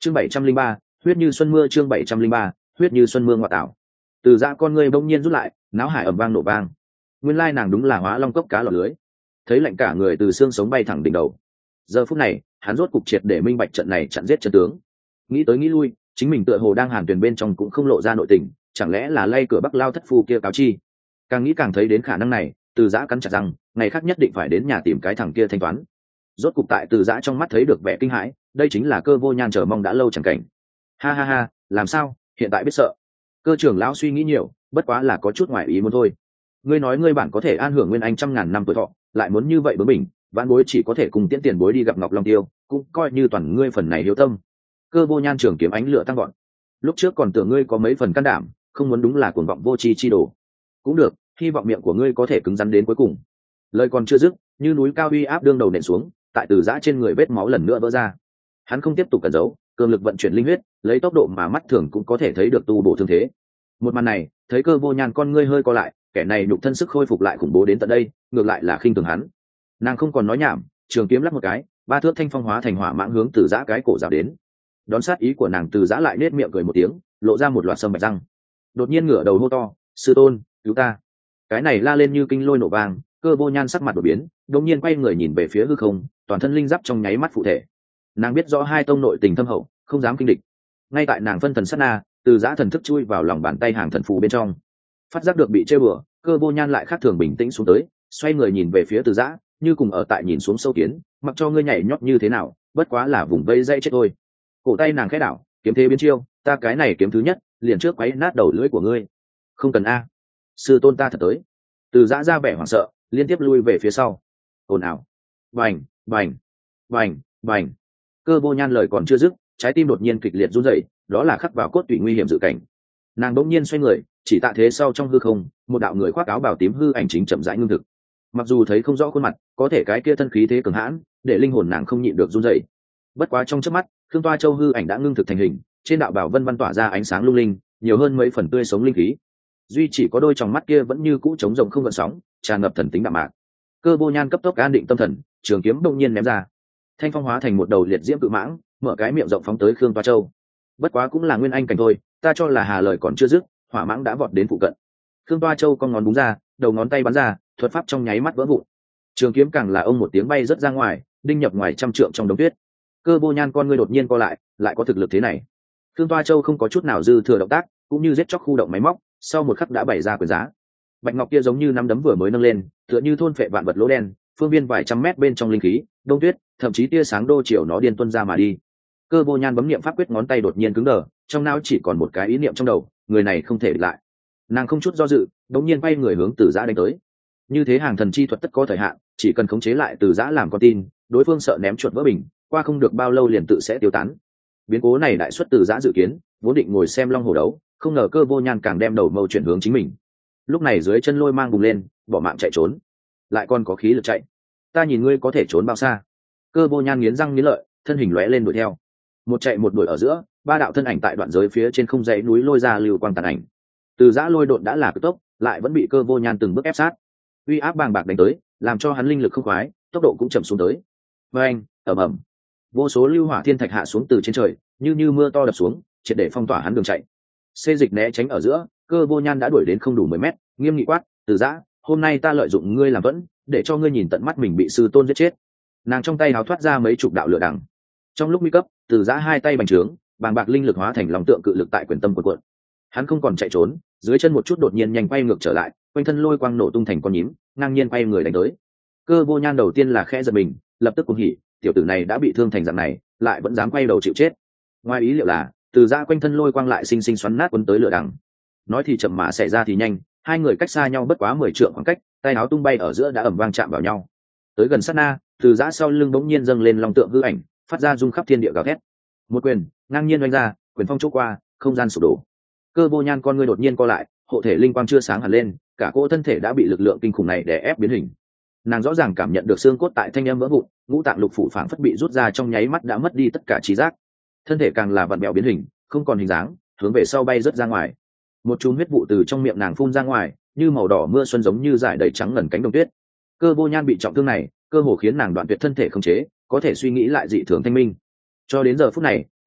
chương 703, huyết như xuân mưa. Chương 703, huyết như xuân mưa. Ngoại tảo. Từ Dã con ngươi bỗng nhiên rút lại, náo hải ầm vang nổ vang. Nguyên lai nàng đúng là Hóa Long cốc cá lọt lưới. Thấy lạnh cả người từ xương sống bay thẳng đỉnh đầu. Giờ phút này, hắn rốt cục triệt để minh bạch trận này chặn giết chân tướng. Nghĩ tới nghĩ lui, chính mình tựa hồ đang hàn tuyển bên trong cũng không lộ ra nội tình, chẳng lẽ là lay cửa Bắc Lao thất phu kia cáo chi. Càng nghĩ càng thấy đến khả năng này, Từ Dã cắn chặt răng, ngày khác nhất định phải đến nhà tìm cái thằng kia thanh toán. Rốt cục tại Từ Dã trong mắt thấy được vẻ kinh hãi, đây chính là Cơ Vô Nhan chờ mong đã lâu chẳng cảnh. Ha ha ha, làm sao, hiện tại biết sợ. Cơ trưởng lão suy nghĩ nhiều, bất quá là có chút ngoài ý muốn thôi. Ngươi nói ngươi bản có thể an hưởng nguyên anh 100.000 năm tuổi thọ, lại muốn như vậy bướng bỉnh, vãn bối chỉ có thể cùng tiễn tiền bối đi gặp Ngọc Long Tiêu, cũng coi như toàn ngươi phần này hiếu tâm. Cơ Vô Nhan trường kiếm ánh lửa tăng gọn. Lúc trước còn tưởng ngươi có mấy phần can đảm, không muốn đúng là cuồng vọng vô tri chi đồ. Cũng được, hy vọng miệng của ngươi có thể cứng rắn đến cuối cùng. Lời còn chưa dứt, như núi cao uy áp đương đầu nện xuống, tại Từ Dã trên người vết máu lần nữa vỡ ra. Hắn không tiếp tục cẩn giấu, cường lực vận chuyển linh huyết, lấy tốc độ mà mắt thường cũng có thể thấy được tu bổ thương thế. Một màn này, thấy Cơ Vô Nhan con ngươi hơi co lại, kẻ này nhục thân sức khôi phục lại khủng bố đến tận đây, ngược lại là khinh thường hắn. Nàng không còn nói nhảm, trường kiếm lắc một cái, 3 thước thanh phong hóa thành hỏa mãng hướng Từ Dã cái cổ rào đến. Đón sát ý của nàng, Từ Dã lại nết miệng cười một tiếng, lộ ra một loạt sâm bạch răng. Đột nhiên ngửa đầu hô to, sư tôn, cứu ta. Cái này la lên như kinh lôi nổ vang, Cơ Vô Nhan sắc mặt đổi biến, đột nhiên quay người nhìn về phía hư không, toàn thân linh giáp trong nháy mắt phụ thể. Nàng biết rõ hai tông nội tình thâm hậu, không dám kinh địch. Ngay tại nàng phân thần sát na, Từ Dã thần thức chui vào lòng bàn tay hàng thần phù bên trong. Phát giác được bị trêu bừa, Cơ Vô Nhan lại khác thường bình tĩnh xuống tới, xoay người nhìn về phía Từ Dã, như cùng ở tại nhìn xuống sâu kiến, mặc cho ngươi nhảy nhót như thế nào, bất quá là vùng vây dây chết thôi. Cổ tay nàng khẽ đảo, kiếm thế biến chiêu, ta cái này kiếm thứ nhất, liền trước quấy nát đầu lưỡi của ngươi. Không cần a, sư tôn ta thật tới. Từ Dã ra vẻ hoảng sợ, liên tiếp lui về phía sau. Ồn ào, bành, bành, bành, bành. Cơ Vô Nhan lời còn chưa dứt, trái tim đột nhiên kịch liệt run rẩy, đó là khắc vào cốt tủy nguy hiểm dự cảnh. Nàng bỗng nhiên xoay người, chỉ tạ thế sau trong hư không, một đạo người khoác áo bào tím hư ảnh chính chậm rãi ngưng thực. Mặc dù thấy không rõ khuôn mặt, có thể cái kia thân khí thế cường hãn, để linh hồn nàng không nhịn được run rẩy. Bất quá trong chớp mắt, Khương Toa Châu hư ảnh đã ngưng thực thành hình, trên đạo bảo vân văn tỏa ra ánh sáng lung linh, nhiều hơn mấy phần tươi sống linh khí. Duy chỉ có đôi tròng mắt kia vẫn như cũ trống rỗng không gợn sóng, tràn ngập thần tính đạm mạc. Cơ Vô Nhan cấp tốc an định tâm thần, trường kiếm đột nhiên ném ra, thanh phong hóa thành một đầu liệt diễm cự mãng, mở cái miệng rộng phóng tới Khương Toa Châu. Bất quá cũng là nguyên anh cảnh thôi, ta cho là hà lời còn chưa dứt, hỏa mãng đã vọt đến phụ cận. Khương Toa Châu con ngón búng ra, đầu ngón tay bắn ra, thuật pháp trong nháy mắt vỡ vụn. Trường kiếm càng là ông một tiếng bay rất ra ngoài, đinh nhập ngoài trăm trượng trong đống tuyết. Cơ Vô Nhan con ngươi đột nhiên co lại có thực lực thế này. Khương Toa Châu không có chút nào dư thừa động tác, cũng như giết chóc khu động máy móc, sau một khắc đã bày ra quyền giá. Bạch ngọc kia giống như nắm đấm vừa mới nâng lên, tựa như thôn phệ vạn vật lỗ đen, phương viên vài trăm mét bên trong linh khí, đông tuyết, thậm chí tia sáng đô chiều nó điên tuôn ra mà đi. Cơ Vô Nhan bấm niệm pháp quyết, ngón tay đột nhiên cứng đờ, trong não chỉ còn một cái ý niệm trong đầu, người này không thể địch lại. Nàng không chút do dự, đột nhiên bay người hướng Từ Dã đánh tới. Như thế hàng thần chi thuật tất có thời hạn, chỉ cần khống chế lại Từ Dã làm con tin, đối phương sợ ném chuột vỡ bình, qua không được bao lâu liền tự sẽ tiêu tán. Biến cố này đại xuất Từ Dã dự kiến, vốn định ngồi xem long hổ đấu, không ngờ Cơ Vô Nhan càng đem đầu mâu chuyển hướng chính mình. Lúc này dưới chân lôi mang bùng lên, bỏ mạng chạy trốn, lại còn có khí lực chạy. Ta nhìn ngươi có thể trốn bao xa? Cơ Vô Nhan nghiến răng nghiến lợi, thân hình lóe lên đuổi theo. Một chạy một đuổi ở giữa, 3 đạo thân ảnh tại đoạn giới phía trên không dãy núi lôi ra lưu quang tàn ảnh. Từ Dã lôi độn đã là cực tốc, lại vẫn bị Cơ Vô Nhan từng bước ép sát. Uy áp bàng bạc đánh tới, làm cho hắn linh lực không khoái, tốc độ cũng chậm xuống tới. Oeng, ầm ầm. Vô số lưu hỏa thiên thạch hạ xuống từ trên trời, như mưa to đập xuống, triệt để phong tỏa hắn đường chạy. Xê dịch né tránh ở giữa, Cơ Vô Nhan đã đuổi đến không đủ 10 mét, nghiêm nghị quát, Từ Dã, hôm nay ta lợi dụng ngươi làm vẫn, để cho ngươi nhìn tận mắt mình bị sư tôn giết chết. Nàng trong tay háo thoát ra mấy chục đạo lửa đằng. Trong lúc nguy cấp, Từ Dã hai tay bành trướng, bàng bạc linh lực hóa thành lòng tượng cự lực tại quyền tâm cuộn cuộn. Hắn không còn chạy trốn, dưới chân một chút đột nhiên nhanh quay ngược trở lại, quanh thân lôi quang nổ tung thành con nhím, ngang nhiên quay người đánh tới. Cơ Vô Nhan đầu tiên là khẽ giật mình, lập tức cuồng hỉ, tiểu tử này đã bị thương thành dạng này, lại vẫn dám quay đầu chịu chết. Ngoài ý liệu là, Từ Dã quanh thân lôi quang lại sinh sinh xoắn nát cuốn tới lửa đằng. Nói thì chậm mà xảy ra thì nhanh, hai người cách xa nhau bất quá 10 trượng khoảng cách, tay áo tung bay ở giữa đã ầm vang chạm vào nhau. Tới gần sát na, Từ Dã sau lưng bỗng nhiên dâng lên long tượng hư ảnh, phát ra rung khắp thiên địa gào thét. Một quyền ngang nhiên oanh ra, quyền phong chỗ qua, không gian sụp đổ. Cơ Vô Nhan con ngươi đột nhiên co lại, hộ thể linh quang chưa sáng hẳn lên, cả cỗ thân thể đã bị lực lượng kinh khủng này đè ép biến hình. Nàng rõ ràng cảm nhận được xương cốt tại thanh âm vỡ vụn, ngũ tạng lục phủ phảng phất bị rút ra trong nháy mắt đã mất đi tất cả trí giác. Thân thể càng là vặn vẹo biến hình, không còn hình dáng, hướng về sau bay rớt ra ngoài. Một chùm huyết vụ từ trong miệng nàng phun ra ngoài, như màu đỏ mưa xuân, giống như dải đầy trắng ngần cánh đồng tuyết. Cơ Vô Nhan bị trọng thương này, cơ hồ khiến nàng đoạn tuyệt thân thể không chế, có thể suy nghĩ lại dị thường thanh minh. Cho đến giờ phút này,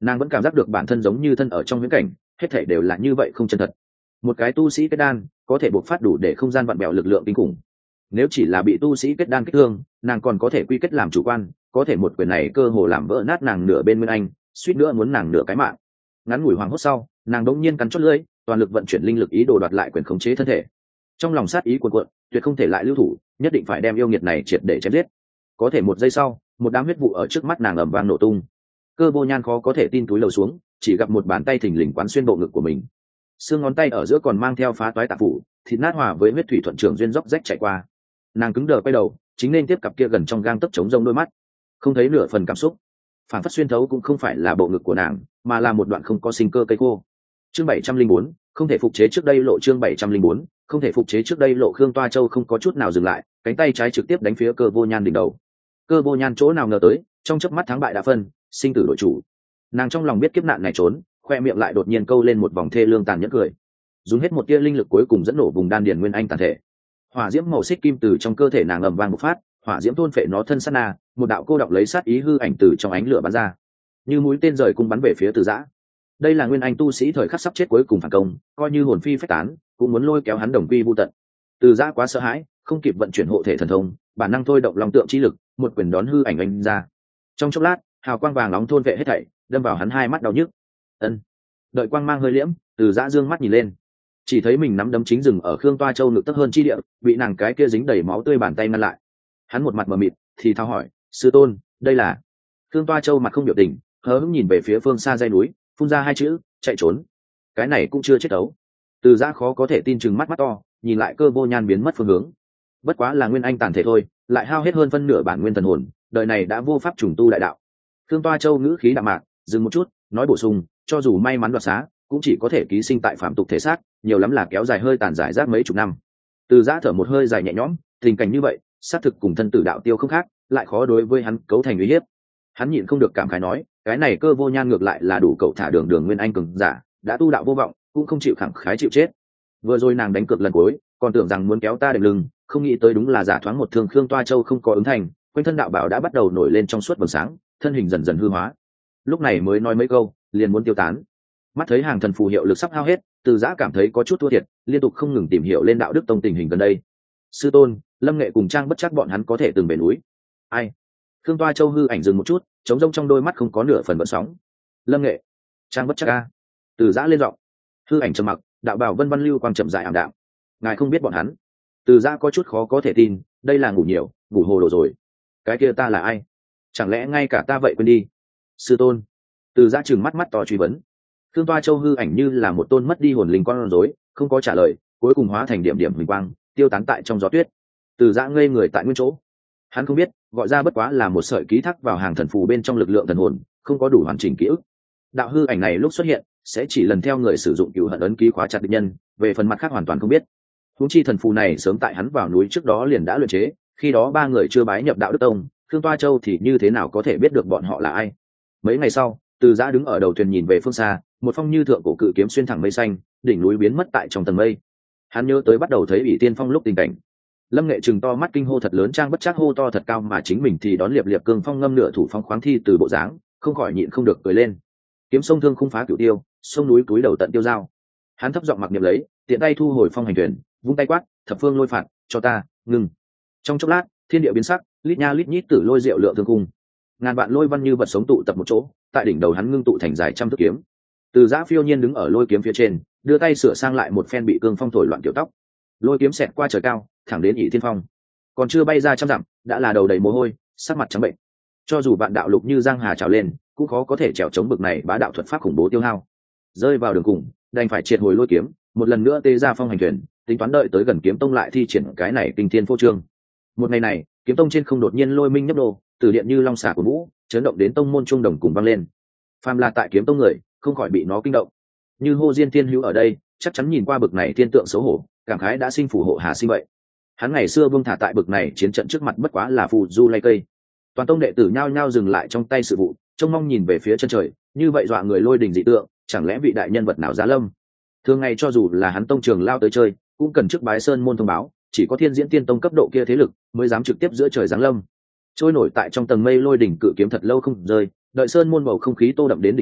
Nàng vẫn cảm giác được bản thân giống như thân ở trong viễn cảnh, hết thảy đều là như vậy không chân thật. Một cái tu sĩ kết đan có thể bộc phát đủ để không gian vặn bèo lực lượng kinh khủng. Nếu chỉ là bị tu sĩ kết đan kích thương, nàng còn có thể quy kết làm chủ quan, có thể một quyền này cơ hồ làm vỡ nát nàng nửa bên Nguyên Anh, suýt nữa muốn nàng nửa cái mạng. Ngắn ngủi hoàng hốt sau, nàng đống nhiên cắn chót lưỡi, toàn lực vận chuyển linh lực ý đồ đoạt lại quyền khống chế thân thể. Trong lòng sát ý cuồn cuộn, tuyệt không thể lại lưu thủ, nhất định phải đem yêu nghiệt này triệt để chém giết. Có thể một giây sau, một đám huyết vụ ở trước mắt nàng ầm vang nổ tung. Cơ Vô Nhan khó có thể tin túi lầu xuống, chỉ gặp một bàn tay thình lình quán xuyên bộ ngực của mình. Xương ngón tay ở giữa còn mang theo phá toái tạp phủ, thịt nát hòa với huyết thủy thuận trường duyên dốc rách chảy qua. Nàng cứng đờ quay đầu, chính nên tiếp cặp kia gần trong gang tấc trống rông đôi mắt, không thấy nửa phần cảm xúc. Phản phất xuyên thấu cũng không phải là bộ ngực của nàng, mà là một đoạn không có sinh cơ cây khô. Chương 704, không thể phục chế trước đây lộ. Chương 704, không thể phục chế trước đây lộ. Khương Toa Châu không có chút nào dừng lại, cánh tay trái trực tiếp đánh phía Cơ Vô Nhan đỉnh đầu. Cơ Vô Nhan chỗ nào ngờ tới, trong chớp mắt thắng bại đã phân, sinh tử đội chủ. Nàng trong lòng biết kiếp nạn này trốn, khoe miệng lại đột nhiên câu lên một vòng thê lương tàn nhẫn cười, dùng hết một tia linh lực cuối cùng dẫn nổ vùng đan điền Nguyên Anh tàn thể. Hỏa diễm màu xích kim từ trong cơ thể nàng ầm vang bộc phát, hỏa diễm thôn phệ nó thân sát na, một đạo cô đọng lấy sát ý hư ảnh từ trong ánh lửa bắn ra, như mũi tên rời cung bắn về phía Từ Dã. Đây là Nguyên Anh tu sĩ thời khắc sắp chết cuối cùng phản công, coi như hồn phi phách tán, cũng muốn lôi kéo hắn đồng quy vu tận. Từ Dã quá sợ hãi, không kịp vận chuyển hộ thể thần thông, bản năng thôi động long tượng chi lực, một quyền đón hư ảnh anh ra. Trong chốc lát, hào quang vàng nóng thôn vệ hết thảy, đâm vào hắn hai mắt đau nhức. Ân. Đợi quang mang hơi liễm, Từ Dã dương mắt nhìn lên, chỉ thấy mình nắm đấm chính dừng ở Khương Toa Châu ngực tấc hơn chi địa, bị nàng cái kia dính đầy máu tươi bàn tay ngăn lại. Hắn một mặt mờ mịt, thì thao hỏi, sư tôn, đây là? Khương Toa Châu mặt không biểu tình, hờ hững nhìn về phía phương xa dãy núi, phun ra hai chữ, chạy trốn. Cái này cũng chưa chết đấu. Từ Dã khó có thể tin chừng mắt mắt to, nhìn lại Cơ Vô Nhan biến mất phương hướng. Bất quá là Nguyên Anh tàn thể thôi, lại hao hết hơn phân nửa bản nguyên thần hồn, đời này đã vô pháp trùng tu đại đạo. Khương Toa Châu ngữ khí đạm mạc, dừng một chút, nói bổ sung, cho dù may mắn đoạt xá, cũng chỉ có thể ký sinh tại phạm tục thể xác, nhiều lắm là kéo dài hơi tàn giải rác mấy chục năm. Từ Dã thở một hơi dài nhẹ nhõm, tình cảnh như vậy, xác thực cùng thân tử đạo tiêu không khác, lại khó đối với hắn cấu thành uy hiếp. Hắn nhịn không được cảm khái nói, cái này Cơ Vô Nhan ngược lại là đủ cậu thả đường đường Nguyên Anh cường giả, đã tu đạo vô vọng, cũng không chịu khẳng khái chịu chết. Vừa rồi nàng đánh cược lần cuối, còn tưởng rằng muốn kéo ta đệm lưng, không nghĩ tới đúng là giả thoáng một thương. Khương Toa Châu không có ứng thành, quanh thân đạo bảo đã bắt đầu nổi lên trong suốt vầng sáng, thân hình dần dần hư hóa. Lúc này mới nói mấy câu, liền muốn tiêu tán. Mắt thấy hàng thần phù hiệu lực sắp hao hết, Từ Dã cảm thấy có chút thua thiệt, liên tục không ngừng tìm hiểu lên đạo đức tông tình hình gần đây. Sư tôn, Lâm Nghệ cùng Trang Bất Trắc bọn hắn có thể từng về núi. Ai? Khương Toa Châu hư ảnh dừng một chút, trống rỗng trong đôi mắt không có nửa phần gợn sóng. Lâm Nghệ, Trang Bất Trắc a. Từ Dã lên giọng. Hư ảnh trầm mặc, đạo bảo vân vân lưu quang chậm rãi ảm đạm. Ngài không biết bọn hắn? Từ Dã có chút khó có thể tin, đây là ngủ nhiều, ngủ hồ đồ rồi. Cái kia ta là ai? Chẳng lẽ ngay cả ta vậy quên đi? Sư tôn. Từ Dã trừng mắt mắt to truy vấn. Khương Toa Châu hư ảnh như là một tôn mất đi hồn linh con rối, không có trả lời, cuối cùng hóa thành điểm điểm huỳnh quang, tiêu tán tại trong gió tuyết. Từ Dã ngây người tại nguyên chỗ. Hắn không biết, gọi ra bất quá là một sợi ký thác vào hàng thần phù bên trong lực lượng thần hồn, không có đủ hoàn chỉnh ký ức. Đạo hư ảnh này lúc xuất hiện, sẽ chỉ lần theo người sử dụng cựu hận ấn ký khóa chặt địch nhân, về phần mặt khác hoàn toàn không biết. Huống chi thần phù này sớm tại hắn vào núi trước đó liền đã luyện chế, khi đó ba người chưa bái nhập đạo đức tông, Khương Toa Châu thì như thế nào có thể biết được bọn họ là ai? Mấy ngày sau, Từ Dã đứng ở đầu thuyền nhìn về phương xa, một phong như thượng cổ cự kiếm xuyên thẳng mây xanh, đỉnh núi biến mất tại trong tầng mây. Hắn nhớ tới bắt đầu thấy ỷ tiên phong lúc tình cảnh. Lâm Nghệ trừng to mắt kinh hô thật lớn, Trang Bất Trắc hô to thật cao, mà chính mình thì đón liệp liệp cương phong ngâm nửa thủ phong khoáng thi từ bộ dáng, không khỏi nhịn không được cười lên. Kiếm sông thương không phá cửu tiêu, sông núi túi đầu tận tiêu dao. Hắn thấp giọng mặc niệm lấy, tiện tay thu hồi phong hành thuyền, vung tay quát, thập phương lôi phạt, cho ta ngừng. Trong chốc lát, thiên địa biến sắc, lít nha lít nhít tử lôi diệu lượng thương cung, ngàn vạn lôi văn như vật sống tụ tập một chỗ, tại đỉnh đầu hắn ngưng tụ thành dài trăm thước kiếm. Từ Dã phiêu nhiên đứng ở lôi kiếm phía trên, đưa tay sửa sang lại một phen bị cương phong thổi loạn kiểu tóc. Lôi kiếm xẹt qua trời cao, thẳng đến ỷ thiên phong. Còn chưa bay ra trăm dặm, đã là đầu đầy mồ hôi, sắc mặt trắng bệnh. Cho dù vạn đạo lục như giang hà trào lên, cũng khó có thể trèo chống bực này bá đạo thuật pháp khủng bố tiêu hao. Rơi vào đường cùng, đành phải triệt hồi lôi kiếm, một lần nữa tê ra phong hành thuyền, tính toán đợi tới gần kiếm tông lại thi triển cái này kinh thiên phô trương. Một ngày này, kiếm tông trên không đột nhiên lôi minh nhấp đô, từ điện như long xà của vũ, chấn động đến tông môn trung đồng cùng vang lên. Phàm là tại kiếm tông người, không khỏi bị nó kinh động. Như Hồ Diên Thiên Hữu ở đây, chắc chắn nhìn qua bực này thiên tượng xấu hổ, cảm khái đã sinh phù hộ Hà Sinh vậy. Hắn ngày xưa buông thả tại bực này chiến trận trước mặt bất quá là phù du lay cây. Toàn tông đệ tử nhao nhao dừng lại trong tay sự vụ, trông mong nhìn về phía chân trời, như vậy dọa người lôi đình dị tượng, chẳng lẽ vị đại nhân vật nào giá lâm? Thường ngày cho dù là hắn tông trường lao tới chơi, cũng cần trước bái sơn môn thông báo, chỉ có Thiên Diễn Tiên Tông cấp độ kia thế lực mới dám trực tiếp giữa trời giáng lâm. Trôi nổi tại trong tầng mây lôi đỉnh cự kiếm thật lâu không rơi, đợi sơn môn bầu không khí tô đậm đến đỉnh điểm,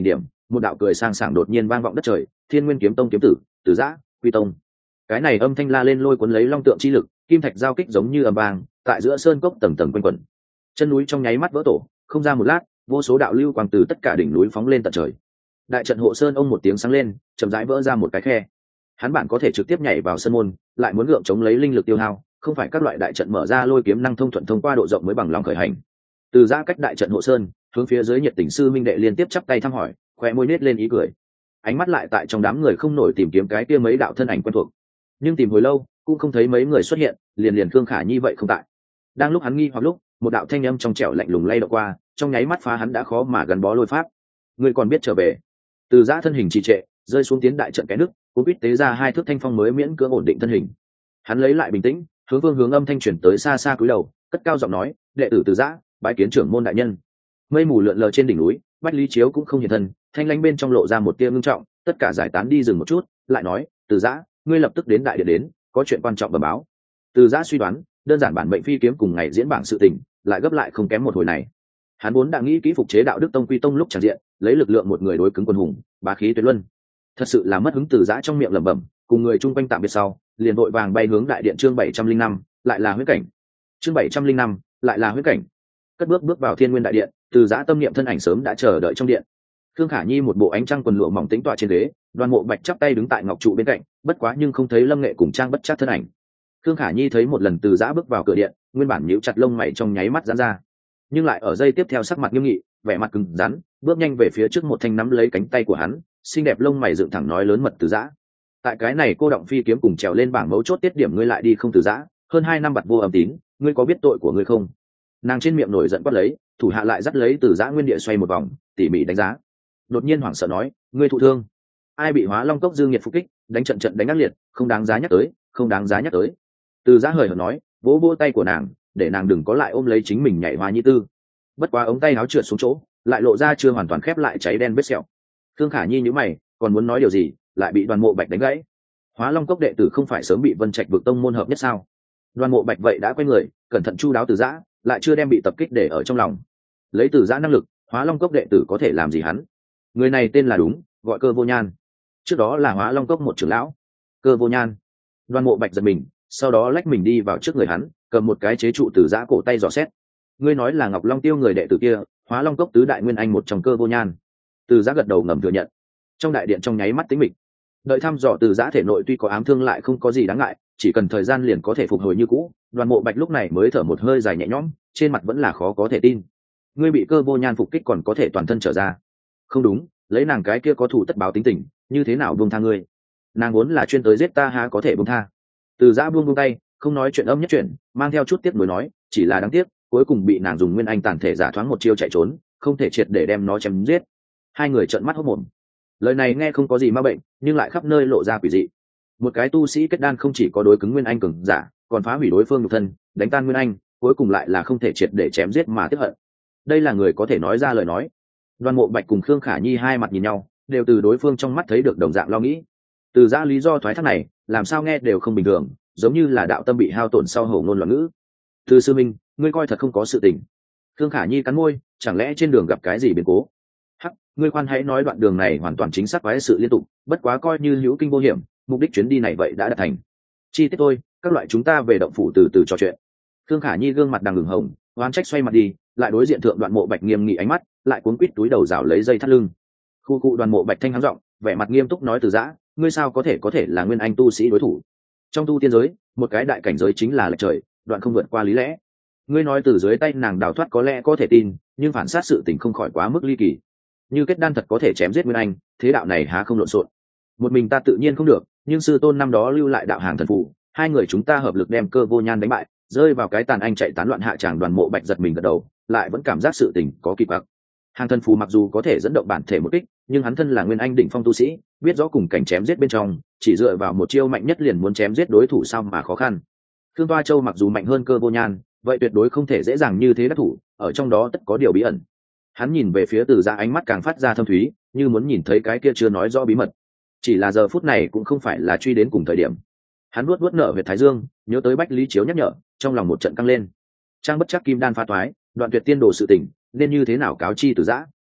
một đạo cười sang sảng đột nhiên vang vọng đất trời. Thiên Nguyên Kiếm Tông kiếm tử, Từ Giã, quy tông. Cái này âm thanh la lên lôi cuốn lấy long tượng chi lực, kim thạch giao kích giống như ầm vang, tại giữa sơn cốc tầng tầng quanh quẩn. Chân núi trong nháy mắt vỡ tổ, không ra một lát, vô số đạo lưu quang từ tất cả đỉnh núi phóng lên tận trời. Đại trận hộ sơn ông một tiếng sáng lên, chậm rãi vỡ ra một cái khe. Hắn bản có thể trực tiếp nhảy vào sân môn, lại muốn gượng chống lấy linh lực tiêu hao, không phải các loại đại trận mở ra lôi kiếm năng thông thuận thông qua độ rộng mới bằng lòng khởi hành. Từ Giã cách đại trận hộ sơn, hướng phía dưới nhiệt tình sư minh đệ liên tiếp chắp tay thăm hỏi, khóe môi nết lên ý cười. Ánh mắt lại tại trong đám người không nổi tìm kiếm cái kia mấy đạo thân ảnh quen thuộc, nhưng tìm hồi lâu cũng không thấy mấy người xuất hiện, liền Khương Khả Nhi vậy không tại. Đang lúc hắn nghi hoặc lúc, một đạo thanh âm trong trẻo lạnh lùng lay động qua, trong nháy mắt phá hắn đã khó mà gắn bó lôi pháp. Ngươi còn biết trở về? Từ Giã thân hình trì trệ, rơi xuống tiến đại trận cái nước, cố quýt tế ra hai thước thanh phong mới miễn cưỡng ổn định thân hình. Hắn lấy lại bình tĩnh, hướng âm thanh truyền tới xa xa cúi đầu, cất cao giọng nói, đệ tử Từ Giã, bái kiến trưởng môn đại nhân. Mây mù lượn lờ trên đỉnh núi, Bách Lý Chiếu cũng không hiện thân, thanh lãnh bên trong lộ ra một tia ngưng trọng, tất cả giải tán đi dừng một chút, lại nói, Từ Giã, ngươi lập tức đến đại điện đến, có chuyện quan trọng bẩm báo. Từ Giã suy đoán, đơn giản bản mệnh phi kiếm cùng ngày diễn bảng sự tình, lại gấp lại không kém một hồi này. Hắn vốn đã nghĩ kỹ phục chế đạo đức tông quy tông lúc tràn diện, lấy lực lượng một người đối cứng quân hùng, bá khí tuyệt luân. Thật sự là mất hứng. Từ Giã trong miệng lẩm bẩm, cùng người chung quanh tạm biệt sau, liền vội vàng bay hướng đại điện. Chương 705, lại là huyễn cảnh. Chương 705, lại là huyễn cảnh. Cất bước vào Thiên Nguyên đại điện, Từ Giã tâm niệm thân ảnh sớm đã chờ đợi trong điện. Khương Khả Nhi một bộ ánh trăng quần lụa mỏng tính tọa trên ghế, Đoàn Mộ Bạch chắp tay đứng tại ngọc trụ bên cạnh, bất quá nhưng không thấy Lâm Nghệ cùng Trang Bất Trắc thân ảnh. Khương Khả Nhi thấy một lần Từ Giã bước vào cửa điện, nguyên bản nhíu chặt lông mày trong nháy mắt giãn ra, nhưng lại ở giây tiếp theo sắc mặt nghiêm nghị, vẻ mặt cứng rắn, bước nhanh về phía trước một thanh nắm lấy cánh tay của hắn, xinh đẹp lông mày dựng thẳng nói lớn mật. Từ Giã, tại cái này cô động phi kiếm cùng trèo lên bảng mấu chốt tiết điểm ngươi lại đi không? Từ Giã, hơn 2 năm bặt vô âm tín, ngươi có biết tội của ngươi không? Nàng trên miệng nổi giận quát lấy, thủ hạ lại dắt lấy Từ Giã nguyên địa xoay một vòng, tỉ mỉ đánh giá. Đột nhiên hoảng sợ nói, ngươi thụ thương? Ai bị Hóa Long Cốc dương nhiệt phục kích, đánh trận đánh ác liệt, không đáng giá nhắc tới, không đáng giá nhắc tới. Từ Giã hời hợt nói, vỗ tay của nàng, để nàng đừng có lại ôm lấy chính mình nhảy hoa như tư. Bất quá ống tay áo trượt xuống chỗ, lại lộ ra chưa hoàn toàn khép lại cháy đen vết sẹo. Khương Khả Nhi nhíu mày, còn muốn nói điều gì, lại bị Đoàn Mộ Bạch đánh gãy. Hóa Long Cốc đệ tử không phải sớm bị Vân Trạch vực tông môn hợp nhất sao? Đoàn Mộ Bạch vậy đã quay người, cẩn thận chu đáo Từ Giã, lại chưa đem bị tập kích để ở trong lòng. Lấy Từ Giã năng lực, Hóa Long Cốc đệ tử có thể làm gì hắn? Người này tên là đúng, gọi Cơ Vô Nhan. Trước đó là Hóa Long Cốc một trưởng lão. Cơ Vô Nhan. Đoàn Mộ Bạch giật mình, sau đó lách mình đi vào trước người hắn, cầm một cái chế trụ Từ Giã cổ tay dò xét. Ngươi nói là Ngọc Long Tiêu người đệ tử kia, Hóa Long Cốc tứ đại nguyên anh một trong Cơ Vô Nhan. Từ Giã gật đầu ngầm thừa nhận. Trong đại điện trong nháy mắt tĩnh mịch. Đợi thăm dò Từ Giã thể nội tuy có ám thương lại không có gì đáng ngại, chỉ cần thời gian liền có thể phục hồi như cũ. Đoàn Mộ Bạch lúc này mới thở một hơi dài nhẹ nhõm, trên mặt vẫn là khó có thể tin. Ngươi bị Cơ Vô Nhan phục kích còn có thể toàn thân trở ra? Không đúng, lấy nàng cái kia có thủ tất báo tính tình, như thế nào buông tha ngươi? Nàng vốn là chuyên tới giết ta, há có thể buông tha? Từ Giã buông tay, không nói chuyện âm nhất chuyện, mang theo chút tiếc nuối nói, chỉ là đáng tiếc, cuối cùng bị nàng dùng nguyên anh tàn thể giả thoáng một chiêu chạy trốn, không thể triệt để đem nó chém giết. Hai người trợn mắt hốt mồm. Lời này nghe không có gì ma bệnh, nhưng lại khắp nơi lộ ra quỷ dị. Một cái tu sĩ kết đan không chỉ có đối cứng nguyên anh cường giả, còn phá hủy đối phương nhục thân, đánh tan nguyên anh, cuối cùng lại là không thể triệt để chém giết mà tiếc hận. Đây là người có thể nói ra lời nói. Đoàn Mộ Bạch cùng Khương Khả Nhi hai mặt nhìn nhau, đều từ đối phương trong mắt thấy được đồng dạng lo nghĩ. Từ Giã lý do thoái thác này, làm sao nghe đều không bình thường, giống như là đạo tâm bị hao tổn sau hổ ngôn loạn ngữ. Từ sư minh, ngươi coi thật không có sự tình. Khương Khả Nhi cắn môi, chẳng lẽ trên đường gặp cái gì biến cố? Hắc, ngươi khoan hãy nói, đoạn đường này hoàn toàn chính xác quái sự liên tục, bất quá coi như hữu kinh vô hiểm, mục đích chuyến đi này vậy đã đạt thành. Chi tiết thôi, các loại chúng ta về động phủ từ từ trò chuyện. Khương Khả Nhi gương mặt đang ửng hồng, oán trách xoay mặt đi, lại đối diện thượng Đoàn Mộ Bạch nghiêm nghị ánh mắt, lại cuốn quít túi đầu rảo lấy dây thắt lưng. Khu cụ Đoàn Mộ Bạch thanh hắng giọng, vẻ mặt nghiêm túc nói, Từ Giã, ngươi sao có thể là nguyên anh tu sĩ đối thủ? Trong tu tiên giới, một cái đại cảnh giới chính là lệch trời, đoạn không vượt qua lý lẽ. Ngươi nói từ dưới tay nàng đào thoát có lẽ có thể tin, nhưng phản sát sự tình không khỏi quá mức ly kỳ. Như kết đan thật có thể chém giết nguyên anh, thế đạo này há không lộn xộn? Một mình ta tự nhiên không được, nhưng sư tôn năm đó lưu lại đạo hàng thần phù, hai người chúng ta hợp lực đem Cơ Vô Nhan đánh bại, rơi vào cái tàn anh chạy tán loạn hạ tràng. Đoàn Mộ Bạch giật mình gật đầu, lại vẫn cảm giác sự tình có kỳ quặc. Hàng thần phù mặc dù có thể dẫn động bản thể một kích, nhưng hắn thân là nguyên anh đỉnh phong tu sĩ, biết rõ cùng cảnh chém giết bên trong, chỉ dựa vào một chiêu mạnh nhất liền muốn chém giết đối thủ sao mà khó khăn. Khương Toa Châu mặc dù mạnh hơn Cơ Vô Nhan, vậy tuyệt đối không thể dễ dàng như thế đắc thủ, ở trong đó tất có điều bí ẩn. Hắn nhìn về phía Từ Giã, ánh mắt càng phát ra thâm thúy, như muốn nhìn thấy cái kia chưa nói rõ bí mật. Chỉ là giờ phút này cũng không phải là truy đến cùng thời điểm. Hắn vuốt nở huyệt thái dương, nhớ tới Bách Lý Chiếu nhắc nhở, trong lòng một trận căng lên. Trang Bất Trắc kim đan phá toái, đoạn tuyệt tiên đồ sự tình, nên như thế nào cáo chi Từ Giã?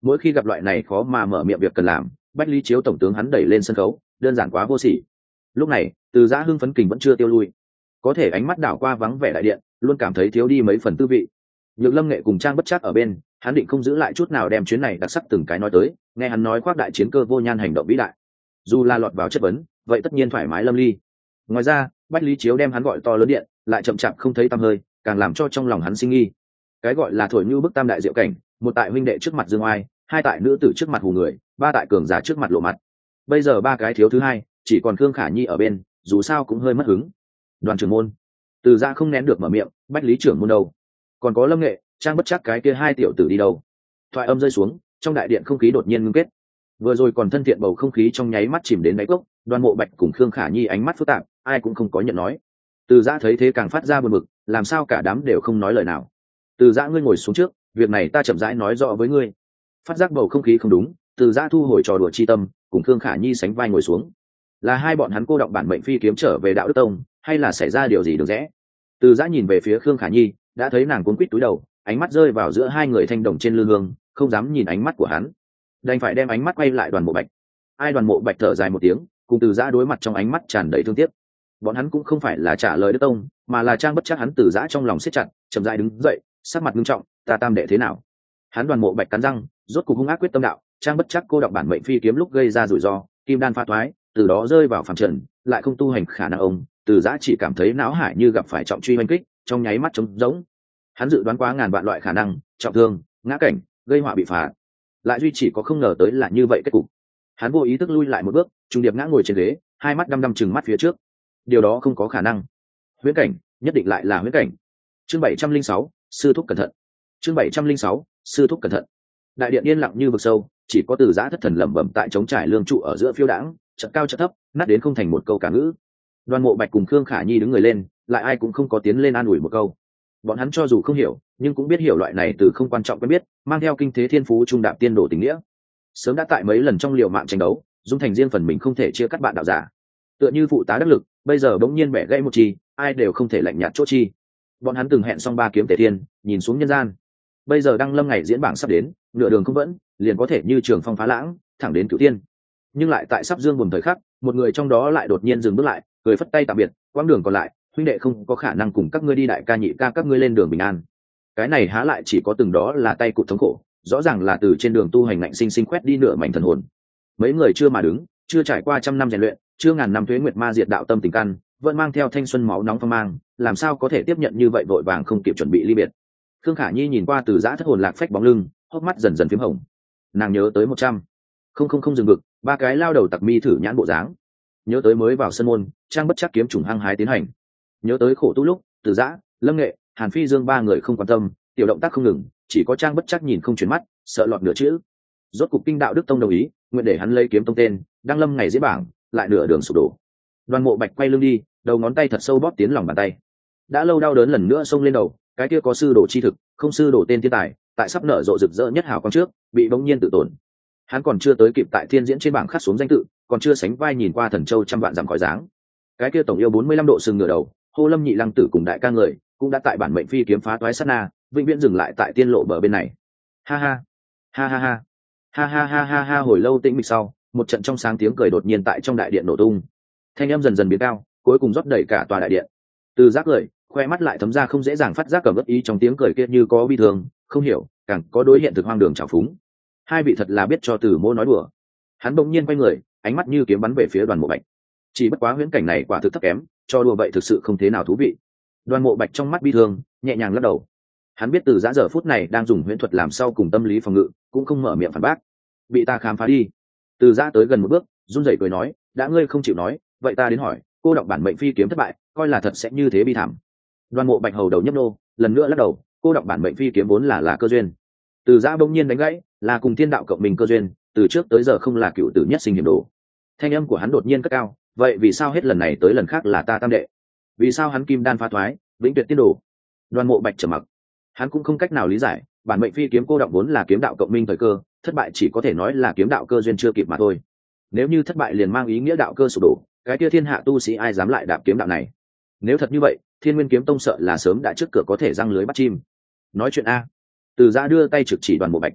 mỗi khi gặp loại này khó mà mở miệng việc cần làm, bách lý chiếu tổng tướng hắn đẩy lên sân khấu, đơn giản quá vô sỉ. Lúc này từ giã hưng phấn kình vẫn chưa tiêu lui, có thể ánh mắt đảo qua vắng vẻ đại điện, luôn cảm thấy thiếu đi mấy phần tư vị. Nhược Lâm Nghệ cùng Trang Bất Trắc ở bên, hắn định không giữ lại chút nào đem chuyến này đặc sắc từng cái nói tới, nghe hắn nói khoác đại chiến cơ vô nhan hành động vĩ đại, dù là lọt vào chất vấn vậy tất nhiên thoải mái lâm ly. Ngoài ra bách lý chiếu đem hắn gọi to lớn điện lại chậm chạp không thấy tăm hơi, càng làm cho trong lòng hắn sinh nghi. Cái gọi là thổi như bức tam đại diệu cảnh, một tại huynh đệ trước mặt dương oai, hai tại nữ tử trước mặt hù người, ba tại cường giả trước mặt lộ mặt. Bây giờ ba cái thiếu thứ hai, chỉ còn Khương Khả Nhi ở bên, dù sao cũng hơi mất hứng. Đoàn trưởng môn từ ra không nén được mở miệng, bách lý trưởng môn đâu, còn có Lâm Nghệ, Trang Bất Trắc cái kia hai tiểu tử đi đâu? Thoại âm rơi xuống, trong đại điện không khí đột nhiên ngưng kết. Vừa rồi còn thân thiện bầu không khí trong nháy mắt chìm đến đáy cốc. Đoàn Mộ Bạch cùng Khương Khả Nhi ánh mắt phức tạp, ai cũng không có nhận nói. Từ Giã thấy thế càng phát ra buồn bực, làm sao cả đám đều không nói lời nào. Từ Giã, ngươi ngồi xuống trước, việc này ta chậm rãi nói rõ với ngươi. Phát giác bầu không khí không đúng, Từ Giã thu hồi trò đùa chi tâm, cùng Khương Khả Nhi sánh vai ngồi xuống. Là hai bọn hắn cô động bản mệnh phi kiếm trở về Đạo Đức Tông, hay là xảy ra điều gì được rẽ? Từ Giã nhìn về phía Khương Khả Nhi, đã thấy nàng cuốn quýt túi đầu, ánh mắt rơi vào giữa hai người thanh đồng trên lư hương, không dám nhìn ánh mắt của hắn, đành phải đem ánh mắt quay lại Đoàn Mộ Bạch. Ai? Đoàn Mộ Bạch thở dài một tiếng, cùng Từ Giã đối mặt trong ánh mắt tràn đầy thương tiếc. Bọn hắn cũng không phải là trả lời Đức Tông, mà là Trang Bất Trắc. Hắn Từ Giã trong lòng siết chặt, chậm rãi đứng dậy, sắc mặt nghiêm trọng, ta tam đệ thế nào? Hắn Đoàn Mộ Bạch cắn răng, rốt cục hung ác quyết tâm đạo, Trang Bất Trắc cô đọc bản mệnh phi kiếm lúc gây ra rủi ro, kim đan phá thoái, từ đó rơi vào phàm trần, lại không tu hành khả năng. Ông Từ Giã chỉ cảm thấy não hải như gặp phải trọng truy oanh kích, trong nháy mắt trống rỗng. Hắn dự đoán quá ngàn vạn loại khả năng, trọng thương, ngã cảnh, gây họa bị phá, lại duy chỉ có không ngờ tới là như vậy kết cục. Hắn vô ý thức lui lại một bước, trùng điệp ngã ngồi trên ghế, hai mắt đăm đăm chừng mắt phía trước. Điều đó không có khả năng. Huyễn cảnh, nhất định lại là huyễn cảnh. Chương 706, sư thúc cẩn thận. Chương 706, sư thúc cẩn thận. Đại điện yên lặng như vực sâu, chỉ có Từ Giã thất thần lẩm bẩm tại trống trải lương trụ ở giữa phiêu đãng, chợt cao chợt thấp, nát đến không thành một câu cả ngữ. Đoàn Mộ Bạch cùng Khương Khả Nhi đứng người lên, lại ai cũng không có tiến lên an ủi một câu. Bọn hắn cho dù không hiểu, nhưng cũng biết hiểu loại này từ không quan trọng quen biết, mang theo kinh thế thiên phú trung đạp tiên đồ tình nghĩa. Sớm đã tại mấy lần trong liều mạng tranh đấu, dung thành riêng phần mình không thể chia cắt bạn đạo giả. Tựa như phụ tá đắc lực, bây giờ bỗng nhiên bẻ gãy một chi, ai đều không thể lạnh nhạt chỗ chi. Bọn hắn từng hẹn xong ba kiếm tề thiên, nhìn xuống nhân gian. Bây giờ đăng lâm ngày diễn bảng sắp đến, nửa đường không vẫn, liền có thể như trường phong phá lãng, thẳng đến cửu tiên. Nhưng lại tại sắp dương buồn thời khắc, một người trong đó lại đột nhiên dừng bước lại, cười phất tay tạm biệt, quãng đường còn lại, huynh đệ không có khả năng cùng các ngươi đi, đại ca nhị ca các ngươi lên đường bình an. Cái này há lại chỉ có từng đó là tay cụt thống khổ, rõ ràng là từ trên đường tu hành ngạnh sinh sinh quét đi nửa mảnh thần hồn. Mấy người chưa mà đứng, chưa trải qua trăm năm rèn luyện, chưa ngàn năm tuế nguyệt ma diệt đạo tâm tình căn, vẫn mang theo thanh xuân máu nóng phong mang, làm sao có thể tiếp nhận như vậy vội vàng không kịp chuẩn bị ly biệt. Khương Khả Nhi nhìn qua Từ Giã thất hồn lạc phách bóng lưng, hốc mắt dần dần phím hồng. Nàng nhớ tới 100 không dừng vực, ba cái lao đầu tặc mi thử nhãn bộ dáng, nhớ tới mới vào sân môn, Trang Bất Trắc kiếm trùng hăng hái tiến hành, nhớ tới khổ tu lúc Từ Giã, Lâm Nghệ, Hàn Phi Dương ba người không quan tâm, tiểu động tác không ngừng, chỉ có Trang Bất Trắc nhìn không chuyển mắt, sợ lọt nửa chữ. Rốt cục kinh đạo Đức Tông đồng ý, nguyện để hắn lấy kiếm tông tên, đăng lâm ngày diễn bảng, lại nửa đường sụp đổ. Đoàn Mộ Bạch quay lưng đi, đầu ngón tay thật sâu bóp tiến lòng bàn tay. Đã lâu đau đớn lần nữa xông lên đầu, cái kia có sư đồ chi thực, không sư đồ tên thiên tài, tại sắp nở rộ rực rỡ nhất hào quang trước, bị bỗng nhiên tự tổn. Hắn còn chưa tới kịp tại thiên diễn trên bảng khắc xuống danh tự, còn chưa sánh vai nhìn qua thần châu trăm vạn dặm cõi dáng. Cái kia tổng yêu 45 độ sừng ngửa đầu, hô Lâm Nhị Lăng Tử cùng đại ca người, cũng đã tại bản mệnh phi kiếm phá toái sát na, vĩnh viễn dừng lại tại tiên lộ bờ bên này. Ha ha, ha ha ha, ha ha ha ha ha. Hồi lâu tĩnh mịch sau, một trận trong sáng tiếng cười đột nhiên tại trong đại điện nổ tung, thanh âm dần dần biến cao, cuối cùng rót đầy cả tòa đại điện. Từ Giác cười, khoe mắt lại thấm ra không dễ dàng phát giác cầm ức ý trong tiếng cười kia, như có bi thường, không hiểu, càng có đối hiện thực hoang đường trào phúng. Hai vị thật là biết cho Từ Mô nói đùa. Hắn bỗng nhiên quay người, ánh mắt như kiếm bắn về phía Đoàn Mộ Bạch. Chỉ bất quá huyễn cảnh này quả thực thấp kém, cho đùa vậy thực sự không thế nào thú vị. Đoàn Mộ Bạch trong mắt bi thương, nhẹ nhàng lắc đầu. Hắn biết Từ Giã giờ phút này đang dùng huyễn thuật làm sau cùng tâm lý phòng ngự, cũng không mở miệng phản bác. Bị ta khám phá đi. Từ Giã tới gần một bước, run rẩy cười nói, đã ngươi không chịu nói, vậy ta đến hỏi, cô đọc bản mệnh phi kiếm thất bại, coi là thật sẽ như thế bi thảm. Đoàn Mộ Bạch hầu đầu nhấp nô, lần nữa lắc đầu, cô đọc bản mệnh phi kiếm vốn là cơ duyên. Từ Giã bỗng nhiên đánh gãy, là cùng thiên đạo cộng mình cơ duyên, từ trước tới giờ không là cựu tử nhất sinh hiểm đồ. Thanh âm của hắn đột nhiên cất cao, vậy vì sao hết lần này tới lần khác là ta tam đệ? Vì sao hắn kim đan phá thoái, vĩnh tuyệt tiên đồ? Đoàn Mộ Bạch trầm mặc, hắn cũng không cách nào lý giải, bản mệnh phi kiếm cô đọng vốn là kiếm đạo cộng minh thời cơ, thất bại chỉ có thể nói là kiếm đạo cơ duyên chưa kịp mà thôi. Nếu như thất bại liền mang ý nghĩa đạo cơ sụp đổ, cái kia thiên hạ tu sĩ ai dám lại đạp kiếm đạo này? Nếu thật như vậy, Thiên Nguyên Kiếm Tông sợ là sớm đã trước cửa có thể răng lưới bắt chim. Nói chuyện a. Từ Giã đưa tay trực chỉ Đoàn Mộ Bạch.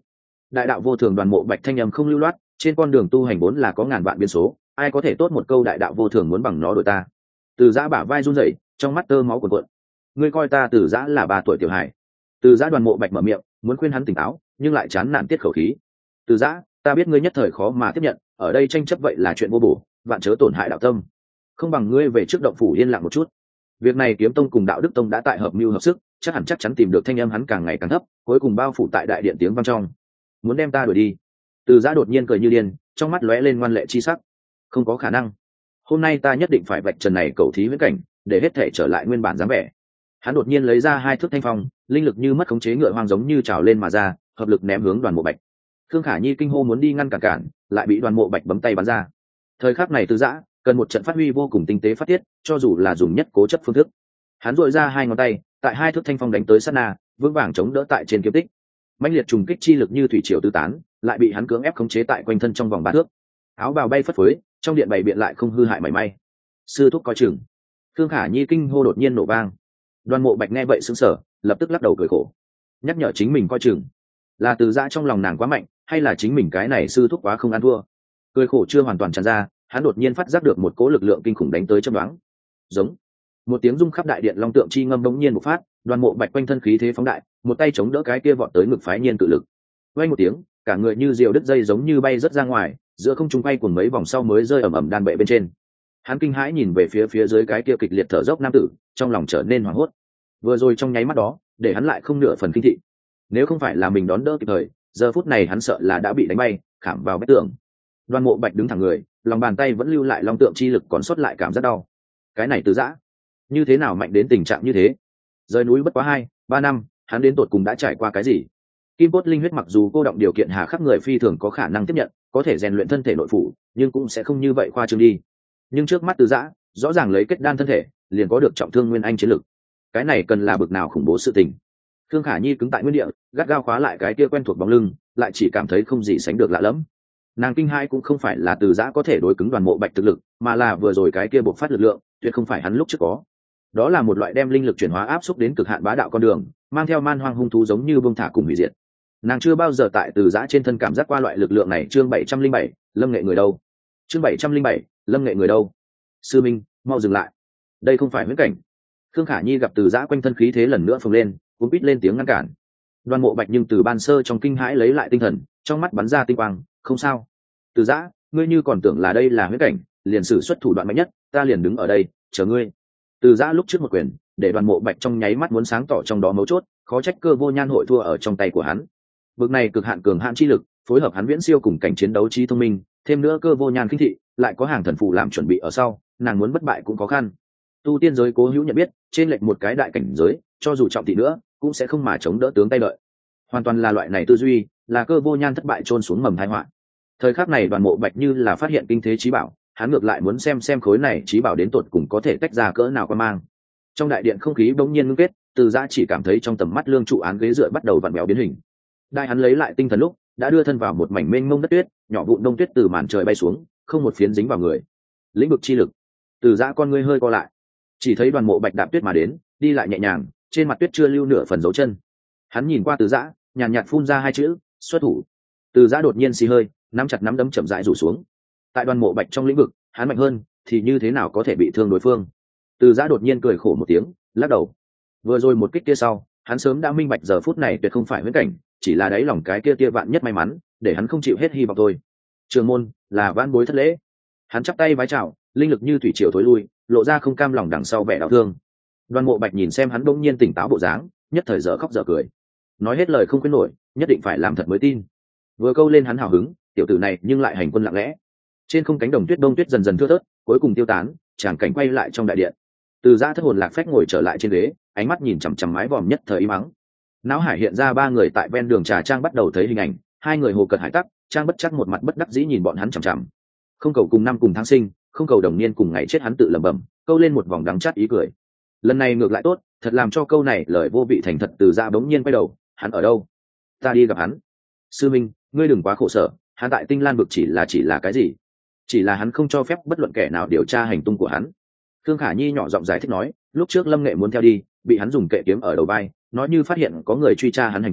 đại đạo vô thường, Đoàn Mộ Bạch thanh âm không lưu loát, trên con đường tu hành vốn là có ngàn vạn biến số, ai có thể tốt một câu đại đạo vô thường muốn bằng nó đổi ta. Từ Giã bả vai run rẩy, trong mắt tơ máu cuồn cuộn. Ngươi coi ta Từ Giã là 3 tuổi tiểu hài? Từ Giã Đoàn Mộ Bạch mở miệng muốn khuyên hắn tỉnh táo, nhưng lại chán nản tiết khẩu khí. Từ Giã, ta biết ngươi nhất thời khó mà tiếp nhận, ở đây tranh chấp vậy là chuyện vô bổ, vạn chớ tổn hại đạo tâm. Không bằng ngươi về trước động phủ yên lặng một chút. Việc này Kiếm Tông cùng Đạo Đức Tông đã tại hợp mưu hợp sức, chắc chắn tìm được thanh âm hắn càng ngày càng thấp, cuối cùng bao phủ tại đại điện tiếng vang trong. Muốn đem ta đuổi đi? Từ Giã đột nhiên cười như điên, trong mắt lóe lên ngoan lệ chi sắc. Không có khả năng. Hôm nay ta nhất định phải vạch trần này cầu thí huyễn cảnh, để hết thể trở lại nguyên bản dáng vẻ. Hắn đột nhiên lấy ra 2 thước thanh phong, linh lực như mất khống chế ngựa hoang giống như trào lên mà ra, hợp lực ném hướng Đoàn Mộ Bạch. Khương Khả Nhi kinh hô muốn đi ngăn cản, lại bị Đoàn Mộ Bạch bấm tay bắn ra. Thời khắc này Từ Giã cần một trận phát huy vô cùng tinh tế phát tiết, cho dù là dùng nhất cố chấp phương thức. Hắn duỗi ra 2 ngón tay, tại 2 thước thanh phong đánh tới sát na, vững vàng chống đỡ tại trên kiếm tích. Mãnh liệt trùng kích chi lực như thủy triều tứ tán, lại bị hắn cưỡng ép khống chế tại quanh thân trong vòng 3 thước. Áo bào bay phất phới, trong điện bày biện lại không hư hại mảy may. Sư thúc coi chừng. Khương Khả Nhi kinh hô đột nhiên nổ vang. Đoàn Mộ Bạch nghe vậy sững sờ, lập tức lắc đầu cười khổ, nhắc nhở chính mình coi chừng. Là Từ Giã trong lòng nàng quá mạnh, hay là chính mình cái này sư thúc quá không ăn thua? Cười khổ chưa hoàn toàn tràn ra, hắn đột nhiên phát giác được một cỗ lực lượng kinh khủng đánh tới chớp nhoáng. Giống một tiếng rung khắp đại điện long tượng chi ngâm bỗng nhiên bộc phát, Đoàn Mộ Bạch quanh thân khí thế phóng đại, một tay chống đỡ cái kia vọt tới ngực phái nhiên cự lực. Vang một tiếng, cả người như diều đứt dây giống như bay rất ra ngoài, giữa không trung quay cuồng mấy vòng sau mới rơi ầm ầm đan bệ bên trên. Hắn kinh hãi nhìn về phía dưới cái kia kịch liệt thở dốc nam tử, trong lòng trở nên hoảng hốt. Vừa rồi trong nháy mắt đó, để hắn lại không nửa phần kinh thị. Nếu không phải là mình đón đỡ kịp thời, giờ phút này hắn sợ là đã bị đánh bay, khảm vào vách tường. Đoàn Mộ Bạch đứng thẳng người, lòng bàn tay vẫn lưu lại long tượng chi lực còn sót lại cảm giác đau. Cái này Từ Giã, như thế nào mạnh đến tình trạng như thế? Rời núi bất quá 2-3 năm, hắn đến tột cùng đã trải qua cái gì? Kim cốt linh huyết mặc dù cô động điều kiện hà khắc người phi thường có khả năng tiếp nhận, có thể rèn luyện thân thể nội phủ, nhưng cũng sẽ không như vậy khoa trương đi. Nhưng trước mắt Từ Giã, rõ ràng lấy kết đan thân thể, liền có được trọng thương nguyên anh chiến lực. Cái này cần là bực nào khủng bố sự tình. Khương Khả Nhi cứng tại nguyên địa, gắt gao khóa lại cái kia quen thuộc bóng lưng, lại chỉ cảm thấy không gì sánh được lạ lẫm. Nàng kinh hai cũng không phải là Từ Giã có thể đối cứng Đoàn Mộ Bạch thực lực, mà là vừa rồi cái kia bộc phát lực lượng, tuyệt không phải hắn lúc trước có. Đó là một loại đem linh lực chuyển hóa áp xúc đến cực hạn bá đạo con đường, mang theo man hoang hung thú giống như bông thả cùng hủy diệt. Nàng chưa bao giờ tại Từ Giã trên thân cảm giác qua loại lực lượng này. Chương 707, Lâm Nghệ người đâu? Chương 707, Lâm Nghệ người đâu? Sư Minh, mau dừng lại, đây không phải huyễn cảnh. Khương Khả Nhi gặp Từ Giã quanh thân khí thế lần nữa phồng lên, cuốn quýt lên tiếng ngăn cản. Đoàn Mộ Bạch nhưng từ ban sơ trong kinh hãi lấy lại tinh thần, trong mắt bắn ra tinh quang. Không sao, Từ Giã, ngươi như còn tưởng là đây là huyễn cảnh, liền sử xuất thủ đoạn mạnh nhất, ta liền đứng ở đây chờ ngươi. Từ Giã lúc trước một quyền, để Đoàn Mộ Bạch trong nháy mắt muốn sáng tỏ trong đó mấu chốt, khó trách Cơ Vô Nhan hội thua ở trong tay của hắn. Bực này cực hạn cường hạn chi lực, phối hợp hắn viễn siêu cùng cảnh chiến đấu trí thông minh, thêm nữa Cơ Vô Nhan khinh thị, lại có hàng thần phù làm chuẩn bị ở sau, nàng muốn bất bại cũng khó khăn. Tu tiên giới cố hữu nhận biết, trên lệch một cái đại cảnh giới, cho dù trọng thị nữa, cũng sẽ không mà chống đỡ tướng tay đợi. Hoàn toàn là loại này tư duy, là Cơ Vô Nhan thất bại chôn xuống mầm tai họa. Thời khắc này Đoàn Mộ Bạch như là phát hiện kinh thế chí bảo, hắn ngược lại muốn xem khối này chí bảo đến tột cùng có thể tách ra cỡ nào quan mang. Trong đại điện không khí bỗng nhiên ngưng kết, Từ Giã chỉ cảm thấy trong tầm mắt lương trụ án ghế dựa bắt đầu vặn vẹo biến hình. Đại hắn lấy lại tinh thần lúc, đã đưa thân vào một mảnh mênh mông đất tuyết, nhỏ vụn đông tuyết từ màn trời bay xuống, không một phiến dính vào người. Lĩnh vực chi lực. Từ Giã con ngươi hơi co lại, chỉ thấy Đoàn Mộ Bạch đạp tuyết mà đến, đi lại nhẹ nhàng, trên mặt tuyết chưa lưu nửa phần dấu chân. Hắn nhìn qua Từ Giã, nhàn nhạt phun ra 2 chữ: xuất thủ. Từ Giã đột nhiên xì hơi, nắm chặt nắm đấm chậm rãi rủ xuống. Tại Đoàn Mộ Bạch trong lĩnh vực, hắn mạnh hơn, thì như thế nào có thể bị thương đối phương? Từ Giã đột nhiên cười khổ một tiếng, lắc đầu. Vừa rồi một kích kia sau, hắn sớm đã minh bạch giờ phút này tuyệt không phải huyễn cảnh, chỉ là đáy lòng cái kia vạn nhất may mắn, để hắn không chịu hết hy vọng thôi. Trường môn, là vãn bối thất lễ. Hắn chắp tay vái chào, linh lực như thủy triều thối lui, lộ ra không cam lòng đằng sau vẻ đau thương. Đoàn Mộ Bạch nhìn xem hắn bỗng nhiên tỉnh táo bộ dáng, nhất thời dở khóc dở cười. Nói hết lời không khuyên nổi, nhất định phải làm thật mới tin. Vừa câu lên hắn hào hứng, tiểu tử này nhưng lại hành quân lặng lẽ. Trên không cánh đồng tuyết đông tuyết dần dần thưa thớt, cuối cùng tiêu tán, tràng cảnh quay lại trong đại điện. Từ Giã thất hồn lạc phách ngồi trở lại trên ghế, ánh mắt nhìn chằm chằm mái vòm nhất thời im mắng. Não hải hiện ra 3 người tại ven đường trà trang bắt đầu thấy hình ảnh, 2 người hồ cật hải tắc, trang bất chắc một mặt bất đắc dĩ nhìn bọn hắn chằm chằm. Không cầu cùng năm cùng tháng sinh, không cầu đồng niên cùng ngày chết, hắn tự lẩm bẩm, câu lên một vòng đắng chát ý cười. Lần này ngược lại tốt, thật làm cho câu này lời vô vị thành thật. Từ Giã bỗng nhiên quay đầu, hắn ở đâu? Ta đi gặp hắn. Sư Minh, ngươi đừng quá khổ sở, hắn tại Tinh Lan vực chỉ là cái gì? Chỉ là hắn không cho phép bất luận kẻ nào điều tra hành tung của hắn. Khương Khả Nhi nhỏ giọng giải thích nói, lúc trước Lâm Nghệ muốn theo đi, bị hắn dùng kệ kiếm ở đầu vai, nói như phát hiện có người truy tra hắn hành tung,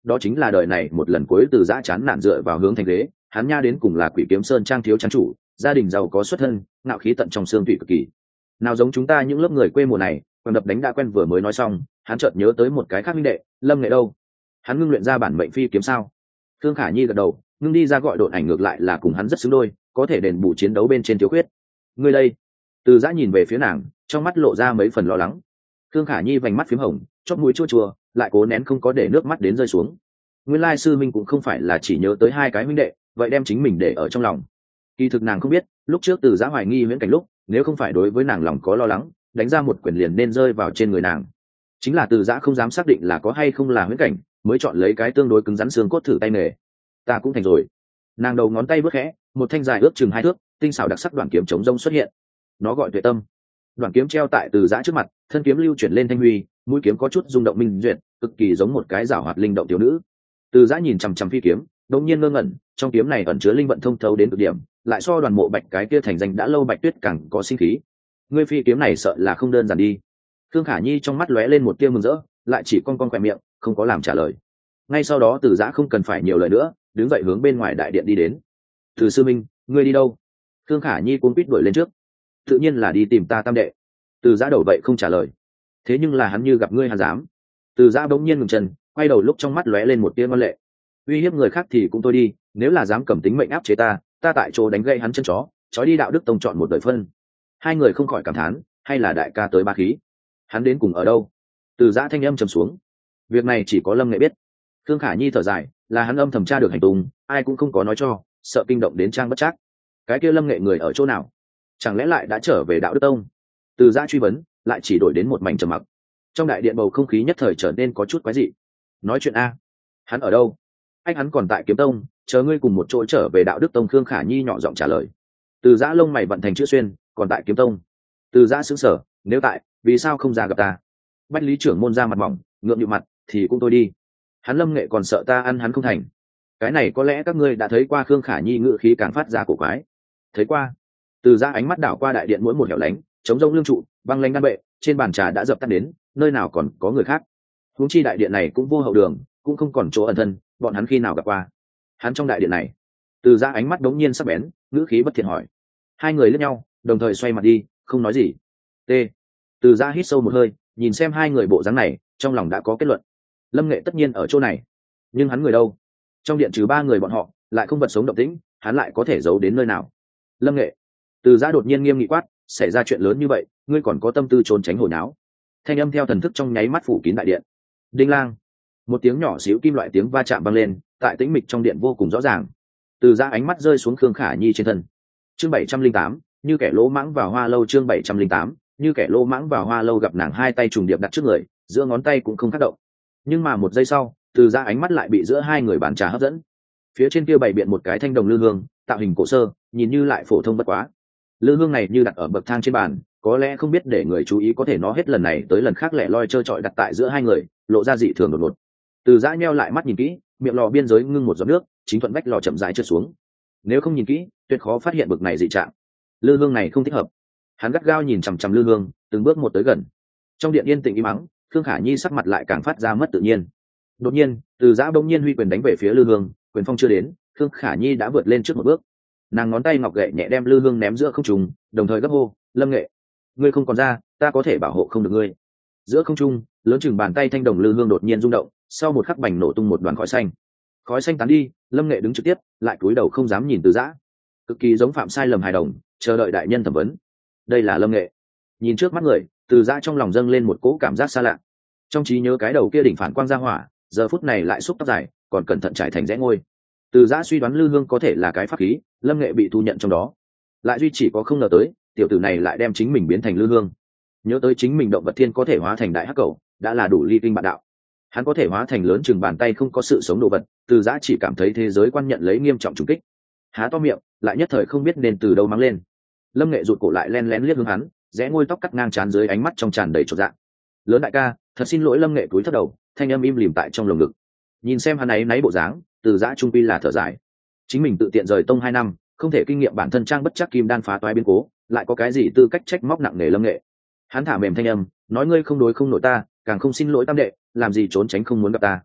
đó chính là đời này một lần cuối Từ Giã chán nản dựa vào hướng thành ghế. Hắn nha đến cùng là Quỷ Kiếm Sơn trang thiếu trang chủ, gia đình giàu có xuất thân, ngạo khí tận trong xương tủy cực kỳ. Nào giống chúng ta những lớp người quê mùa này, còn đập đánh đã quen. Vừa mới nói xong, hắn chợt nhớ tới một cái khác minh đệ, Lâm Nghệ đâu? Hắn ngưng luyện ra bản mệnh phi kiếm sao? Thương Khả Nhi gật đầu, ngưng đi ra gọi độn ảnh ngược lại là cùng hắn rất xứng đôi, có thể đền bù chiến đấu bên trên thiếu khuyết. Ngươi đây? Từ Giã nhìn về phía nàng, trong mắt lộ ra mấy phần lo lắng. Thương Khả Nhi vành mắt phím hồng, chóp mũi chua chua, lại cố nén không có để nước mắt đến rơi xuống. Nguyên lai sư minh cũng không phải là chỉ nhớ tới hai cái huynh đệ, vậy đem chính mình để ở trong lòng. Kỳ thực nàng không biết, lúc trước Từ Giã hoài nghi Huyễn Cảnh lúc, nếu không phải đối với nàng lòng có lo lắng, đánh ra một quyền liền nên rơi vào trên người nàng. Chính là Từ Giã không dám xác định là có hay không là Huyễn Cảnh, mới chọn lấy cái tương đối cứng rắn xương cốt thử tay nghề. Ta cũng thành rồi. Nàng đầu ngón tay bước khẽ, một thanh dài ước chừng 2 thước, tinh xảo đặc sắc đoạn kiếm chống rông xuất hiện. Nó gọi Tuệ Tâm. Đoạn kiếm treo tại Từ Giã trước mặt, thân kiếm lưu chuyển lên thanh huy, mũi kiếm có chút rung động minh duyệt, cực kỳ giống một cái giảo hoạt linh động tiểu nữ. Từ Giã nhìn chằm chằm phi kiếm, đột nhiên ngơ ngẩn, trong kiếm này ẩn chứa linh vận thông thấu đến cực điểm, lại so Đoàn Mộ Bạch cái kia thành danh đã lâu Bạch Tuyết càng có sinh khí. Ngươi phi kiếm này sợ là không đơn giản đi. Thương Khả Nhi trong mắt lóe lên một tia mừng rỡ, lại chỉ con khỏe miệng, không có làm trả lời. Ngay sau đó Từ Giã không cần phải nhiều lời nữa, đứng dậy hướng bên ngoài đại điện đi đến. Từ sư minh, ngươi đi đâu? Thương Khả Nhi cuống quýt đuổi lên trước. Tự nhiên là đi tìm ta tam đệ. Từ Giã đầu vậy không trả lời. Thế nhưng là hắn như gặp ngươi hắn dám. Từ Giã bỗng nhiên ngừng chân, quay đầu lúc trong mắt lóe lên một tia ngoan lệ. Uy hiếp người khác thì cũng thôi đi, nếu là dám cầm tính mệnh áp chế ta tại chỗ đánh gãy hắn chân chó, trói đi Đạo Đức Tông chọn một đời phân. Hai người không khỏi cảm thán, hay là đại ca tới ba khí. Hắn đến cùng ở đâu? Từ Giã thanh âm trầm xuống. Việc này chỉ có Lâm Nghệ biết. Thương Khả Nhi thở dài, là hắn âm thầm tra được hành tung, ai cũng không có nói cho, sợ kinh động đến Trang Bất Trác. Cái kia Lâm Nghệ người ở chỗ nào? Chẳng lẽ lại đã trở về Đạo Đức Tông? Từ Giã truy vấn, lại chỉ đổi đến một mảnh trầm mặc. Trong đại điện bầu không khí nhất thời trở nên có chút quái dị. Nói chuyện a? Hắn ở đâu? Anh hắn còn tại Kiếm Tông, chờ ngươi cùng một chỗ trở về Đạo Đức Tông. Khương Khả Nhi nhỏ giọng trả lời. Từ Giã lông mày vận thành chữ xuyên, còn tại Kiếm Tông. Từ Giã sững sờ, nếu tại, vì sao không ra gặp ta? Bách lý trưởng môn ra mặt mỏng, ngượng nhịu mặt, thì cũng tôi đi. Hắn Lâm Nghệ còn sợ ta ăn hắn không thành. Cái này có lẽ các ngươi đã thấy qua. Khương Khả Nhi ngự khí càng phát ra cổ quái. Thấy qua. Từ Giã ánh mắt đảo qua đại điện mỗi một hẻo lánh, chống rông lương trụ, băng lanh đan bệ, trên bàn trà đã dập tắt đến, nơi nào còn có người khác. Huống chi đại điện này cũng vô hậu đường, cũng không còn chỗ ẩn thân, bọn hắn khi nào gặp qua? Hắn trong đại điện này. Từ Giã ánh mắt đống nhiên sắc bén, ngữ khí bất thiện hỏi. Hai người liếc nhau, đồng thời xoay mặt đi, không nói gì. T. Từ Giã hít sâu một hơi, nhìn xem hai người bộ dáng này, trong lòng đã có kết luận. Lâm Nghệ tất nhiên ở chỗ này, nhưng hắn người đâu? Trong điện trừ 3 người bọn họ, lại không vật sống động tĩnh, hắn lại có thể giấu đến nơi nào? Lâm Nghệ. Từ Giã đột nhiên nghiêm nghị quát, xảy ra chuyện lớn như vậy, ngươi còn có tâm tư trốn tránh hồi náo? Thanh âm theo thần thức trong nháy mắt phủ kín đại điện. Đinh lang. Một tiếng nhỏ xíu kim loại tiếng va chạm vang lên, tại tĩnh mịch trong điện vô cùng rõ ràng. Từ Giã ánh mắt rơi xuống Khương Khả Nhi trên thân. Chương 708, như kẻ lỗ mãng vào hoa lâu. Chương 708, như kẻ lỗ mãng vào hoa lâu. Gặp nàng hai tay trùng điệp đặt trước người, giữa ngón tay cũng không tác động. Nhưng mà một giây sau, Từ Giã ánh mắt lại bị giữa hai người bàn trà hấp dẫn. Phía trên kia bày biện một cái thanh đồng lư hương, tạo hình cổ sơ, nhìn như lại phổ thông bất quá. Lư hương này như đặt ở bậc thang trên bàn, có lẽ không biết để người chú ý, có thể nó hết lần này tới lần khác lẻ loi trơ trọi đặt tại giữa hai người, lộ ra dị thường đột ngột. Từ Giã nheo lại mắt nhìn kỹ, miệng lò biên giới ngưng một giọt nước, chính thuận vách lò chậm rãi trượt xuống. Nếu không nhìn kỹ, tuyệt khó phát hiện bực này dị trạng. Lư hương này không thích hợp. Hắn gắt gao nhìn chằm chằm lư hương, từng bước một tới gần. Trong điện yên tĩnh im mắng, Khương Khả Nhi sắc mặt lại càng phát ra mất tự nhiên. Đột nhiên, Từ Giã bỗng nhiên huy quyền đánh về phía lư hương, quyền phong chưa đến, Khương Khả Nhi đã vượt lên trước một bước. Nàng ngón tay ngọc gậy nhẹ đem lư hương ném giữa không trung, đồng thời gấp hô, Lâm Nghệ, ngươi không còn ra, ta có thể bảo hộ không được ngươi. Giữa không trung, lớn chừng bàn tay thanh đồng lư hương đột nhiên rung động, sau một khắc bành nổ tung một đoàn khói xanh. Khói xanh tán đi, Lâm Nghệ đứng trực tiếp, lại cúi đầu không dám nhìn Từ Giã, cực kỳ giống phạm sai lầm hài đồng, chờ đợi đại nhân thẩm vấn. Đây là Lâm Nghệ. Nhìn trước mắt người, Từ Giã trong lòng dâng lên một cỗ cảm giác xa lạ. Trong trí nhớ cái đầu kia đỉnh phản quang ra hỏa, giờ phút này lại xúc tóc dài, còn cẩn thận trải thành rẽ ngôi. Từ Giã suy đoán lư hương có thể là cái pháp khí, Lâm Nghệ bị thu nhận trong đó. Lại duy chỉ có không ngờ tới, tiểu tử này lại đem chính mình biến thành lư hương. Nhớ tới chính mình động vật thiên có thể hóa thành đại hắc cầu, đã là đủ ly kinh bạn đạo. Hắn có thể hóa thành lớn chừng bàn tay không có sự sống đồ vật, Từ Giã chỉ cảm thấy thế giới quan nhận lấy nghiêm trọng trùng kích. Há to miệng, lại nhất thời không biết nên từ đâu mắng lên. Lâm Nghệ rụt cổ lại len lén liếc hướng hắn, rẽ ngôi tóc cắt ngang trán dưới ánh mắt trong tràn đầy chột dạ. Lớn đại ca, thật xin lỗi. Lâm Nghệ cúi thấp đầu, thanh âm im lìm tại trong lồng ngực. Nhìn xem hắn ấy náy bộ dáng, Từ Giã trung quy là thở dài. Chính mình tự tiện rời tông 2 năm, không thể kinh nghiệm bản thân trang bất chắc kim đan phá toái biến cố, lại có cái gì tư cách trách móc nặng nề Lâm Nghệ. Hắn thả mềm thanh âm, nói ngươi không đối không nổi ta, càng không xin lỗi tam đệ, làm gì trốn tránh không muốn gặp ta.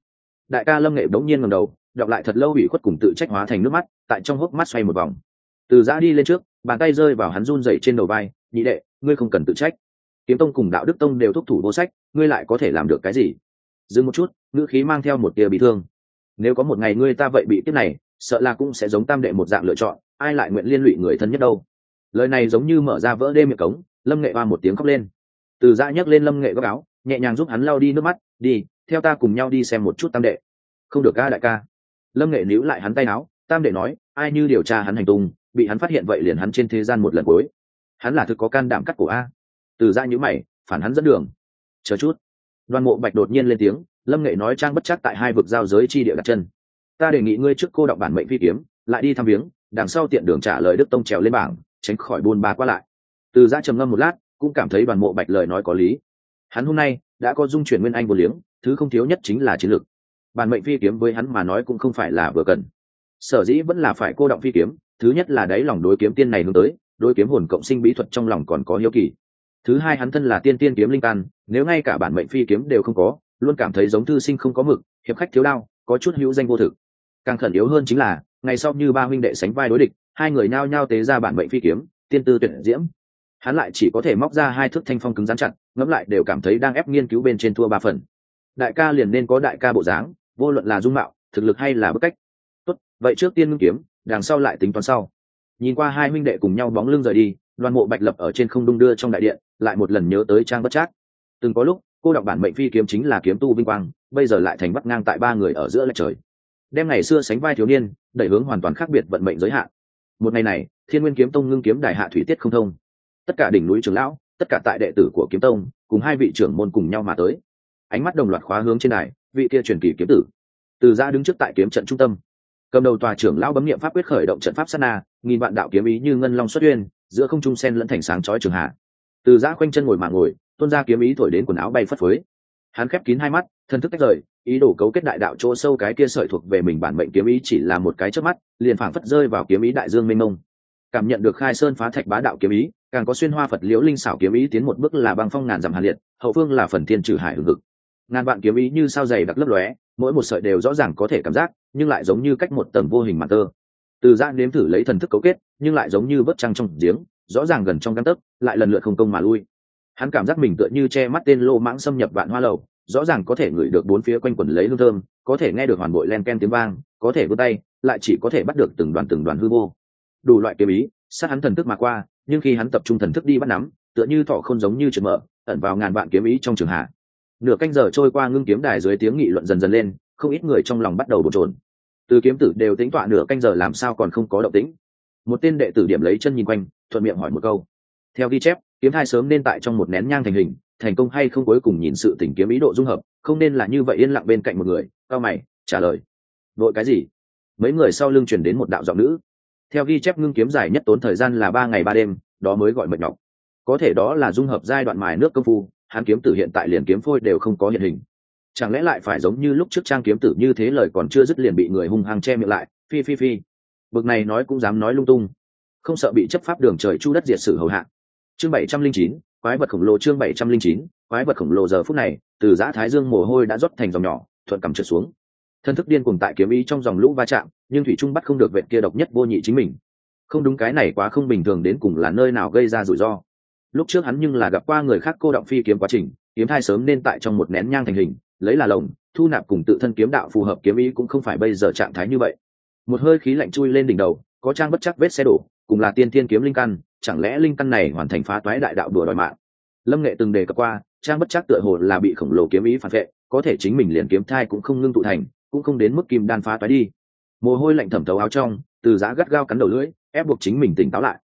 Đại ca Lâm Nghệ bỗng nhiên ngẩng đầu, đọc lại thật lâu ủy khuất cùng tự trách hóa thành nước mắt, tại trong hốc mắt xoay một vòng. Từ Giã đi lên trước, bàn tay rơi vào hắn run rẩy trên đầu vai, nhị đệ, ngươi không cần tự trách. Kiếm tông cùng đạo đức tông đều thúc thủ vô sách, ngươi lại có thể làm được cái gì? Dừng một chút, ngữ khí mang theo một tia bị thương. Nếu có một ngày ngươi ta vậy bị tiếp này, sợ là cũng sẽ giống tam đệ một dạng lựa chọn, ai lại nguyện liên lụy người thân nhất đâu. Lời này giống như mở ra vỡ đê miệng cống, Lâm Nghệ oa một tiếng khóc lên. Từ Giã nhấc lên Lâm Nghệ góc áo, nhẹ nhàng giúp hắn lau đi nước mắt, đi, theo ta cùng nhau đi xem một chút tam đệ. Không được ca đại ca. Lâm Nghệ níu lại hắn tay áo, tam đệ nói, ai như điều tra hắn hành tung, bị hắn phát hiện vậy liền hắn trên thế gian một lần cuối. Hắn là thực có can đảm cắt cổ a. Từ Giã nhíu mày, phản hắn dẫn đường. Chờ chút. Đoàn Mộ Bạch đột nhiên lên tiếng, Lâm Nghệ nói trang bất chắc tại hai vực giao giới chi địa đặt chân. Ta đề nghị ngươi trước cô đọng bản mệnh phi kiếm, lại đi thăm viếng, đằng sau tiện đường trả lời Đức Tông trèo lên bảng, tránh khỏi buôn ba qua lại. Từ Giã trầm ngâm một lát, cũng cảm thấy Đoàn Mộ Bạch lời nói có lý. Hắn hôm nay đã có dung chuyển nguyên anh vô liếng, thứ không thiếu nhất chính là chiến lược. Bản mệnh phi kiếm với hắn mà nói cũng không phải là vừa cần. Sở dĩ vẫn là phải cô động phi kiếm, thứ nhất là đáy lòng đối kiếm tiên này hướng tới, đối kiếm hồn cộng sinh bí thuật trong lòng còn có hiếu kỳ. Thứ hai hắn thân là tiên kiếm linh căn, nếu ngay cả bản mệnh phi kiếm đều không có, luôn cảm thấy giống thư sinh không có mực, hiệp khách thiếu đao, có chút hữu danh vô thực. Càng khẩn yếu hơn chính là, ngày sau như ba huynh đệ sánh vai đối địch, hai người nhao nhao tế ra bản mệnh phi kiếm, tiên tư tuyệt diễm. Hắn lại chỉ có thể móc ra hai thước thanh phong cứng rắn chặt, ngẫm lại đều cảm thấy đang ép nghiên cứu bên trên thua ba phần. Đại ca liền nên có đại ca bộ dáng, vô luận là dung mạo, thực lực hay là bức cách. Tốt, vậy trước tiên ngưng kiếm, đằng sau lại tính toán sau. Nhìn qua hai huynh đệ cùng nhau bóng lưng rời đi, Đoàn Mộ Bạch lập ở trên không đung đưa trong đại điện, lại một lần nhớ tới Trang Bất Trác. Từng có lúc, cô đọc bản mệnh phi kiếm chính là kiếm tu vinh quang, bây giờ lại thành bắt ngang tại ba người ở giữa lệch trời. Đem ngày xưa sánh vai thiếu niên, đẩy hướng hoàn toàn khác biệt vận mệnh giới hạn. Một ngày này, Thiên Nguyên kiếm tông ngưng kiếm đài hạ thủy tiết không thông. Tất cả đỉnh núi trưởng lão, tất cả tại đệ tử của kiếm tông, cùng hai vị trưởng môn cùng nhau mà tới. Ánh mắt đồng loạt khóa hướng trên đài, vị kia truyền kỳ kiếm tử. Từ Giã đứng trước tại kiếm trận trung tâm, cầm đầu tòa trưởng lão bấm niệm pháp quyết khởi động trận pháp sát na, nghìn vạn đạo kiếm ý như ngân long xuất uyên, giữa không trung sen lẫn thành sáng chói trường hạ. Từ Giã khoanh chân ngồi mà ngồi, tuôn ra kiếm ý thổi đến quần áo bay phất phới. Hắn khép kín hai mắt, thân thức tách rời, ý đồ cấu kết đại đạo chỗ sâu cái kia sợi thuộc về mình bản mệnh kiếm ý chỉ là một cái chớp mắt, liền phảng phất rơi vào kiếm ý đại dương mênh mông. Cảm nhận được khai sơn phá thạch bá đạo kiếm ý, càng có xuyên hoa Phật liễu linh xảo kiếm ý tiến một bước là băng phong ngàn dặm hàn liệt, hậu phương là phần thiên trừ hải hừng hực. Ngàn vạn kiếm ý như sao dày đặc lấp lóe, mỗi một sợi đều rõ ràng có thể cảm giác, nhưng lại giống như cách một tầng vô hình màn tơ. Từ Giã nếm thử lấy thần thức cấu kết, nhưng lại giống như vớt trăng trong giếng, rõ ràng gần trong gang tấc, lại lần lượt không công mà lui. Hắn cảm giác mình tựa như che mắt tên lô mãng xâm nhập vạn hoa lầu, rõ ràng có thể ngửi được bốn phía quanh quẩn lấy hương thơm, có thể nghe được hoàn bội len ken tiếng vang, có thể vươn tay, lại chỉ có thể bắt được từng đoàn hư vô. Đủ loại kiếm ý, sát hắn thần thức mà qua, nhưng khi hắn tập trung thần thức đi bắt nắm, tựa như thỏ khôn giống như trượt mở, ẩn vào ngàn vạn kiếm ý trong trường hạ. Nửa canh giờ trôi qua, ngưng kiếm đài dưới tiếng nghị luận dần dần lên, không ít người trong lòng bắt đầu bồn chồn. Từ kiếm tử đều tính tọa nửa canh giờ làm sao còn không có động tĩnh. Một tên đệ tử điểm lấy chân nhìn quanh, thuận miệng hỏi một câu. Theo ghi chép, kiếm thai sớm nên tại trong một nén nhang thành hình, thành công hay không cuối cùng nhìn sự tình kiếm ý độ dung hợp, không nên là như vậy yên lặng bên cạnh một người. Cao mày trả lời. Vội cái gì? Mấy người sau lưng truyền đến một đạo giọng nữ. Theo ghi chép ngưng kiếm dài nhất tốn thời gian là 3 ngày 3 đêm, đó mới gọi mệt nhọc. Có thể đó là dung hợp giai đoạn mài nước công phu, hắn kiếm tử hiện tại liền kiếm phôi đều không có hiện hình. Chẳng lẽ lại phải giống như lúc trước Trang kiếm tử như thế, lời còn chưa dứt liền bị người hung hăng che miệng lại, phi. Bực này nói cũng dám nói lung tung, không sợ bị chấp pháp đường trời chu đất diệt sử hầu hạ. Chương 709, quái vật khổng lồ. Chương 709, quái vật khổng lồ. Giờ phút này, Từ Giã thái dương mồ hôi đã rót thành dòng nhỏ, thuận cầm trượt xuống. Thân thức điên cuồng tại kiếm ý trong dòng lũ va chạm, nhưng thủy trung bắt không được vệt kia độc nhất vô nhị chính mình. Không đúng, cái này quá không bình thường, đến cùng là nơi nào gây ra rủi ro. Lúc trước hắn nhưng là gặp qua người khác cô động phi kiếm quá trình, kiếm thai sớm nên tại trong một nén nhang thành hình, lấy là lồng thu nạp cùng tự thân kiếm đạo phù hợp kiếm ý cũng không phải bây giờ trạng thái như vậy. Một hơi khí lạnh chui lên đỉnh đầu, có Trang bất chắc vết xe đổ, cùng là tiên thiên kiếm linh căn, chẳng lẽ linh căn này hoàn thành phá toái đại đạo đùa đòi mạng. Lâm Nghệ từng đề cập qua, Trang bất chắc tựa hồ là bị khổng lồ kiếm ý phản vệ, có thể chính mình liền kiếm thai cũng không ngưng tụ thành, cũng không đến mức kim đan phá toái đi. Mồ hôi lạnh thẩm thấu áo trong, Từ Giã gắt gao cắn đầu lưỡi, ép buộc chính mình tỉnh táo lại.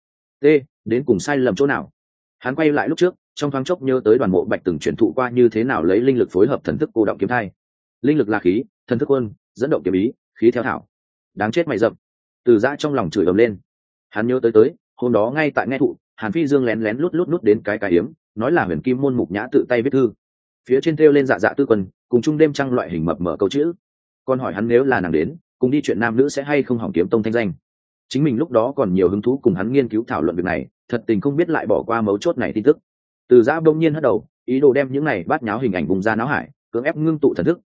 Đến cùng sai lầm chỗ nào? Hắn quay lại lúc trước, trong thoáng chốc nhớ tới Đoàn Mộ Bạch từng truyền thụ qua như thế nào lấy linh lực phối hợp thần thức cô động kiếm thai. Linh lực là khí, thần thức quân dẫn động kiếm ý, khí theo thảo. Đáng chết mày rậm. Từ Giã trong lòng chửi ầm lên. Hắn nhớ tới hôm đó ngay tại nghe thụ, Hàn Phi Dương lén lén lút đến cái hiếm, nói là Huyền Kim môn Mục Nhã tự tay viết thư, phía trên thêu lên dạ dạ tư quân cùng chung đêm trăng loại hình mập mở câu chữ. Còn hỏi hắn nếu là nàng đến cùng đi chuyện nam nữ sẽ hay không hỏng kiếm tông thanh danh. Chính mình lúc đó còn nhiều hứng thú cùng hắn nghiên cứu thảo luận việc này, thật tình không biết lại bỏ qua mấu chốt này tin tức. Từ Giã bỗng nhiên hất đầu, ý đồ đem những này bát nháo hình ảnh vùng ra náo hải, cưỡng ép ngưng tụ thần thức,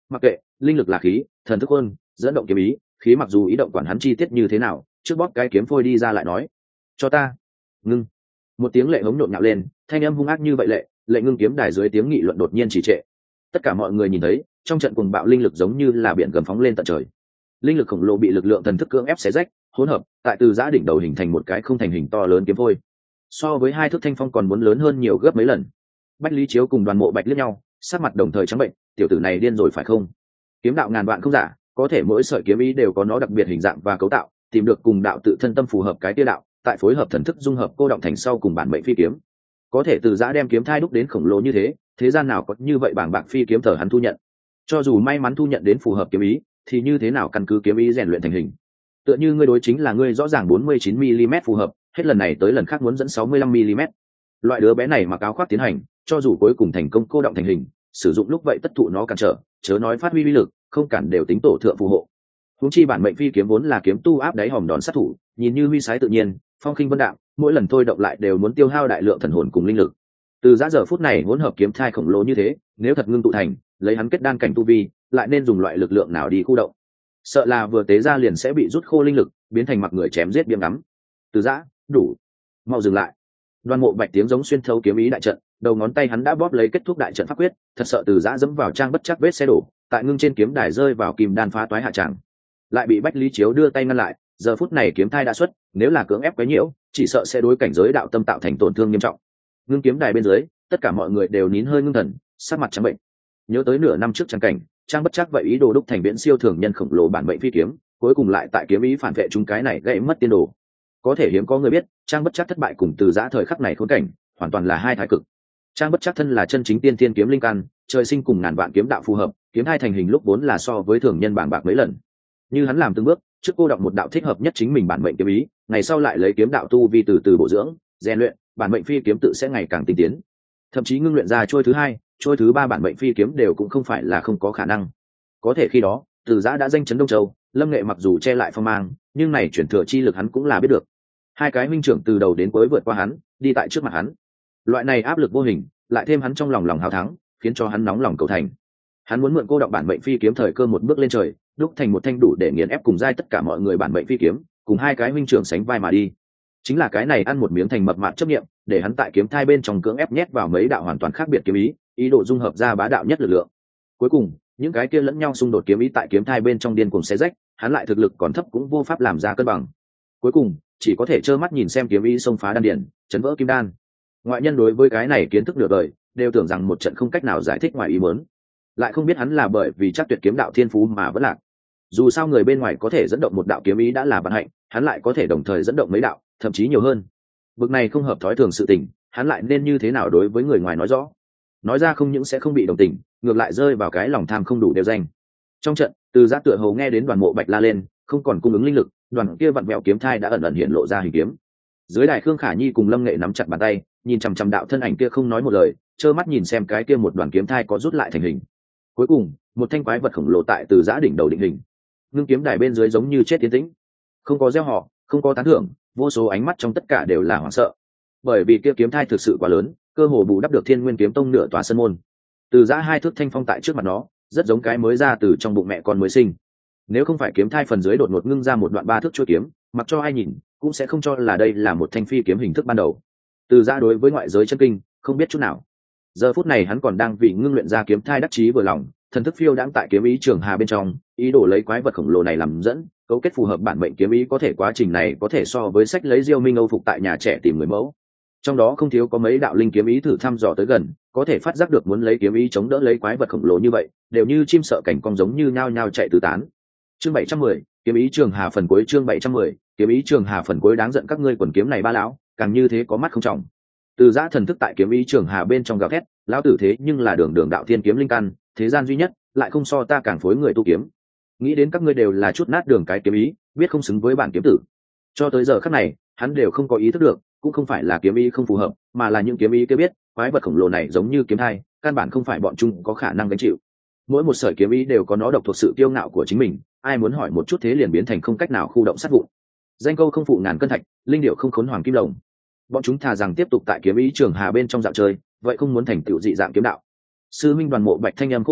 Mặc kệ, linh lực là khí, thần thức quân dẫn động kiếm ý, khí mặc dù ý động quản hắn chi tiết như thế nào, trước bóp cái kiếm phôi đi ra lại nói. Cho ta. Ngưng. Một tiếng lệ hống nhộn nhạo lên, thanh âm hung ác như vậy lệ ngưng kiếm đài dưới tiếng nghị luận đột nhiên trì trệ. Tất cả mọi người nhìn thấy, trong trận cuồng bạo linh lực giống như là biển gầm phóng lên tận trời. Linh lực khổng lồ bị lực lượng thần thức cưỡng ép xé rách, hỗn hợp, tại từ giã đỉnh đầu hình thành một cái không thành hình to lớn kiếm phôi. So với hai thước thanh phong còn muốn lớn hơn nhiều gấp mấy lần. Bách Lý Chiếu cùng Đoàn Mộ Bạch liếc nhau, sắc mặt đồng thời trắng bệnh, tiểu tử này điên rồi phải không? Kiếm đạo ngàn vạn không giả, có thể mỗi sợi kiếm ý đều có nó đặc biệt hình dạng và cấu tạo, tìm được cùng đạo tự thân tâm phù hợp cái tiêu đạo, tại phối hợp thần thức dung hợp cô động thành sau cùng bản mệnh phi kiếm. Có thể từ giã đem kiếm thai đúc đến khổng lồ như thế gian nào có như vậy bảng bạc phi kiếm thở hắn thu nhận. Cho dù may mắn thu nhận đến phù hợp kiếm ý, thì như thế nào căn cứ kiếm ý rèn luyện thành hình? Tựa như ngươi đối chính là ngươi rõ ràng 49 mm phù hợp, hết lần này tới lần khác muốn dẫn 65 mm. Loại đứa bé này mặc áo khoác tiến hành, cho dù cuối cùng thành công cô động thành hình, sử dụng lúc vậy tất thụ nó cản trở, chớ nói phát huy uy lực, không cản đều tính tổ thượng phù hộ. Huống chi bản mệnh phi kiếm vốn là kiếm tu áp đáy hòm đòn sát thủ, nhìn như huy sái tự nhiên, phong khinh vân đạm, mỗi lần thôi động lại đều muốn tiêu hao đại lượng thần hồn cùng linh lực. Từ giã giờ phút này hỗn hợp kiếm thai khổng lồ như thế, nếu thật ngưng tụ thành, lấy hắn kết đan cảnh tu vi, lại nên dùng loại lực lượng nào đi khu động? Sợ là vừa tế ra liền sẽ bị rút khô linh lực, biến thành mặc người chém giết biếng ngắm. Từ giã, đủ, mau dừng lại. Đoan Mộ Bạch tiếng giống xuyên thấu kiếm ý đại trận, đầu ngón tay hắn đã bóp lấy kết thúc đại trận pháp quyết, thật sợ từ giã dẫm vào trang bất chắc vết xe đổ, tại ngưng trên kiếm đài rơi vào kim đan phá toái hạ tràng. Lại bị Bách Lý Chiếu đưa tay ngăn lại, giờ phút này kiếm thai đã xuất, nếu là cưỡng ép quấy nhiễu, chỉ sợ sẽ đối cảnh giới đạo tâm tạo thành tổn thương nghiêm trọng. Ngưng kiếm đài bên dưới, tất cả mọi người đều nín hơi ngưng thần, sắc mặt trắng bệnh. Nhớ tới nửa năm trước trang cảnh, trang bất chắc vậy ý đồ đúc thành viễn siêu thường nhân khổng lồ bản mệnh phi kiếm, cuối cùng lại tại kiếm ý phản vệ chúng cái này gây mất tiên đồ. Có thể hiếm có người biết, trang bất chắc thất bại cùng từ giã thời khắc này khốn cảnh, hoàn toàn là hai thái cực. Trang bất chắc thân là chân chính tiên thiên kiếm linh căn, trời sinh cùng ngàn vạn kiếm đạo phù hợp, kiếm hai thành hình lúc vốn là so với thường nhân bảng bạc mấy lần. Như hắn làm từng bước, trước cô đọng một đạo thích hợp nhất chính mình bản mệnh kiếm ý, ngày sau lại lấy kiếm đạo tu vi từ từ bổ dưỡng, rèn luyện, bản mệnh phi kiếm tự sẽ ngày càng tinh tiến. Thậm chí ngưng luyện ra trôi thứ hai, trôi thứ ba bản mệnh phi kiếm đều cũng không phải là không có khả năng. Có thể khi đó, từ giã đã danh chấn Đông Châu, Lâm Nghệ mặc dù che lại phong mang, nhưng này chuyển thừa chi lực hắn cũng là biết được. Hai cái huynh trưởng từ đầu đến cuối vượt qua hắn, đi tại trước mặt hắn. Loại này áp lực vô hình, lại thêm hắn trong lòng hào thắng, khiến cho hắn nóng lòng cầu thành. Hắn muốn mượn cô đọng bản mệnh phi kiếm thời cơ một bước lên trời, đúc thành một thanh đủ để nghiền ép cùng giai tất cả mọi người bản mệnh phi kiếm, cùng hai cái huynh trưởng sánh vai mà đi. Chính là cái này ăn một miếng thành mập mạp chấp niệm, để hắn tại kiếm thai bên trong cưỡng ép nhét vào mấy đạo hoàn toàn khác biệt kiếm ý, ý đồ dung hợp ra bá đạo nhất lực lượng. Cuối cùng, những cái kia lẫn nhau xung đột kiếm ý tại kiếm thai bên trong điên cuồng xé rách, hắn lại thực lực còn thấp cũng vô pháp làm ra cân bằng. Cuối cùng, chỉ có thể trơ mắt nhìn xem kiếm ý xông phá đan điển, chấn vỡ kim đan. Ngoại nhân đối với cái này kiến thức nửa đời, đều tưởng rằng một trận không cách nào giải thích ngoài ý muốn, lại không biết hắn là bởi vì chắc tuyệt kiếm đạo thiên phú mà vẫn lạc. Dù sao người bên ngoài có thể dẫn động một đạo kiếm ý đã là vận hạnh, hắn lại có thể đồng thời dẫn động mấy đạo, thậm chí nhiều hơn. Bực này không hợp thói thường sự tình, hắn lại nên như thế nào đối với người ngoài nói rõ? Nói ra không những sẽ không bị đồng tình, ngược lại rơi vào cái lòng tham không đủ đều danh. Trong trận, từ giã tựa hầu nghe đến Đoàn Mộ Bạch la lên, không còn cung ứng linh lực, đoàn kia vặn vẹo kiếm thai đã ẩn ẩn hiện lộ ra hình kiếm. Dưới đài Khương Khả Nhi cùng Lâm Nghệ nắm chặt bàn tay, nhìn chằm chằm đạo thân ảnh kia không nói một lời, trơ mắt nhìn xem cái kia một đoàn kiếm thai có rút lại thành hình. Cuối cùng, một thanh quái vật khổng lồ tại từ giã đỉnh đầu định hình. Ngưng kiếm đài bên dưới giống như chết tiến tĩnh, không có gieo họ, không có tán thưởng, vô số ánh mắt trong tất cả đều là hoảng sợ. Bởi vì kia kiếm thai thực sự quá lớn, cơ hồ bù đắp được Thiên Nguyên Kiếm Tông nửa tòa sân môn. Từ giã hai thước thanh phong tại trước mặt nó, rất giống cái mới ra từ trong bụng mẹ con mới sinh. Nếu không phải kiếm thai phần dưới đột ngột ngưng ra một đoạn 3 thước chuôi kiếm, mặc cho ai nhìn cũng sẽ không cho là đây là một thanh phi kiếm hình thức ban đầu. Từ giã đối với ngoại giới chân kinh không biết chút nào. Giờ phút này hắn còn đang vì ngưng luyện ra kiếm thai đắc chí vừa lòng, thần thức phiêu đãng tại kiếm ý trường hà bên trong, ý đồ lấy quái vật khổng lồ này làm dẫn, cấu kết phù hợp bản mệnh kiếm ý. Có thể quá trình này có thể so với sách lấy Diêu Minh Âu phục tại nhà trẻ tìm người mẫu. Trong đó không thiếu có mấy đạo linh kiếm ý thử thăm dò tới gần, có thể phát giác được muốn lấy kiếm ý chống đỡ lấy quái vật khổng lồ như vậy, đều như chim sợ cảnh cong giống như nhao nhao chạy tứ tán. Chương 710, kiếm ý trường hà phần cuối. Chương 710, kiếm ý trường hà phần cuối. Đáng giận các ngươi quần kiếm này ba lão, càng như thế có mắt không trọng. Từ giã thần thức tại kiếm ý trường hà bên trong gào thét, lão tử thế nhưng là đường đạo thiên kiếm linh căn, thế gian duy nhất, lại không so ta càng phối người tu kiếm. Nghĩ đến các ngươi đều là chút nát đường cái kiếm ý, biết không xứng với bản kiếm tử. Cho tới giờ khắc này, hắn đều không có ý thức được, cũng không phải là kiếm ý không phù hợp, mà là những kiếm ý kia biết, quái vật khổng lồ này giống như kiếm thai, căn bản không phải bọn chúng có khả năng gánh chịu. Mỗi một sợi kiếm ý đều có nó độc thuộc sự kiêu ngạo của chính mình, ai muốn hỏi một chút thế liền biến thành không cách nào khu động sát vụn. Danh câu không phụ ngàn cân thạch, linh điệu không khốn hoàng kim đồng. Bọn chúng thà rằng tiếp tục tại kiếm ý trường hà bên trong dạo chơi, vậy không muốn thành tựu dị dạng kiếm đạo. Sư minh Đoàn Mộ Bạch thanh âm khô khốc,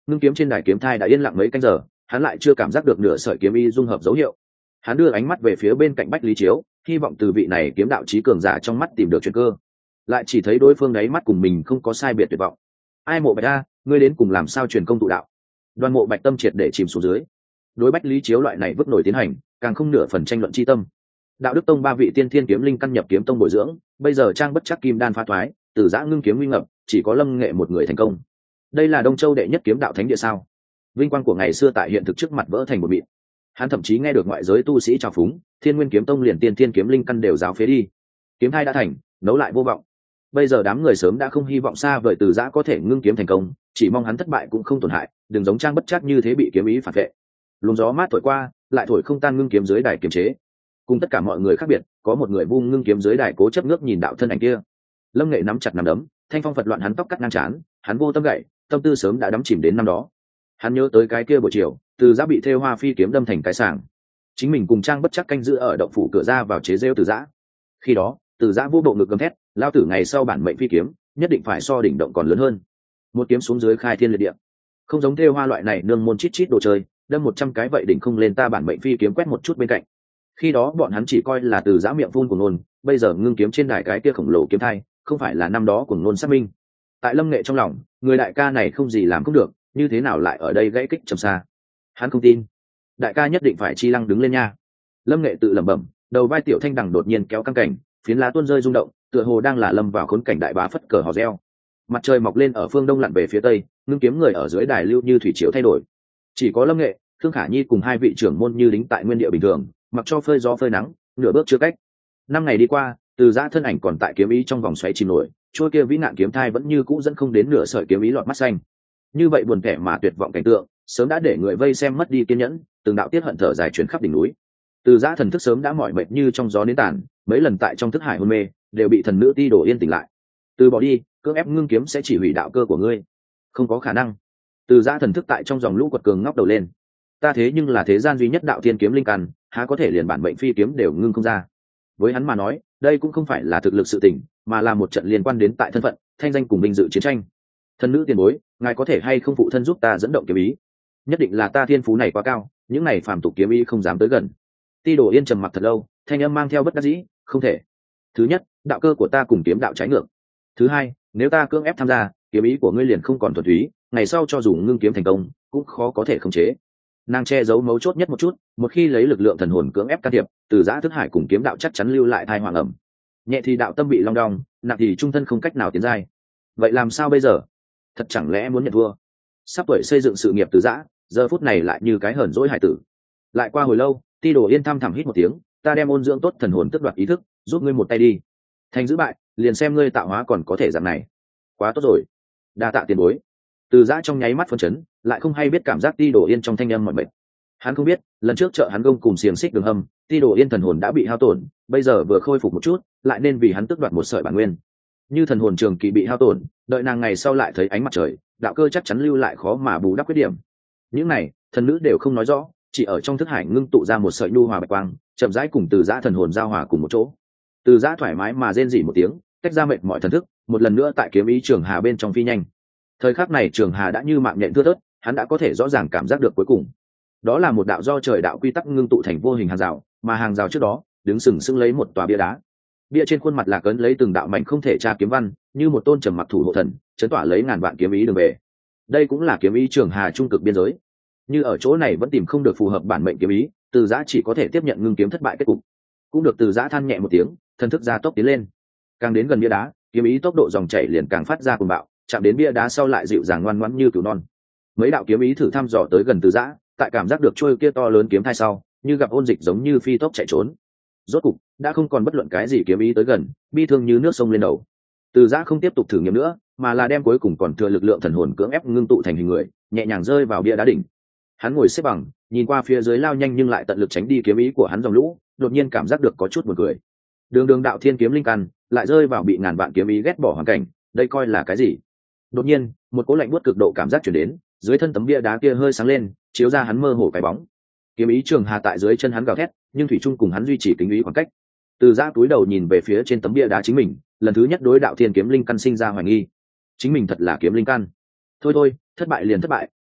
ngưng kiếm trên đài kiếm thai đã yên lặng mấy canh giờ, hắn lại chưa cảm giác được nửa sợi kiếm ý dung hợp dấu hiệu. Hắn đưa ánh mắt về phía bên cạnh Bách Lý Chiếu, hy vọng từ vị này kiếm đạo chí cường giả trong mắt tìm được chuyện cơ, lại chỉ thấy đối phương đáy mắt cùng mình không có sai biệt tuyệt vọng. Ai Mộ Bạch a, ngươi đến cùng làm sao truyền công tụ đạo? Đoan Mộ Bạch tâm triệt để chìm xuống dưới. Đối Bách Lý Chiếu loại này vứt nổi tiến hành, càng không nửa phần tranh luận chi tâm. Đạo Đức Tông ba vị tiên thiên kiếm linh căn nhập kiếm tông bồi dưỡng, bây giờ trang bất chắc kim đan phá thoái, từ giã ngưng kiếm nguy ngập, chỉ có Lâm Nghệ một người thành công. Đây là Đông Châu đệ nhất kiếm đạo thánh địa sao? Vinh quang của ngày xưa tại hiện thực trước mặt vỡ thành một mịn. Hắn thậm chí nghe được ngoại giới tu sĩ trào phúng, Thiên Nguyên kiếm tông liền tiên thiên kiếm linh căn đều giáo phế đi. Kiếm thai đã thành, nấu lại vô vọng. Bây giờ đám người sớm đã không hy vọng xa vời từ giã có thể ngưng kiếm thành công, chỉ mong hắn thất bại cũng không tổn hại, đừng giống trang bất chắc như thế bị kiếm ý phản vệ. Luồng gió mát thổi qua, lại thổi không tan ngưng kiếm dưới đài kiềm chế. Cùng tất cả mọi người khác biệt, có một người vung ngưng kiếm dưới đài cố chấp ngước nhìn đạo thân ảnh kia. Lâm Nghệ nắm chặt nắm đấm, thanh phong phật loạn hắn tóc cắt ngang trán, hắn vô tâm gậy, tâm tư sớm đã đắm chìm đến năm đó. Hắn nhớ tới cái kia buổi chiều, từ giã bị thêu hoa phi kiếm đâm thành cái sàng, chính mình cùng trang bất chắc canh giữ ở động phủ cửa ra vào chế rêu từ giã. Khi đó từ giã vô bộ ngực gầm thét, lao tử ngày sau bản mệnh phi kiếm nhất định phải so đỉnh động còn lớn hơn, một kiếm xuống dưới khai thiên liệt địa. Không giống thêu hoa loại này nương môn chít chít đồ chơi, đâm 100 cái vậy đỉnh không lên ta bản mệnh phi kiếm quét một chút bên cạnh. Khi đó bọn hắn chỉ coi là từ giã miệng phun của nôn, bây giờ ngưng kiếm trên đài cái kia khổng lồ kiếm thai không phải là năm đó của nôn xác minh. Tại Lâm Nghệ trong lòng, người đại ca này không gì làm không được, như thế nào lại ở đây gãy kích trầm xa. Hắn không tin, đại ca nhất định phải chi lăng đứng lên nha. Lâm Nghệ tự lẩm bẩm, đầu vai tiểu thanh đằng đột nhiên kéo căng cảnh, phiến lá tuôn rơi rung động, tựa hồ đang là lâm vào khốn cảnh đại bá phất cờ hò reo. Mặt trời mọc lên ở phương đông lặn về phía tây, ngưng kiếm người ở dưới đài lưu như thủy triều thay đổi. Chỉ có Lâm Nghệ, Thương Khả Nhi cùng hai vị trưởng môn như đính tại nguyên địa bình thường, mặc cho phơi gió phơi nắng, nửa bước chưa cách. 5 ngày đi qua, từ giã thân ảnh còn tại kiếm ý trong vòng xoáy chìm nổi, trôi kia vĩ nạn kiếm thai vẫn như cũ dẫn không đến nửa sợi kiếm ý lọt mắt xanh. Như vậy buồn kẻ mà tuyệt vọng cảnh tượng, sớm đã để người vây xem mất đi kiên nhẫn, từng đạo tiết hận thở dài chuyển khắp đỉnh núi. Từ giã thần thức sớm đã mỏi mệt như trong gió nến tàn, mấy lần tại trong thức hải hôn mê, đều bị thần nữ Ti Đổ Yên tỉnh lại. Từ bỏ đi, cưỡng ép ngưng kiếm sẽ chỉ hủy đạo cơ của ngươi. Không có khả năng. Từ giã thần thức tại trong dòng lũ quật cường ngóc đầu lên. Ta thế nhưng là thế gian duy nhất đạo thiên kiếm linh căn, há có thể liền bản mệnh phi kiếm đều ngưng không ra. Với hắn mà nói, đây cũng không phải là thực lực sự tình, mà là một trận liên quan đến tại thân phận, thanh danh cùng binh dự chiến tranh. Thần nữ tiền bối, ngài có thể hay không phụ thân giúp ta dẫn động kiếm ý? Nhất định là ta thiên phú này quá cao, những này phàm tục kiếm ý không dám tới gần. Ti Đổ Yên trầm mặc thật lâu, thanh âm mang theo bất đắc dĩ, không thể. Thứ nhất, đạo cơ của ta cùng kiếm đạo trái ngược. Thứ hai, nếu ta cưỡng ép tham gia, kiếm ý của ngươi liền không còn thuần túy, ngày sau cho dù ngưng kiếm thành công, cũng khó có thể khống chế. Nàng che giấu mấu chốt nhất một chút, một khi lấy lực lượng thần hồn cưỡng ép can thiệp, từ giã thức hải cùng kiếm đạo chắc chắn lưu lại thai hoàng ẩm. Nhẹ thì đạo tâm bị long đong, nặng thì trung thân không cách nào tiến giai. Vậy làm sao bây giờ? Thật chẳng lẽ muốn nhận thua? Sắp tuổi xây dựng sự nghiệp từ giã, giờ phút này lại như cái hờn dỗi hải tử. Lại qua hồi lâu, Ti Đổ Yên thăm thẳm hít một tiếng, ta đem ôn dưỡng tốt thần hồn tước đoạt ý thức, giúp ngươi một tay đi. Thành giữ bại, liền xem ngươi tạo hóa còn có thể dạng này. Quá tốt rồi, đa tạ tiền bối. Từ giã trong nháy mắt phấn chấn, lại không hay biết cảm giác Ti Đổ Yên trong thanh âm mọi mệt. Hắn không biết, lần trước trợ hắn gông cùng xiềng xích đường hầm, Ti Đổ Yên thần hồn đã bị hao tổn, bây giờ vừa khôi phục một chút, lại nên vì hắn tước đoạt một sợi bản nguyên. Như thần hồn trường kỳ bị hao tổn, đợi nàng ngày sau lại thấy ánh mặt trời, đạo cơ chắc chắn lưu lại khó mà bù đắp khuyết điểm. Những này, thần nữ đều không nói rõ, chỉ ở trong thức hải ngưng tụ ra một sợi nhu hòa bạch quang, chậm rãi cùng từ giã thần hồn giao hòa cùng một chỗ. Từ giã thoải mái mà rên rỉ một tiếng, tách ra mệt mọi thần thức, một lần nữa tại kiếm ý trường hà bên trong phi nhanh. Thời khắc này trường hà đã như mạng nhện thưa thớt, hắn đã có thể rõ ràng cảm giác được cuối cùng. Đó là một đạo do trời đạo quy tắc ngưng tụ thành vô hình hàng rào, mà hàng rào trước đó đứng sừng sững lấy một tòa bia đá. Bia trên khuôn mặt là cấn lấy từng đạo mảnh không thể tra kiếm văn, như một tôn trầm mặc thủ hộ thần, chấn tỏa lấy ngàn vạn kiếm ý đường về. Đây cũng là kiếm ý trường hà trung cực biên giới. Như ở chỗ này vẫn tìm không được phù hợp bản mệnh kiếm ý, từ giã chỉ có thể tiếp nhận ngưng kiếm thất bại kết cục. Cũng được từ giã than nhẹ một tiếng, thần thức gia tốc tiến lên. Càng đến gần bia đá, kiếm ý tốc độ dòng chảy liền càng phát ra cuồng bạo, chạm đến bia đá sau lại dịu dàng ngoan ngoãn như cừu non. Mấy đạo kiếm ý thử thăm dò tới gần từ giã, tại cảm giác được trôi kia to lớn kiếm thai sau, như gặp ôn dịch giống như phi tốc chạy trốn. Rốt cục đã không còn bất luận cái gì kiếm ý tới gần, bi thương như nước sông lên đầu. Từ giã không tiếp tục thử nghiệm nữa, mà là đem cuối cùng còn thừa lực lượng thần hồn cưỡng ép ngưng tụ thành hình người, nhẹ nhàng rơi vào bia đá đỉnh. Hắn ngồi xếp bằng, nhìn qua phía dưới lao nhanh nhưng lại tận lực tránh đi kiếm ý của hắn dòng lũ, đột nhiên cảm giác được có chút buồn cười. Đường đạo thiên kiếm linh căn lại rơi vào bị ngàn vạn kiếm ý ghét bỏ hoàn cảnh, đây coi là cái gì? Đột nhiên, một cỗ lạnh buốt cực độ cảm giác truyền đến, dưới thân tấm bia đá kia hơi sáng lên, chiếu ra hắn mơ hồ cái bóng. Kiếm ý trường hà tại dưới chân hắn gào thét, nhưng thủy trung cùng hắn duy trì kính ý khoảng cách. Từ giã túi đầu nhìn về phía trên tấm bia đá chính mình, lần thứ nhất đối đạo thiên kiếm linh căn sinh ra hoài nghi. Chính mình thật là kiếm linh căn? Thôi, thất bại liền thất bại,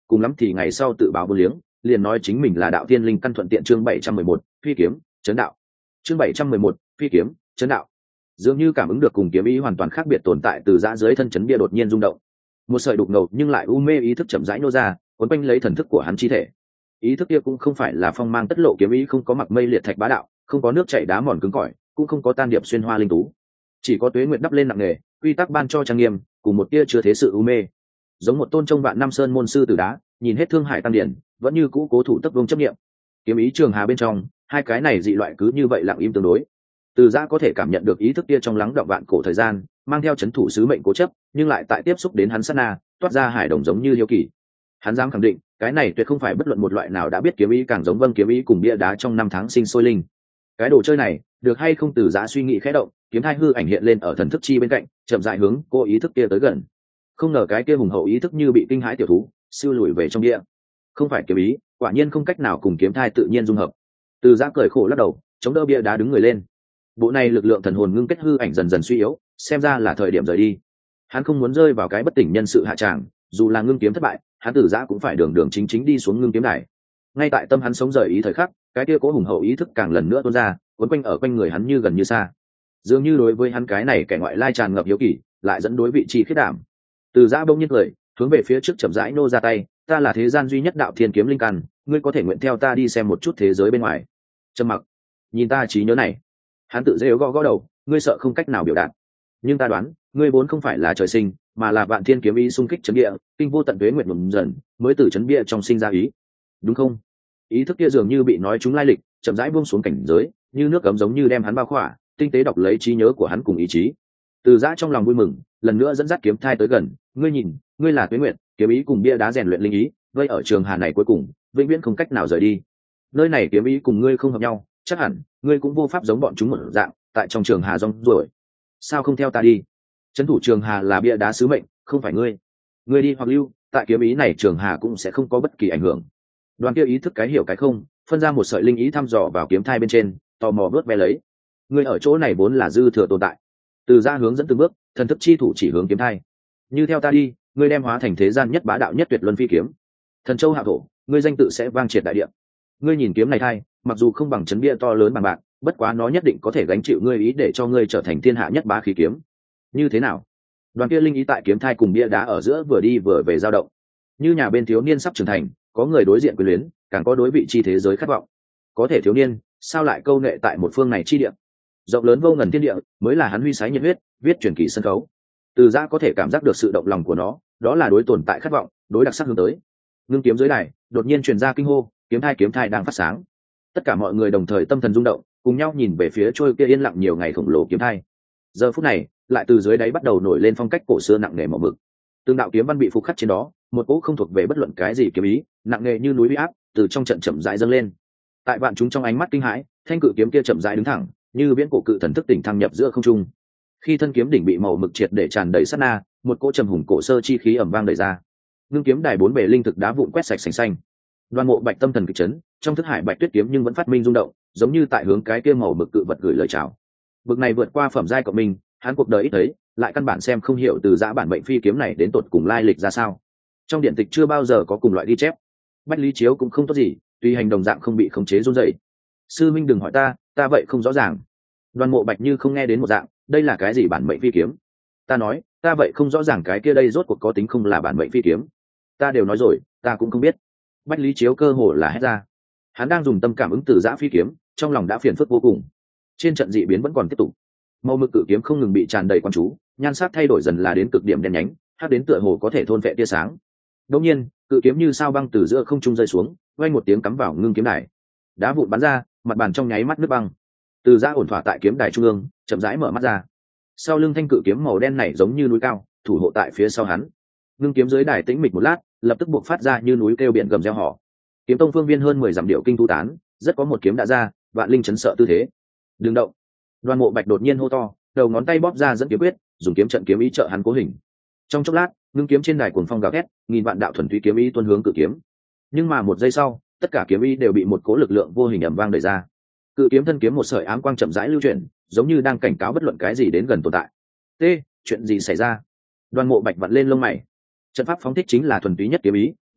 cùng lắm thì ngày sau tự báo vô liếng, liền nói chính mình là đạo tiên linh căn thuận tiện. Chương 711, phi kiếm chấn đạo. Chương 711, phi kiếm chấn đạo. Dường như cảm ứng được cùng kiếm ý hoàn toàn khác biệt tồn tại, từ giã dưới thân chấn bia đột nhiên rung động, một sợi đục ngầu nhưng lại u mê ý thức chậm rãi nô ra, quấn quanh lấy thần thức của hắn chi thể. Ý thức kia cũng không phải là phong mang tất lộ kiếm ý, không có mặc mây liệt thạch bá đạo, không có nước chảy đá mòn cứng cỏi, cũng không có tan điệp xuyên hoa linh tú, chỉ có tuế nguyện đắp lên nặng nề, quy tắc ban cho trang nghiêm, cùng một tia chưa thế sự u mê. Giống một tôn trong vạn năm sơn môn sư tử đá, nhìn hết thương hải tăng điển, vẫn như cũ cố thủ tấp vương chấp nghiệm. Kiếm ý trường hà bên trong, hai cái này dị loại cứ như vậy lặng im tương đối. Từ giã có thể cảm nhận được ý thức kia trong lắng động vạn cổ thời gian, mang theo chấn thủ sứ mệnh cố chấp, nhưng lại tại tiếp xúc đến hắn sát na, toát ra hải đồng giống như hiếu kỳ. Hắn dám khẳng định, cái này tuyệt không phải bất luận một loại nào đã biết kiếm ý càng giống vâng kiếm ý cùng bia đá trong năm tháng sinh sôi linh. Cái đồ chơi này, được hay không? Từ giã suy nghĩ khẽ động, kiếm thai hư ảnh hiện lên ở thần thức chi bên cạnh, chậm rãi hướng cô ý thức kia tới gần. Không ngờ cái kia hùng hậu ý thức như bị kinh hãi tiểu thú, siêu lùi về trong địa. Không phải kiếm ý, quả nhiên không cách nào cùng kiếm thai tự nhiên dung hợp. Từ giã cười khổ lắc đầu, chống đỡ bia đá đứng người lên. Bộ này lực lượng thần hồn ngưng kết hư ảnh dần dần suy yếu, xem ra là thời điểm rời đi. Hắn không muốn rơi vào cái bất tỉnh nhân sự hạ tràng, dù là ngưng kiếm thất bại, hắn Từ giã cũng phải đường đường chính chính đi xuống ngưng kiếm đài. Ngay tại tâm hắn sống rời ý thời khắc, cái kia cố hùng hậu ý thức càng lần nữa tuôn ra, quấn quanh ở quanh người hắn như gần như xa. Dường như đối với hắn cái này kẻ ngoại lai tràn ngập hiếu kỳ, lại dẫn đối vị trí khiết đảm. Từ giã bỗng nhiên cười, hướng về phía trước chậm rãi nô ra tay, ta là thế gian duy nhất đạo thiên kiếm linh căn, ngươi có thể nguyện theo ta đi xem một chút thế giới bên ngoài. Trầm mặc, nhìn ta trí nhớ này. Hắn tự rêu gõ gõ đầu, ngươi sợ không cách nào biểu đạt, nhưng ta đoán ngươi vốn không phải là trời sinh, mà là vạn thiên kiếm ý xung kích chấn địa, kinh vô tận tuế nguyện ngầm dần mới từ chấn địa trong sinh ra ý, đúng không? Ý thức kia dường như bị nói trúng lai lịch, chậm rãi buông xuống cảnh giới, như nước cấm giống như đem hắn bao khỏa, tinh tế đọc lấy trí nhớ của hắn cùng ý chí. Từ giã trong lòng vui mừng, lần nữa dẫn dắt kiếm thai tới gần, ngươi nhìn, ngươi là tuế nguyện kiếm ý cùng bia đá rèn luyện linh ý, vây ở trường hà này cuối cùng vĩnh viễn không cách nào rời đi. Nơi này kiếm ý cùng ngươi không hợp nhau, chắc hẳn ngươi cũng vô pháp giống bọn chúng một dạng tại trong trường hà rong ruổi. Sao không theo ta đi? Trấn thủ trường hà là bia đá sứ mệnh, không phải ngươi. Ngươi đi hoặc lưu, tại kiếm ý này trường hà cũng sẽ không có bất kỳ ảnh hưởng. Đoàn kia ý thức cái hiểu cái không, phân ra một sợi linh ý thăm dò vào kiếm thai bên trên, tò mò vớt ve lấy. Ngươi ở chỗ này vốn là dư thừa tồn tại. Từ ra hướng dẫn từng bước, thần thức chi thủ chỉ hướng kiếm thai. Như theo ta đi, ngươi đem hóa thành thế gian nhất bá đạo nhất tuyệt luân phi kiếm. Thần châu hạ thổ, ngươi danh tự sẽ vang triệt đại địa. Ngươi nhìn kiếm này thai, mặc dù không bằng chấn bia to lớn bằng bạc, bất quá nó nhất định có thể gánh chịu ngươi ý để cho ngươi trở thành thiên hạ nhất bá khí kiếm. Như thế nào? Đoàn kia linh ý tại kiếm thai cùng bia đá ở giữa vừa đi vừa về dao động, như nhà bên thiếu niên sắp trưởng thành, có người đối diện quyền luyến, càng có đối vị chi thế giới khát vọng. Có thể thiếu niên sao lại câu nệ tại một phương này chi địa? Rộng lớn vô ngần thiên địa mới là hắn huy sái nhiệt huyết, viết truyền kỳ sân khấu. Từ giã có thể cảm giác được sự động lòng của nó, đó là đối tồn tại khát vọng, đối đặc sắc hướng tới. Ngưng kiếm dưới đài đột nhiên truyền ra kinh hô, kiếm thai đang phát sáng. Tất cả mọi người đồng thời tâm thần rung động, cùng nhau nhìn về phía trôi kia yên lặng nhiều ngày khổng lồ kiếm thai. Giờ phút này lại từ dưới đáy bắt đầu nổi lên phong cách cổ xưa nặng nề màu mực. Từng đạo kiếm văn bị phục khắc trên đó, một cỗ không thuộc về bất luận cái gì kiếm ý, nặng nề như núi uy áp, từ trong trận chậm rãi dâng lên. Tại vạn chúng trong ánh mắt kinh hãi, thanh cự kiếm kia chậm rãi đứng thẳng, như viễn cổ cự thần thức tỉnh thăng nhập giữa không trung. Khi thân kiếm đỉnh bị màu mực triệt để tràn đầy sát na, một cỗ trầm hùng cổ sơ chi khí ầm vang đẩy ra. Ngưng kiếm đài bốn bề linh thực đá vụn quét sạch sành xanh. Đoan Mộ Bạch tâm thần kịch chấn, trong thức hải bạch tuyết kiếm nhưng vẫn phát minh rung động, giống như tại hướng cái kia màu mực cự vật gửi lời chào. Bực này vượt qua phẩm giai của mình, hắn cuộc đời ít thấy, lại căn bản xem không hiểu từ giã bản mệnh phi kiếm này đến tột cùng lai lịch ra sao. Trong điện tịch chưa bao giờ có cùng loại ghi chép. Bách Lý Chiếu cũng không tốt gì, tùy hành đồng dạng không bị khống chế run rẩy. Sư minh đừng hỏi ta vậy không rõ ràng. Đoan Mộ Bạch như không nghe đến một dạng, đây là cái gì bản mệnh phi kiếm? Ta nói, ta vậy không rõ ràng cái kia đây rốt cuộc có tính không là bản mệnh phi kiếm. Ta đều nói rồi, ta cũng không biết. Bách Lý Chiếu cơ hồ là hét ra. Hắn đang dùng tâm cảm ứng từ giã phi kiếm, trong lòng đã phiền phức vô cùng. Trên trận dị biến vẫn còn tiếp tục, màu mực cự kiếm không ngừng bị tràn đầy quan chú, nhan sắc thay đổi dần là đến cực điểm đen nhánh, hắc đến tựa hồ có thể thôn phệ tia sáng. Đột nhiên, cự kiếm như sao băng từ giữa không trung rơi xuống, vang một tiếng cắm vào ngưng kiếm đài. Đá vụn bắn ra, mặt bàn trong nháy mắt nứt băng. Từ giã ổn thỏa tại kiếm đài trung ương, chậm rãi mở mắt ra. Sau lưng thanh cự kiếm màu đen này giống như núi cao, thủ hộ tại phía sau hắn. Ngưng kiếm dưới đài tĩnh mịch một lát, lập tức buộc phát ra như núi kêu biển gầm reo hò. Kiếm tông phương viên hơn 10 dặm điệu kinh thu tán, rất có một kiếm đã ra, vạn linh chấn sợ tư thế. Đừng động. Đoan Mộ Bạch đột nhiên hô to, đầu ngón tay bóp ra dẫn kiếm quyết, dùng kiếm trận kiếm ý trợ hắn cố hình. Trong chốc lát, ngưng kiếm trên đài cuồng phong gào thét, nghìn vạn đạo thuần túy kiếm ý tuôn hướng cự kiếm. Nhưng mà một giây sau, tất cả kiếm ý đều bị một cỗ lực lượng vô hình ầm vang đẩy ra. Cự kiếm thân kiếm một sợi ám quang chậm rãi lưu chuyển, giống như đang cảnh cáo bất luận cái gì đến gần tồn tại. Chuyện gì xảy ra? Đoan Mộ Bạch vặn lên lông mày. Trận pháp phóng thích chính là thuần túy nhất kiếm ý,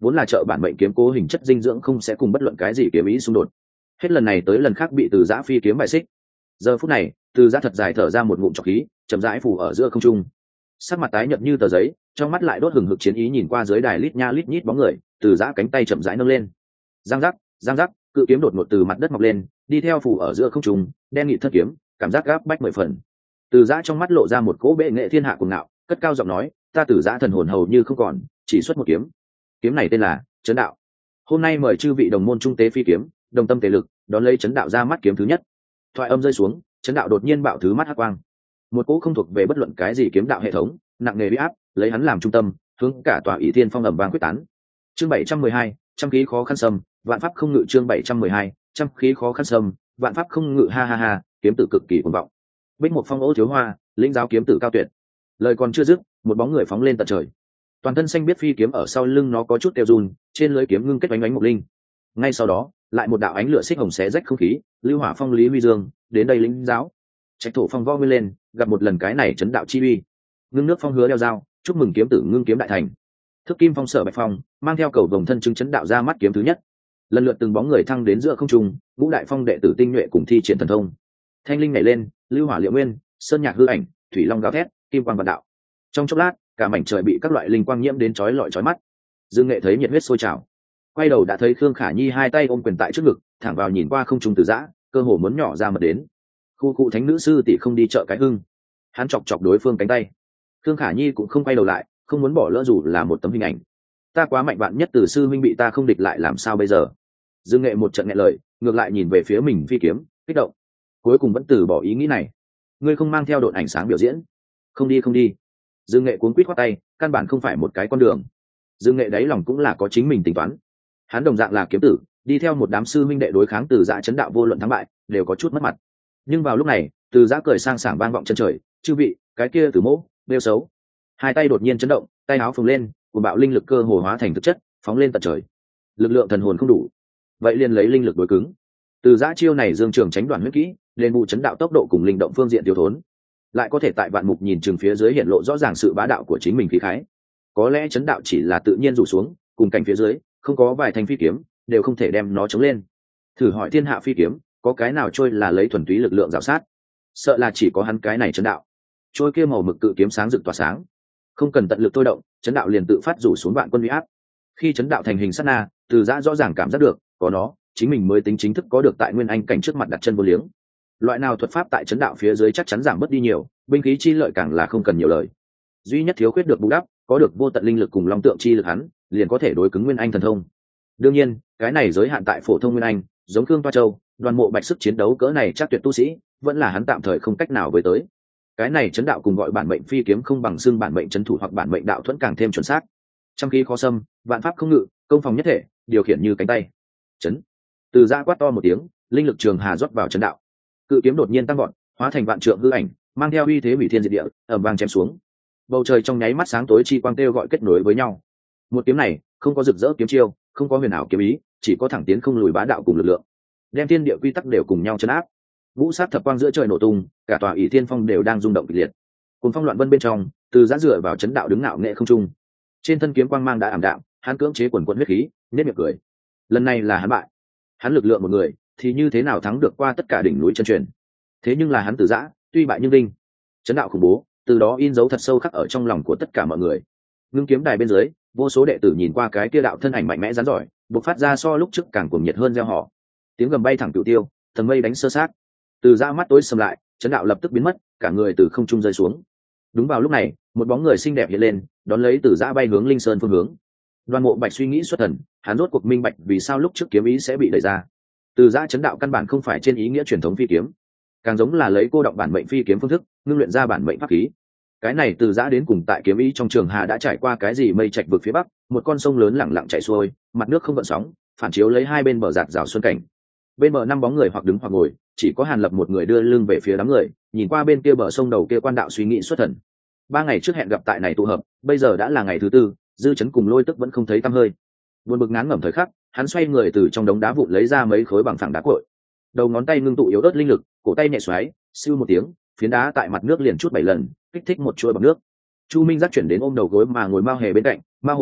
vốn là trợ bản mệnh kiếm cố hình chất dinh dưỡng không sẽ cùng bất luận cái gì kiếm ý xung đột. Hết lần này tới lần khác bị Từ Giã phi kiếm bài xích. Giờ phút này, Từ Giã thật dài thở ra một ngụm trọc khí, chậm rãi phủ ở giữa không trung. Sắc mặt tái nhợt như tờ giấy, trong mắt lại đốt hừng hực chiến ý, nhìn qua dưới đài lít nha lít nhít bóng người. Từ Giã cánh tay chậm rãi nâng lên, giang giác, cự kiếm đột ngột từ mặt đất mọc lên, đi theo phủ ở giữa không trung, đen nghị thân kiếm, cảm giác gáp bách 10 phần. Từ Giã trong mắt lộ ra một cỗ bệ nghệ thiên hạ cuồng ngạo, cất cao giọng nói, ta Từ Giã thần hồn hầu như không còn, chỉ xuất một kiếm. Kiếm này tên là Chấn Đạo. Hôm nay mời chư vị đồng môn trung tế phi kiếm, đồng tâm tề lực, đón lấy Chấn Đạo ra mắt kiếm thứ nhất. Thoại âm rơi xuống, Chấn Đạo đột nhiên bạo thứ mắt hắc quang. Một cỗ không thuộc về bất luận cái gì kiếm đạo hệ thống, nặng nề uy áp, lấy hắn làm trung tâm, hướng cả tòa ỷ thiên phong ầm vang quyết tán. Chương 712, trăm khí khó khăn xâm, vạn pháp không ngự. Chương 712, trăm khí khó khăn xâm, vạn pháp không ngự. Ha ha ha, kiếm tử cực kỳ cuồng vọng. Bích một phong ô thiếu hoa, lĩnh giáo kiếm tử cao tuyệt. Lời còn chưa dứt, một bóng người phóng lên tận trời. Toàn thân xanh biết phi kiếm ở sau lưng nó có chút kêu run, trên lưỡi kiếm ngưng kết ánh một linh. Ngay sau đó, lại một đạo ánh lửa xích hồng xé rách không khí, lưu hỏa phong Lý Huy Dương đến đây lĩnh giáo. Trạch thổ phong võ nguyên lên, gặp một lần cái này chấn đạo chi uy. Ngưng nước phong hứa đeo dao, chúc mừng kiếm tử ngưng kiếm đại thành. Thức kim phong sở bạch phong, mang theo cầu vồng thân chứng chấn đạo ra mắt kiếm thứ nhất. Lần lượt từng bóng người thăng đến giữa không trung, ngũ đại phong đệ tử tinh nhuệ cùng thi triển thần thông. Thanh linh nhảy lên, lưu hỏa liệu nguyên, sơn nhạc hư ảnh, thủy long gào thét, kim quang vạn đạo. Trong chốc lát, cả mảnh trời bị các loại linh quang nhiễm đến chói lọi chói mắt. Dương Nghệ thấy nhiệt huyết sôi trào, quay đầu đã thấy Khương Khả Nhi hai tay ôm quyền tại trước ngực, thẳng vào nhìn qua không trung Từ Giã, cơ hồ muốn nhỏ ra mật đến. Khu cụ thánh nữ sư tỷ không đi chợ cái hưng. Hắn chọc chọc đối phương cánh tay. Khương Khả Nhi cũng không quay đầu lại, không muốn bỏ lỡ dù là một tấm hình ảnh. Ta quá mạnh, bạn nhất Từ sư minh bị ta không địch lại làm sao bây giờ? Dương Nghệ một trận nghẹn lời, ngược lại nhìn về phía mình phi kiếm, kích động. Cuối cùng vẫn từ bỏ ý nghĩ này. Ngươi không mang theo độn ánh sáng biểu diễn? Không đi. Dương Nghệ cuống quýt khoát tay, căn bản không phải một cái con đường. Dương Nghệ đáy lòng cũng là có chính mình tính toán. Hắn đồng dạng là kiếm tử, đi theo một đám sư minh đệ đối kháng Từ Giã chấn đạo vô luận thắng bại, đều có chút mất mặt. Nhưng vào lúc này, Từ Giã cười sang sảng vang vọng chân trời, chư vị, cái kia Từ mỗ, đeo xấu. Hai tay đột nhiên chấn động, tay áo phồng lên, cuồng bạo linh lực cơ hồ hóa thành thực chất, phóng lên tận trời. Lực lượng thần hồn không đủ, vậy liền lấy linh lực đối cứng. Từ Giã chiêu này dương trường tránh đoạn huyết kỹ, lên bù chấn đạo tốc độ cùng linh động phương diện tiêu thốn, lại có thể tại vạn mục nhìn chừng phía dưới hiện lộ rõ ràng sự bá đạo của chính mình khí khái. Có lẽ chấn đạo chỉ là tự nhiên rủ xuống, cùng cảnh phía dưới không có vài thanh phi kiếm đều không thể đem nó chống lên. Thử hỏi thiên hạ phi kiếm có cái nào trôi là lấy thuần túy lực lượng rào sát? Sợ là chỉ có hắn cái này chấn đạo. Trôi kia màu mực cự kiếm sáng rực tỏa sáng, không cần tận lực thôi động, chấn đạo liền tự phát rủ xuống vạn quân uy áp. Khi chấn đạo thành hình sát na, Từ Giã rõ ràng cảm giác được, có nó, chính mình mới tính chính thức có được tại nguyên anh cảnh trước mặt đặt chân vô liếng. Loại nào thuật pháp tại chấn đạo phía dưới chắc chắn giảm bớt đi nhiều, binh khí chi lợi càng là không cần nhiều lời. Duy nhất thiếu khuyết được bù đắp, có được vô tận linh lực cùng long tượng chi lực hắn, liền có thể đối cứng nguyên anh thần thông. Đương nhiên, cái này giới hạn tại phổ thông nguyên anh, giống Khương Toa Châu, Đoàn Mộ Bạch sức chiến đấu cỡ này chắc tuyệt tu sĩ, vẫn là hắn tạm thời không cách nào với tới. Cái này chấn đạo cùng gọi bản mệnh phi kiếm không bằng xương bản mệnh chấn thủ hoặc bản mệnh đạo thuẫn càng thêm chuẩn xác. Trăm khí khó xâm, vạn pháp không ngự, công phòng nhất thể, điều khiển như cánh tay. Chấn. Từ Giã quát to một tiếng, linh lực trường hà rót vào chấn đạo. Cự kiếm đột nhiên tăng vọt, hóa thành vạn trượng hư ảnh, mang theo uy thế hủy thiên diệt địa, ầm vang chém xuống. Bầu trời trong nháy mắt sáng tối, chi quang kêu gọi kết nối với nhau. Một kiếm này không có rực rỡ kiếm chiêu, không có huyền ảo kiếm ý, chỉ có thẳng tiến không lùi bá đạo cùng lực lượng, đem thiên địa quy tắc đều cùng nhau chấn áp. Ngũ sát thập quang giữa trời nổ tung, cả tòa ỷ thiên phong đều đang rung động kịch liệt. Cuồng phong loạn vân bên trong, Từ Giã dựa vào chấn đạo đứng ngạo nghệ không trung. Trên thân kiếm quang mang đã ảm đạm, hắn cưỡng chế quần quần huyết khí, nét miệng cười. Lần này là hắn bại. Hắn lực lượng một người, thì như thế nào thắng được qua tất cả đỉnh núi chân truyền? Thế nhưng là hắn Từ Giã, tuy bại nhưng đinh. Chấn đạo khủng bố, từ đó in dấu thật sâu khắc ở trong lòng của tất cả mọi người. Ngưng kiếm đài bên dưới, vô số đệ tử nhìn qua cái kia đạo thân ảnh mạnh mẽ rắn giỏi, bộc phát ra so lúc trước càng cuồng nhiệt hơn reo hò. Tiếng gầm bay thẳng cửu tiêu, tầng mây đánh sơ sát. Từ Giã mắt tối sầm lại, chấn đạo lập tức biến mất, cả người từ không trung rơi xuống. Đúng vào lúc này, một bóng người xinh đẹp hiện lên, đón lấy Từ Giã bay hướng Linh Sơn phương hướng. Đoàn Mộ Bạch suy nghĩ xuất thần, hắn rốt cuộc minh bạch vì sao lúc trước kiếm ý sẽ bị đẩy ra. Từ Giã chấn đạo căn bản không phải trên ý nghĩa truyền thống phi kiếm, càng giống là lấy cô động bản mệnh phi kiếm phương thức, ngưng luyện ra bản mệnh pháp khí. Cái này Từ Giã đến cùng tại kiếm ý trong trường hà đã trải qua cái gì mây trạch vực phía bắc, một con sông lớn lặng lặng chảy xuôi, mặt nước không gợn sóng, phản chiếu lấy hai bên bờ rạc rào xuân cảnh. Bên bờ năm bóng người hoặc đứng hoặc ngồi, chỉ có Hàn Lập một người đưa lưng về phía đám người, nhìn qua bên kia bờ sông đầu kia quan đạo suy nghĩ xuất thần. 3 ngày trước hẹn gặp tại này tụ hợp, bây giờ đã là ngày thứ tư, Dư Chấn cùng Lôi Tức vẫn không thấy tăm hơi. Buồn bực ngán ngẩm thời khắc, hắn xoay người từ trong đống đá vụn lấy ra mấy khối bằng phẳng đá cội. Đầu ngón tay ngưng tụ yếu ớt linh lực, cổ tay nhẹ xoáy, siêu một tiếng, phiến đá tại mặt nước liền chút 7 lần, kích thích một chuỗi bằng nước. Chu Minh giác chuyển đến ôm đầu gối mà ngồi Mao Hề bên cạnh, Mao hộ pháp,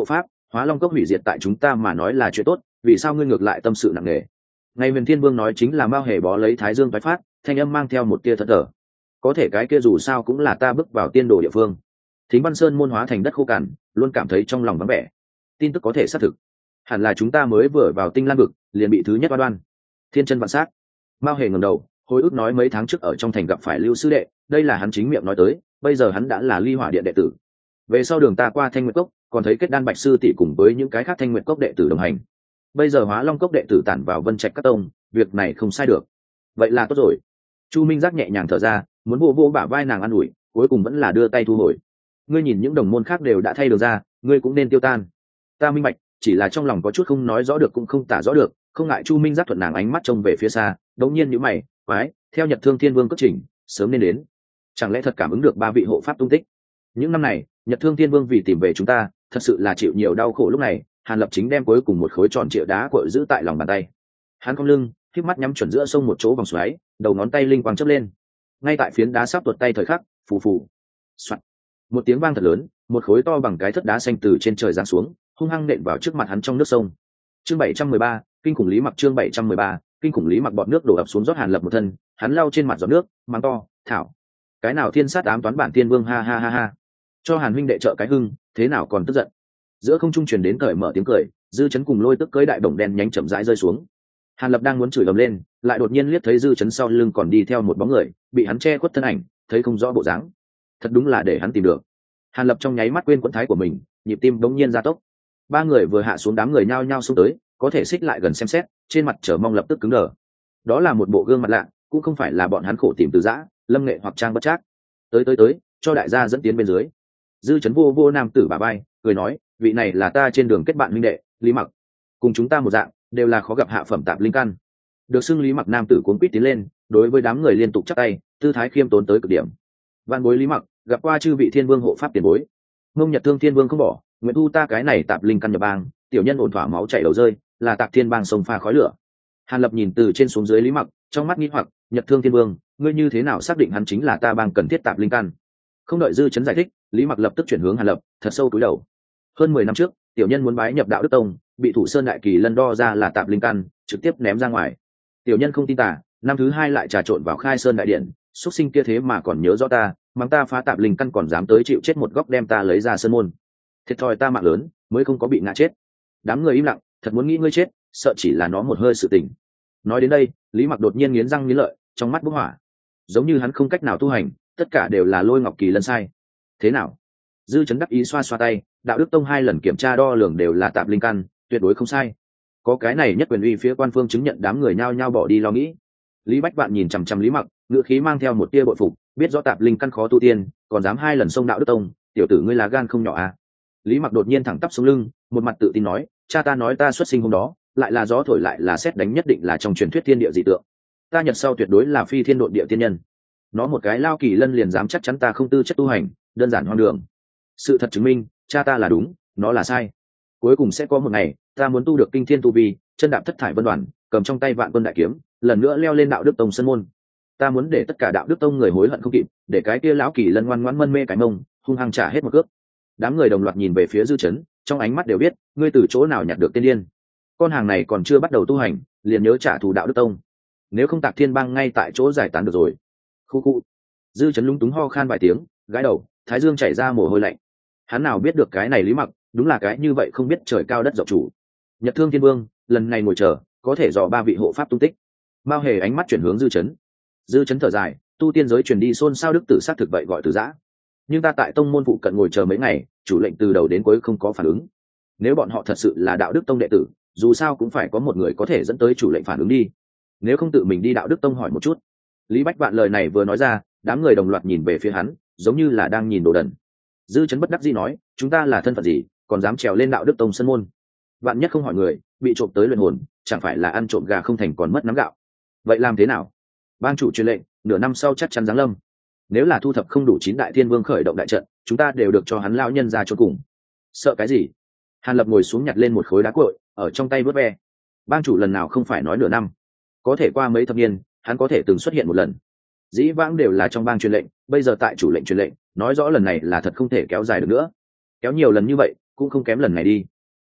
Hóa Long Cốc hủy diệt tại chúng ta mà nói là chuyện tốt, vì sao ngươi ngược lại tâm sự nặng nề? Ngày Huyền Thiên Vương nói chính là Mao Hề bó lấy Thái Dương tái phát, thanh âm mang theo một tia thẫn thờ. Có thể cái kia dù sao cũng là ta bước vào tiên đồ địa phương. Thính Văn Sơn môn hóa thành đất khô cằn, luôn cảm thấy trong lòng vắng vẻ. Tin tức có thể xác thực, hẳn là chúng ta mới vừa vào Tinh Lan vực, liền bị thứ nhất đoan. Thiên chân vạn sát. Mao Hề ngẩng đầu, hồi ức nói mấy tháng trước ở trong thành gặp phải Lưu sư đệ, đây là hắn chính miệng nói tới, bây giờ hắn đã là Ly Hỏa Điện đệ tử. Về sau đường ta qua Thanh Nguyệt Cốc, còn thấy Kết Đan Bạch sư tỷ cùng với những cái khác Thanh Nguyệt Cốc đệ tử đồng hành. Bây giờ Hóa Long Cốc đệ tử tản vào Vân Trạch các tông, việc này không sai được. Vậy là tốt rồi. Chu Minh Giác nhẹ nhàng thở ra, muốn vô vô bả vai nàng an ủi, cuối cùng vẫn là đưa tay thu hồi. Ngươi nhìn những đồng môn khác đều đã thay đường ra, ngươi cũng nên tiêu tan. Ta minh bạch, chỉ là trong lòng có chút không nói rõ được cũng không tả rõ được, không ngại. Chu Minh Giác thuận nàng ánh mắt trông về phía xa, đống nhiên nhíu mày, quái, theo Nhật Thương Thiên Vương cất trình, sớm nên đến. Chẳng lẽ thật cảm ứng được ba vị hộ pháp tung tích? Những năm này, Nhật Thương Thiên Vương vì tìm về chúng ta, thật sự là chịu nhiều đau khổ. Lúc này, Hàn Lập chính đem cuối cùng một khối tròn trịa đá cội giữ tại lòng bàn tay. Hắn cong lưng, khép mắt nhắm chuẩn giữa sông một chỗ vòng xoáy, đầu ngón tay linh quang chớp lên. Ngay tại phiến đá sắp tuột tay thời khắc, phù phù, soạt, một tiếng vang thật lớn, một khối to bằng cái thất đá xanh từ trên trời giáng xuống, hung hăng nện vào trước mặt hắn trong nước sông. Chương 713, kinh khủng Lý Mặc. Chương 713, kinh khủng Lý Mặc. Bọt nước đổ ập xuống rót Hàn Lập một thân, hắn lau trên mặt giọt nước, mắng to, thảo, cái nào thiên sát ám toán bản tiên vương, ha ha ha ha, cho Hàn huynh đệ trợ cái hưng, thế nào còn tức giận. Giữa không trung truyền đến cởi mở tiếng cười, Dư Chấn cùng Lôi Tức cưỡi đại bổng đen nhánh chậm rãi rơi xuống. Hàn Lập đang muốn chửi ầm lên, lại đột nhiên liếc thấy Dư Chấn sau lưng còn đi theo một bóng người, bị hắn che khuất thân ảnh, thấy không rõ bộ dáng. Thật đúng là để hắn tìm được. Hàn Lập trong nháy mắt quên quẫn thái của mình, nhịp tim bỗng nhiên gia tốc. Ba người vừa hạ xuống, đám người nhao nhao xông tới, có thể xích lại gần xem xét, trên mặt chờ mong lập tức cứng đờ. Đó là một bộ gương mặt lạ, cũng không phải là bọn hắn khổ tìm từ giã, Lâm Nghệ hoặc Trang Bất Trác. Tới, cho đại gia dẫn tiến bên dưới. Dư Chấn vô vô nam tử bà bay, cười nói, vị này là ta trên đường kết bạn huynh đệ, Lý Mặc, cùng chúng ta một dạng, đều là khó gặp hạ phẩm tạp linh căn. Được xưng Lý Mặc nam tử cuống quýt tiến lên, đối với đám người liên tục chắp tay, tư thái khiêm tốn tới cực điểm. Vạn bối Lý Mặc, gặp qua chư vị thiên vương hộ pháp tiền bối. Mông Nhật Thương Thiên Vương không bỏ, nguyện thu ta cái này tạp linh căn nhập bang, tiểu nhân ổn thỏa máu chảy đầu rơi, là tạp thiên bang sông pha khói lửa. Hàn Lập nhìn từ trên xuống dưới Lý Mặc, trong mắt nghi hoặc, Nhật Thương Thiên Vương, ngươi như thế nào xác định hắn chính là ta bang cần thiết tạp linh căn? Không đợi Dư Chấn giải thích, Lý Mặc lập tức chuyển hướng Hàn Lập, thật sâu cúi đầu. Hơn 10 năm trước, tiểu nhân muốn bái nhập Đạo Đức Tông, bị Thủ Sơn Đại Kỳ Lân đo ra là tạp linh căn, trực tiếp ném ra ngoài. Tiểu nhân không tin tà, năm thứ hai lại trà trộn vào Khai Sơn đại điện, xuất sinh kia thế mà còn nhớ rõ ta, mắng ta phá tạp linh căn còn dám tới chịu chết một góc đem ta lấy ra sơn môn. Thiệt thòi ta mạng lớn, mới không có bị ngã chết. Đám người im lặng, thật muốn nghĩ ngươi chết, sợ chỉ là nó một hơi sự tình. Nói đến đây, Lý Mặc đột nhiên nghiến răng nghiến lợi, trong mắt bốc hỏa. Giống như hắn không cách nào tu hành, tất cả đều là Lôi Ngọc Kỳ Lân sai. Thế nào? Dư Chấn đắc ý xoa xoa tay, Đạo Đức Tông 2 lần kiểm tra đo lường đều là tạp linh căn, tuyệt đối không sai. Có cái này nhất quyền uy phía quan phương chứng nhận, đám người nhao nhao bỏ đi lo nghĩ. Lý Bách Vạn nhìn chằm chằm Lý Mặc, ngữ khí mang theo một tia bội phục, biết rõ tạp linh căn khó tu tiên, còn dám 2 lần xông Đạo Đức Tông, tiểu tử ngươi là gan không nhỏ à? Lý Mặc đột nhiên thẳng tắp xuống lưng, một mặt tự tin nói, cha ta nói ta xuất sinh hôm đó, lại là gió thổi lại là sét đánh, nhất định là trong truyền thuyết thiên địa dị tượng. Ta nhật sau tuyệt đối là phi thiên độn địa tiên nhân. Nó một cái lao kỳ lân liền dám chắc chắn ta không tư chất tu hành, đơn giản hoang đường. Sự thật chứng minh, cha ta là đúng, nó là sai. Cuối cùng sẽ có một ngày, ta muốn tu được kinh thiên tu vi, chân đạp thất thải vân đoàn, cầm trong tay vạn quân đại kiếm, lần nữa leo lên Đạo Đức Tông sân môn. Ta muốn để tất cả Đạo Đức Tông người hối hận không kịp, để cái kia lão kỳ lân ngoan ngoãn mân mê cái mông, hung hăng trả hết một cước. Đám người đồng loạt nhìn về phía Dư Chấn, trong ánh mắt đều biết, ngươi từ chỗ nào nhặt được tiên điên. Con hàng này còn chưa bắt đầu tu hành, liền nhớ trả thù Đạo Đức Tông. Nếu không Tạc Thiên Bang ngay tại chỗ giải tán được rồi. Khu khu. Dư Chấn lúng túng ho khan vài tiếng, gãi đầu, thái dương chảy ra mồ hôi lạnh. Hắn nào biết được cái này Lý Mặc, đúng là cái như vậy không biết trời cao đất rộng chủ. Nhật Thương Thiên Vương, lần này ngồi chờ, có thể dò ba vị hộ pháp tung tích. Mao Hề ánh mắt chuyển hướng Dư Chấn. Dư Chấn thở dài, tu tiên giới truyền đi xôn xao đức tử xác thực vậy gọi từ giã. Nhưng ta tại tông môn phụ cận ngồi chờ mấy ngày, chủ lệnh từ đầu đến cuối không có phản ứng. Nếu bọn họ thật sự là Đạo Đức Tông đệ tử, dù sao cũng phải có một người có thể dẫn tới chủ lệnh phản ứng đi. Nếu không tự mình đi Đạo Đức Tông hỏi một chút. Lý Bách Vạn lời này vừa nói ra, đám người đồng loạt nhìn về phía hắn, giống như là đang nhìn đồ đần. Dư Chấn bất đắc dĩ nói, chúng ta là thân phận gì, còn dám trèo lên Đạo Đức Tông sân môn? Vạn nhất không hỏi người, bị trộm tới luyện hồn, chẳng phải là ăn trộm gà không thành còn mất nắm gạo? Vậy làm thế nào? Bang chủ truyền lệnh, nửa năm sau chắc chắn giáng lâm. Nếu là thu thập không đủ 9 đại thiên vương khởi động đại trận, chúng ta đều được cho hắn lão nhân ra chôn cùng. Sợ cái gì? Hàn Lập ngồi xuống nhặt lên một khối đá cuội, ở trong tay vớt ve. Bang chủ lần nào không phải nói nửa năm, có thể qua mấy thập niên, hắn có thể từng xuất hiện một lần. Dĩ vãng đều là trong bang truyền lệnh, bây giờ tại chủ lệnh truyền lệnh, nói rõ lần này là thật không thể kéo dài được nữa. Kéo nhiều lần như vậy, cũng không kém lần này đi.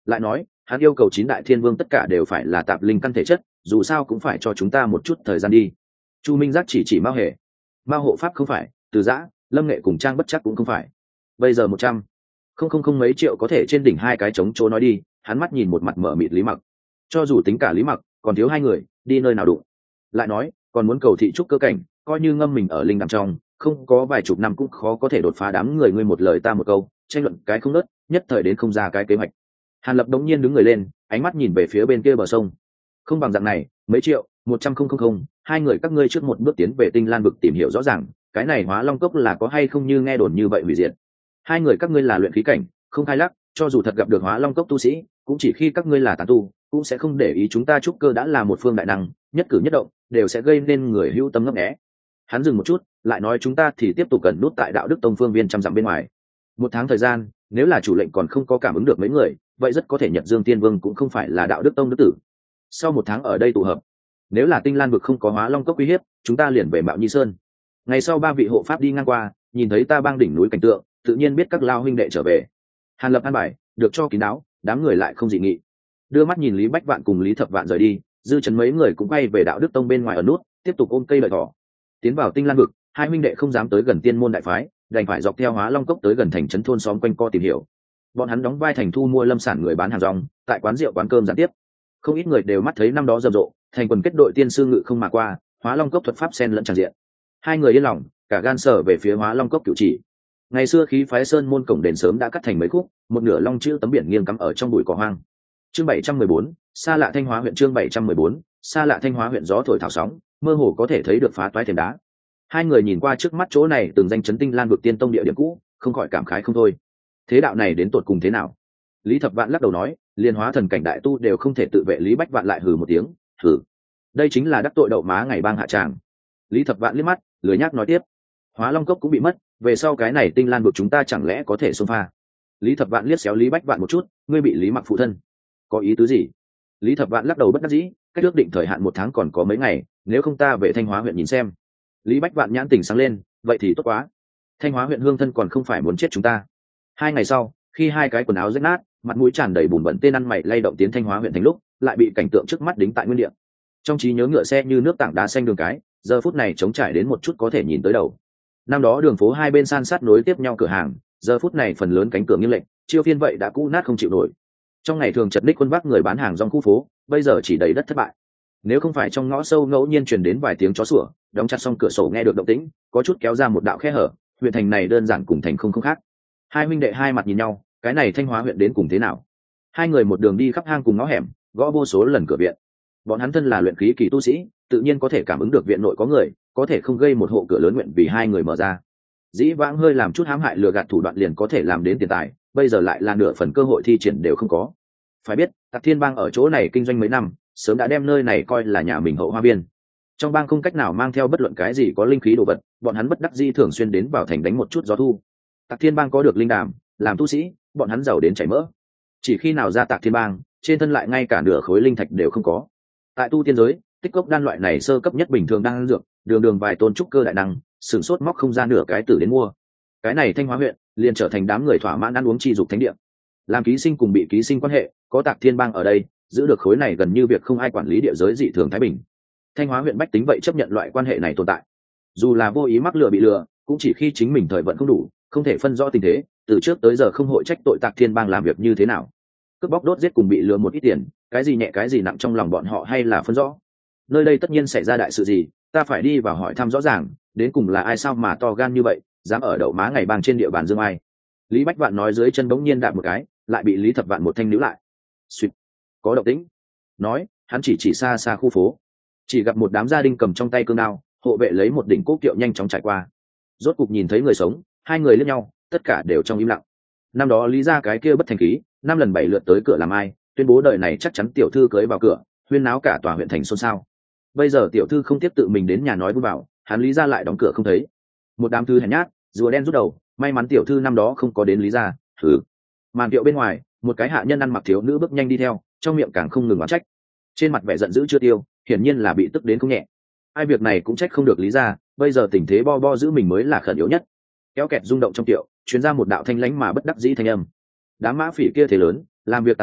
Lại nói hắn yêu cầu 9 đại thiên vương tất cả đều phải là tạp linh căn thể chất, dù sao cũng phải cho chúng ta một chút thời gian đi. Chu Minh Giác chỉ Mao Hề. Mao hộ pháp không phải, Từ Giã, Lâm Nghệ cùng Trang Bất Chắc cũng không phải. Bây giờ 100 không mấy triệu có thể trên đỉnh hai cái trống chỗ nói đi. Hắn mắt nhìn một mặt mở mịt Lý Mặc. Cho dù tính cả Lý Mặc còn thiếu 2 người, đi nơi nào đụng. Lại nói còn muốn cầu thị trúc cơ cảnh, coi như ngâm mình ở linh đàm trong, không có vài chục năm cũng khó có thể đột phá. Đám người ngươi một lời ta một câu, tranh luận cái không nớt, nhất thời đến không ra cái kế hoạch. Hàn Lập đống nhiên đứng người lên, ánh mắt nhìn về phía bên kia bờ sông. Không bằng dạng này, mấy triệu, 100 hai người các ngươi trước một bước tiến về Tinh Lan vực tìm hiểu rõ ràng, cái này Hóa Long cốc là có hay không như nghe đồn như vậy hủy diệt. Hai người các ngươi là luyện khí cảnh, không khai lắc, cho dù thật gặp được Hóa Long cốc tu sĩ, cũng chỉ khi các ngươi là tán tu, cũng sẽ không để ý chúng ta trúc cơ đã là một phương đại năng, nhất cử nhất động đều sẽ gây nên người hữu tâm ngấp nghé. Hắn dừng một chút, lại nói chúng ta thì tiếp tục cần nút tại Đạo Đức Tông phương viên trăm dặm bên ngoài. 1 tháng thời gian, nếu là chủ lệnh còn không có cảm ứng được mấy người, vậy rất có thể Nhật Dương Tiên Vương cũng không phải là Đạo Đức Tông đức tử. Sau 1 tháng ở đây tụ hợp, nếu là Tinh Lan vực không có Hóa Long cốc uy hiếp, chúng ta liền về Mạo Nhi Sơn. Ngày sau 3 vị hộ pháp đi ngang qua, nhìn thấy ta bang đỉnh núi cảnh tượng, tự nhiên biết các lao huynh đệ trở về. Hàn Lập an bài được cho kín đáo, đám người lại không dị nghị. Đưa mắt nhìn Lý Bách Vạn cùng Lý Thập Vạn rời đi, dư chấn mấy người cũng quay về Đạo Đức Tông bên ngoài ở nút, tiếp tục ôm cây lợi thỏ. Tiến vào Tinh Lan vực, hai huynh đệ không dám tới gần Tiên môn đại phái, đành phải dọc theo Hóa Long cốc tới gần thành trấn thôn xóm quanh co tìm hiểu. Bọn hắn đóng vai thành thu mua lâm sản người bán hàng rong, tại quán rượu quán cơm gián tiếp. Không ít người đều mắt thấy năm đó rầm rộ, thành quần kết đội tiên sư ngự không mà qua, Hóa Long cốc thuật pháp xen lẫn tràn diện. Hai người yên lòng, cả gan sở về phía Hóa Long cốc cửu chỉ. Ngày xưa khí phái sơn môn cổng đền sớm đã cắt thành mấy khúc, một nửa long chữ tấm biển nghiêng cắm ở trong bụi cỏ hoang. Chương 714, xa lạ Thanh Hóa huyện. Chương 714, xa lạ Thanh Hóa huyện. Gió thổi thảo sóng, mơ hồ có thể thấy được phá toái thềm đá. Hai người nhìn qua trước mắt chỗ này từng danh chấn Tinh Lan vực tiên tông địa điểm cũ, không khỏi cảm khái không thôi. Thế đạo này đến tột cùng thế nào? Lý Thập Vạn lắc đầu nói, liên hóa thần cảnh đại tu đều không thể tự vệ. Lý Bách Vạn lại hừ một tiếng, hừ, đây chính là đắc tội đậu má ngày bang hạ tràng. Lý Thập Vạn liếc mắt, lười nhác nói tiếp, Hóa Long cốc cũng bị mất, về sau cái này Tinh Lan vực chúng ta chẳng lẽ có thể xông pha? Lý Thập Vạn liếc xéo Lý Bách Vạn một chút, ngươi bị Lý Mặc phụ thân, có ý tứ gì? Lý Thập Vạn lắc đầu bất đắc dĩ, cách ước định thời hạn 1 tháng còn có mấy ngày, nếu không ta về Thanh Hóa huyện nhìn xem. Lý Bách Vạn nhãn tình sáng lên, vậy thì tốt quá. Thanh Hóa huyện hương thân còn không phải muốn chết chúng ta. 2 ngày sau, khi hai cái quần áo rách nát, mặt mũi tràn đầy bùn bẩn tên ăn mày lay động tiến Thanh Hóa huyện thành lúc, lại bị cảnh tượng trước mắt đính tại nguyên địa. Trong trí nhớ ngựa xe như nước tảng đá xanh đường cái, giờ phút này trống trải đến một chút có thể nhìn tới đầu. Năm đó đường phố hai bên san sát nối tiếp nhau cửa hàng, giờ phút này phần lớn cánh cửa nghiêng lệch, chiêu phiên vậy đã cũ nát không chịu nổi. Trong ngày thường chật ních quân vác người bán hàng rong khu phố, bây giờ chỉ đầy đất thất bại. Nếu không phải trong ngõ sâu ngẫu nhiên truyền đến vài tiếng chó sủa, đóng chặt xong cửa sổ nghe được động tĩnh, có chút kéo ra một đạo khe hở, huyện thành này đơn giản cùng thành không khác. Hai huynh đệ hai mặt nhìn nhau, cái này Thanh Hóa huyện đến cùng thế nào? Hai người một đường đi khắp hang cùng ngõ hẻm, gõ vô số lần cửa viện. Bọn hắn thân là luyện khí kỳ tu sĩ, tự nhiên có thể cảm ứng được viện nội có người, có thể không gây một hộ cửa lớn nguyện vì hai người mở ra. Dĩ vãng hơi làm chút hãm hại lừa gạt thủ đoạn liền có thể làm đến tiền tài, bây giờ lại là nửa phần cơ hội thi triển đều không có. Phải biết, Tạc Thiên Bang ở chỗ này kinh doanh mấy năm, sớm đã đem nơi này coi là nhà mình hậu hoa viên. Trong bang không cách nào mang theo bất luận cái gì có linh khí đồ vật, bọn hắn bất đắc dĩ thường xuyên đến vào thành đánh một chút gió thu. Tạc Thiên Bang có được linh đàm, làm tu sĩ, bọn hắn giàu đến chảy mỡ. Chỉ khi nào ra Tạc Thiên Bang, trên thân lại ngay cả nửa khối linh thạch đều không có. Tại tu tiên giới, tích cốc đan loại này sơ cấp nhất bình thường đang dược, đường vài tôn trúc cơ đại năng, sửng sốt móc không ra nửa cái tử đến mua. Cái này Thanh Hóa huyện liền trở thành đám người thỏa mãn ăn uống chi dục thánh địa. Làm ký sinh cùng bị ký sinh quan hệ, có Tạc Thiên Bang ở đây, giữ được khối này gần như việc không ai quản lý địa giới dị thường thái bình. Thanh Hóa huyện bách tính vậy chấp nhận loại quan hệ này tồn tại. Dù là vô ý mắc lừa bị lừa, cũng chỉ khi chính mình thời vận không đủ, không thể phân rõ tình thế, từ trước tới giờ không hội trách tội Tạc Thiên Bang làm việc như thế nào. Cướp bóc đốt giết cùng bị lừa một ít tiền, cái gì nhẹ cái gì nặng trong lòng bọn họ hay là phân rõ. Nơi đây tất nhiên xảy ra đại sự gì, ta phải đi vào hỏi thăm rõ ràng, đến cùng là ai sao mà to gan như vậy, dám ở đậu má ngày bang trên địa bàn Dương Ai. Lý Bách Vạn nói dưới chân bỗng nhiên đạp một cái, lại bị Lý Thập Vạn một thanh níu lại. Xuyệt, có động tĩnh. Nói, hắn chỉ xa xa khu phố, chỉ gặp một đám gia đình cầm trong tay cương đao, hộ vệ lấy một đỉnh cốt kiệu nhanh chóng trải qua. Rốt cục nhìn thấy người sống, hai người liếc nhau, tất cả đều trong im lặng. Năm đó Lý gia cái kia bất thành khí, 5 lần 7 lượt tới cửa làm ai, tuyên bố đời này chắc chắn tiểu thư cưới vào cửa, huyên náo cả tòa huyện thành xôn xao. Bây giờ tiểu thư không tiếp tự mình đến nhà nói vui bảo, hắn Lý gia lại đóng cửa không thấy. Một đám thư hèn nhát, rùa đen rút đầu, may mắn tiểu thư năm đó không có đến Lý gia. Thử. Màn kiệu bên ngoài, một cái hạ nhân ăn mặc thiếu nữ bước nhanh đi theo, trong miệng càng không ngừng oán trách. Trên mặt vẻ giận dữ chưa tiêu, hiển nhiên là bị tức đến không nhẹ. Ai việc này cũng trách không được Lý gia, bây giờ tình thế bo bo giữ mình mới là khẩn yếu nhất. Kéo kẹt rung động trong kiệu, truyền ra một đạo thanh lãnh mà bất đắc dĩ thanh âm. Đám mã phỉ kia thế lớn, làm việc tàn nhẫn,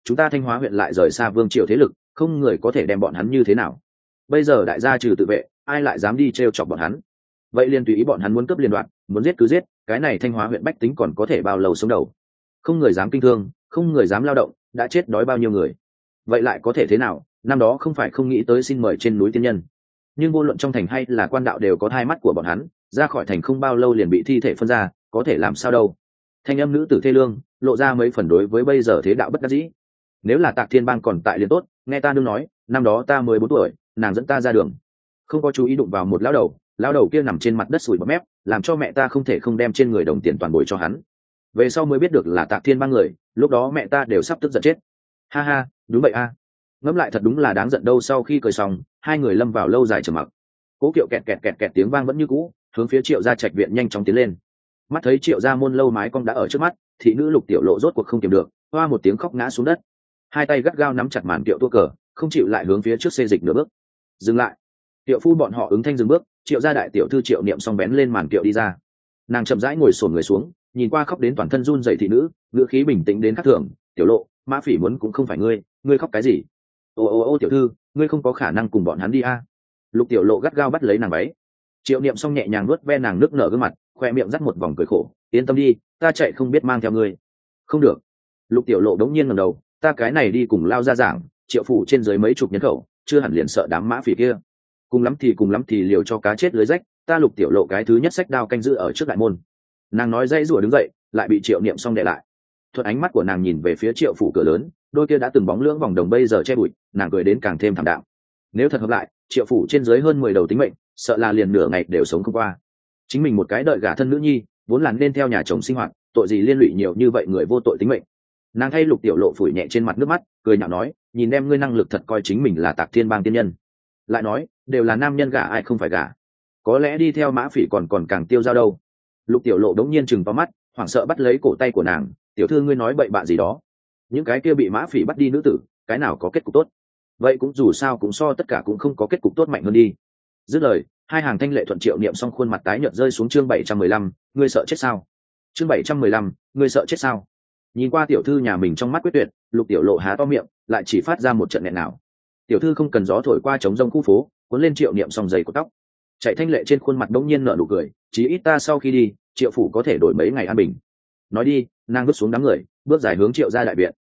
chúng ta Thanh Hóa huyện lại rời xa vương triều thế lực, không người có thể đem bọn hắn như thế nào. Bây giờ đại gia trừ tự vệ, ai lại dám đi trêu chọc bọn hắn? Vậy liền tùy ý bọn hắn muốn cướp liên đoạn, muốn giết cứ giết, cái này Thanh Hóa huyện bách tính còn có thể bao lâu sống đầu? Không người dám kinh thương, không người dám lao động, đã chết đói bao nhiêu người? Vậy lại có thể thế nào? Năm đó không phải không nghĩ tới xin mời trên núi tiên nhân, nhưng vô luận trong thành hay là quan đạo đều có hai mắt của bọn hắn, ra khỏi thành không bao lâu liền bị thi thể phân ra, có thể làm sao đâu? Thanh âm nữ tử thê lương lộ ra mấy phần đối với bây giờ thế đạo bất đắc dĩ. Nếu là Tạc Thiên Bang còn tại liền tốt, nghe ta nương nói, năm đó ta 14 tuổi, nàng dẫn ta ra đường, không có chú ý đụng vào một lão đầu kia nằm trên mặt đất sủi bọt mép, làm cho mẹ ta không thể không đem trên người đồng tiền toàn bồi cho hắn. Về sau mới biết được là Tạc Thiên Bang người, lúc đó mẹ ta đều sắp tức giận chết. Ha ha, đúng vậy a. Ngẫm lại thật đúng là đáng giận đâu. Sau khi cười xong, hai người lâm vào lâu dài trầm mặc. Cố Kiệu kẹt kẹt kẹt kẹt tiếng vang vẫn như cũ, hướng phía Triệu gia trạch viện nhanh chóng tiến lên. Mắt thấy Triệu gia môn lâu mái cong đã ở trước mắt, thị nữ Lục Tiểu Lộ rốt cuộc không kiềm được, hoa một tiếng khóc ngã xuống đất, hai tay gắt gao nắm chặt màn kiệu tua cờ, không chịu lại hướng phía trước xê dịch nửa bước. Dừng lại. Tiệu phu bọn họ ứng thanh dừng bước. Triệu gia đại tiểu thư Triệu Niệm xong bén lên màn kiệu đi ra. Nàng chậm rãi ngồi xổm người xuống, nhìn qua khóc đến toàn thân run rẩy thị nữ, ngữ khí bình tĩnh đến khác thường. Tiểu Lộ, Mã Phỉ muốn cũng không phải ngươi khóc cái gì? Ô tiểu thư, ngươi không có khả năng cùng bọn hắn đi a. Lục Tiểu Lộ gắt gao bắt lấy nàng váy. Triệu Niệm xong nhẹ nhàng nuốt ve nàng nước nở gương mặt, khoe miệng dắt một vòng cười khổ. Yên tâm đi, ta chạy không biết mang theo ngươi. Không được. Lục Tiểu Lộ đống nhiên ngẩng đầu, ta cái này đi cùng lao ra giảng, Triệu phủ trên dưới mấy chục nhân khẩu, chưa hẳn liền sợ đám Mã Phỉ kia. Cùng lắm thì liều cho cá chết lưới rách, ta Lục Tiểu Lộ cái thứ nhất xách đao canh giữ ở trước đại môn. Nàng nói dãy rủa đứng dậy, lại bị Triệu Niệm xong đè lại. Thuận ánh mắt của nàng nhìn về phía Triệu phủ cửa lớn, đôi kia đã từng bóng lưỡng vòng đồng bây giờ che bụi, nàng cười đến càng thêm thảm đạm. Nếu thật hợp lại, Triệu phủ trên dưới hơn 10 đầu tính mệnh, sợ là liền nửa ngày đều sống không qua. Chính mình một cái đợi gả thân nữ nhi, vốn là nên theo nhà chồng sinh hoạt, tội gì liên lụy nhiều như vậy người vô tội tính mệnh. Nàng thay Lục Tiểu Lộ phủi nhẹ trên mặt nước mắt, cười nhạo nói, nhìn em ngươi năng lực thật coi chính mình là Tạc Thiên Bang tiên nhân. Lại nói, đều là nam nhân gả ai không phải gả, có lẽ đi theo Mã Phỉ còn càng tiêu dao đâu. Lục Tiểu Lộ đống nhiên chừng to mắt, hoảng sợ bắt lấy cổ tay của nàng, tiểu thư ngươi nói bậy bạ gì đó? Những cái kia bị Mã Phỉ bắt đi nữ tử, cái nào có kết cục tốt? Vậy cũng dù sao cũng so tất cả cũng không có kết cục tốt mạnh hơn đi. Dứt lời, hai hàng thanh lệ thuận Triệu Niệm xong khuôn mặt tái nhợt rơi xuống chương 715, ngươi sợ chết sao? Chương 715, ngươi sợ chết sao? Nhìn qua tiểu thư nhà mình trong mắt quyết tuyệt, Lục Tiểu Lộ há to miệng, lại chỉ phát ra một trận nghẹn nào. Tiểu thư không cần gió thổi qua trống rông khu phố, cuốn lên Triệu Niệm xong giày của tóc. Chạy thanh lệ trên khuôn mặt đống nhiên nở nụ cười, chí ít ta sau khi đi, Triệu phủ có thể đổi mấy ngày an bình. Nói đi, nàng vứt xuống đám người, bước dài hướng Triệu gia đại viện.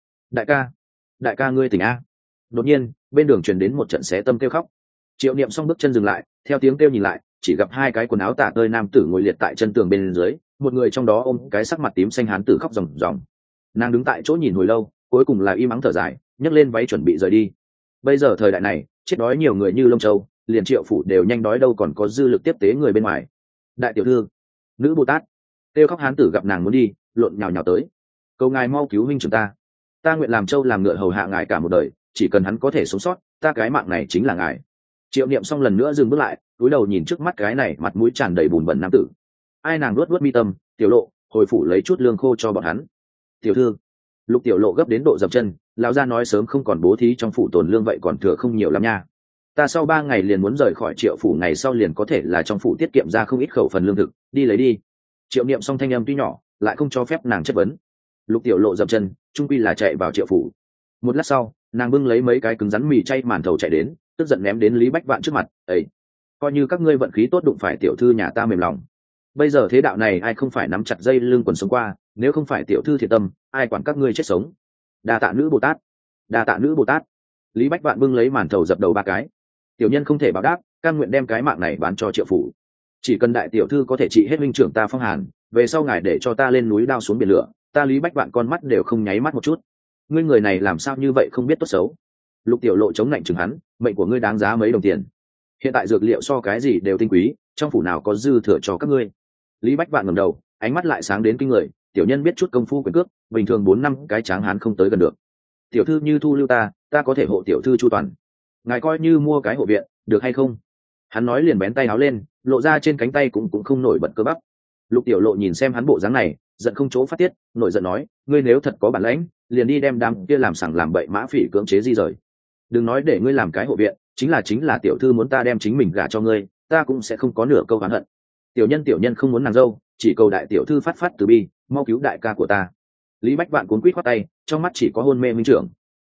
Đại ca ngươi tỉnh a. Đột nhiên, bên đường truyền đến một trận xé tâm kêu khóc. Triệu Niệm xong bước chân dừng lại, theo tiếng kêu nhìn lại, chỉ gặp hai cái quần áo tả tơi nam tử ngồi liệt tại chân tường bên dưới, một người trong đó ôm cái sắc mặt tím xanh hán tử khóc ròng ròng. Nàng đứng tại chỗ nhìn hồi lâu, cuối cùng là im ắng thở dài, nhấc lên váy chuẩn bị rời đi. Bây giờ thời đại này, chết đói nhiều người như lông châu, liền Triệu phủ đều nhanh đói đâu còn có dư lực tiếp tế người bên ngoài. Đại tiểu thư, nữ Bồ Tát, kêu khóc hán tử gặp nàng muốn đi, lộn nhào nhào tới, cầu ngài mau cứu huynh trưởng ta nguyện làm trâu làm ngựa hầu hạ ngài cả một đời, chỉ cần hắn có thể sống sót, ta cái mạng này chính là ngài. Triệu Niệm xong lần nữa dừng bước lại, cúi đầu nhìn trước mắt cái này mặt mũi tràn đầy bùn bẩn nam tử. Ai nàng luốt mi tâm, Tiểu Lộ, hồi phủ lấy chút lương khô cho bọn hắn. Tiểu thư. Lục Tiểu Lộ gấp đến độ dập chân, lão gia nói sớm không còn bố thí trong phủ tồn lương vậy còn thừa không nhiều lắm nha. Ta sau 3 ngày liền muốn rời khỏi Triệu phủ, ngày sau liền có thể là trong phủ tiết kiệm ra không ít khẩu phần lương thực, đi lấy đi. Triệu Niệm xong thanh âm tuy nhỏ, lại không cho phép nàng chất vấn. Lục Tiểu Lộ dập chân, trung quy là chạy vào Triệu phủ. Một lát sau, nàng bưng lấy mấy cái cứng rắn mì chay màn thầu chạy đến, tức giận ném đến Lý Bách Vạn trước mặt. Ấy, coi như các ngươi vận khí tốt đụng phải tiểu thư nhà ta mềm lòng. Bây giờ thế đạo này ai không phải nắm chặt dây lưng quần sống qua, nếu không phải tiểu thư thiệt tâm, ai quản các ngươi chết sống. Đa tạ nữ Bồ Tát. Lý Bách Vạn bưng lấy màn thầu dập đầu 3 cái. Tiểu nhân không thể báo đáp, cam nguyện đem cái mạng này bán cho Triệu phủ. Chỉ cần đại tiểu thư có thể trị hết huynh trưởng ta Phong Hàn, về sau ngài để cho ta lên núi đao xuống biển lửa, ta Lý Bách Vạn con mắt đều không nháy mắt một chút. Ngươi người này làm sao như vậy không biết tốt xấu. Lục Tiểu Lộ chống lạnh chừng hắn, mệnh của ngươi đáng giá mấy đồng tiền. Hiện tại dược liệu so cái gì đều tinh quý, trong phủ nào có dư thừa cho các ngươi. Lý Bách Vạn ngẩng đầu, ánh mắt lại sáng đến kinh người, tiểu nhân biết chút công phu quyền cước, bình thường 4-5 cái tráng hán không tới gần được. Tiểu thư như thu lưu ta có thể hộ tiểu thư chu toàn. Ngài coi như mua cái hộ viện, được hay không? Hắn nói liền bén tay áo lên, lộ ra trên cánh tay cũng không nổi bật cơ bắp. Lục Tiểu Lộ nhìn xem hắn bộ dáng này, giận không chỗ phát tiết, nổi giận nói, ngươi nếu thật có bản lãnh, liền đi đem đám kia làm sằng làm bậy Mã Phỉ cưỡng chế di rời. Đừng nói để ngươi làm cái hộ viện, chính là tiểu thư muốn ta đem chính mình gả cho ngươi, ta cũng sẽ không có nửa câu oán hận. Tiểu nhân không muốn nàng dâu, chỉ cầu đại tiểu thư phát từ bi, mau cứu đại ca của ta. Lý Bách Vạn cuốn quýt khoát tay, trong mắt chỉ có hôn mê minh trưởng.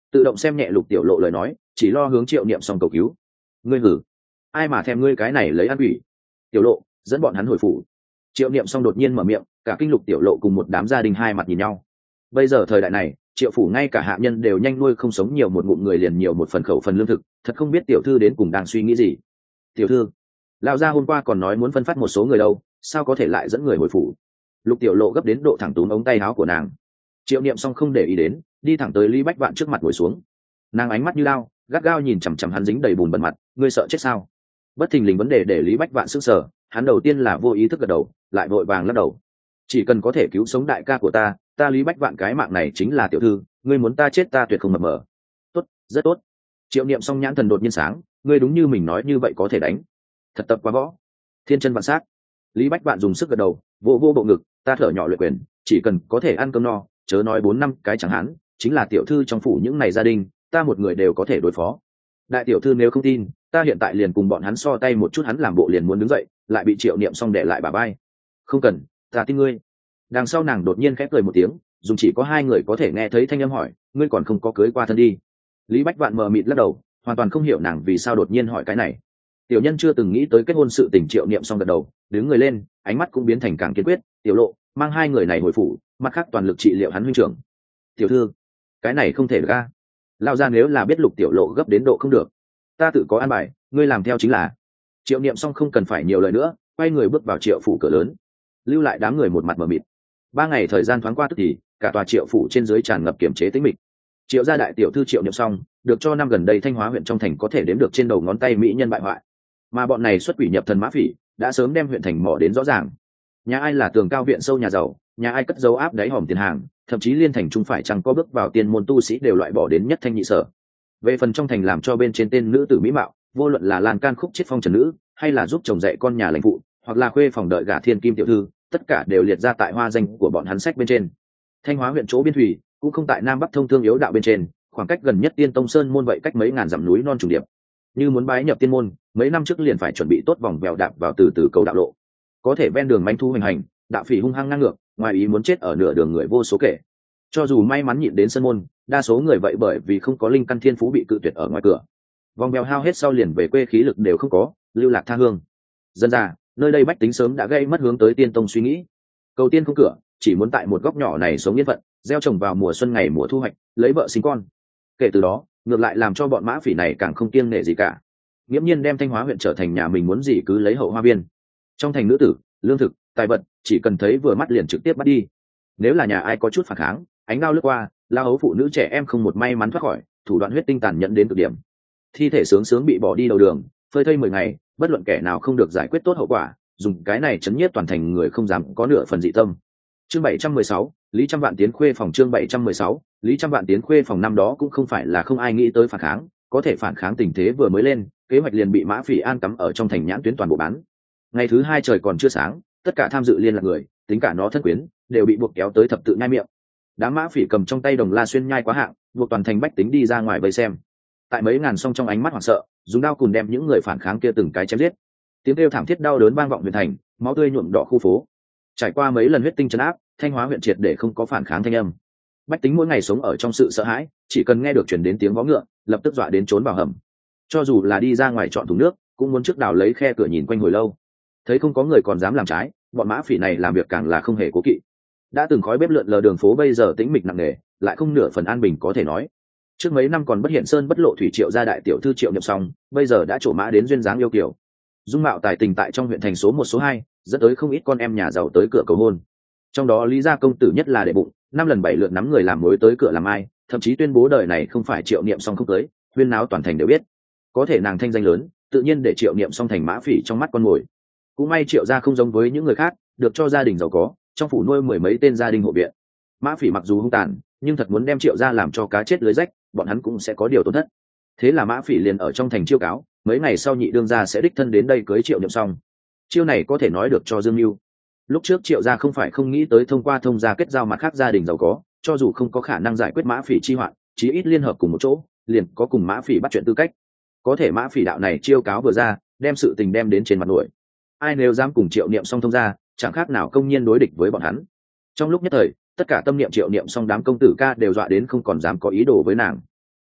tự động xem nhẹ Lục Tiểu Lộ lời nói, chỉ lo hướng Triệu Niệm Song cầu cứu. Ngươi hử? Ai mà thèm ngươi cái này lấy ăn ủy? Tiểu Lộ, dẫn bọn hắn hồi phủ. Triệu Niệm Song đột nhiên mở miệng, cả kinh Lục Tiểu Lộ cùng một đám gia đình hai mặt nhìn nhau. Bây giờ thời đại này, Triệu phủ ngay cả hạ nhân đều nhanh nuôi không sống nhiều một ngụm người liền nhiều một phần khẩu phần lương thực, thật không biết tiểu thư đến cùng đang suy nghĩ gì. Tiểu thư, lão gia hôm qua còn nói muốn phân phát một số người đâu, sao có thể lại dẫn người hồi phủ? Lục Tiểu Lộ gấp đến độ thẳng túm ống tay áo của nàng. Triệu Niệm Song không để ý đến, đi thẳng tới Lý Bách Vạn trước mặt ngồi xuống. Nàng ánh mắt như lao, gắt gao nhìn chằm chằm hắn dính đầy bùn bẩn mặt, ngươi sợ chết sao? Bất thình lình vấn đề để Lý Bách Vạn sững sờ, hắn đầu tiên là vô ý thức gật đầu, lại vội vàng lắc đầu. Chỉ cần có thể cứu sống đại ca của ta Lý Bách Vạn cái mạng này chính là tiểu thư, ngươi muốn ta chết ta tuyệt không mập mờ. Tốt, rất tốt. Triệu Niệm Song nhãn thần đột nhiên sáng, ngươi đúng như mình nói như vậy có thể đánh. Thật tập quá võ. Thiên chân vạn sát. Lý Bách Vạn dùng sức gật đầu, vô vô bộ ngực, ta thở nhỏ luyện quyền, chỉ cần có thể ăn cơm no, chớ nói 4 năm cái chẳng hạn, chính là tiểu thư trong phủ những này gia đình, ta một người đều có thể đối phó. Đại tiểu thư nếu không tin, ta hiện tại liền cùng bọn hắn so tay một chút, hắn làm bộ liền muốn đứng dậy, lại bị Triệu Niệm Song đè lại bà bay. Không cần, ta tin ngươi. Đằng sau nàng đột nhiên khẽ cười một tiếng, dùng chỉ có hai người có thể nghe thấy thanh âm hỏi, ngươi còn không có cưới qua thân đi? Lý Bách Vạn mờ mịt lắc đầu, hoàn toàn không hiểu nàng vì sao đột nhiên hỏi cái này. Tiểu nhân chưa từng nghĩ tới kết hôn sự tình. Triệu Niệm Song gật đầu, đứng người lên, ánh mắt cũng biến thành càng kiên quyết. Tiểu Lộ, mang hai người này hồi phủ, mặt khác toàn lực trị liệu hắn huynh trưởng. Tiểu thư, cái này không thể được a. Lão gia nếu là biết Lục Tiểu Lộ gấp đến độ không được, ta tự có an bài, ngươi làm theo chính là. Triệu Niệm Song không cần phải nhiều lời nữa, quay người bước vào Triệu phủ cửa lớn, lưu lại đám người một mặt mờ mịt. 3 ngày thời gian thoáng qua tức thì cả tòa Triệu phủ trên dưới tràn ngập kiểm chế tĩnh mịch. Triệu gia đại tiểu thư Triệu Niệm Song được cho năm gần đây Thanh Hóa huyện trong thành có thể đếm được trên đầu ngón tay mỹ nhân bại hoại, mà bọn này xuất quỷ nhập thần mã phỉ đã sớm đem huyện thành mỏ đến rõ ràng. Nhà ai là tường cao viện sâu nhà giàu, nhà ai cất dấu áp đáy hòm tiền hàng, thậm chí liên thành trung phải chẳng có bước vào tiên môn tu sĩ đều loại bỏ đến nhất thanh nhị sở. Về phần trong thành làm cho bên trên tên nữ tử mỹ mạo, vô luận là lan can khúc chiết phong trần nữ, hay là giúp chồng dạy con nhà lãnh phụ, hoặc là khuê phòng đợi gả thiên kim tiểu thư, tất cả đều liệt ra tại hoa danh của bọn hắn sách bên trên. Thanh Hóa huyện chỗ biên thủy cũng không tại nam bắc thông thương yếu đạo bên trên, khoảng cách gần nhất Tiên Tông Sơn môn vậy cách mấy ngàn dặm núi non trùng điệp. Như muốn bái nhập tiên môn, mấy năm trước liền phải chuẩn bị tốt vòng vèo đạp vào từ từ cầu đạo lộ. Có thể ven đường manh thu hoành hành, đạo phỉ hung hăng ngang ngược, ngoài ý muốn chết ở nửa đường người vô số kể. Cho dù may mắn nhịn đến sơn môn, đa số người vậy bởi vì không có linh căn thiên phú bị cự tuyệt ở ngoài cửa. Vòng vèo hao hết sau liền về quê khí lực đều không có, lưu lạc tha hương. Dân ra, nơi đây bách tính sớm đã gây mất hướng tới Tiên Tông suy nghĩ. Cầu tiên không cửa, chỉ muốn tại một góc nhỏ này sống yên phận, gieo trồng vào mùa xuân ngày mùa thu hoạch, lấy vợ sinh con. Kể từ đó, ngược lại làm cho bọn mã phỉ này càng không kiêng nể gì cả, nghiễm nhiên đem Thanh Hóa huyện trở thành nhà mình muốn gì cứ lấy hậu hoa viên. Trong thành nữ tử, lương thực, tài vật, chỉ cần thấy vừa mắt liền trực tiếp bắt đi. Nếu là nhà ai có chút phản kháng, ánh đao lướt qua, la hấu phụ nữ trẻ em không một may mắn thoát khỏi, thủ đoạn huyết tinh tàn nhẫn đến cực điểm. Thi thể sướng sướng bị bỏ đi đầu đường, phơi thây 10 ngày, bất luận kẻ nào không được giải quyết tốt hậu quả, dùng cái này chấn nhiếp toàn thành người không dám có nửa phần dị tâm. Chương 716, Lý Trăm Vạn tiến khuê phòng. Chương 716, Lý Trăm Vạn tiến khuê phòng. Năm đó cũng không phải là không ai nghĩ tới phản kháng, có thể phản kháng tình thế vừa mới lên, kế hoạch liền bị mã phỉ an cắm ở trong thành nhãn tuyến toàn bộ bán. Ngày thứ 2 trời còn chưa sáng, tất cả tham dự liên lạc người, tính cả nó thân quyến, đều bị buộc kéo tới thập tự nhai miệng. Đám mã phỉ cầm trong tay đồng la xuyên nhai quá hạng, buộc toàn thành bách tính đi ra ngoài vây xem. Tại mấy ngàn song trong ánh mắt hoảng sợ, dùng đao cùn đem những người phản kháng kia từng cái chém giết. Tiếng kêu thảm thiết đau đớn vang vọng huyện thành, máu tươi nhuộm đỏ khu phố. Trải qua mấy lần huyết tinh trấn áp, Thanh Hóa huyện triệt để không có phản kháng thanh âm. Bách tính mỗi ngày sống ở trong sự sợ hãi, chỉ cần nghe được truyền đến tiếng vó ngựa, lập tức dọa đến trốn vào hầm. Cho dù là đi ra ngoài chọn thùng nước, cũng muốn trước đào lấy khe cửa nhìn quanh hồi lâu. Thấy không có người còn dám làm trái, bọn mã phỉ này làm việc càng là không hề cố kỵ. Đã từng khói bếp lượn lờ đường phố bây giờ tĩnh mịch nặng nề, lại không nửa phần an bình có thể nói. Trước mấy năm còn bất hiện sơn bất lộ thủy Triệu gia đại tiểu thư Triệu Niệm Song, bây giờ đã trổ mã đến duyên dáng yêu kiều. Dung mạo tài tình tại trong huyện thành số 1 số 2, dẫn tới không ít con em nhà giàu tới cửa cầu hôn. Trong đó Lý gia công tử nhất là đệ bụng, 5 lần 7 lượt nắm người làm mối tới cửa làm ai, thậm chí tuyên bố đời này không phải Triệu Niệm Song không tới, huyên náo toàn thành đều biết. Có thể nàng thanh danh lớn, tự nhiên để Triệu Niệm Song thành mã phỉ trong mắt con mồi. Cũng may Triệu gia không giống với những người khác, được cho gia đình giàu có, trong phủ nuôi 10 mấy tên gia đình hộ viện. Mã phỉ mặc dù hung tàn, nhưng thật muốn đem Triệu gia làm cho cá chết lưới rách, bọn hắn cũng sẽ có điều tổn thất. Thế là mã phỉ liền ở trong thành chiêu cáo, mấy ngày sau nhị đương gia sẽ đích thân đến đây cưới Triệu Niệm Song. Chiêu này có thể nói được cho Dương Mưu. Lúc trước Triệu gia không phải không nghĩ tới thông qua thông gia kết giao mặt khác gia đình giàu có, cho dù không có khả năng giải quyết mã phỉ chi hoạn, chí ít liên hợp cùng một chỗ, liền có cùng mã phỉ bắt chuyện tư cách. Có thể mã phỉ đạo này chiêu cáo vừa ra, đem sự tình đem đến trên mặt nổi. Ai nếu dám cùng Triệu Niệm Song thông gia, chẳng khác nào công nhiên đối địch với bọn hắn. Trong lúc nhất thời, tất cả tâm niệm Triệu Niệm Song đám công tử ca đều dọa đến không còn dám có ý đồ với nàng.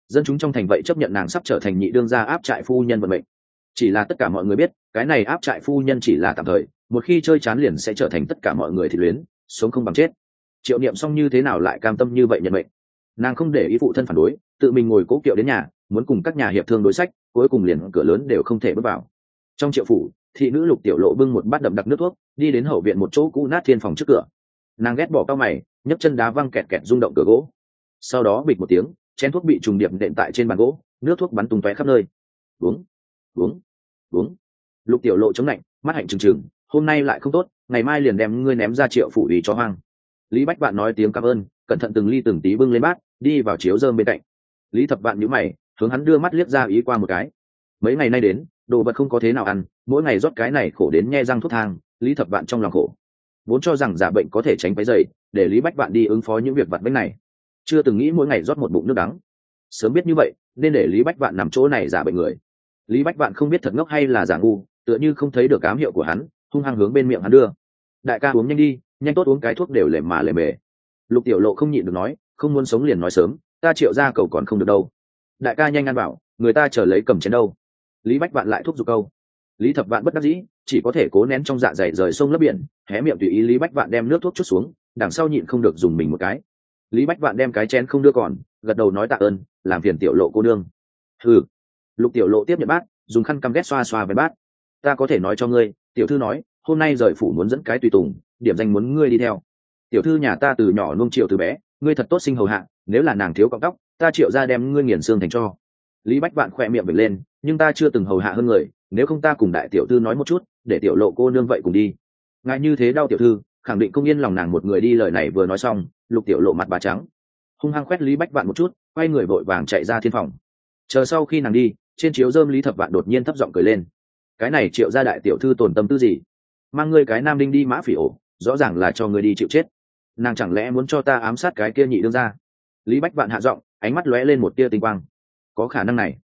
dân chúng trong thành vậy chấp nhận nàng sắp trở thành nhị đương gia áp trại phu nhân vận mệnh. Chỉ là tất cả mọi người biết cái này áp trại phu nhân chỉ là tạm thời, một khi chơi chán liền sẽ trở thành tất cả mọi người thị luyến, sống không bằng chết. Triệu Niệm Song như thế nào lại cam tâm như vậy nhận mệnh? Nàng không để ý phụ thân phản đối, tự mình ngồi cố kiệu đến nhà, muốn cùng các nhà hiệp thương đối sách, cuối cùng liền cửa lớn đều không thể bước vào. Trong triệu phủ, thị nữ Lục Tiểu Lộ bưng một bát đậm đặc nước thuốc, đi đến hậu viện một chỗ cũ nát thiên phòng trước cửa. Nàng ghét bỏ cao mày, nhấc chân đá văng kẹt kẹt rung động cửa gỗ. Sau đó bịch một tiếng, chén thuốc bị trùng điệp nện tại trên bàn gỗ, nước thuốc bắn tung tóe khắp nơi. Uống, uống, uống. Lục Tiểu Lộ chống lạnh, mắt hạnh trừng trừng, hôm nay lại không tốt, ngày mai liền đem ngươi ném ra triệu phủ ủy cho hoang. Lý Bách Vạn nói tiếng cảm ơn, cẩn thận từng ly từng tí bưng lên bát, đi vào chiếu rơm bên cạnh. Lý Thập Vạn nhíu mày, hướng hắn đưa mắt liếc ra ý qua một cái. Mấy ngày nay đến, đồ vật không có thế nào ăn, mỗi ngày rót cái này khổ đến nhe răng thuốc thang. Lý Thập Vạn trong lòng khổ, vốn cho rằng giả bệnh có thể tránh váy dày, để Lý Bách Vạn đi ứng phó những việc vặt vãnh này, chưa từng nghĩ mỗi ngày rót một bụng nước đắng. Sớm biết như vậy, nên để Lý Bách Vạn nằm chỗ này giả bệnh người. Lý Bách Vạn không biết thật ngốc hay là giả ngu, tựa như không thấy được ám hiệu của hắn, hung hăng hướng bên miệng hắn đưa. Đại ca uống nhanh đi, nhanh tốt uống cái thuốc đều lề mà lề mề. Lục Tiểu Lộ không nhịn được nói, không muốn sống liền nói sớm, ta Triệu gia cầu còn không được đâu. Đại ca nhanh ăn bảo, người ta chờ lấy cầm chén đâu. Lý Bách Vạn lại thúc giục câu. Lý Thập Vạn bất đắc dĩ, chỉ có thể cố nén trong dạ dày rời sông lấp biển, hé miệng tùy ý Lý Bách Vạn đem nước thuốc chút xuống, đằng sau nhịn không được dùng mình một cái. Lý Bách Vạn đem cái chén không đưa còn, gật đầu nói tạ ơn, làm phiền Tiểu Lộ cô nương. Hừ. Lục Tiểu Lộ tiếp nhận bát, dùng khăn căm ghét xoa xoa với bát. Ta có thể nói cho ngươi, tiểu thư nói, hôm nay rời phủ muốn dẫn cái tùy tùng, điểm danh muốn ngươi đi theo. Tiểu thư nhà ta từ nhỏ nuông chiều từ bé, ngươi thật tốt sinh hầu hạ, nếu là nàng thiếu cọng tóc, ta Triệu gia đem ngươi nghiền xương thành cho. Lý Bách Vạn khỏe miệng vểnh lên, nhưng ta chưa từng hầu hạ hơn người, nếu không ta cùng đại tiểu thư nói một chút, để Tiểu Lộ cô nương vậy cùng đi. Ngài như thế đau tiểu thư, khẳng định không yên lòng nàng một người đi. Lời này vừa nói xong, Lục Tiểu Lộ mặt bà trắng, hung hăng quét Lý Bách Vạn một chút, quay người vội vàng chạy ra thiên phòng. Chờ sau khi nàng đi, trên chiếu rơm Lý Thập Vạn đột nhiên thấp giọng cười lên. Cái này Triệu gia đại tiểu thư tổn tâm tư gì? Mang ngươi cái nam đinh đi mã phỉ ổ, rõ ràng là cho ngươi đi chịu chết. Nàng chẳng lẽ muốn cho ta ám sát cái kia nhị đương gia? Lý Bách Vạn hạ giọng, ánh mắt lóe lên một tia tinh quang. Có khả năng này.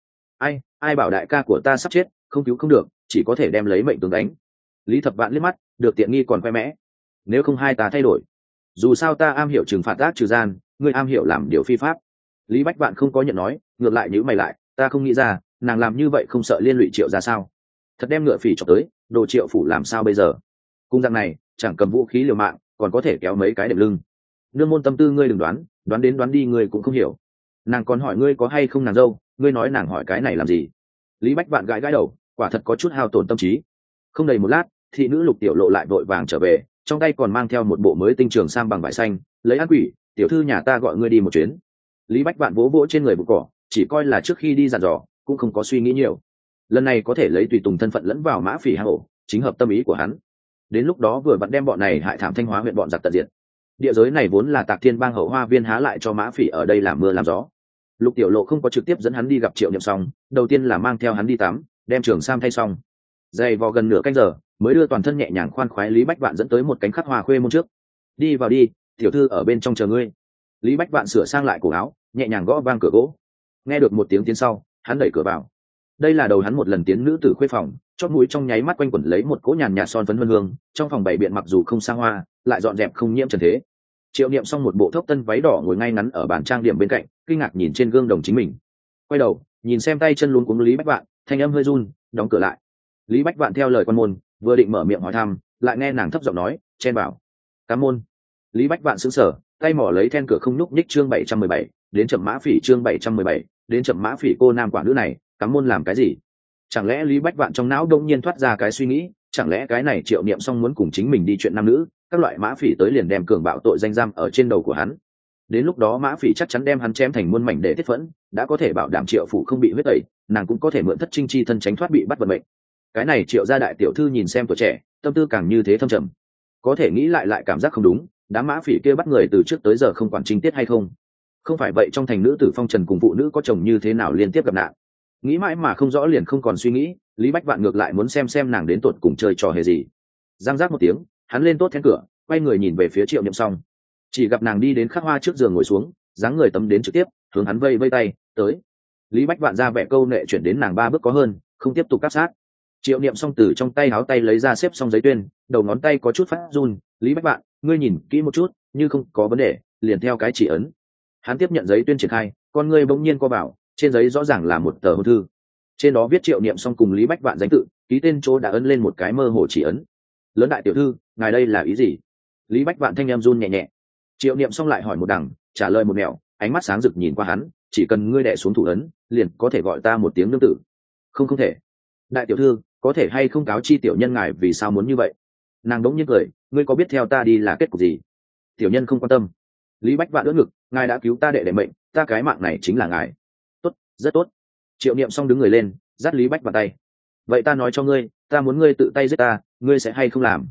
Ai bảo đại ca của ta sắp chết, không cứu không được, chỉ có thể đem lấy mệnh tướng đánh. Lý Thập Vạn liếc mắt, được tiện nghi còn khoe mẽ. Nếu không hai ta thay đổi. Dù sao ta am hiểu trừng phạt ác trừ gian, ngươi am hiểu làm điều phi pháp. Lý Bách Vạn không có nhận nói, ngược lại nhíu mày lại, ta không nghĩ ra, nàng làm như vậy không sợ liên lụy Triệu ra sao? Thật đem ngựa phỉ chọc tới, đồ Triệu phủ làm sao bây giờ? Cung rằng này, chẳng cầm vũ khí liều mạng, còn có thể kéo mấy cái đệm lưng. Nương môn tâm tư ngươi đừng đoán, đoán đến đoán đi ngươi cũng không hiểu. Nàng còn hỏi ngươi có hay không nàng dâu, ngươi nói nàng hỏi cái này làm gì? Lý Bách Vạn gãi gãi đầu, quả thật có chút hao tổn tâm trí. Không đầy một lát, thị nữ Lục Tiểu Lộ lại vội vàng trở về, trong tay còn mang theo một bộ mới tinh trường sam bằng vải xanh, lấy ăn quỷ, tiểu thư nhà ta gọi ngươi đi một chuyến. Lý Bách Vạn vỗ vỗ trên người bụi cỏ, chỉ coi là trước khi đi dặn dò, cũng không có suy nghĩ nhiều. Lần này có thể lấy tùy tùng thân phận lẫn vào mã phỉ hang ổ, chính hợp tâm ý của hắn. Đến lúc đó vừa vặn đem bọn này hại thảm Thanh Hóa huyện bọn giặc tận diệt. Địa giới này vốn là Tạc Thiên Bang hậu hoa viên, há lại cho mã phỉ ở đây làm mưa làm gió. Lục Tiểu Lộ không có trực tiếp dẫn hắn đi gặp Triệu Niệm Song, đầu tiên là mang theo hắn đi tắm, đem trường sam thay xong, dày vò gần nửa canh giờ mới đưa toàn thân nhẹ nhàng khoan khoái Lý Bách Vạn dẫn tới một cánh khắc hoa khuê môn trước. Đi vào đi, tiểu thư ở bên trong chờ ngươi. Lý Bách Vạn sửa sang lại cổ áo, nhẹ nhàng gõ vang cửa gỗ. Nghe được một tiếng tiến sau, hắn đẩy cửa vào. Đây là đầu hắn một lần tiến nữ tử khuê phòng, chót mũi trong nháy mắt quanh quẩn lấy một cỗ nhàn nhạt son phấn hương hương. Trong phòng bày biện mặc dù không xa hoa, lại dọn dẹp không nhiễm trần thế. Triệu Niệm Song một bộ thốc tân váy đỏ ngồi ngay ngắn ở bàn trang điểm bên cạnh, kinh ngạc nhìn trên gương đồng chính mình. Quay đầu nhìn xem tay chân luống cuống Lý Bách Vạn, thanh âm hơi run, đóng cửa lại. Lý Bách Vạn theo lời quan môn, vừa định mở miệng hỏi thăm, lại nghe nàng thấp giọng nói, chen bảo. Cám môn. Lý Bách Vạn sững sờ, tay mỏ lấy then cửa không nhúc nhích. Chương 717, đến chậm mã phỉ. Chương 717, đến chậm mã phỉ. Cô nam quả nữ này cám môn làm cái gì? Chẳng lẽ Lý Bách Vạn trong não đông nhiên thoát ra cái suy nghĩ, chẳng lẽ cái này Triệu Niệm Song muốn cùng chính mình đi chuyện nam nữ, các loại mã phỉ tới liền đem cường bạo tội danh giam ở trên đầu của hắn. Đến lúc đó mã phỉ chắc chắn đem hắn chém thành muôn mảnh để tiết phẫn, đã có thể bảo đảm Triệu phủ không bị huyết tẩy, nàng cũng có thể mượn thất trinh chi thân tránh thoát bị bắt vận mệnh. Cái này Triệu gia đại tiểu thư nhìn xem tuổi trẻ, tâm tư càng như thế thâm trầm. Có thể nghĩ lại cảm giác không đúng, đám mã phỉ kia bắt người từ trước tới giờ không quản trinh tiết hay không? Không phải vậy trong thành nữ tử phong trần cùng phụ nữ có chồng như thế nào liên tiếp gặp nạn? Nghĩ mãi mà không rõ liền không còn suy nghĩ, Lý Bách Vạn ngược lại muốn xem nàng đến tột cùng chơi trò hề gì. Giang giác một tiếng, hắn lên tốt then cửa, quay người nhìn về phía Triệu Niệm Song. Chỉ gặp nàng đi đến khắc hoa trước giường ngồi xuống, dáng người tấm đến trực tiếp, hướng hắn vây vây tay, tới. Lý Bách Vạn ra vẻ câu nệ chuyển đến nàng 3 bước có hơn, không tiếp tục áp sát. Triệu Niệm Song từ trong tay áo tay lấy ra xếp xong giấy tuyên, đầu ngón tay có chút phát run. Lý Bách Vạn, ngươi nhìn kỹ một chút, như không có vấn đề, liền theo cái chỉ ấn. Hắn tiếp nhận giấy tuyên triển khai, con ngươi bỗng nhiên co vào, trên giấy rõ ràng là một tờ hôn thư, trên đó viết Triệu Niệm Song cùng Lý Bách Vạn danh tự, ký tên chỗ đã ấn lên một cái mơ hồ chỉ ấn. Lớn đại tiểu thư, ngài đây là ý gì? Lý Bách Vạn thanh em run nhẹ nhẹ. Triệu Niệm Song lại hỏi một đằng, trả lời một nẻo, ánh mắt sáng rực nhìn qua hắn, chỉ cần ngươi đè xuống thủ ấn, liền có thể gọi ta một tiếng nương tử. Không thể. Đại tiểu thư, có thể hay không cáo chi tiểu nhân ngài vì sao muốn như vậy? Nàng đống nhiên cười, ngươi có biết theo ta đi là kết cục gì? Tiểu nhân không quan tâm. Lý Bách Vạn đỡ ngực, ngài đã cứu ta đệ mệnh, ta cái mạng này chính là ngài. Tốt, rất tốt. Triệu Niệm Song đứng người lên, dắt Lý Bách Vạn tay. Vậy ta nói cho ngươi, ta muốn ngươi tự tay giết ta, ngươi sẽ hay không làm?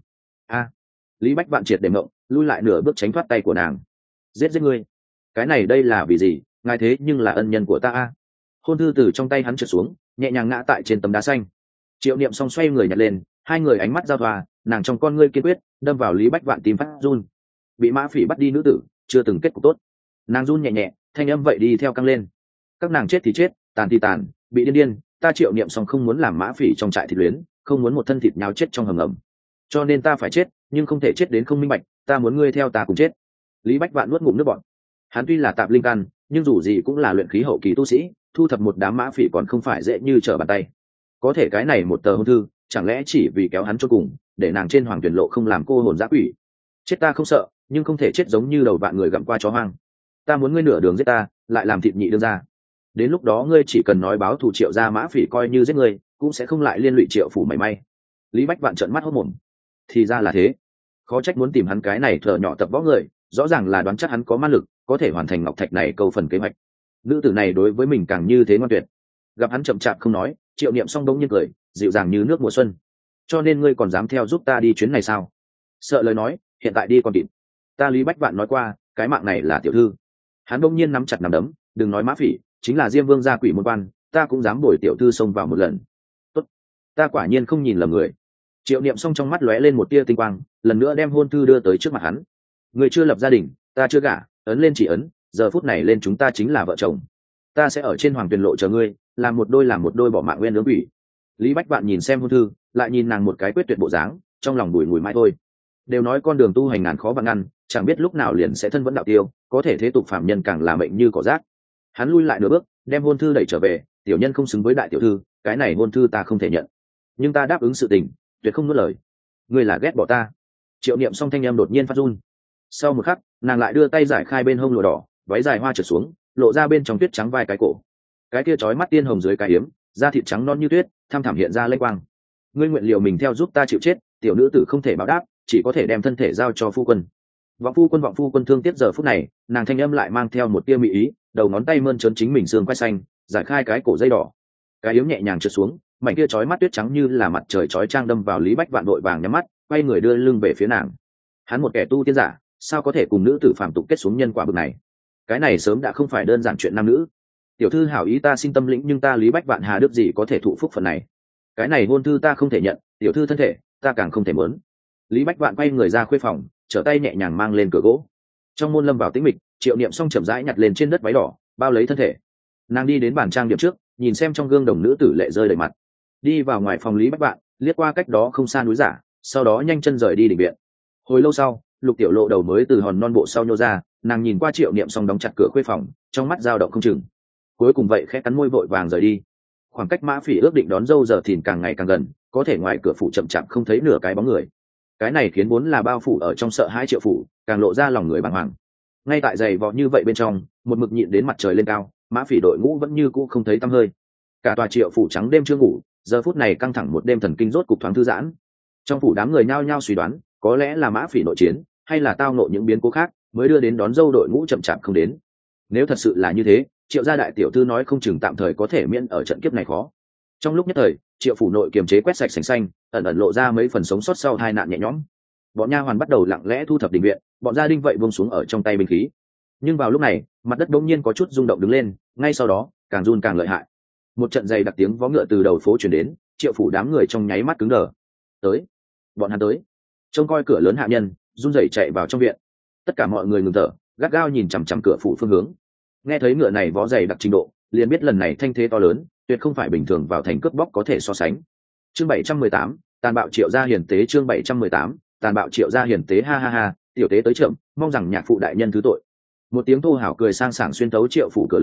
Lý Bách Vạn triệt để mộng, lui lại nửa bước tránh thoát tay của nàng. Giết ngươi? Cái này đây là vì gì? Ngài thế nhưng là ân nhân của ta. Hôn thư từ trong tay hắn trượt xuống, nhẹ nhàng ngã tại trên tấm đá xanh. Triệu Niệm Song xoay người nhặt lên, hai người ánh mắt giao thoa, nàng trong con ngươi kiên quyết, đâm vào Lý Bách Vạn tim phát run. Bị Mã Phỉ bắt đi nữ tử, chưa từng kết cục tốt. Nàng run nhẹ nhẹ, thanh âm vậy đi theo căng lên. Các nàng chết thì chết, tàn thì tàn, bị điên điên, ta Triệu Niệm Song không muốn làm Mã Phỉ trong trại thịt luyến, không muốn một thân thịt nháo chết trong hầm ngầm. Cho nên ta phải chết, nhưng không thể chết đến không minh bạch, ta muốn ngươi theo ta cùng chết. Lý Bách Vạn nuốt ngụm nước bọt. Hắn tuy là tạp linh căn, nhưng dù gì cũng là luyện khí hậu kỳ tu sĩ, thu thập một đám Mã Phỉ còn không phải dễ như trở bàn tay. Có thể cái này một tờ hôn thư, chẳng lẽ chỉ vì kéo hắn cho cùng, để nàng trên hoàng tuyển lộ không làm cô hồn dã quỷ? Chết ta không sợ, nhưng không thể chết giống như đầu vạn người gặm qua chó hoang. Ta muốn ngươi nửa đường giết ta, lại làm thịt nhị đương ra. Đến lúc đó ngươi chỉ cần nói báo thù Triệu gia Mã Phỉ coi như giết ngươi, cũng sẽ không lại liên lụy Triệu phủ mảy may. Lý Bách Vạn trợn mắt hốt mồm. Thì ra là thế. Khó trách muốn tìm hắn cái này thợ nhỏ tập võ người, rõ ràng là đoán chắc hắn có ma lực, có thể hoàn thành ngọc thạch này câu phần kế hoạch. Nữ tử này đối với mình càng như thế ngoan tuyệt. Gặp hắn chậm chạp không nói, Triệu Niệm Song đông nhiên cười, dịu dàng như nước mùa xuân. Cho nên ngươi còn dám theo giúp ta đi chuyến này sao? Sợ lời nói, hiện tại đi còn kịp. Ta Lý Bách Vạn nói qua, cái mạng này là tiểu thư. Hắn đông nhiên nắm chặt nắm đấm, đừng nói Mã Phỉ, chính là Diêm Vương gia quỷ môn quan, ta cũng dám bồi tiểu thư xông vào một lần. Tốt, ta quả nhiên không nhìn lầm người. Triệu Niệm Song trong mắt lóe lên một tia tinh quang, lần nữa đem hôn thư đưa tới trước mặt hắn. Người chưa lập gia đình, ta chưa gả, ấn lên chỉ ấn, giờ phút này lên chúng ta chính là vợ chồng. Ta sẽ ở trên hoàng tuyền lộ chờ ngươi, làm một đôi bỏ mạng nguyên lưỡng quỷ. Lý Bách Vạn nhìn xem hôn thư, lại nhìn nàng một cái quyết tuyệt bộ dáng, trong lòng bùi ngùi mãi thôi. Đều nói con đường tu hành ngàn khó vạn ngăn, chẳng biết lúc nào liền sẽ thân vẫn đạo tiêu, có thể thế tục phạm nhân càng là mệnh như cỏ rác. Hắn lui lại nửa bước, đem hôn thư đẩy trở về, tiểu nhân không xứng với đại tiểu thư, cái này hôn thư ta không thể nhận, nhưng ta đáp ứng sự tình, tuyệt không nuốt lời. Ngươi là ghét bỏ ta? Triệu Niệm Song thanh em đột nhiên phát run. Sau một khắc, nàng lại đưa tay giải khai bên hông lụa đỏ, váy dài hoa trượt xuống, lộ ra bên trong tuyết trắng vai cái cổ. Cái kia chói mắt tiên hồng dưới cái hiếm, da thịt trắng non như tuyết, tham thẳm hiện ra lênh quang. Ngươi nguyện liều mình theo giúp ta chịu chết, tiểu nữ tử không thể báo đáp, chỉ có thể đem thân thể giao cho phu quân. Vọng phu quân thương tiếc giờ phút này, nàng thanh âm lại mang theo một tia mị ý, đầu ngón tay mơn trớn chính mình xương quai xanh, giải khai cái cổ dây đỏ. Cái hiếm nhẹ nhàng trượt xuống, mảnh kia chói mắt tuyết trắng như là mặt trời chói chang đâm vào Lý Bách Vạn đội vàng nhắm mắt, quay người đưa lưng về phía nàng. Hắn một kẻ tu tiên giả, sao có thể cùng nữ tử phàm tục kết xuống nhân quả bực này? Cái này sớm đã không phải đơn giản chuyện nam nữ. Tiểu thư hảo ý ta xin tâm lĩnh, nhưng ta Lý Bách Vạn hà đức gì có thể thụ phúc phần này? Cái này hôn thư ta không thể nhận, tiểu thư thân thể ta càng không thể muốn. Lý Bách Vạn quay người ra khuê phòng, trở tay nhẹ nhàng mang lên cửa gỗ. Trong môn lâm vào tĩnh mịch, Triệu Niệm Song chậm rãi nhặt lên trên đất váy đỏ, bao lấy thân thể. Nàng đi đến bàn trang điểm trước, nhìn xem trong gương đồng nữ tử lệ rơi đầy mặt. Đi vào ngoài phòng Lý Bách Vạn, liếc qua cách đó không xa núi giả, sau đó nhanh chân rời đi đình viện. Hồi lâu sau, Lục Tiểu Lộ đầu mới từ hòn non bộ sau nhô ra, nàng nhìn qua Triệu Niệm Song đóng chặt cửa khuê phòng, trong mắt dao động không chừng. Cuối cùng vậy khẽ cắn môi vội vàng rời đi. Khoảng cách Mã Phỉ ước định đón dâu giờ thìn càng ngày càng gần, có thể ngoài cửa phủ chậm chạp không thấy nửa cái bóng người. Cái này khiến vốn là bao phủ ở trong sợ hãi Triệu phủ, càng lộ ra lòng người bàng hoàng. Ngay tại giày vò như vậy bên trong, một mực nhịn đến mặt trời lên cao, Mã Phỉ đội ngũ vẫn như cũ không thấy tăm hơi. Cả tòa Triệu phủ trắng đêm chưa ngủ, giờ phút này căng thẳng một đêm thần kinh rốt cục thoáng thư giãn. Trong phủ đám người nhao nhao suy đoán, có lẽ là Mã Phỉ nội chiến, hay là tao nộ những biến cố khác, mới đưa đến đón dâu đội ngũ chậm chạp không đến. Nếu thật sự là như thế, Triệu gia đại tiểu thư nói không chừng tạm thời có thể miễn ở trận kiếp này khó. Trong lúc nhất thời, Triệu phủ nội kiềm chế quét sạch sành xanh, ẩn ẩn lộ ra mấy phần sống sót sau tai nạn nhẹ nhõm. Bọn nha hoàn bắt đầu lặng lẽ thu thập đình viện, bọn gia đình vậy buông xuống ở trong tay binh khí. Nhưng vào lúc này, mặt đất bỗng nhiên có chút rung động đứng lên, ngay sau đó, càng run càng lợi hại. Một trận dày đặc tiếng vó ngựa từ đầu phố truyền đến, Triệu phủ đám người trong nháy mắt cứng đờ. Tới, bọn hắn tới. Trông coi cửa lớn hạ nhân, run rẩy chạy vào trong viện. Tất cả mọi người ngừng thở, gắt gao nhìn chằm chằm cửa phủ phương hướng. Nghe thấy ngựa này vó dày đặc trình độ, liền biết lần này thanh thế to lớn, tuyệt không phải bình thường vào thành cướp bóc có thể so sánh. Chương 718, tàn bạo Triệu gia hiền tế. Chương 718, tàn bạo Triệu gia hiền tế. Ha ha ha, tiểu tế tới chậm, mong rằng nhạc phụ đại nhân thứ tội. Một tiếng thô hào cười sang sảng xuyên tấu Triệu phủ cửa lớn,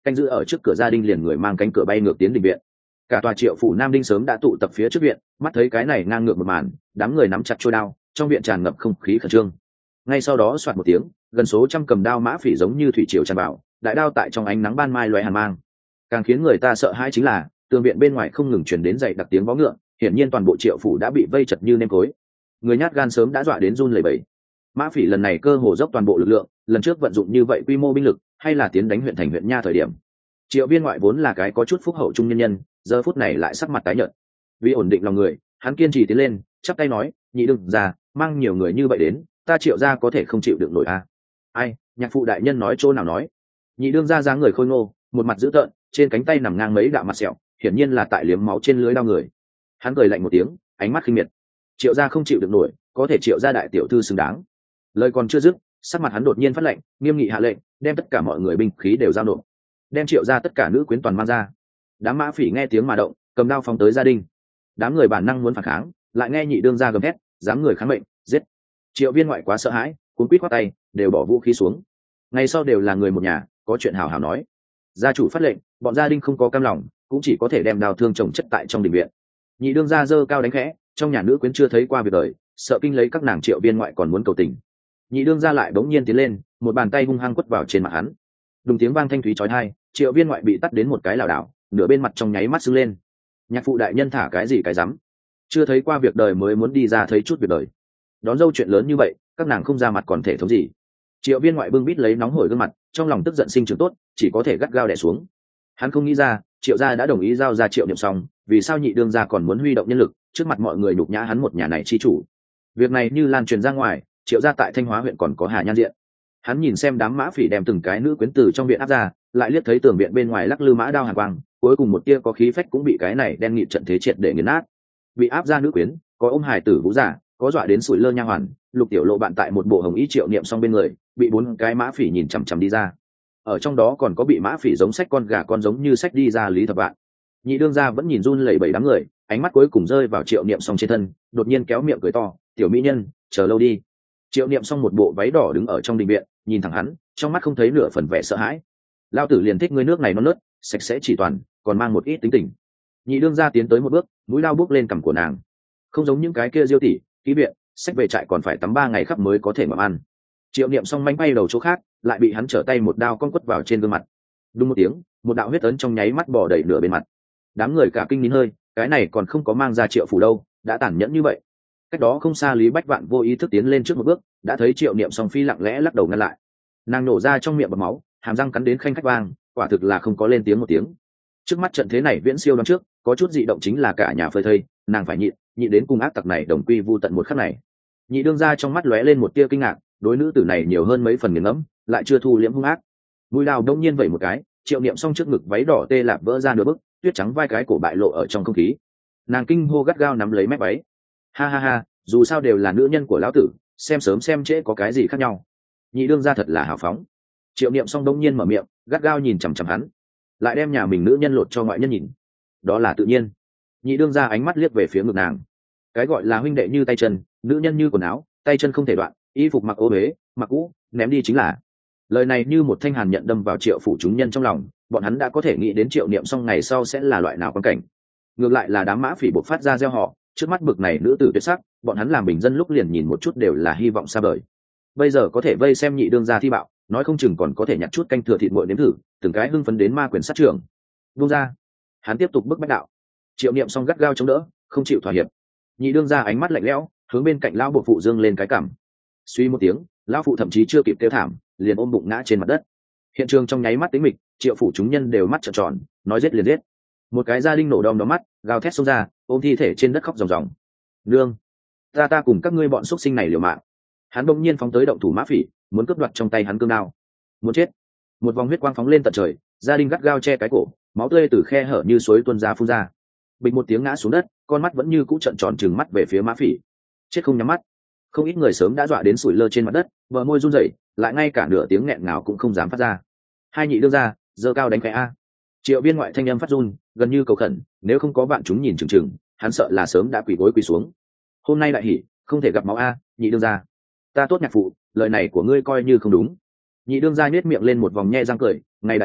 canh giữ ở trước cửa gia đình liền người mang cánh cửa bay ngược tiến đình viện. Cả tòa Triệu phủ Nam Đinh sớm đã tụ tập phía trước viện, mắt thấy cái này ngang ngược một màn, đám người nắm chặt trôi đao, trong viện tràn ngập không khí khẩn trương. Ngay sau đó xoạt một tiếng, gần số trăm cầm đao mã phỉ giống như thủy triều tràn vào, đại đao tại trong ánh nắng ban mai loé hàn mang. Càng khiến người ta sợ hãi chính là tường viện bên ngoài không ngừng truyền đến dậy đặc tiếng vó ngựa, hiển nhiên toàn bộ Triệu phủ đã bị vây chật như nêm cối. Người nhát gan sớm đã dọa đến run lẩy bẩy. Mã phỉ lần này cơ hồ dốc toàn bộ lực lượng, lần trước vận dụng như vậy quy mô binh lực, hay là tiến đánh huyện thành huyện nha thời điểm. Triệu Viên ngoại vốn là cái có chút phúc hậu trung nhân nhân, giờ phút này lại sắc mặt tái nhợt. Vì ổn định lòng người, hắn kiên trì tiến lên, chắp tay nói, nhị đừng ra, mang nhiều người như vậy đến, ta Triệu gia có thể không chịu được nổi à? Ai? Nhạc phụ đại nhân nói chỗ nào nói? Nhị đương ra dáng người khôi ngô, một mặt dữ tợn, trên cánh tay nằm ngang mấy đạo mặt sẹo, hiển nhiên là tại liếm máu trên lưới đao người. Hắn cười lạnh một tiếng, ánh mắt khinh miệt. Triệu gia không chịu được nổi, có thể Triệu gia đại tiểu thư xứng đáng. Lời còn chưa dứt, sắc mặt hắn đột nhiên phát lệnh, nghiêm nghị hạ lệnh, đem tất cả mọi người binh khí đều giao nộp, đem Triệu gia tất cả nữ quyến toàn mang ra. Đám mã phỉ nghe tiếng mà động, cầm đao phóng tới gia đình. Đám người bản năng muốn phản kháng, lại nghe nhị đương gia gầm thét, dám người kháng mệnh, giết. Triệu Viên ngoại quá sợ hãi, cuống quýt quát tay, đều bỏ vũ khí xuống. Ngày sau đều là người một nhà, có chuyện hào hào nói. Gia chủ phát lệnh, bọn gia đình không có cam lòng, cũng chỉ có thể đem đao thương chồng chất tại trong đình viện. Nhị đương gia giơ cao đánh khẽ, trong nhà nữ quyến chưa thấy qua việc đời, sợ kinh lấy các nàng Triệu Viên ngoại còn muốn cầu tình. Nhị đương gia lại bỗng nhiên tiến lên, một bàn tay hung hăng quất vào trên mặt hắn. Đùng tiếng vang thanh thúy chói tai, Triệu Viên ngoại bị tắt đến một cái lảo đảo, nửa bên mặt trong nháy mắt sưng lên. Nhạc phụ đại nhân thả cái gì cái rắm, chưa thấy qua việc đời mới muốn đi ra thấy chút việc đời. Đón dâu chuyện lớn như vậy, các nàng không ra mặt còn thể thống gì? Triệu Viên ngoại bưng bít lấy nóng hổi gương mặt, trong lòng tức giận sinh trưởng tốt, chỉ có thể gắt gao đè xuống. Hắn không nghĩ ra, Triệu gia đã đồng ý giao ra Triệu Niệm xong, vì sao nhị đương gia còn muốn huy động nhân lực, trước mặt mọi người nhục nhã hắn một nhà này chi chủ. Việc này như lan truyền ra ngoài, Triệu gia tại Thanh Hóa huyện còn có Hà Nhan diện. Hắn nhìn xem đám mã phỉ đem từng cái nữ quyến từ trong viện áp ra, lại liếc thấy tường viện bên ngoài lắc lư mã đao hàn quang, cuối cùng một tia có khí phách cũng bị cái này đen nghị trận thế triệt để nghiền nát. Bị áp ra nữ quyến, có ôm hài tử vũ giả, có dọa đến sủi lơ nha hoàn. Lục tiểu lộ bạn tại một bộ hồng y Triệu Niệm xong bên người, bị 4 cái mã phỉ nhìn chằm chằm đi ra. Ở trong đó còn có bị mã phỉ giống sách con gà con giống như sách đi ra Lý Thập Vạn. Nhị đương gia vẫn nhìn run lẩy bẩy đám người, ánh mắt cuối cùng rơi vào Triệu Niệm xong trên thân, đột nhiên kéo miệng cười to, tiểu mỹ nhân, chờ lâu đi. Triệu Niệm xong một bộ váy đỏ đứng ở trong đình viện, nhìn thẳng hắn, trong mắt không thấy nửa phần vẻ sợ hãi. Lao tử liền thích ngươi nước này non nớt, sạch sẽ chỉ toàn, còn mang một ít tính tình. Nhị đương gia tiến tới một bước, mũi lao bước lên cằm của nàng. Không giống những cái kia diêu tỷ, ký viện, sách về trại còn phải tắm 3 ngày khắp mới có thể ngậm ăn. Triệu Niệm xong manh bay đầu chỗ khác, lại bị hắn trở tay một đao con quất vào trên gương mặt. Đúng một tiếng, một đạo huyết ấn trong nháy mắt bò đầy nửa bên mặt. Đám người cả kinh nín hơi, cái này còn không có mang ra Triệu phủ đâu, đã tàn nhẫn như vậy. Cách đó không xa Lý Bách Vạn vô ý thức tiến lên trước một bước, đã thấy Triệu Niệm xong phi lặng lẽ lắc đầu ngăn lại. Nàng nổ ra trong miệng bọt máu, hàm răng cắn đến khanh khách vang, quả thực là không có lên tiếng một tiếng. Trước mắt trận thế này viễn siêu năm trước, có chút dị động chính là cả nhà phơi thây, nàng phải nhịn đến cùng ác tặc này đồng quy vu tận một khắc này. Nhị đương gia trong mắt lóe lên một tia kinh ngạc, đối nữ tử này nhiều hơn mấy phần nghiền ngẫm, lại chưa thu liễm hung ác. Mũi đao đông nhiên vẩy một cái, Triệu Niệm xong trước ngực váy đỏ tê lạp vỡ ra nửa bức, tuyết trắng vai cái cổ bại lộ ở trong không khí. Nàng kinh hô gắt gao nắm lấy mép váy. Ha ha ha, dù sao đều là nữ nhân của lão tử, xem sớm xem trễ có cái gì khác nhau. Nhị đương gia thật là hào phóng. Triệu Niệm xong đông nhiên mở miệng, gắt gao nhìn chằm chằm hắn, lại đem nhà mình nữ nhân lột cho ngoại nhân nhìn. Đó là tự nhiên. Nhị đương gia ánh mắt liếc về phía ngực nàng. Cái gọi là huynh đệ như tay chân, nữ nhân như quần áo, tay chân không thể đoạn, y phục mặc ô uế, mặc cũ, ném đi chính là. Lời này như một thanh hàn nhận đâm vào Triệu phủ chúng nhân trong lòng, bọn hắn đã có thể nghĩ đến Triệu Niệm xong ngày sau sẽ là loại nào quan cảnh. Ngược lại là đám mã phỉ bộc phát ra gieo họ, trước mắt bực này nữ tử tuyệt sắc, bọn hắn làm bình dân lúc liền nhìn một chút đều là hy vọng xa vời. Bây giờ có thể vây xem nhị đương gia thi bạo, nói không chừng còn có thể nhặt chút canh thừa thịt nguội nếm thử, từng cái hưng phấn đến ma quyền sát trưởng. Buông ra. Hắn tiếp tục bức bách đạo. Triệu Niệm xong gắt gao chống đỡ, không chịu thỏa hiệp. Nhị đương gia ánh mắt lạnh lẽo, hướng bên cạnh lão bộ phụ dương lên cái cằm. Suy một tiếng, lão phụ thậm chí chưa kịp kêu thảm, liền ôm bụng ngã trên mặt đất. Hiện trường trong nháy mắt tĩnh mịch, Triệu phủ chúng nhân đều mắt trợn tròn, nói giết liền giết. Một cái gia đình nổ đom đóm mắt, gào thét xông ra, ôm thi thể trên đất khóc ròng ròng. Nương, ta cùng các ngươi bọn xuất sinh này liều mạng. Hắn bỗng nhiên phóng tới động thủ mã phỉ, muốn cướp đoạt trong tay hắn cương đao. Muốn chết. Một vòng huyết quang phóng lên tận trời, gia đình gắt gao che cái cổ, máu tươi từ khe hở như suối tuôn ra phun ra. Bịch một tiếng ngã xuống đất, con mắt vẫn như cũ trợn tròn trừng mắt về phía mã phỉ. Chết không nhắm mắt. Không ít người sớm đã dọa đến sủi lơ trên mặt đất, bờ môi run rẩy, lại ngay cả nửa tiếng nghẹn ngào cũng không dám phát ra. Hai nhị đưa ra, giơ cao đánh khẽ a. Triệu Viên ngoại thanh âm phát run, gần như cầu khẩn, nếu không có bạn chúng nhìn chừng chừng, hắn sợ là sớm đã quỳ gối quỳ xuống. Hôm nay đại hỉ, không thể gặp máu a, nhị đương gia. Ta tốt nhạc phụ, lời này của ngươi coi như không đúng. Nhị đương gia nhếch miệng lên một vòng nhe răng cười, ngày đại hỉ,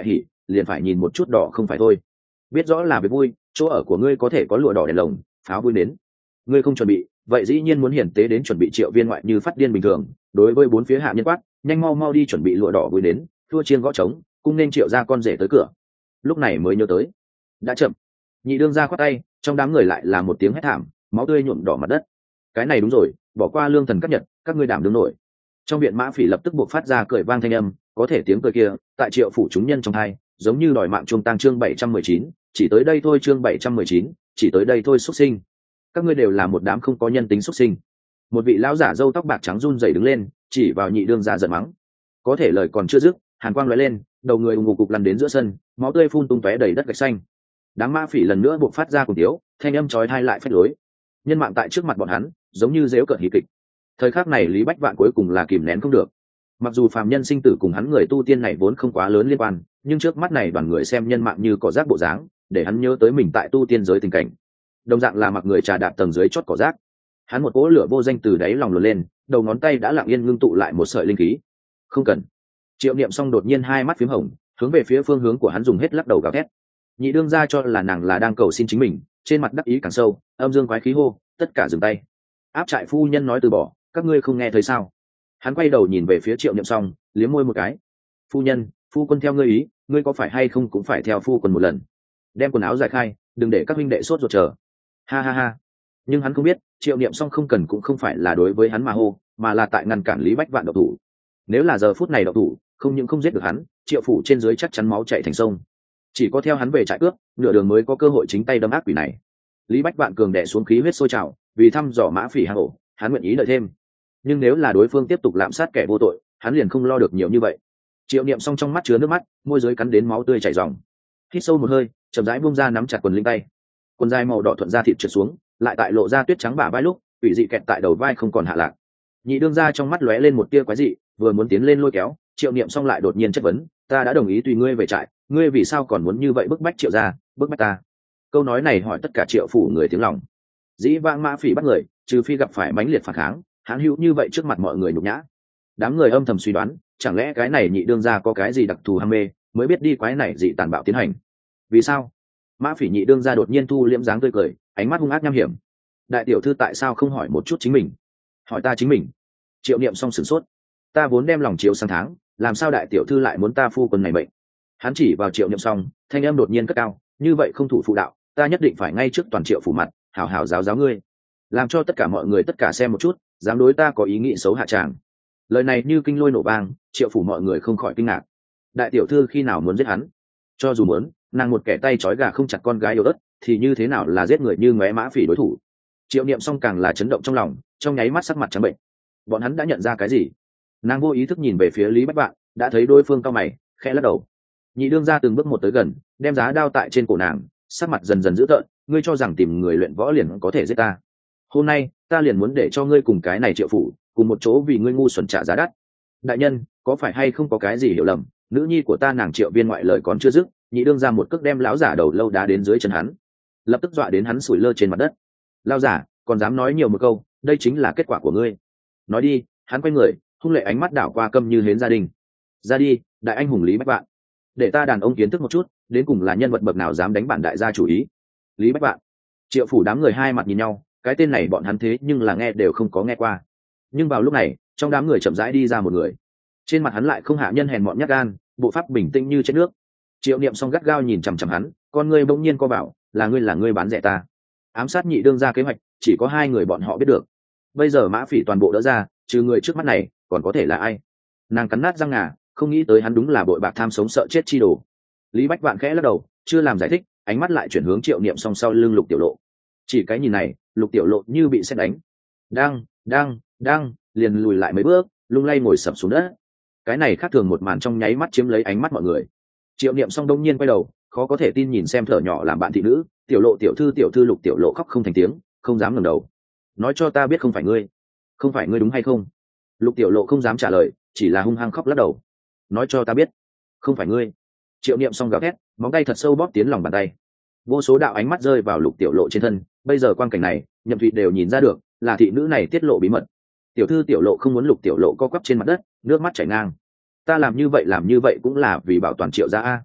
liền phải nhìn một chút đỏ không phải thôi. Biết rõ là việc vui, chỗ ở của ngươi có thể có lụa đỏ đèn lồng, pháo vui đến. Ngươi không chuẩn bị, vậy dĩ nhiên muốn hiển tế đến chuẩn bị Triệu Viên ngoại như phát điên bình thường. Đối với bốn phía hạ nhân quát, nhanh mau mau đi chuẩn bị lụa đỏ vui đến, thua chiên gõ trống, cung nên Triệu gia con rể tới cửa. Lúc này mới nhớ tới, đã chậm. Nhị đương ra khoát tay, trong đám người lại là một tiếng hét thảm, máu tươi nhuộm đỏ mặt đất. Cái này đúng rồi, bỏ qua lương thần cấp nhật, các ngươi đảm đương nổi. Trong viện Mã Phỉ lập tức buộc phát ra cười vang thanh âm, có thể tiếng cười kia tại Triệu phủ chúng nhân trong hai, giống như đòi mạng chuông tang. Chương 719, chỉ tới đây thôi. Chương 719, chỉ tới đây thôi. Xuất sinh, các ngươi đều là một đám không có nhân tính xuất sinh. Một vị lão giả râu tóc bạc trắng run rẩy đứng lên, chỉ vào nhị đương ra giận mắng. Có thể lời còn chưa dứt, hàn quang lóe lên, đầu người ù ngục cục lăn đến giữa sân, máu tươi phun tung tóe đầy đất gạch xanh. Đám Mã Phỉ lần nữa buộc phát ra cùng tiếu, thanh âm chói tai lại phách lối. Nhân mạng tại trước mặt bọn hắn, giống như dễu cợt hí kịch. Thời khắc này Lý Bách Vạn cuối cùng là kìm nén không được. Mặc dù phàm nhân sinh tử cùng hắn người tu tiên này vốn không quá lớn liên quan, nhưng trước mắt này đoàn người xem nhân mạng như cỏ rác bộ dáng, để hắn nhớ tới mình tại tu tiên giới tình cảnh. Đồng dạng là mặc người trà đạp tầng dưới chót cỏ rác. Hắn một cỗ lửa vô danh từ đáy lòng luồn lên, đầu ngón tay đã lặng yên ngưng tụ lại một sợi linh khí. Không cần. Triệu Niệm Song đột nhiên hai mắt phím hồng, hướng về phía phương hướng của hắn dùng hết lắc đầu gào thét. Nhị đương ra cho là nàng là đang cầu xin chính mình, trên mặt đắc ý càng sâu, âm dương quái khí hô, tất cả dừng tay. Áp trại phu nhân nói từ bỏ, các ngươi không nghe thấy sao? Hắn quay đầu nhìn về phía Triệu Niệm Song, liếm môi một cái. Phu nhân, phu quân theo ngươi ý, ngươi có phải hay không cũng phải theo phu quân một lần. Đem quần áo giải khai, đừng để các huynh đệ sốt ruột chờ. Ha ha ha. Nhưng hắn không biết, Triệu Niệm Song không cần cũng không phải là đối với hắn mà hô, mà là tại ngăn cản Lý Bách Vạn độc thủ. Nếu là giờ phút này độc thủ, không những không giết được hắn, Triệu phủ trên dưới chắc chắn máu chảy thành sông. Chỉ có theo hắn về trại cướp, nửa đường mới có cơ hội chính tay đâm ác quỷ này. Lý Bách Vạn cường đè xuống khí huyết sôi trào, vì thăm dò Mã Phỉ hang ổ, hắn nguyện ý đợi thêm. Nhưng nếu là đối phương tiếp tục lạm sát kẻ vô tội, hắn liền không lo được nhiều như vậy. Triệu Niệm Song trong mắt chứa nước mắt, môi dưới cắn đến máu tươi chảy ròng. Hít sâu một hơi, chậm rãi buông ra nắm chặt quần linh tay. Quần dài màu đỏ thuận ra thịt trượt xuống, lại tại lộ ra tuyết trắng bả vai lúc, ủy dị kẹt tại đầu vai không còn hạ lạc. Nhị đương ra trong mắt lóe lên một tia quái dị, vừa muốn tiến lên lôi kéo, Triệu Niệm Song lại đột nhiên chất vấn, ta đã đồng ý tùy ngươi về trại, ngươi vì sao còn muốn như vậy bức bách Triệu gia, bức bách ta? Câu nói này hỏi tất cả Triệu phủ người tiếng lòng. Dĩ vãng Mã Phỉ bắt người, trừ phi gặp phải mãnh liệt phản kháng, hắn hữu như vậy trước mặt mọi người nhục nhã. Đám người âm thầm suy đoán, chẳng lẽ cái này nhị đương gia có cái gì đặc thù ham mê, mới biết đi quái này dị tàn bạo tiến hành. Vì sao? Mã Phỉ nhị đương gia đột nhiên thu liễm dáng tươi cười, ánh mắt hung ác nham hiểm. Đại tiểu thư tại sao không hỏi một chút chính mình? Hỏi ta chính mình. Triệu Niệm Song sửng sốt. Ta vốn đem lòng chiếu sang tháng, làm sao đại tiểu thư lại muốn ta phu quân này bệnh? Hắn chỉ vào Triệu Niệm Song, thanh âm đột nhiên cất cao, như vậy không thủ phụ đạo, ta nhất định phải ngay trước toàn Triệu phủ mặt, hảo hảo giáo giáo ngươi, làm cho tất cả mọi người tất cả xem một chút, dám đối ta có ý nghĩ xấu hạ tràng. Lời này như kinh lôi nổ vang, Triệu phủ mọi người không khỏi kinh ngạc. Đại tiểu thư khi nào muốn giết hắn? Cho dù muốn, nàng một kẻ tay trói gà không chặt con gái yêu đất, thì như thế nào là giết người như ngóe Mã Phỉ đối thủ? Triệu Niệm Song càng là chấn động trong lòng, trong nháy mắt sắc mặt trắng bệnh. Bọn hắn đã nhận ra cái gì? Nàng vô ý thức nhìn về phía Lý Bách Vạn, đã thấy đối phương cau mày, khẽ lắc đầu. Nhị đương ra từng bước một tới gần, đem giá đao tại trên cổ nàng, sắc mặt dần dần dữ tợn, ngươi cho rằng tìm người luyện võ liền có thể giết ta? Hôm nay ta liền muốn để cho ngươi cùng cái này Triệu phủ cùng một chỗ vì ngươi ngu xuẩn trả giá đắt. Đại nhân, có phải hay không có cái gì hiểu lầm? Nữ nhi của ta nàng Triệu Viên ngoại lời còn chưa dứt, nhị đương ra một cước đem lão giả đầu lâu đá đến dưới chân hắn, lập tức dọa đến hắn sủi lơ trên mặt đất. Lão giả còn dám nói nhiều một câu, đây chính là kết quả của ngươi. Nói đi. Hắn quay người, hung lệ ánh mắt đảo qua Câm Như Hến gia đình. Ra đi, đại anh hùng Lý Bách Vạn, để ta đàn ông kiến thức một chút, đến cùng là nhân vật bậc nào dám đánh bản đại gia chủ ý. Lý Bách Vạn. Triệu phủ đám người hai mặt nhìn nhau, cái tên này bọn hắn thế nhưng là nghe đều không có nghe qua. Nhưng vào lúc này, trong đám người chậm rãi đi ra một người, trên mặt hắn lại không hạ nhân hèn mọn nhát gan, bộ pháp bình tĩnh như trên nước. Triệu Niệm Song gắt gao nhìn chằm chằm hắn, con ngươi bỗng nhiên co bảo, là ngươi bán rẻ ta. Ám sát nhị đương ra kế hoạch, chỉ có hai người bọn họ biết được. Bây giờ Mã Phỉ toàn bộ đỡ ra, trừ người trước mắt này, còn có thể là ai? Nàng cắn nát răng ngà, không nghĩ tới hắn đúng là bội bạc tham sống sợ chết chi đồ. Lý Bách Vạn khẽ lắc đầu, chưa làm giải thích, ánh mắt lại chuyển hướng Triệu Niệm Song sau lưng Lục Tiểu Lộ. Chỉ cái nhìn này, Lục Tiểu Lộ như bị sét đánh, đang liền lùi lại mấy bước, lung lay ngồi sập xuống đất. Cái này khác thường một màn trong nháy mắt chiếm lấy ánh mắt mọi người. Triệu Niệm Song đông nhiên quay đầu, khó có thể tin nhìn xem thở nhỏ làm bạn thị nữ, tiểu Lộ tiểu thư Lục Tiểu Lộ khóc không thành tiếng, không dám ngẩng đầu. Nói cho ta biết không phải ngươi đúng hay không? Lục Tiểu Lộ không dám trả lời, chỉ là hung hăng khóc lắc đầu. Nói cho ta biết, không phải ngươi. Triệu Niệm Song gào thét, móng tay thật sâu bóp tiến lòng bàn tay. Vô số đạo ánh mắt rơi vào Lục Tiểu Lộ trên thân, bây giờ quang cảnh này, Nhậm Thụy đều nhìn ra được, là thị nữ này tiết lộ bí mật. Tiểu thư Tiểu Lộ không muốn Lục Tiểu Lộ co quắp trên mặt đất, nước mắt chảy ngang. Ta làm như vậy cũng là vì bảo toàn Triệu gia a.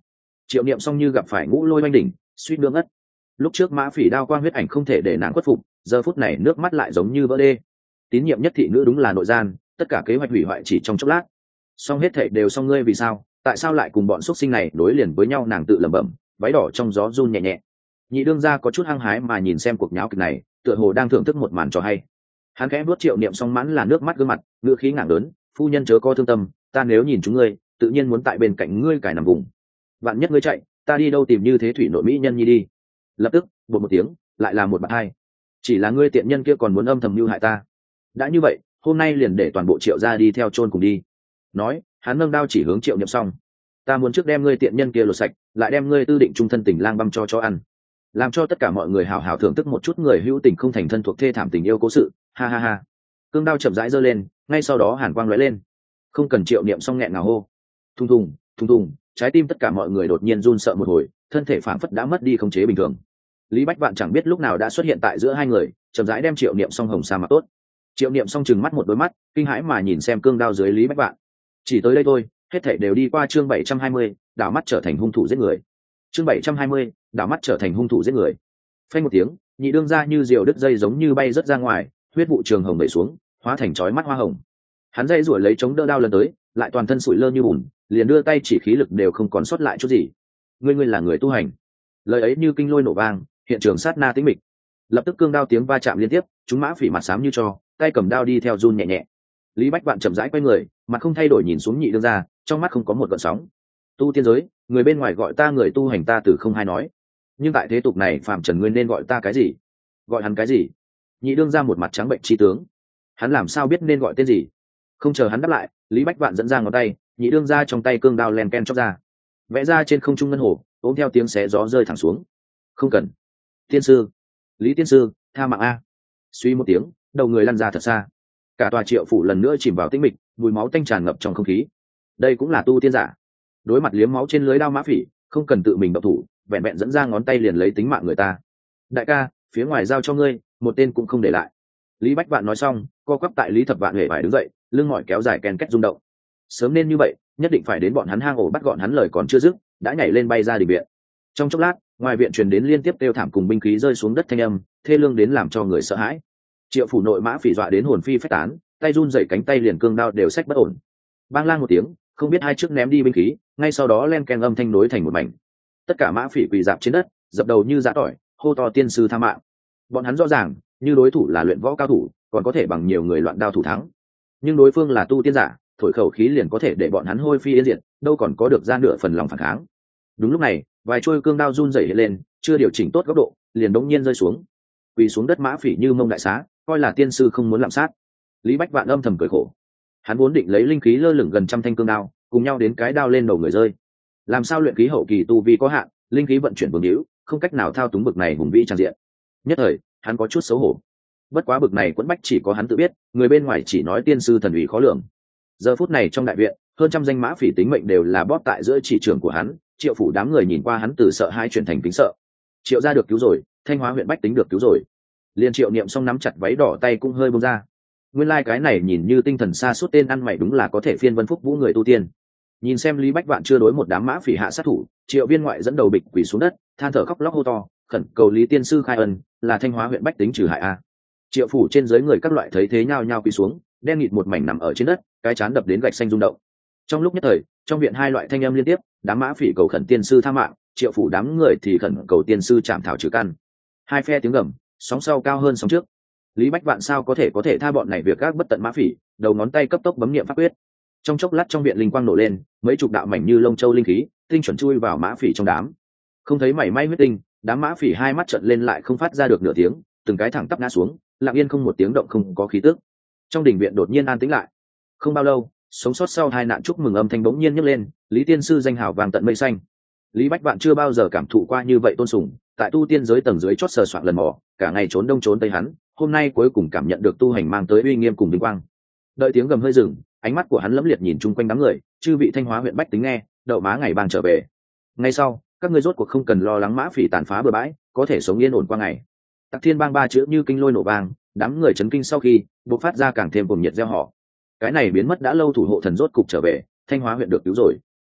Triệu Niệm Song như gặp phải ngũ lôi oanh đỉnh, suýt nữa ngất. Lúc trước mã phỉ đao quang huyết ảnh không thể để nàng khuất phục, giờ phút này nước mắt lại giống như vỡ đê. Tín nhiệm nhất thị nữ đúng là nội gian, tất cả kế hoạch hủy hoại chỉ trong chốc lát. Xong hết thảy đều xong, ngươi vì sao, tại sao lại cùng bọn xuất sinh này đối liền với nhau? Nàng tự lẩm bẩm, váy đỏ trong gió run nhẹ nhẹ. Nhị đương gia có chút hăng hái mà nhìn xem cuộc nháo kịch này, tựa hồ đang thưởng thức một màn trò hay. Hắn khẽ vuốt Triệu Niệm Song mãn là nước mắt gương mặt, ngữ khí ngạng lớn, phu nhân chớ có thương tâm, ta nếu nhìn chúng ngươi, tự nhiên muốn tại bên cạnh ngươi cài nằm vùng. Vạn nhất ngươi chạy, ta đi đâu tìm như thế thủy nội mỹ nhân nhi đi. Lập tức bột một tiếng, lại là một bạn hai. Chỉ là ngươi tiện nhân kia còn muốn âm thầm mưu hại ta. Đã như vậy, hôm nay liền để toàn bộ Triệu gia đi theo chôn cùng đi. Nói, hắn nâng đao chỉ hướng Triệu Niệm Song. Ta muốn trước đem ngươi tiện nhân kia lột sạch, lại đem ngươi tư định trung thân tình lang băm cho chó ăn, làm cho tất cả mọi người hào hào thưởng thức một chút người hữu tình không thành thân thuộc thê thảm tình yêu cố sự. Ha ha ha. Cương đao chậm rãi giơ lên, ngay sau đó hàn quang lóe lên. Không cần Triệu Niệm Song nghẹn ngào hô. Thùng thùng, thùng thùng, trái tim tất cả mọi người đột nhiên run sợ một hồi, thân thể phảng phất đã mất đi khống chế bình thường. Lý Bách Vạn chẳng biết lúc nào đã xuất hiện tại giữa hai người, chậm rãi đem Triệu Niệm Song hồng sa mặc tốt. Triệu Niệm Song trừng mắt một đôi mắt, kinh hãi mà nhìn xem cương đao dưới Lý Bách Vạn. Chỉ tới đây thôi, hết thảy đều đi qua. Chương 720, đảo mắt trở thành hung thủ giết người. Chương 720, đảo mắt trở thành hung thủ giết người. Phanh một tiếng, nhị đương gia như diều đứt dây giống như bay rất ra ngoài, huyết vụ trường hồng vẩy xuống, hóa thành chói mắt hoa hồng. Hắn dây rủi lấy chống đỡ đao lần tới, lại toàn thân sụi lơ như bùn, liền đưa tay chỉ khí lực đều không còn sót lại chút gì. Ngươi là người tu hành. Lời ấy như kinh lôi nổ vang, hiện trường sát na tĩnh mịch. Lập tức cương đao tiếng va chạm liên tiếp, chúng mã phỉ mặt xám như tro, tay cầm đao đi theo run nhẹ nhẹ. Lý Bách Vạn chậm rãi quay người, mặt không thay đổi nhìn xuống nhị đương gia, trong mắt không có một gợn sóng. Tu tiên giới, người bên ngoài gọi ta người tu hành ta từ không hay nói, nhưng tại thế tục này phạm trần ngươi nên gọi ta cái gì? Gọi hắn cái gì? Nhị đương gia một mặt trắng bệnh chi tướng, hắn làm sao biết nên gọi tên gì? Không chờ hắn đáp lại, Lý Bách Vạn dẫn ra ngón tay, nhị đương gia trong tay cương đao len ken chóc ra, vẽ ra trên không trung ngân hồ, ôm theo tiếng xé gió rơi thẳng xuống. Không cần. Tiên sư, Lý tiên sư, tha mạng a. Suy một tiếng, đầu người lăn ra thật xa. Cả tòa Triệu phủ lần nữa chìm vào tĩnh mịch, mùi máu tanh tràn ngập trong không khí. Đây cũng là tu tiên giả. Đối mặt liếm máu trên lưới đao mã phỉ, không cần tự mình động thủ, vẹn vẹn dẫn ra ngón tay liền lấy tính mạng người ta. Đại ca, phía ngoài giao cho ngươi, một tên cũng không để lại. Lý Bách Vạn nói xong, co quắp tại Lý Thập Vạn huệ phải đứng dậy, lưng mỏi kéo dài ken két rung động. Sớm nên như vậy, nhất định phải đến bọn hắn hang ổ bắt gọn hắn, lời còn chưa dứt, đã nhảy lên bay ra đình viện. Trong chốc lát, ngoài viện truyền đến liên tiếp kêu thảm cùng binh khí rơi xuống đất thanh âm, thê lương đến làm cho người sợ hãi. Triệu phủ nội mã phỉ dọa đến hồn phi phách tán, tay run rẩy, cánh tay liền cương đao đều xách bất ổn. Bang lang một tiếng, không biết hai trước ném đi binh khí, ngay sau đó len ken âm thanh nối thành một mảnh. Tất cả mã phỉ quỳ dạp trên đất, dập đầu như giã tỏi, hô to tiên sư tha mạng. Bọn hắn rõ ràng, như đối thủ là luyện võ cao thủ, còn có thể bằng nhiều người loạn đao thủ thắng, nhưng đối phương là tu tiên giả, thổi khẩu khí liền có thể để bọn hắn hôi phi yên diệt, đâu còn có được ra nửa phần lòng phản kháng. Đúng lúc này, vài trôi cương đao run rẩy lên, chưa điều chỉnh tốt góc độ, liền đống nhiên rơi xuống. Quỳ xuống đất mã phỉ như mông đại xá, coi là tiên sư không muốn lạm sát. Lý Bách Vạn âm thầm cười khổ. Hắn vốn định lấy linh khí lơ lửng gần trăm thanh cương đao, cùng nhau đến cái đao lên đầu người rơi. Làm sao luyện khí hậu kỳ tu vi có hạn, linh khí vận chuyển vương hữu, không cách nào thao túng bực này hùng vĩ tràn diện. Nhất thời, hắn có chút xấu hổ. Bất quá bực này quẫn bách chỉ có hắn tự biết, người bên ngoài chỉ nói tiên sư thần uy khó lường. Giờ phút này trong đại viện, hơn trăm danh mã phỉ tính mệnh đều là bóp tại giữa chỉ trường của hắn. Triệu phủ đám người nhìn qua hắn từ sợ hãi chuyển thành kính sợ. Triệu gia được cứu rồi, Thanh Hóa huyện bách tính được cứu rồi. Liên Triệu Niệm Song nắm chặt váy đỏ tay cũng hơi buông ra. Nguyên lai cái này nhìn như tinh thần xa suốt tên ăn mày đúng là có thể phiên vân phúc vũ người tu tiên. Nhìn xem Lý Bách Vạn chưa đối một đám mã phỉ hạ sát thủ, Triệu viên ngoại dẫn đầu bịch quỳ xuống đất, than thở khóc lóc hô to, khẩn cầu Lý tiên sư khai ân, là Thanh Hóa huyện bách tính trừ hại a. Triệu phủ trên dưới người các loại thấy thế nhao nhao quỳ xuống, đen nghịt một mảnh nằm ở trên đất, cái chán đập đến gạch xanh rung động. Trong lúc nhất thời, trong viện hai loại thanh âm liên tiếp, đám mã phỉ cầu khẩn tiên sư tha mạng, Triệu phủ đám người thì khẩn cầu tiên sư chạm thảo trừ căn. Hai phe tiếng gầm, sóng sau cao hơn sóng trước. Lý Bách Vạn sao có thể tha bọn này việc các bất tận mã phỉ, đầu ngón tay cấp tốc bấm niệm pháp quyết. Trong chốc lát trong viện linh quang nổ lên, mấy chục đạo mảnh như lông châu linh khí, tinh chuẩn chui vào mã phỉ trong đám. Không thấy mảy may huyết tinh, đám mã phỉ hai mắt trợn lên lại không phát ra được nửa tiếng, từng cái thẳng tắp ngã xuống, lặng yên không một tiếng động, không có khí tức. Trong đình viện đột nhiên an tĩnh lại. Không bao lâu, sống sót sau hai nạn chúc mừng âm thanh bỗng nhiên nhấc lên, Lý tiên sư danh hào vàng tận mây xanh. Lý Bách Vạn chưa bao giờ cảm thụ qua như vậy tôn sùng, tại tu tiên giới tầng dưới chót sờ soạn lần mò, cả ngày trốn đông trốn tây hắn, hôm nay cuối cùng cảm nhận được tu hành mang tới uy nghiêm cùng vinh quang. Đợi tiếng gầm hơi dừng, ánh mắt của hắn lẫm liệt nhìn chung quanh đám người, chư vị Thanh Hóa huyện bách tính nghe, đậu má ngày bang trở về. Ngay sau, các ngươi rốt cuộc không cần lo lắng mã phỉ tàn phá bừa bãi, có thể sống yên ổn qua ngày. Tặc Thiên Bang ba chữ như kinh lôi nổ vang, đám người chấn kinh sau khi bộc phát ra càng thêm cuồng nhiệt gieo họ. Cái này biến mất đã lâu thủ hộ thần rốt cục trở về, Thanh Hóa huyện được cứu rồi.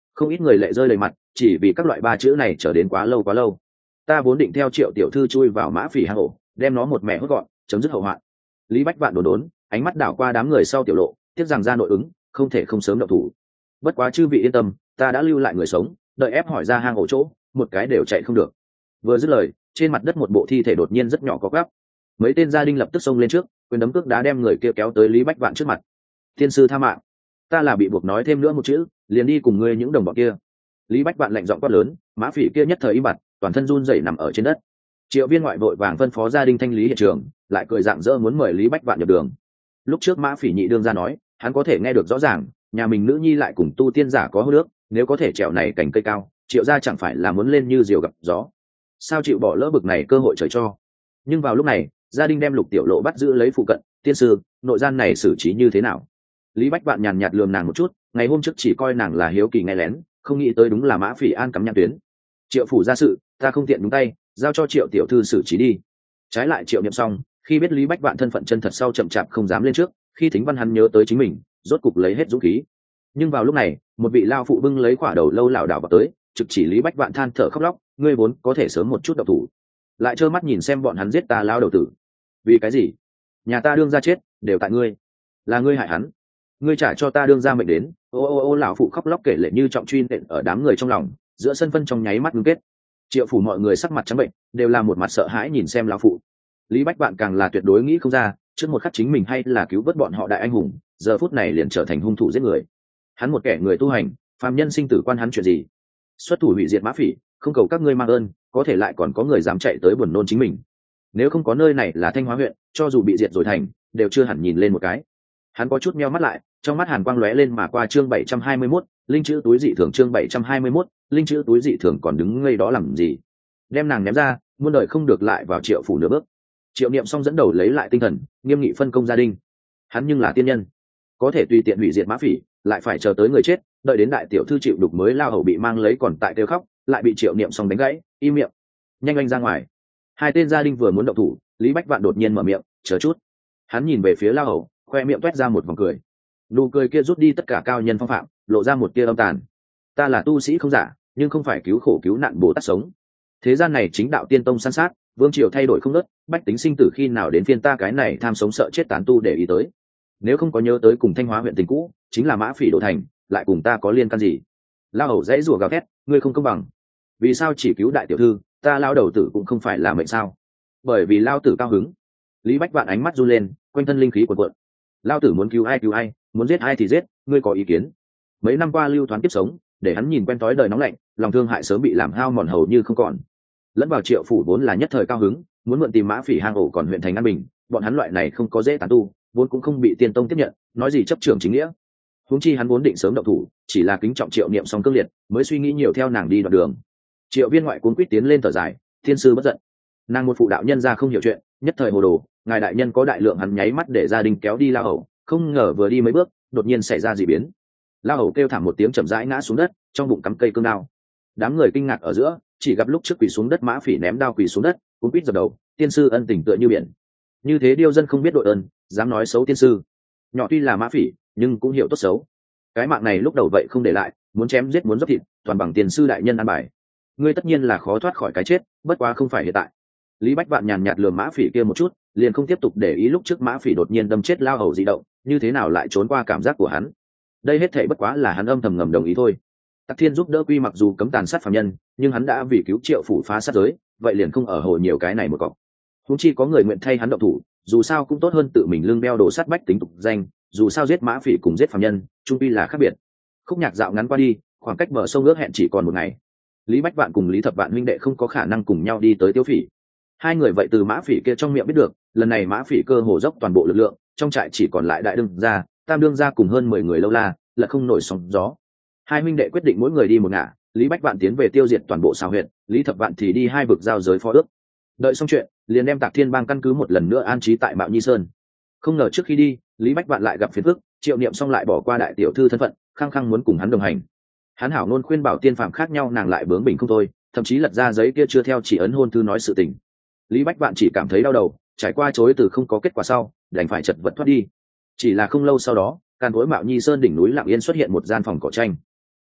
không ít người lệ rơi đầy mặt, chỉ vì các loại ba chữ này trở đến quá lâu quá lâu. Ta vốn định theo Triệu tiểu thư chui vào mã phỉ hang ổ, đem nó một mẹ hốt gọn, chấm dứt hậu hoạn. Lý Bách Vạn đốn, ánh mắt đảo qua đám người sau tiểu lộ, tiếc rằng ra nội ứng, không thể không sớm động thủ. Bất quá chư vị yên tâm, ta đã lưu lại người sống, đợi ép hỏi ra hang ổ chỗ, một cái đều chạy không được. Vừa dứt lời, trên mặt đất một bộ thi thể đột nhiên rất nhỏ có gắp. Mấy tên gia đình lập tức xông lên trước, quyền đấm cước đá đem người kia kéo tới Lý Bách Vạn trước mặt. Thiên sư tha mạng, ta là bị buộc nói thêm nữa một chữ, liền đi cùng ngươi những đồng bọn kia. Lý Bách Vạn lạnh giọng quát lớn, mã phỉ kia nhất thời im bặt, toàn thân run rẩy nằm ở trên đất. Triệu Viên ngoại vội vàng phân phó gia đình thanh lý hiện trường, lại cười rạng rỡ muốn mời Lý Bách Vạn nhập đường. Lúc trước mã phỉ nhị đương ra nói, hắn có thể nghe được rõ ràng, nhà mình nữ nhi lại cùng tu tiên giả có hô nước, nếu có thể trèo này cành cây cao, Triệu gia chẳng phải là muốn lên như diều gặp gió. Sao chịu bỏ lỡ bực này cơ hội trời cho. Nhưng vào lúc này, gia đình đem Lục Tiểu Lộ bắt giữ lấy phụ cận, tiên sư, nội gian này xử trí như thế nào? Lý Bách Vạn nhàn nhạt lườm nàng một chút, ngày hôm trước chỉ coi nàng là hiếu kỳ nghe lén, không nghĩ tới đúng là mã phỉ an cắm nhãn tuyến. Triệu phủ ra sự, ta không tiện đúng tay, giao cho Triệu tiểu thư xử trí đi. Trái lại Triệu Niệm xong, khi biết Lý Bách Vạn thân phận chân thật sau chậm chạp không dám lên trước, khi Thính Văn hắn nhớ tới chính mình, rốt cục lấy hết dũng khí. Nhưng vào lúc này, một vị lao phụ bưng lấy quả đầu lâu lảo đảo vào tới, trực chỉ Lý Bách Vạn than thở khóc lóc, ngươi vốn có thể sớm một chút động thủ, lại trơ mắt nhìn xem bọn hắn giết ta lao đầu tử. Vì cái gì? Nhà ta đương ra chết, đều tại ngươi, là ngươi hại hắn, ngươi trả cho ta đương ra mệnh đến. Ô lão phụ khóc lóc kể lệ như trọng truy nện ở đám người trong lòng, giữa sân phân trong nháy mắt ngưng kết. Triệu phủ mọi người sắc mặt trắng bệnh, đều là một mặt sợ hãi nhìn xem lão phụ. Lý Bách Vạn càng là tuyệt đối nghĩ không ra, trước một khắc chính mình hay là cứu vớt bọn họ đại anh hùng, giờ phút này liền trở thành hung thủ giết người. Hắn một kẻ người tu hành, phàm nhân sinh tử quan hắn chuyện gì? Xuất thủ hủy diệt mã phỉ, không cầu các ngươi mang ơn, có thể lại còn có người dám chạy tới buồn nôn chính mình. Nếu không có nơi này là Thanh Hóa huyện, cho dù bị diệt rồi thành, đều chưa hẳn nhìn lên một cái. Hắn có chút meo mắt lại, trong mắt hàn quang lóe lên mà qua chương 721, linh chữ túi dị thường chương 721, linh chữ túi dị thường còn đứng ngây đó làm gì? Đem nàng ném ra, muôn đời không được lại vào Triệu phủ nửa bước. Triệu Niệm xong dẫn đầu lấy lại tinh thần, nghiêm nghị phân công gia đình. Hắn nhưng là tiên nhân, có thể tùy tiện hủy diệt mã phỉ, lại phải chờ tới người chết, đợi đến đại tiểu thư chịu đục mới lao hầu bị mang lấy còn tại kêu khóc, lại bị Triệu Niệm xong đánh gãy, im miệng, nhanh anh ra ngoài. Hai tên gia đình vừa muốn động thủ, Lý Bách Vạn đột nhiên mở miệng, chờ chút. Hắn nhìn về phía lao hầu, khoe miệng toét ra một vòng cười. Nụ cười kia rút đi tất cả cao nhân phong phạm, lộ ra một tia âm tàn. Ta là tu sĩ không giả, nhưng không phải cứu khổ cứu nạn Bồ Tát sống. Thế gian này chính đạo tiên tông san sát, vương triều thay đổi không ngớt, bách tính sinh tử khi nào đến phiên ta cái này tham sống sợ chết tán tu để ý tới. Nếu không có nhớ tới cùng Thanh Hóa huyện tình cũ, chính là mã phỉ đổ thành, lại cùng ta có liên can gì? Lao hầu dãy rủa gào thét, ngươi không công bằng. Vì sao chỉ cứu đại tiểu thư, ta lao đầu tử cũng không phải là mệnh sao? Bởi vì lao tử cao hứng. Lý Bách Vạn ánh mắt run lên, quanh thân linh khí cuộn cuộn. Lao tử muốn cứu ai, muốn giết ai thì giết, ngươi có ý kiến? Mấy năm qua lưu thoáng tiếp sống, để hắn nhìn quen tối đời nóng lạnh, lòng thương hại sớm bị làm hao mòn hầu như không còn. Lẫn vào Triệu phủ vốn là nhất thời cao hứng, muốn mượn tìm mã phỉ hang ổ còn huyện thành an bình, bọn hắn loại này không có dễ tán tu, vốn cũng không bị tiên tông tiếp nhận, nói gì chấp trưởng chính nghĩa. Huống chi hắn vốn định sớm động thủ, chỉ là kính trọng Triệu Niệm xong cương liệt, mới suy nghĩ nhiều theo nàng đi đoạn đường. Triệu Viên ngoại cuống quýt tiến lên thở dài, thiên sư bất giận. Nàng một phụ đạo nhân ra không hiểu chuyện, nhất thời hồ đồ, ngài đại nhân có đại lượng, hắn nháy mắt để gia đình kéo đi lao hầu, không ngờ vừa đi mấy bước, đột nhiên xảy ra dị biến. Lao hầu kêu thảm một tiếng chậm rãi ngã xuống đất, trong bụng cắm cây cương đao. Đám người kinh ngạc ở giữa, chỉ gặp lúc trước quỳ xuống đất mã phỉ ném đao quỳ xuống đất, cuống quýt dập đầu, tiên sư ân tình tựa như biển. Như thế điêu dân không biết đội ơn, dám nói xấu tiên sư. Nhỏ tuy là mã phỉ, nhưng cũng hiểu tốt xấu. Cái mạng này lúc đầu vậy không để lại, muốn chém giết muốn dốc thịt, toàn bằng tiên sư đại nhân an bài. Ngươi tất nhiên là khó thoát khỏi cái chết, bất quá không phải hiện tại. Lý Bách Vạn nhàn nhạt lườm mã phỉ kia một chút, liền không tiếp tục để ý lúc trước mã phỉ đột nhiên đâm chết lao hầu dị động, như thế nào lại trốn qua cảm giác của hắn. Đây hết thảy bất quá là hắn âm thầm ngầm đồng ý thôi. Tặc Thiên giúp đỡ quy mặc dù cấm tàn sát phàm nhân, nhưng hắn đã vì cứu Triệu phủ phá sát giới, vậy liền không ở hồ nhiều cái này một cọc. Huống chi có người nguyện thay hắn động thủ, dù sao cũng tốt hơn tự mình lưng beo đồ sát bách tính tục danh, dù sao giết mã phỉ cùng giết phàm nhân, chung quy là khác biệt. Khúc nhạc dạo ngắn qua đi, khoảng cách bờ sông ước hẹn chỉ còn một ngày. Lý Bách Vạn cùng Lý Thập Vạn huynh đệ không có khả năng cùng nhau đi tới Tiêu Phỉ. Hai người vậy từ mã phỉ kia trong miệng biết được, lần này mã phỉ cơ hồ dốc toàn bộ lực lượng, trong trại chỉ còn lại đại đương gia, tam đương gia cùng hơn 10 người lâu la, là không nổi sóng gió. Hai huynh đệ quyết định mỗi người đi một ngả, Lý Bách Vạn tiến về tiêu diệt toàn bộ Sào huyện, Lý Thập Vạn thì đi hai vực giao giới phó ước. Đợi xong chuyện, liền đem Tạc Thiên Bang căn cứ một lần nữa an trí tại Mạo Nhi Sơn. Không ngờ trước khi đi, Lý Bách Vạn lại gặp phiền phức, Triệu Niệm xong lại bỏ qua đại tiểu thư thân phận, khăng khăng muốn cùng hắn đồng hành. Hắn hảo nôn khuyên bảo tiên phạm khác nhau, nàng lại bướng bỉnh không thôi, thậm chí lật ra giấy kia chưa theo chỉ ấn hôn thư nói sự tình. Lý Bách Vạn chỉ cảm thấy đau đầu, trải qua chối từ không có kết quả sau, đành phải chật vật thoát đi. Chỉ là không lâu sau đó, can tối Mạo Nhi Sơn đỉnh núi lặng yên xuất hiện một gian phòng cỏ tranh.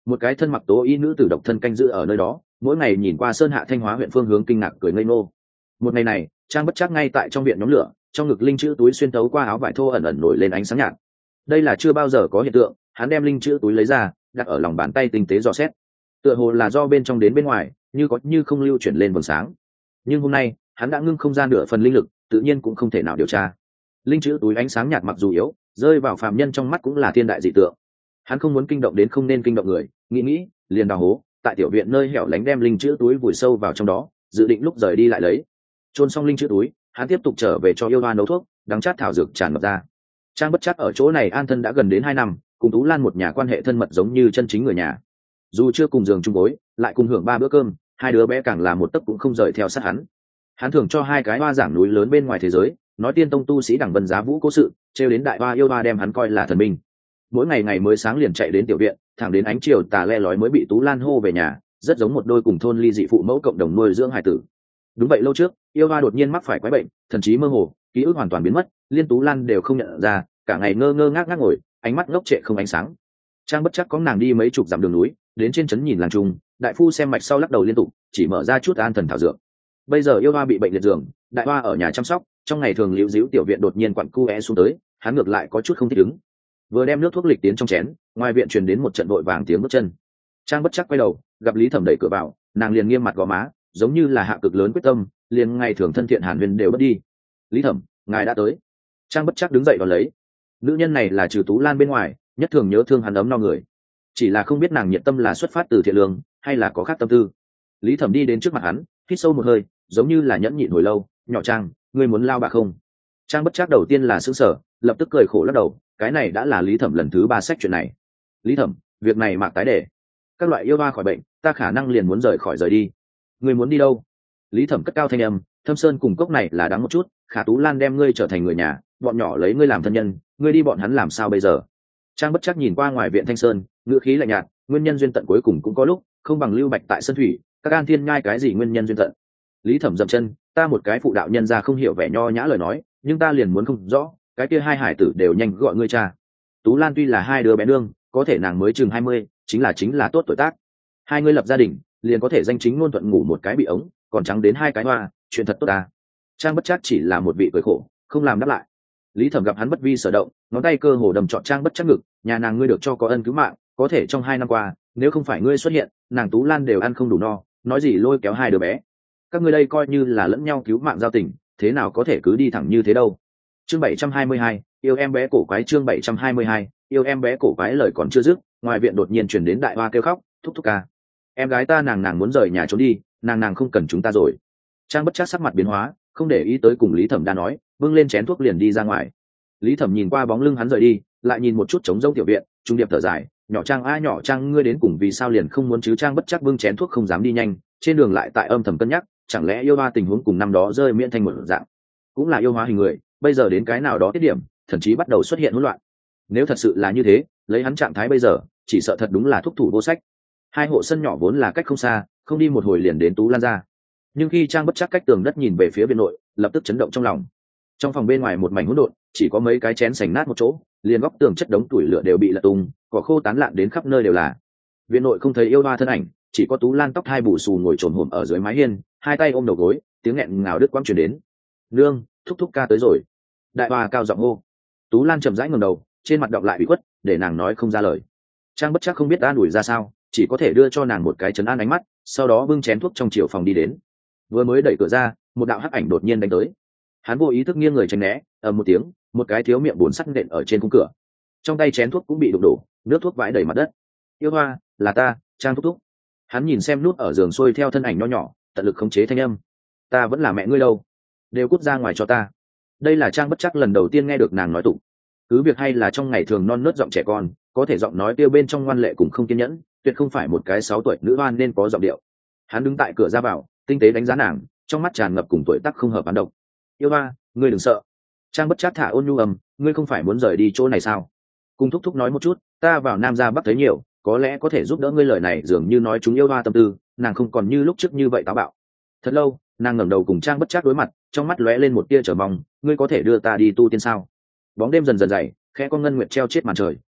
một cái thân mặc tố y nữ tử độc thân canh giữ ở nơi đó, mỗi ngày nhìn qua sơn hạ Thanh Hóa huyện phương hướng kinh ngạc cười ngây ngô. Một ngày này, Trang Bất Trắc ngay tại trong viện nhóm lửa, trong ngực linh chữ túi xuyên tấu qua áo vải thô ẩn ẩn nổi lên ánh sáng nhạt. Đây là chưa bao giờ có hiện tượng, hắn đem linh chữ túi lấy ra, đặt ở lòng bàn tay tinh tế dò xét. Tựa hồ là do bên trong đến bên ngoài, như có như không lưu chuyển lên vầng sáng. Nhưng hôm nay, hắn đã ngưng không gian nửa phần linh lực, tự nhiên cũng không thể nào điều tra. Linh chữ túi ánh sáng nhạt mặc dù yếu, rơi vào phàm nhân trong mắt cũng là thiên đại dị tượng. Hắn không muốn kinh động đến không nên kinh động người, nghĩ liền đào hố tại tiểu viện nơi hẻo lánh đem linh chữ túi vùi sâu vào trong đó, dự định lúc rời đi lại lấy. Chôn xong linh chữ túi, hắn tiếp tục trở về cho yêu hoa nấu thuốc, đắng chát thảo dược tràn ngập ra. Trang Bất Trắc ở chỗ này an thân đã gần đến 2 năm, cùng Tú Lan một nhà quan hệ thân mật giống như chân chính người nhà. Dù chưa cùng giường chung gối, lại cùng hưởng 3 bữa cơm, hai đứa bé càng là một tấc cũng không rời theo sát hắn. Hắn thường cho hai cái hoa giảng núi lớn bên ngoài thế giới, nói tiên tông tu sĩ đẳng vân giá vũ cố sự, trêu đến đại hoa yêu hoa đem hắn coi là thần minh. Mỗi ngày ngày mới sáng liền chạy đến tiểu viện, thẳng đến ánh chiều tà le lói mới bị Tú Lan hô về nhà, rất giống một đôi cùng thôn ly dị phụ mẫu cộng đồng nuôi dưỡng hài tử. Đúng vậy, lâu trước yêu hoa đột nhiên mắc phải quái bệnh, thần trí mơ hồ, ký ức hoàn toàn biến mất, liên Tú Lan đều không nhận ra, cả ngày ngơ ngơ ngác ngác ngồi, ánh mắt ngốc trệ không ánh sáng. Trang Bất Trắc có nàng đi mấy chục dặm đường núi, đến trên trấn nhìn làng trung, đại phu xem mạch sau lắc đầu liên tục, chỉ mở ra chút an thần thảo dược. Bây giờ yêu hoa bị bệnh liệt giường, đại hoa ở nhà chăm sóc, trong ngày thường liễu díu tiểu viện đột nhiên quặn cu é xuống tới, hắn ngược lại có chút không thích ứng. Vừa đem nước thuốc lịch tiến trong chén, ngoài viện truyền đến một trận vội vàng tiếng bước chân. Trang Bất Trắc quay đầu, gặp Lý Thẩm đẩy cửa vào, nàng liền nghiêm mặt gò má, giống như là hạ cực lớn quyết tâm, liền ngày thường thân thiện hàn huyền đều bất đi. Lý Thẩm, ngài đã tới. Trang Bất Trắc đứng dậy đón lấy. Nữ nhân này là trừ Tú Lan bên ngoài, nhất thường nhớ thương hắn ấm no người. Chỉ là không biết nàng nhiệt tâm là xuất phát từ thiện lương, hay là có khác tâm tư. Lý Thẩm đi đến trước mặt hắn, hít sâu một hơi, giống như là nhẫn nhịn hồi lâu, nhỏ Trang, ngươi muốn lao bạc không? Trang Bất Trắc đầu tiên là sững sờ, lập tức cười khổ lắc đầu, cái này đã là Lý Thẩm lần thứ 3 sách chuyện này. Lý Thẩm, việc này mạc tái để. Các loại yêu hoa khỏi bệnh, ta khả năng liền muốn rời đi. Ngươi muốn đi đâu? Lý Thẩm cất cao thanh âm, Thâm Sơn cùng cốc này là đáng một chút, Khả Tú Lan đem ngươi trở thành người nhà, bọn nhỏ lấy ngươi làm thân nhân, ngươi đi bọn hắn làm sao bây giờ? Trang Bất Trắc nhìn qua ngoài viện Thanh Sơn, ngữ khí lạnh nhạt, nguyên nhân duyên tận cuối cùng cũng có lúc, không bằng lưu bạch tại sân thủy, các an thiên nhai cái gì nguyên nhân duyên tận. Lý Thẩm dậm chân, ta một cái phụ đạo nhân ra không hiểu vẻ nho nhã lời nói, nhưng ta liền muốn không rõ, cái kia hai hải tử đều nhanh gọi ngươi cha. Tú Lan tuy là hai đứa bé nương, có thể nàng mới chừng 20, chính là tốt tuổi tác. Hai ngươi lập gia đình, liền có thể danh chính ngôn thuận ngủ một cái bị ống, còn trắng đến hai cái hoa, chuyện thật tốt ta. Trang Bất Trắc chỉ là một vị cười khổ, không làm đáp lại. Lý Thẩm gặp hắn bất vi sở động, ngón tay cơ hồ đầm trọn Trang Bất Trắc ngực, nhà nàng ngươi được cho có ân cứu mạng, có thể trong 2 năm qua, nếu không phải ngươi xuất hiện, nàng Tú Lan đều ăn không đủ no, nói gì lôi kéo hai đứa bé. Các ngươi đây coi như là lẫn nhau cứu mạng giao tình, thế nào có thể cứ đi thẳng như thế đâu. Chương 722, yêu em bé cổ quái. Chương 722, yêu em bé cổ quái. Lời còn chưa dứt, ngoài viện đột nhiên truyền đến đại hoa kêu khóc, thúc thúc ca. Em gái ta nàng muốn rời nhà trốn đi, nàng không cần chúng ta rồi. Trang Bất Trắc sắc mặt biến hóa, không để ý tới cùng Lý Thẩm đã nói, bưng lên chén thuốc liền đi ra ngoài. Lý Thẩm nhìn qua bóng lưng hắn rời đi, lại nhìn một chút trống rỗng tiểu viện, trung điệp thở dài, nhỏ Trang nhỏ Trang ngươi đến cùng vì sao liền không muốn chứ? Trang Bất Trắc bưng chén thuốc không dám đi nhanh, trên đường lại tại âm thầm cân nhắc, chẳng lẽ yêu hoa tình huống cùng năm đó rơi miễn thành một dạng, cũng là yêu hóa hình người, bây giờ đến cái nào đó tiết điểm, thậm chí bắt đầu xuất hiện hỗn loạn. Nếu thật sự là như thế, lấy hắn trạng thái bây giờ, chỉ sợ thật đúng là thúc thủ vô sách. Hai hộ sân nhỏ vốn là cách không xa, không đi một hồi liền đến Tú Lan ra. Nhưng khi Trang Bất Trắc cách tường đất nhìn về phía viện nội, lập tức chấn động trong lòng. Trong phòng bên ngoài một mảnh hỗn độn, chỉ có mấy cái chén sành nát một chỗ, liền góc tường chất đống tuổi lửa đều bị lật tung, cỏ khô tán lạn đến khắp nơi đều là. Viện nội không thấy yêu hoa thân ảnh, chỉ có Tú Lan tóc hai bù xù ngồi trồn hổm ở dưới mái hiên, hai tay ôm đầu gối, tiếng nghẹn ngào đứt quãng truyền đến. Nương, thúc thúc ca tới rồi. Đại hoa cao giọng hô. Tú Lan chậm rãi ngẩng đầu, trên mặt đọng lại bị khuất, để nàng nói không ra lời. Trang Bất Trắc không biết an ủi ra sao, chỉ có thể đưa cho nàng một cái trấn an ánh mắt, sau đó bưng chén thuốc trong chiều phòng đi đến. Vừa mới đẩy cửa ra, một đạo hắc ảnh đột nhiên đánh tới. Hắn vô ý thức nghiêng người tránh né, ầm một tiếng, một cái thiếu miệng buồn sắt nện ở trên khung cửa. Trong tay chén thuốc cũng bị đụng đổ, nước thuốc vãi đầy mặt đất. Yêu hoa, là ta, Trang thúc thúc. Hắn nhìn xem nút ở giường xuôi theo thân ảnh nho nhỏ, tận lực khống chế thanh âm. Ta vẫn là mẹ ngươi đâu, đều cút ra ngoài cho ta. Đây là Trang Bất Trắc lần đầu tiên nghe được nàng nói tụng. Cứ việc hay là trong ngày thường non nớt giọng trẻ con, có thể giọng nói tiêu bên trong ngoan lệ cũng không kiên nhẫn, tuyệt không phải một cái 6 tuổi nữ oan nên có giọng điệu. Hắn đứng tại cửa ra vào, tinh tế đánh giá nàng, trong mắt tràn ngập cùng tuổi tác không hợp bán độc. Yêu hoa, ngươi đừng sợ. Trang Bất Trắc thả ôn nhu ầm, ngươi không phải muốn rời đi chỗ này sao? Cùng thúc thúc nói một chút, ta vào Nam ra Bắc thấy nhiều, có lẽ có thể giúp đỡ ngươi. Lời này dường như nói chúng yêu hoa tâm tư, nàng không còn như lúc trước như vậy táo bạo. Thật lâu, nàng ngẩng đầu cùng Trang Bất Trắc đối mặt, trong mắt lóe lên một tia chờ mong, ngươi có thể đưa ta đi tu tiên sao? Bóng đêm dần dần dày, khẽ con ngân nguyệt treo chết màn trời.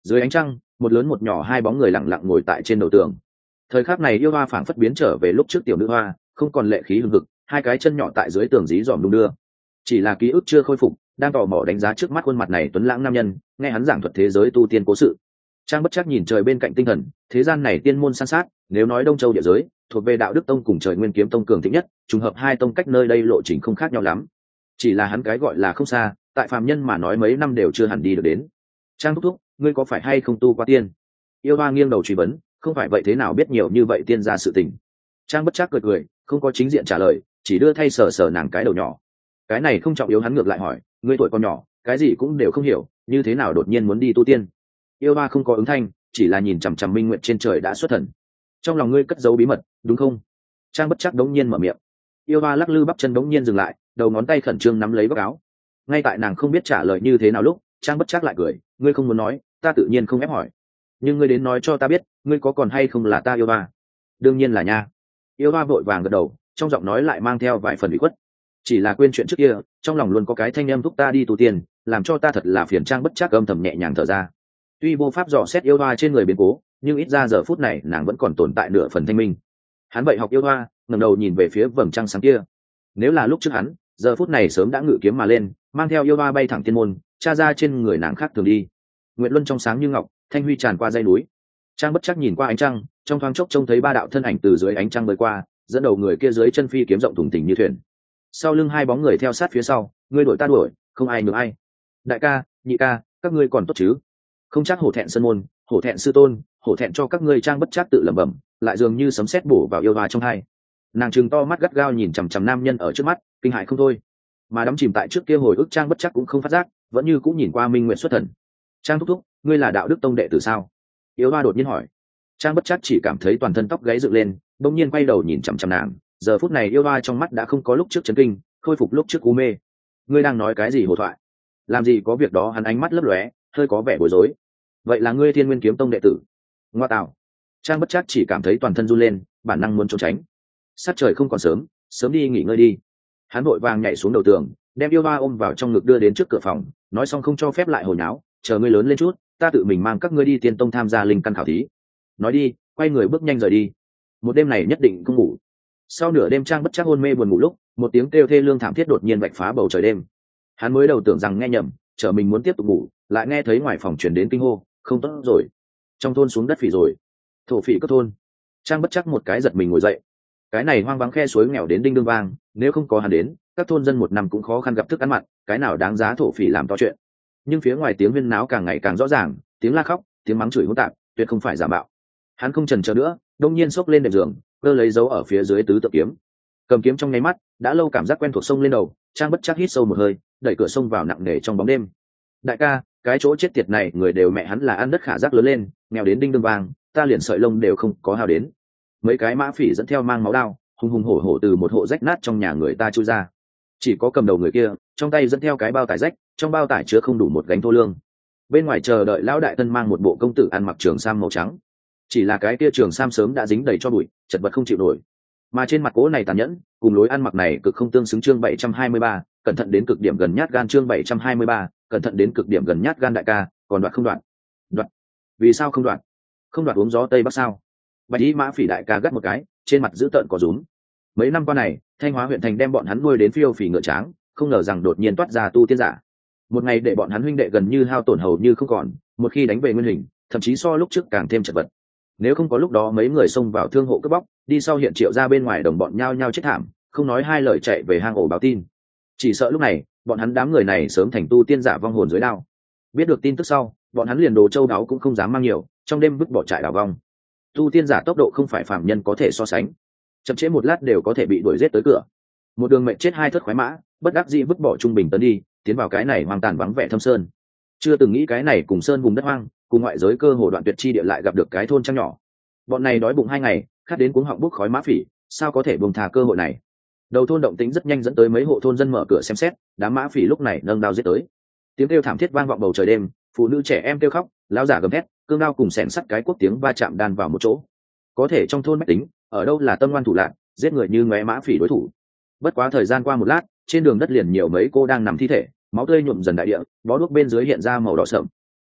Dưới ánh trăng, một lớn một nhỏ hai bóng người lặng lặng ngồi tại trên đầu tường. Thời khắc này yêu hoa phảng phất biến trở về lúc trước tiểu nữ hoa, không còn lệ khí hừng hực, hai cái chân nhỏ tại dưới tường dí dòm đung đưa. Chỉ là ký ức chưa khôi phục, đang tò mò đánh giá trước mắt khuôn mặt này tuấn lãng nam nhân, nghe hắn giảng thuật thế giới tu tiên cố sự. Trang bất chắc nhìn trời bên cạnh tinh thần, thế gian này tiên môn san sát, nếu nói Đông Châu địa giới, thuộc về Đạo Đức Tông cùng Trời Nguyên Kiếm Tông cường thịnh nhất, trùng hợp hai tông cách nơi đây lộ trình không khác nhau lắm. Chỉ là hắn cái gọi là không xa, tại phàm nhân mà nói mấy năm đều chưa hẳn đi được đến. Trang thúc thúc, ngươi có phải hay không tu qua tiên? Yêu hoa nghiêng đầu truy vấn, không phải vậy thế nào biết nhiều như vậy tiên gia sự tình? Trang bất chắc cười cười, không có chính diện trả lời, chỉ đưa thay sờ sờ nàng cái đầu nhỏ. Cái này không trọng yếu, hắn ngược lại hỏi, ngươi tuổi còn nhỏ, cái gì cũng đều không hiểu, như thế nào đột nhiên muốn đi tu tiên? Yêu hoa không có ứng thanh, chỉ là nhìn chằm chằm minh nguyện trên trời đã xuất thần. Trong lòng ngươi cất giấu bí mật, đúng không? Trang bất chắc đống nhiên mở miệng. Yêu hoa lắc lư bắp chân đống nhiên dừng lại, đầu ngón tay khẩn trương nắm lấy góc áo. Ngay tại nàng không biết trả lời như thế nào lúc, Trang bất chắc lại cười, ngươi không muốn nói, ta tự nhiên không ép hỏi, nhưng ngươi đến nói cho ta biết, ngươi có còn hay không là ta yêu hoa? Đương nhiên là nha. Yêu hoa vội vàng gật đầu, trong giọng nói lại mang theo vài phần ủy khuất. Chỉ là quên chuyện trước kia, trong lòng luôn có cái thanh âm thúc ta đi tu tiên, làm cho ta thật là phiền. Trang bất chắc âm thầm nhẹ nhàng thở ra. Tuy vô pháp dò xét yêu hoa trên người biến cố, nhưng ít ra giờ phút này nàng vẫn còn tồn tại nửa phần thanh minh. Hắn vậy học yêu hoa, ngẩng đầu nhìn về phía vầng trăng sáng kia. Nếu là lúc trước hắn, giờ phút này sớm đã ngự kiếm mà lên, mang theo yêu hoa bay thẳng tiên môn, tra ra trên người nàng khác thường đi. Nguyệt luân trong sáng như ngọc, thanh huy tràn qua dãy núi. Trang bất chắc nhìn qua ánh trăng, trong thoáng chốc trông thấy ba đạo thân ảnh từ dưới ánh trăng bơi qua, dẫn đầu người kia dưới chân phi kiếm rộng thùng thình như thuyền. Sau lưng hai bóng người theo sát phía sau, ngươi đuổi ta đuổi, không ai nhường ai. Đại ca, nhị ca, các ngươi còn tốt chứ? Không chắc hổ thẹn sân môn, hổ thẹn sư tôn, hổ thẹn cho các ngươi. Trang bất chắc tự lẩm bẩm, lại dường như sấm sét bổ vào yêu hoa trong hai. Nàng trừng to mắt gắt gao nhìn chằm chằm nam nhân ở trước mắt, kinh hãi không thôi. Mà đắm chìm tại trước kia hồi ức Trang bất chắc cũng không phát giác, vẫn như cũng nhìn qua minh nguyện xuất thần. Trang thúc thúc, ngươi là Đạo Đức Tông đệ tử sao? Yêu hoa đột nhiên hỏi. Trang bất chắc chỉ cảm thấy toàn thân tóc gáy dựng lên, bỗng nhiên quay đầu nhìn chằm chằm nàng. Giờ phút này yêu hoa trong mắt đã không có lúc trước chấn kinh, khôi phục lúc trước u mê. Ngươi đang nói cái gì hồ thoại? Làm gì có việc đó. Hắn ánh mắt lấp lóe, hơi có vẻ bối rối. Vậy là ngươi Thiên Nguyên Kiếm Tông đệ tử? Ngoa tạo. Trang bất chắc chỉ cảm thấy toàn thân run lên, bản năng muốn trốn tránh. Sát trời không còn sớm, sớm đi nghỉ ngơi đi. Hắn vội vàng nhảy xuống đầu tường, đem yêu hoa ôm vào trong ngực đưa đến trước cửa phòng, nói xong không cho phép lại hồi nháo, chờ ngươi lớn lên chút, ta tự mình mang các ngươi đi Tiên Tông tham gia linh căn khảo thí. Nói đi, quay người bước nhanh rời đi. Một đêm này nhất định không ngủ. Sau nửa đêm Trang bất chắc hôn mê buồn ngủ lúc, một tiếng kêu thê lương thảm thiết đột nhiên vạch phá bầu trời đêm. Hắn mới đầu tưởng rằng nghe nhầm, chờ mình muốn tiếp tục ngủ, lại nghe thấy ngoài phòng truyền đến kinh hô, không tốt rồi, trong thôn xuống đất phỉ rồi, thổ phỉ cấp thôn. Trang bất chắc một cái giật mình ngồi dậy. Cái này hoang vắng khe suối nghèo đến đinh đương vang, nếu không có hắn đến, các thôn dân một năm cũng khó khăn gặp thức ăn mặn, cái nào đáng giá thổ phỉ làm to chuyện. Nhưng phía ngoài tiếng huyên náo càng ngày càng rõ ràng, tiếng la khóc, tiếng mắng chửi hỗn tạp, tuyệt không phải giả mạo. Hắn không chần chờ nữa, đông nhiên xốc lên đệm giường, cơ lấy dấu ở phía dưới tứ tự kiếm. Cầm kiếm trong nháy mắt, đã lâu cảm giác quen thuộc xông lên đầu. Trang bất chắc hít sâu một hơi, đẩy cửa xông vào nặng nề trong bóng đêm. Đại ca, cái chỗ chết tiệt này người đều mẹ hắn là ăn đất khả giác lớn lên, nghèo đến đinh đương vàng, ta liền sợi lông đều không có hao đến. Mấy cái mã phỉ dẫn theo mang máu đao, hùng hùng hổ hổ từ một hộ rách nát trong nhà người ta chui ra. Chỉ có cầm đầu người kia, trong tay dẫn theo cái bao tải rách, trong bao tải chứa không đủ một gánh thô lương. Bên ngoài chờ đợi lão đại thân mang một bộ công tử ăn mặc trường sam màu trắng. Chỉ là cái kia trường sam sớm đã dính đầy cho bụi, chật vật không chịu nổi. Mà trên mặt cố này tàn nhẫn, cùng lối ăn mặc này cực không tương xứng. Chương 723, cẩn thận đến cực điểm gần nhát gan. Chương 723, cẩn thận đến cực điểm gần nhát gan. Đại ca, còn đoạn không đoạn? Đoạn? Vì sao không đoạn? Không đoạn uống gió tây bắc sao? Bạch y mã phỉ đại ca gắt một cái, trên mặt dữ tợn có rúm. Mấy năm qua này, Thanh Hóa huyện thành đem bọn hắn nuôi đến phiêu phì ngựa tráng, không ngờ rằng đột nhiên toát ra tu tiên giả. Một ngày để bọn hắn huynh đệ gần như hao tổn hầu như không còn, một khi đánh về nguyên hình, thậm chí so lúc trước càng thêm chật vật. Nếu không có lúc đó mấy người xông vào thương hộ cướp bóc, đi sau hiện triệu ra bên ngoài đồng bọn nhao nhao chết thảm, không nói hai lời chạy về hang ổ báo tin. Chỉ sợ lúc này, bọn hắn đám người này sớm thành tu tiên giả vong hồn dưới đao. Biết được tin tức sau, bọn hắn liền đồ châu đáo cũng không dám mang nhiều, trong đêm vứt bỏ trại đào vong. Tu tiên giả tốc độ không phải phàm nhân có thể so sánh, chậm trễ một lát đều có thể bị đuổi giết tới cửa. Một đường mệnh chết hai thất khoái mã, bất đắc dĩ vứt bỏ trung bình tấn đi, tiến vào cái này hoang tàn vắng vẻ thâm sơn. Chưa từng nghĩ cái này cùng sơn vùng đất hoang, cùng ngoại giới cơ hồ đoạn tuyệt chi địa lại gặp được cái thôn trăng nhỏ. Bọn này đói bụng 2 ngày, khát đến cuống họng bốc khói mã phỉ, sao có thể buông thà cơ hội này. Đầu thôn động tĩnh rất nhanh dẫn tới mấy hộ thôn dân mở cửa xem xét, đám mã phỉ lúc này nâng đao giết tới. Tiếng kêu thảm thiết vang vọng bầu trời đêm, phụ nữ trẻ em kêu khóc, lão giả gầm thét, cương đao cùng xẻng sắt cái cuốc tiếng va chạm đan vào một chỗ. Có thể trong thôn bách tính, ở đâu là tâm ngoan thủ lạn, giết người như ngóe mã phỉ đối thủ. Bất quá thời gian qua một lát, trên đường đất liền nhiều mấy cô đang nằm thi thể, máu tươi nhuộm dần đại địa, bó đuốc bên dưới hiện ra màu đỏ sậm.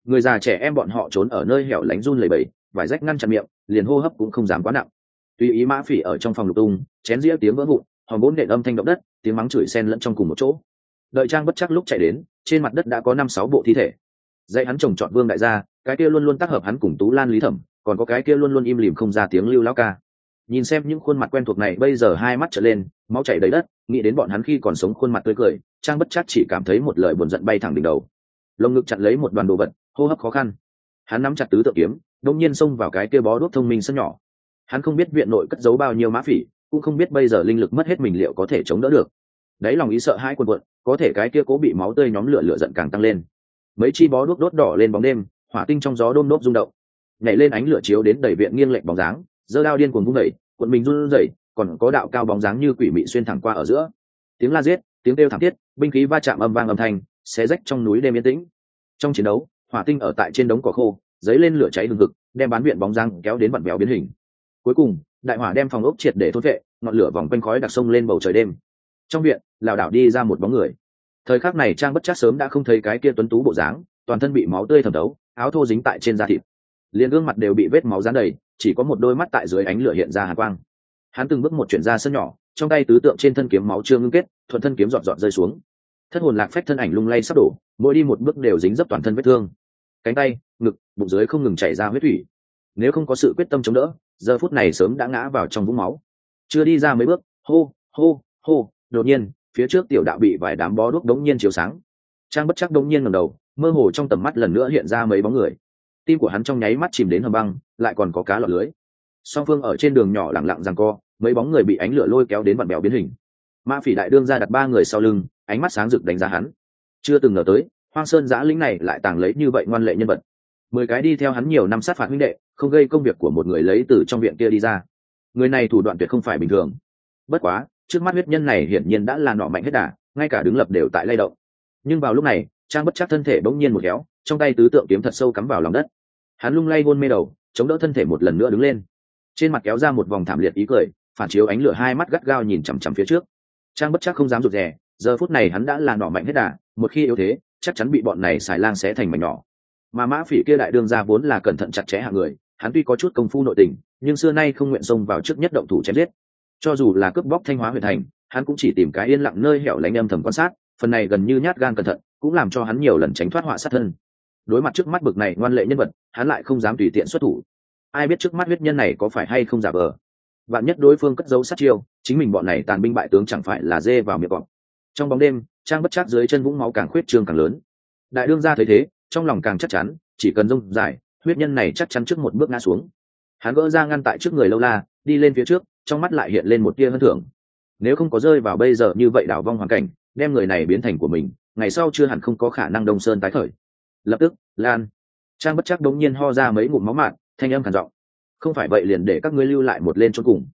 Người già trẻ em bọn họ trốn ở nơi hẻo lánh run lẩy bẩy, vải rách ngăn chặn miệng, liền hô hấp cũng không dám quá nặng. Tùy ý mã phỉ ở trong phòng lục tung, chén dĩa tiếng vỡ vụn, hòn bốn nện âm thanh động đất, tiếng mắng chửi xen lẫn trong cùng một chỗ. Đợi Trang Bất Trắc lúc chạy đến, trên mặt đất đã có 5-6 bộ thi thể. Dạy hắn trồng trọt Vương đại gia, cái kia luôn luôn tác hợp hắn cùng Tú Lan Lý Thẩm, còn có cái kia luôn luôn im lìm không ra tiếng Lưu lão ca. Nhìn xem những khuôn mặt quen thuộc này bây giờ hai mắt trợn lên, máu chảy đầy đất, nghĩ đến bọn hắn khi còn sống khuôn mặt tươi cười, Trang Bất Trắc chỉ cảm thấy một lời buồn giận bay thẳng đỉnh đầu. Lồng ngực chặt lấy một đoàn đồ vật, hô hấp khó khăn. Hắn nắm chặt tứ tự kiếm, đột nhiên xông vào cái kia bó đuốc thông minh sân nhỏ. Hắn không biết viện nội cất giấu bao nhiêu mã phỉ, cũng không biết bây giờ linh lực mất hết mình liệu có thể chống đỡ được. Đấy lòng ý sợ hãi cuồn cuộn, có thể cái kia cố bị máu tươi nhóm lửa giận càng tăng lên. Mấy chi bó đuốc đốt đỏ lên bóng đêm, hỏa tinh trong gió đôm đốp rung động, nhảy lên ánh lửa chiếu đến đầy viện nghiêng lệch bóng dáng, giơ đao điên cuồng vung đẩy, cuộn mình run rẩy, còn có đạo cao bóng dáng như quỷ mị xuyên thẳng qua ở giữa. Tiếng la giết, tiếng kêu thảm thiết, binh khí va chạm âm vang âm thanh, xé rách trong núi đêm yên tĩnh. Trong chiến đấu, hỏa tinh ở tại trên đống cỏ khô, giấy lên lửa cháy hừng hực, đem bán viện bóng dáng kéo đến vặn vẹo biến hình. Cuối cùng, đại hỏa đem phòng ốc triệt để thôn vệ, ngọn lửa vòng quanh khói đặc sông lên bầu trời đêm. Trong viện, lảo đảo đi ra một bóng người. Thời khắc này Trang Bất Trắc sớm đã không thấy cái kia tuấn tú bộ dáng, toàn thân bị máu tươi thấm thấu, áo thô dính tại trên da thịt, liền gương mặt đều bị vết máu dán đầy, chỉ có một đôi mắt tại dưới ánh lửa hiện ra hàn quang. Hắn từng bước một chuyển ra sân nhỏ, trong tay tứ tượng trên thân kiếm máu chưa ngưng kết, thuận thân kiếm giọt giọt rơi xuống. Thất hồn lạc phách thân ảnh lung lay sắp đổ, mỗi đi một bước đều dính dấp toàn thân vết thương. Cánh tay, ngực, bụng dưới không ngừng chảy ra huyết thủy. Nếu không có sự quyết tâm chống đỡ, giờ phút này sớm đã ngã vào trong vũng máu. Chưa đi ra mấy bước, hô hô hô, đột nhiên phía trước tiểu đạo bị vài đám bó đuốc đống nhiên chiếu sáng. Trang Bất Trắc đống nhiên ngẩng đầu, mơ hồ trong tầm mắt lần nữa hiện ra mấy bóng người. Tim của hắn trong nháy mắt chìm đến hầm băng, lại còn có cá lọt lưới. Song phương ở trên đường nhỏ lặng lặng giằng co, mấy bóng người bị ánh lửa lôi kéo đến vặn bèo biến hình. Mã Phỉ đại đương ra đặt 3 người sau lưng, ánh mắt sáng rực đánh giá hắn. Chưa từng ngờ tới, Hoang Sơn Giã Lĩnh này lại tàng lấy như vậy ngoan lệ nhân vật. 10 cái đi theo hắn nhiều năm sát phạt huynh đệ, không gây công việc của một người lấy từ trong viện kia đi ra. Người này thủ đoạn tuyệt không phải bình thường. Bất quá, trước mắt huyết nhân này hiển nhiên đã là nọ mạnh hết đà, ngay cả đứng lập đều tại lay động. Nhưng vào lúc này, Trang Bất Trắc thân thể bỗng nhiên một kéo, trong tay tứ tượng kiếm thật sâu cắm vào lòng đất. Hắn lung lay hôn mê đầu, chống đỡ thân thể một lần nữa đứng lên. Trên mặt kéo ra một vòng thảm liệt ý cười, phản chiếu ánh lửa hai mắt gắt gao nhìn chằm chằm phía trước. Trang Bất Trắc không dám rụt rè, giờ phút này hắn đã là nọ mạnh hết đà, một khi yếu thế, chắc chắn bị bọn này xài lang xé thành mảnh nhỏ. Mà Mã Phỉ kia đại đương gia vốn là cẩn thận chặt chẽ hạng người, hắn tuy có chút công phu nội tình, nhưng xưa nay không nguyện xông vào trước nhất động thủ chém giết. Cho dù là cướp bóc Thanh Hóa huyện thành, hắn cũng chỉ tìm cái yên lặng nơi hẻo lánh âm thầm quan sát, phần này gần như nhát gan cẩn thận, cũng làm cho hắn nhiều lần tránh thoát họa sát thân. Đối mặt trước mắt bực này ngoan lệ nhân vật, hắn lại không dám tùy tiện xuất thủ. Ai biết trước mắt huyết nhân này có phải hay không giả vờ? Vạn nhất đối phương cất giấu sát chiêu, chính mình bọn này tàn binh bại tướng chẳng phải là dê vào miệng cọp. Trong bóng đêm, Trang Bất Trắc dưới chân vũng máu càng khuyết trương càng lớn. Đại đương gia thấy thế, trong lòng càng chắc chắn, chỉ cần rông dài, huyết nhân này chắc chắn trước một bước ngã xuống. Hắn gỡ ra ngăn tại trước người Lâu La, đi lên phía trước, trong mắt lại hiện lên một tia hân thưởng. Nếu không có rơi vào bây giờ như vậy đảo vong hoàn cảnh, đem người này biến thành của mình, ngày sau chưa hẳn không có khả năng Đông Sơn tái khởi. Lập tức, Lan. Trang Bất Trắc đống nhiên ho ra mấy ngụm máu mạn, thanh âm khàn giọng. Không phải vậy liền để các ngươi lưu lại một lên chôn cùng.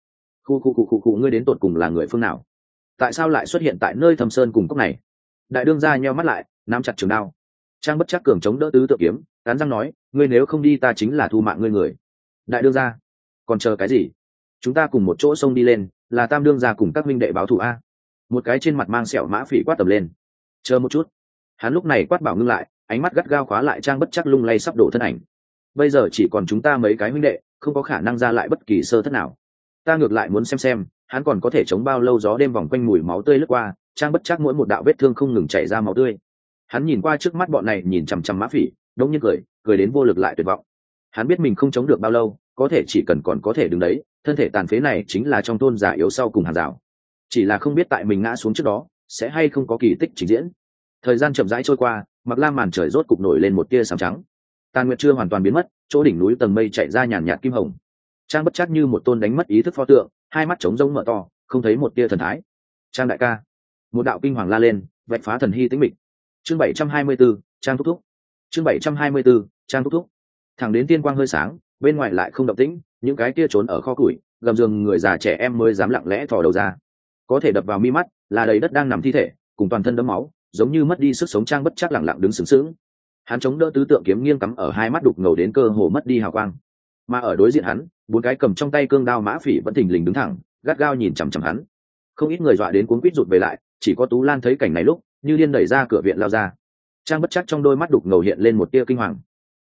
Khu ngươi đến tột cùng là người phương nào? Tại sao lại xuất hiện tại nơi thâm sơn cùng cốc này? Đại đương gia nheo mắt lại, nắm chặt trường đao. Trang Bất Trắc cường chống đỡ tứ tự kiếm, cắn răng nói, ngươi nếu không đi ta chính là thu mạng ngươi người. Đại đương gia, còn chờ cái gì? Chúng ta cùng một chỗ xông đi lên, là Tam đương gia cùng các minh đệ báo thù a. Một cái trên mặt mang sẹo Mã Phỉ quát tầm lên. Chờ một chút. Hắn lúc này quát bảo ngưng lại, ánh mắt gắt gao khóa lại Trang Bất Trắc lung lay sắp đổ thân ảnh. Bây giờ chỉ còn chúng ta mấy cái huynh đệ, không có khả năng ra lại bất kỳ sơ thất nào. Ta ngược lại muốn xem hắn còn có thể chống bao lâu gió đêm vòng quanh mùi máu tươi lướt qua. Trang Bất Trắc mỗi một đạo vết thương không ngừng chảy ra máu tươi. Hắn nhìn qua trước mắt bọn này nhìn chằm chằm Mã Phỉ, đông nhiên cười đến vô lực lại tuyệt vọng. Hắn biết mình không chống được bao lâu, có thể chỉ cần còn có thể đứng đấy, thân thể tàn phế này chính là trong thôn già yếu sau cùng hàng rào. Chỉ là không biết tại mình ngã xuống trước đó sẽ hay không có kỳ tích trình diễn. Thời gian chậm rãi trôi qua, mặc lam màn trời rốt cục nổi lên một tia sáng trắng. Tàn nguyệt chưa hoàn toàn biến mất, chỗ đỉnh núi tầng mây chạy ra nhàn nhạt kim hồng. Trang Bất Trắc như một tôn đánh mất ý thức pho tượng, hai mắt trống rỗng mở to, không thấy một tia thần thái. Trang đại ca. Một đạo kinh hoàng la lên, vạch phá thần hy tĩnh mịch. Chương 724, Trang thúc thúc. Chương 724, Trang thúc thúc. Thẳng đến tiên quang hơi sáng, bên ngoài lại không động tĩnh, những cái kia trốn ở kho củi, gầm giường người già trẻ em mới dám lặng lẽ thò đầu ra. Có thể đập vào mi mắt là đầy đất đang nằm thi thể, cùng toàn thân đẫm máu, giống như mất đi sức sống. Trang Bất Trắc lặng lặng đứng sướng sướng. Hắn chống đỡ tứ tượng kiếm nghiêng cắm ở hai mắt đục ngầu đến cơ hồ mất đi hào quang. Mà ở đối diện hắn, 4 cái cầm trong tay cương đao Mã Phỉ vẫn thình lình đứng thẳng, gắt gao nhìn chằm chằm hắn. Không ít người dọa đến cuống quýt rụt về lại, chỉ có Tú Lan thấy cảnh này lúc như điên đẩy ra cửa viện lao ra. Trang Bất Trắc trong đôi mắt đục ngầu hiện lên một tia kinh hoàng.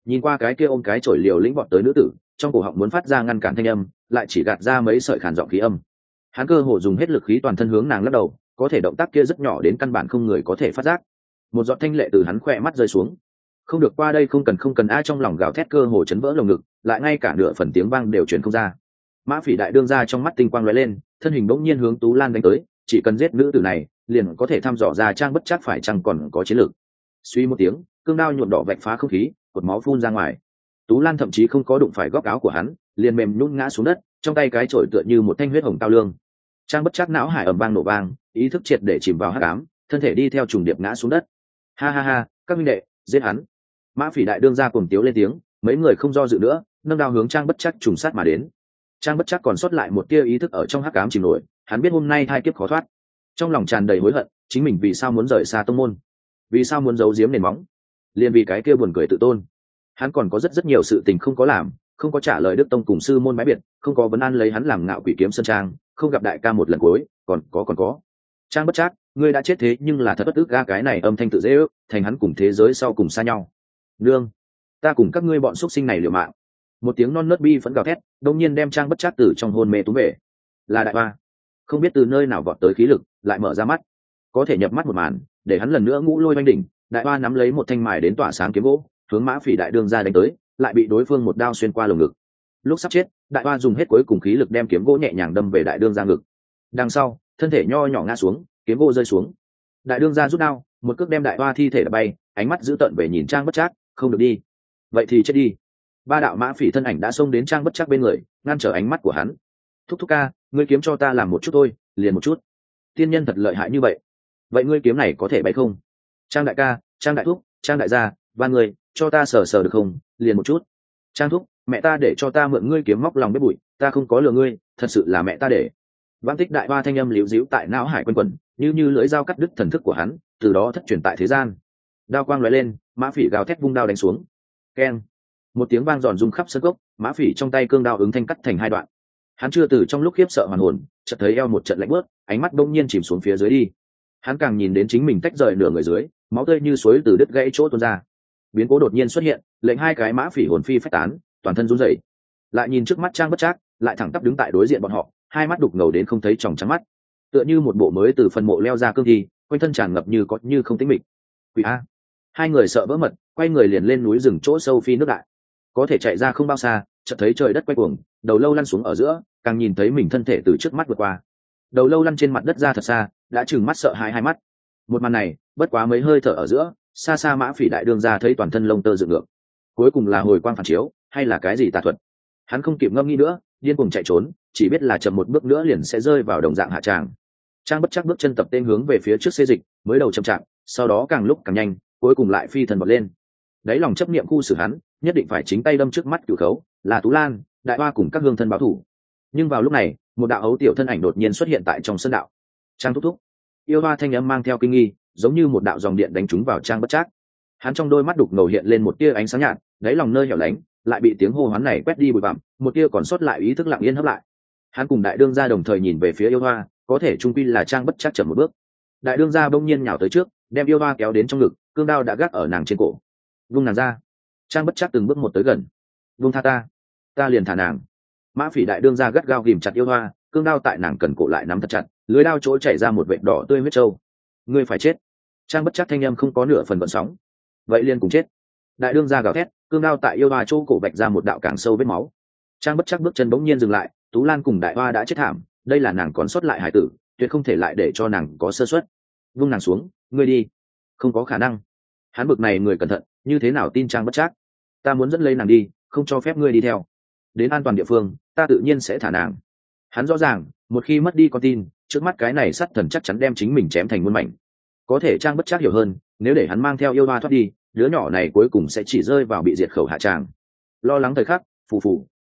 nhìn qua cái kia ôm cái chổi liều lĩnh vọt tới nữ tử, trong cổ họng muốn phát ra ngăn cản thanh âm, lại chỉ gạt ra mấy sợi khàn giọng khí âm. Hắn cơ hồ dùng hết lực khí toàn thân hướng nàng lắc đầu, có thể động tác kia rất nhỏ đến căn bản không người có thể phát giác. Một giọt thanh lệ từ hắn khỏe mắt rơi xuống. Không được, qua đây không cần a, trong lòng gào thét cơ hồ chấn vỡ lồng ngực, lại ngay cả nửa phần tiếng vang đều truyền không ra. Mã Phỉ đại đương ra trong mắt tinh quang lóe lên, thân hình bỗng nhiên hướng Tú Lan đánh tới, chỉ cần giết nữ tử này, liền có thể thăm dò ra Trang Bất Trác phải chăng còn có chiến lược. Suy một tiếng, cương đao nhuộm đỏ vạch phá không khí, cột máu phun ra ngoài. Tú Lan thậm chí không có đụng phải góc áo của hắn, liền mềm nhũn ngã xuống đất, trong tay cái chổi tựa như một thanh huyết hồng cao lương. Trang Bất Trác não hải ầm vang nổ vang, ý thức triệt để chìm vào hắc ám, thân thể đi theo trùng điệp ngã xuống đất. Ha ha ha, các huynh đệ, giết hắn. Mã Phỉ đại đương ra cuồng tiếu lên tiếng, mấy người không do dự nữa, nâng đao hướng Trang Bất Trác trùng sát mà đến. Trang Bất Trác còn sót lại một tia ý thức ở trong hắc ám chìm nổi, hắn biết hôm nay thai kiếp khó thoát, trong lòng tràn đầy hối hận, chính mình vì sao muốn rời xa tông môn, vì sao muốn giấu giếm nền móng, liền vì cái kia buồn cười tự tôn. Hắn còn có rất nhiều sự tình không có làm, không có trả lời đức tông cùng sư môn bái biệt, không có vấn an lấy hắn làm ngạo quỷ kiếm sơn trang, không gặp đại ca một lần cuối, còn có. Trang Bất Trác, ngươi đã chết thế nhưng là thật bất ức ga, cái này âm thanh tự dễ ước, thành hắn cùng thế giới sau cùng xa nhau. Nương, ta cùng các ngươi bọn xuất sinh này liều mạng. Một tiếng non nớt bi phẫn gào thét, đột nhiên đem Trang Bất Trác từ trong hôn mê túm về. Là đại ba, không biết từ nơi nào vọt tới khí lực, lại mở ra mắt, có thể nhập mắt một màn, để hắn lần nữa ngũ lôi oanh đỉnh. Đại ba nắm lấy một thanh mài đến tỏa sáng kiếm gỗ, hướng Mã Phỉ đại đương ra đánh tới, lại bị đối phương một đao xuyên qua lồng ngực. Lúc sắp chết, đại ba dùng hết cuối cùng khí lực đem kiếm gỗ nhẹ nhàng đâm về đại đương ra ngực. Đằng sau, thân thể nho nhỏ ngã xuống, kiếm gỗ rơi xuống. Đại đương ra rút đao, một cước đem đại ba thi thể đập bay, ánh mắt dữ tợn về nhìn Trang Bất Trác, không được đi, vậy thì chết đi. Ba đạo Mã Phỉ thân ảnh đã xông đến Trang Bất Trác bên người, ngăn trở ánh mắt của hắn. Thúc thúc ca, ngươi kiếm cho ta làm một chút thôi, liền một chút. Tiên nhân thật lợi hại như vậy, vậy ngươi kiếm này có thể bay không? Trang đại ca, Trang đại thúc, Trang đại gia, ba người, cho ta sờ sờ được không, liền một chút. Trang thúc, mẹ ta để cho ta mượn ngươi kiếm móc lòng bếp bụi, ta không có lừa ngươi, thật sự là mẹ ta để. Vãng tích đại hoa thanh âm liễu díu tại não hải quanh quẩn, như lưỡi dao cắt đứt thần thức của hắn, từ đó thất truyền tại thế gian. Đao quang lóe lên, Mã Phỉ gào thét vung đao đánh xuống. Keng, một tiếng vang giòn rung khắp sân gốc, Mã Phỉ trong tay cương đao ứng thanh cắt thành hai đoạn. Hắn chưa từ trong lúc khiếp sợ hoàn hồn, chợt thấy eo một trận lạnh bớt, ánh mắt đông nhiên chìm xuống phía dưới đi. Hắn càng nhìn đến chính mình tách rời nửa người dưới, máu tươi như suối từ đứt gãy chỗ tuôn ra. Biến cố đột nhiên xuất hiện, lệnh hai cái Mã Phỉ hồn phi phách tán, toàn thân run rẩy. Lại nhìn trước mắt Trang Bất Trác, lại thẳng tắp đứng tại đối diện bọn họ, hai mắt đục ngầu đến không thấy tròng trắng mắt, tựa như một bộ mới từ phần mộ leo ra cương thi, quanh thân tràn ngập như có như không tĩnh mịch. Quỷ a! Hai người sợ vỡ mật, quay người liền lên núi rừng chỗ sâu phi nước đại. Có thể chạy ra không bao xa, chợt thấy trời đất quay cuồng, đầu lâu lăn xuống ở giữa, càng nhìn thấy mình thân thể từ trước mắt vượt qua. Đầu lâu lăn trên mặt đất ra thật xa, đã trừng mắt sợ hãi hai mắt. Một màn này, bất quá mấy hơi thở ở giữa, xa xa Mã Phỉ đại đương ra thấy toàn thân lông tơ dựng ngược. Cuối cùng là hồi quang phản chiếu, hay là cái gì tà thuật? Hắn không kịp ngâm nghĩ nữa, điên cuồng chạy trốn, chỉ biết là chậm một bước nữa liền sẽ rơi vào đồng dạng hạ tràng. Trang Bất Trác bước chân tập tên hướng về phía trước xê dịch, mới đầu chậm chạp, sau đó càng lúc càng nhanh, cuối cùng lại phi thần vọt lên. Đấy lòng chấp niệm khu xử hắn, nhất định phải chính tay đâm trước mắt cửu khấu, là Tú Lan, đại hoa cùng các hương thân báo thủ. Nhưng vào lúc này, một đạo ấu tiểu thân ảnh đột nhiên xuất hiện tại trong sân đạo. Trang thúc thúc. Yêu hoa thanh âm mang theo kinh nghi, giống như một đạo dòng điện đánh trúng vào Trang Bất Trác. Hắn trong đôi mắt đục ngầu hiện lên một tia ánh sáng nhạt, đáy lòng nơi hẻo lánh lại bị tiếng hô hoán này quét đi bụi bặm, một tia còn sót lại ý thức lặng yên hấp lại. Hắn cùng đại đương gia đồng thời nhìn về phía yêu hoa, có thể trung quy là Trang Bất Trác chậm một bước. Đại đương gia bỗng nhiên nhào tới trước, đem yêu hoa kéo đến trong ngực, cương đao đã gác ở nàng trên cổ. Vung nàng ra. Trang Bất Trác từng bước một tới gần. Vung tha ta liền thả nàng. Mã Phỉ đại đương gia gắt gao ghìm chặt yêu hoa, cương đao tại nàng cần cổ lại nắm thật chặt, lưới đao chỗ chảy ra một vệt đỏ tươi huyết trâu. Ngươi phải chết. Trang Bất Trác thanh âm không có nửa phần gợn sóng. Vậy liền cùng chết. Đại đương gia gào thét, cương đao tại yêu hoa chỗ cổ vạch ra một đạo càng sâu vết máu. Trang Bất Trác bước chân bỗng nhiên dừng lại, Tú Lan cùng đại hoa đã chết thảm, đây là nàng còn sót lại hải tử, tuyệt không thể lại để cho nàng có sơ suất. Vung nàng xuống, ngươi đi. Không có khả năng. Hắn bực này người cẩn thận, như thế nào tin Trang Bất Trác? Ta muốn dẫn lấy nàng đi, không cho phép ngươi đi theo. Đến an toàn địa phương, ta tự nhiên sẽ thả nàng. Hắn rõ ràng, một khi mất đi con tin, trước mắt cái này sát thần chắc chắn đem chính mình chém thành muôn mảnh. Có thể Trang Bất Trác hiểu hơn, nếu để hắn mang theo yêu hoa thoát đi, đứa nhỏ này cuối cùng sẽ chỉ rơi vào bị diệt khẩu hạ tràng. Lo lắng thời khắc, phù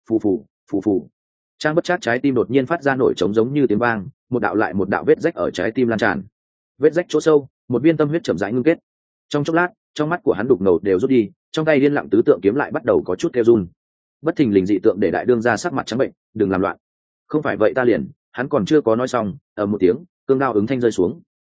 phù. Trang Bất Trác trái tim đột nhiên phát ra nổi trống giống như tiếng vang, một đạo lại một đạo vết rách ở trái tim lan tràn. Vết rách chỗ sâu, một viên tâm huyết chậm rãi ngưng kết. Trong chốc lát, trong mắt của hắn đục ngầu đều rút đi, trong tay điên lặng tứ tượng kiếm lại bắt đầu có chút kêu run. Bất thình lình dị tượng để đại đương ra sắc mặt trắng bệnh, đừng làm loạn. Không phải vậy ta liền, hắn còn chưa có nói xong, ở một tiếng, cương đao ứng thanh rơi xuống.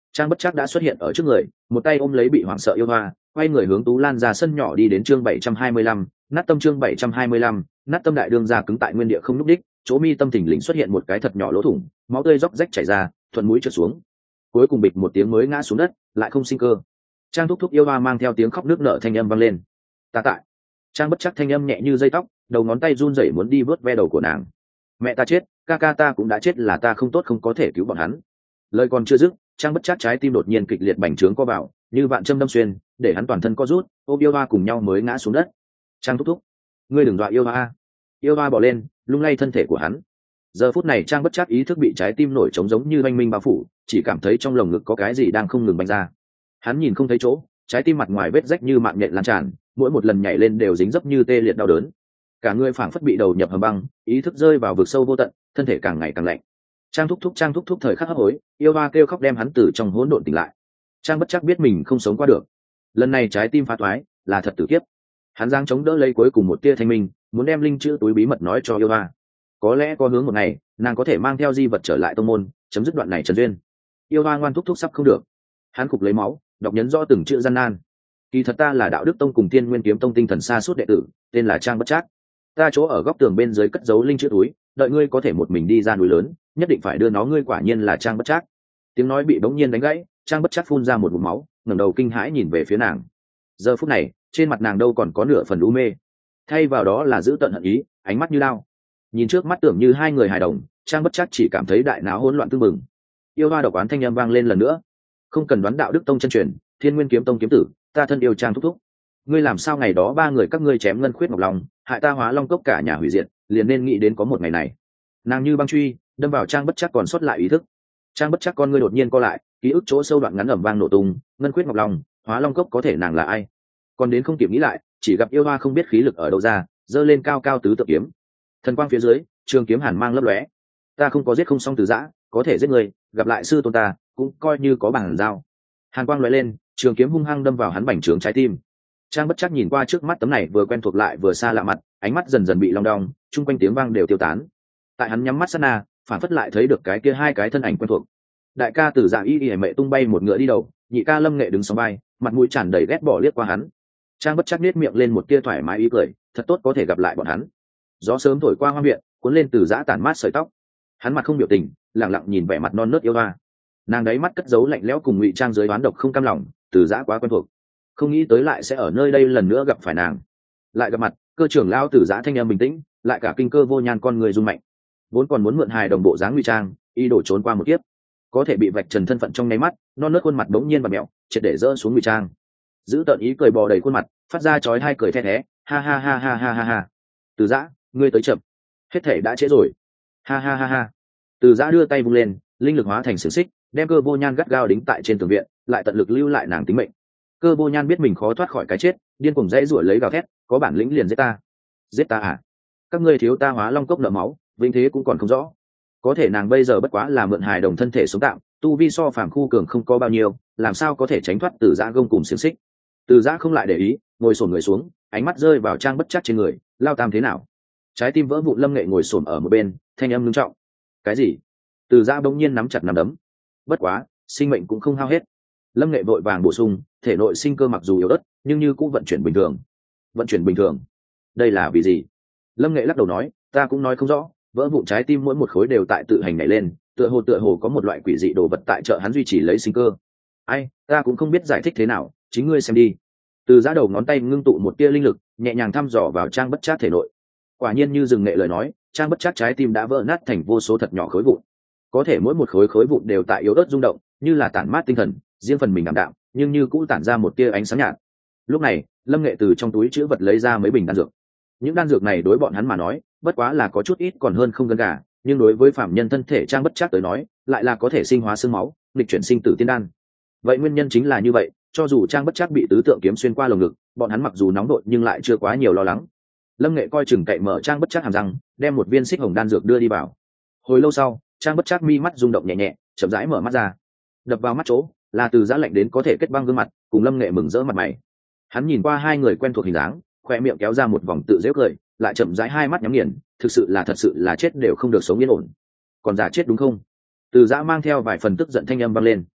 Trang Bất Trắc đã xuất hiện ở trước người, một tay ôm lấy bị hoảng sợ yêu hoa, quay người hướng Tú Lan ra sân nhỏ đi đến chương 725, nát tâm chương 725, nát tâm đại đương ra cứng tại nguyên địa không lúc đích, chỗ mi tâm thình lình xuất hiện một cái thật nhỏ lỗ thủng, máu tươi róc rách chảy ra, thuận mũi trượt xuống. Cuối cùng bịch một tiếng mới ngã xuống đất, lại không sinh cơ. Trang thúc thúc yêu hoa mang theo tiếng khóc nước nở thanh âm vang lên. Ta tại. Trang Bất Trắc thanh âm nhẹ như dây tóc, đầu ngón tay run rẩy muốn đi vớt ve đầu của nàng. Mẹ ta chết, ca ca ta cũng đã chết, là ta không tốt không có thể cứu bọn hắn. Lời còn chưa dứt, Trang Bất Trắc trái tim đột nhiên kịch liệt bành trướng co vào, như vạn châm đâm xuyên, để hắn toàn thân co rút, ôm yêu hoa cùng nhau mới ngã xuống đất. Trang thúc thúc, ngươi đừng dọa yêu hoa. Yêu hoa bỏ lên, lung lay thân thể của hắn. Giờ phút này Trang Bất Trắc ý thức bị trái tim nổi trống giống như oanh minh bao phủ, chỉ cảm thấy trong lồng ngực có cái gì đang không ngừng bành ra. Hắn nhìn không thấy chỗ, trái tim mặt ngoài vết rách như mạng nhện lan tràn, mỗi một lần nhảy lên đều dính dấp như tê liệt đau đớn. Cả người phảng phất bị đầu nhập hầm băng, ý thức rơi vào vực sâu vô tận, thân thể càng ngày càng lạnh. Trang thúc thúc thời khắc hấp hối, yêu hoa kêu khóc đem hắn từ trong hỗn độn tỉnh lại. Trang Bất Trắc biết mình không sống qua được, lần này trái tim phá thoái là thật tử kiếp. Hắn giang chống đỡ lấy cuối cùng một tia thanh minh, muốn đem linh chữ túi bí mật nói cho yêu hoa. Có lẽ có hướng một ngày nàng có thể mang theo di vật trở lại tông môn, chấm dứt đoạn này trần duyên. Yêu hoa ngoan thúc sắp không được. Hắn cục lấy máu, đọc nhấn rõ từng chữ gian nan. Kỳ thật ta là Đạo Đức Tông cùng Tiên Nguyên Kiếm Tông tinh thần xa suốt đệ tử, tên là Trang Bất Trắc. Ta chỗ ở góc tường bên dưới cất giấu linh chữ túi, đợi ngươi có thể một mình đi ra núi lớn, nhất định phải đưa nó, ngươi quả nhiên là Trang Bất Trắc. Tiếng nói bị bỗng nhiên đánh gãy, Trang Bất Trắc phun ra một ngụm máu, ngẩng đầu kinh hãi nhìn về phía nàng. Giờ phút này trên mặt nàng đâu còn có nửa phần u mê, thay vào đó là dữ tợn hận ý, ánh mắt như lao. Nhìn trước mắt tưởng như hai người hài đồng, Trang Bất Trắc chỉ cảm thấy đại não hỗn loạn tương mừng. Yêu hoa độc oán thanh âm vang lên lần nữa. Không cần đoán Đạo Đức Tông chân truyền, Thiên Nguyên Kiếm Tông kiếm tử, ta thân yêu Trang thúc thúc. Ngươi làm sao ngày đó ba người các ngươi chém Ngân Khuyết Ngọc Long, hại ta Hóa Long cốc cả nhà hủy diệt, liền nên nghĩ đến có một ngày này. Nàng như băng truy đâm vào Trang Bất Trắc còn sót lại ý thức. Trang Bất Trắc con ngươi đột nhiên co lại, ký ức chỗ sâu đoạn ngắn ầm vang nổ tung. Ngân Khuyết Ngọc Long, Hóa Long cốc, có thể nàng là ai? Còn đến không kịp nghĩ lại, chỉ gặp yêu hoa không biết khí lực ở đâu ra, giơ lên cao cao tứ tự kiếm. Thần quang phía dưới, trường kiếm hàn mang lấp lóe. Ta không có giết không xong Từ Dã, có thể giết người, gặp lại sư tôn ta cũng coi như có bằng dao. Hàn quang lóe lên, trường kiếm hung hăng đâm vào hắn bành trướng trái tim. Trang Bất Trắc nhìn qua trước mắt tấm này vừa quen thuộc lại vừa xa lạ mặt, ánh mắt dần dần bị long đong, chung quanh tiếng vang đều tiêu tán. Tại hắn nhắm mắt sát na, phản phất lại thấy được cái kia hai cái thân ảnh quen thuộc. Đại ca Từ Dạ y mẹ tung bay một ngựa đi đầu, nhị ca Lâm Nghệ đứng sóng vai, mặt mũi tràn đầy ghét bỏ liếc qua hắn. Trang Bất Trắc nết miệng lên một tia thoải mái ý cười, thật tốt có thể gặp lại bọn hắn. Gió sớm thổi qua hoa viện, cuốn lên Từ Dã tản mát sợi tóc. Hắn mặt không biểu tình, lặng lặng nhìn vẻ mặt non nớt yêu hoa. Nàng đáy mắt cất giấu lạnh lẽo cùng ngụy trang dưới đoán độc không cam lòng. Từ Dã quá quen thuộc, không nghĩ tới lại sẽ ở nơi đây lần nữa gặp phải nàng. Lại gặp mặt, cơ trưởng lao Từ Dã thanh âm bình tĩnh, lại cả kinh cơ vô nhan con người rung mạnh. Vốn còn muốn mượn hài đồng bộ dáng ngụy trang, y đổ trốn qua một kiếp, có thể bị vạch trần thân phận trong nháy mắt, non nớt khuôn mặt bỗng nhiên và mẹo, triệt để rỡ xuống ngụy trang. Giữ tợn ý cười bò đầy khuôn mặt, phát ra chói hai cười the thé, ha ha ha ha ha ha ha. Từ Dã, ngươi tới chậm, hết thể đã trễ rồi. Ha ha ha ha. Từ Dã đưa tay vung lên, linh lực hóa thành xiềng xích, đem cơ vô nhan gắt gao đính tại trên tường viện, lại tận lực lưu lại nàng tính mệnh. Cơ vô nhan biết mình khó thoát khỏi cái chết, điên cuồng dãy rủa lấy gào thét, có bản lĩnh liền giết ta. Giết ta à? Các ngươi thiếu ta Hóa Long cốc nợ máu, vĩnh thế cũng còn không rõ. Có thể nàng bây giờ bất quá là mượn hài đồng thân thể sống tạm, tu vi so phàm khu cường không có bao nhiêu, làm sao có thể tránh thoát Từ Dã gông cùng xiềng xích. Từ Dã không lại để ý, ngồi xổm người xuống, ánh mắt rơi vào Trang Bất Trắc trên người, lao tam thế nào? Trái tim vỡ vụn Lâm Nghệ ngồi xổm ở một bên, thanh âm nghiêm trọng. Cái gì? Từ Dã bỗng nhiên nắm chặt nắm đấm. Bất quá, sinh mệnh cũng không hao hết. Lâm Nghệ vội vàng bổ sung, thể nội sinh cơ mặc dù yếu ớt, nhưng như cũng vận chuyển bình thường. Vận chuyển bình thường? Đây là vì gì? Lâm Nghệ lắc đầu nói, ta cũng nói không rõ, vỡ vụn trái tim mỗi một khối đều tại tự hành nhảy lên, tựa hồ có một loại quỷ dị đồ vật tại trợ hắn duy trì lấy sinh cơ. Ai, ta cũng không biết giải thích thế nào, chính ngươi xem đi. Từ Dã đầu ngón tay ngưng tụ một tia linh lực, nhẹ nhàng thăm dò vào Trang Bất Trắc thể nội. Quả nhiên như rừng Nghệ lời nói, Trang Bất Trắc trái tim đã vỡ nát thành vô số thật nhỏ khối vụn. Có thể mỗi một khối vụn đều tại yếu ớt rung động, như là tản mát tinh thần, riêng phần mình ảm đạm, nhưng như cũng tản ra một tia ánh sáng nhạt. Lúc này, Lâm Nghệ từ trong túi chữ vật lấy ra mấy bình đan dược. Những đan dược này đối bọn hắn mà nói, bất quá là có chút ít còn hơn không gần cả, nhưng đối với phạm nhân thân thể Trang Bất Trắc tới nói, lại là có thể sinh hóa xương máu, nghịch chuyển sinh tử tiên đan. Vậy nguyên nhân chính là như vậy, cho dù Trang Bất Trắc bị tứ tượng kiếm xuyên qua lồng ngực, bọn hắn mặc dù nóng đội nhưng lại chưa quá nhiều lo lắng. Lâm Nghệ coi chừng cậy mở Trang Bất Trắc hàm răng, đem một viên xích hồng đan dược đưa đi vào. Hồi lâu sau, Trang Bất Trắc mi mắt rung động nhẹ nhẹ, chậm rãi mở mắt ra. Đập vào mắt chỗ là Từ Dã lạnh đến có thể kết băng gương mặt, cùng Lâm Nghệ mừng rỡ mặt mày. Hắn nhìn qua hai người quen thuộc hình dáng, khoe miệng kéo ra một vòng tự giễu cười, lại chậm rãi hai mắt nhắm nghiền, thật sự là chết đều không được sống yên ổn. Còn giả chết đúng không? Từ Dã mang theo vài phần tức giận thanh âm vang lên.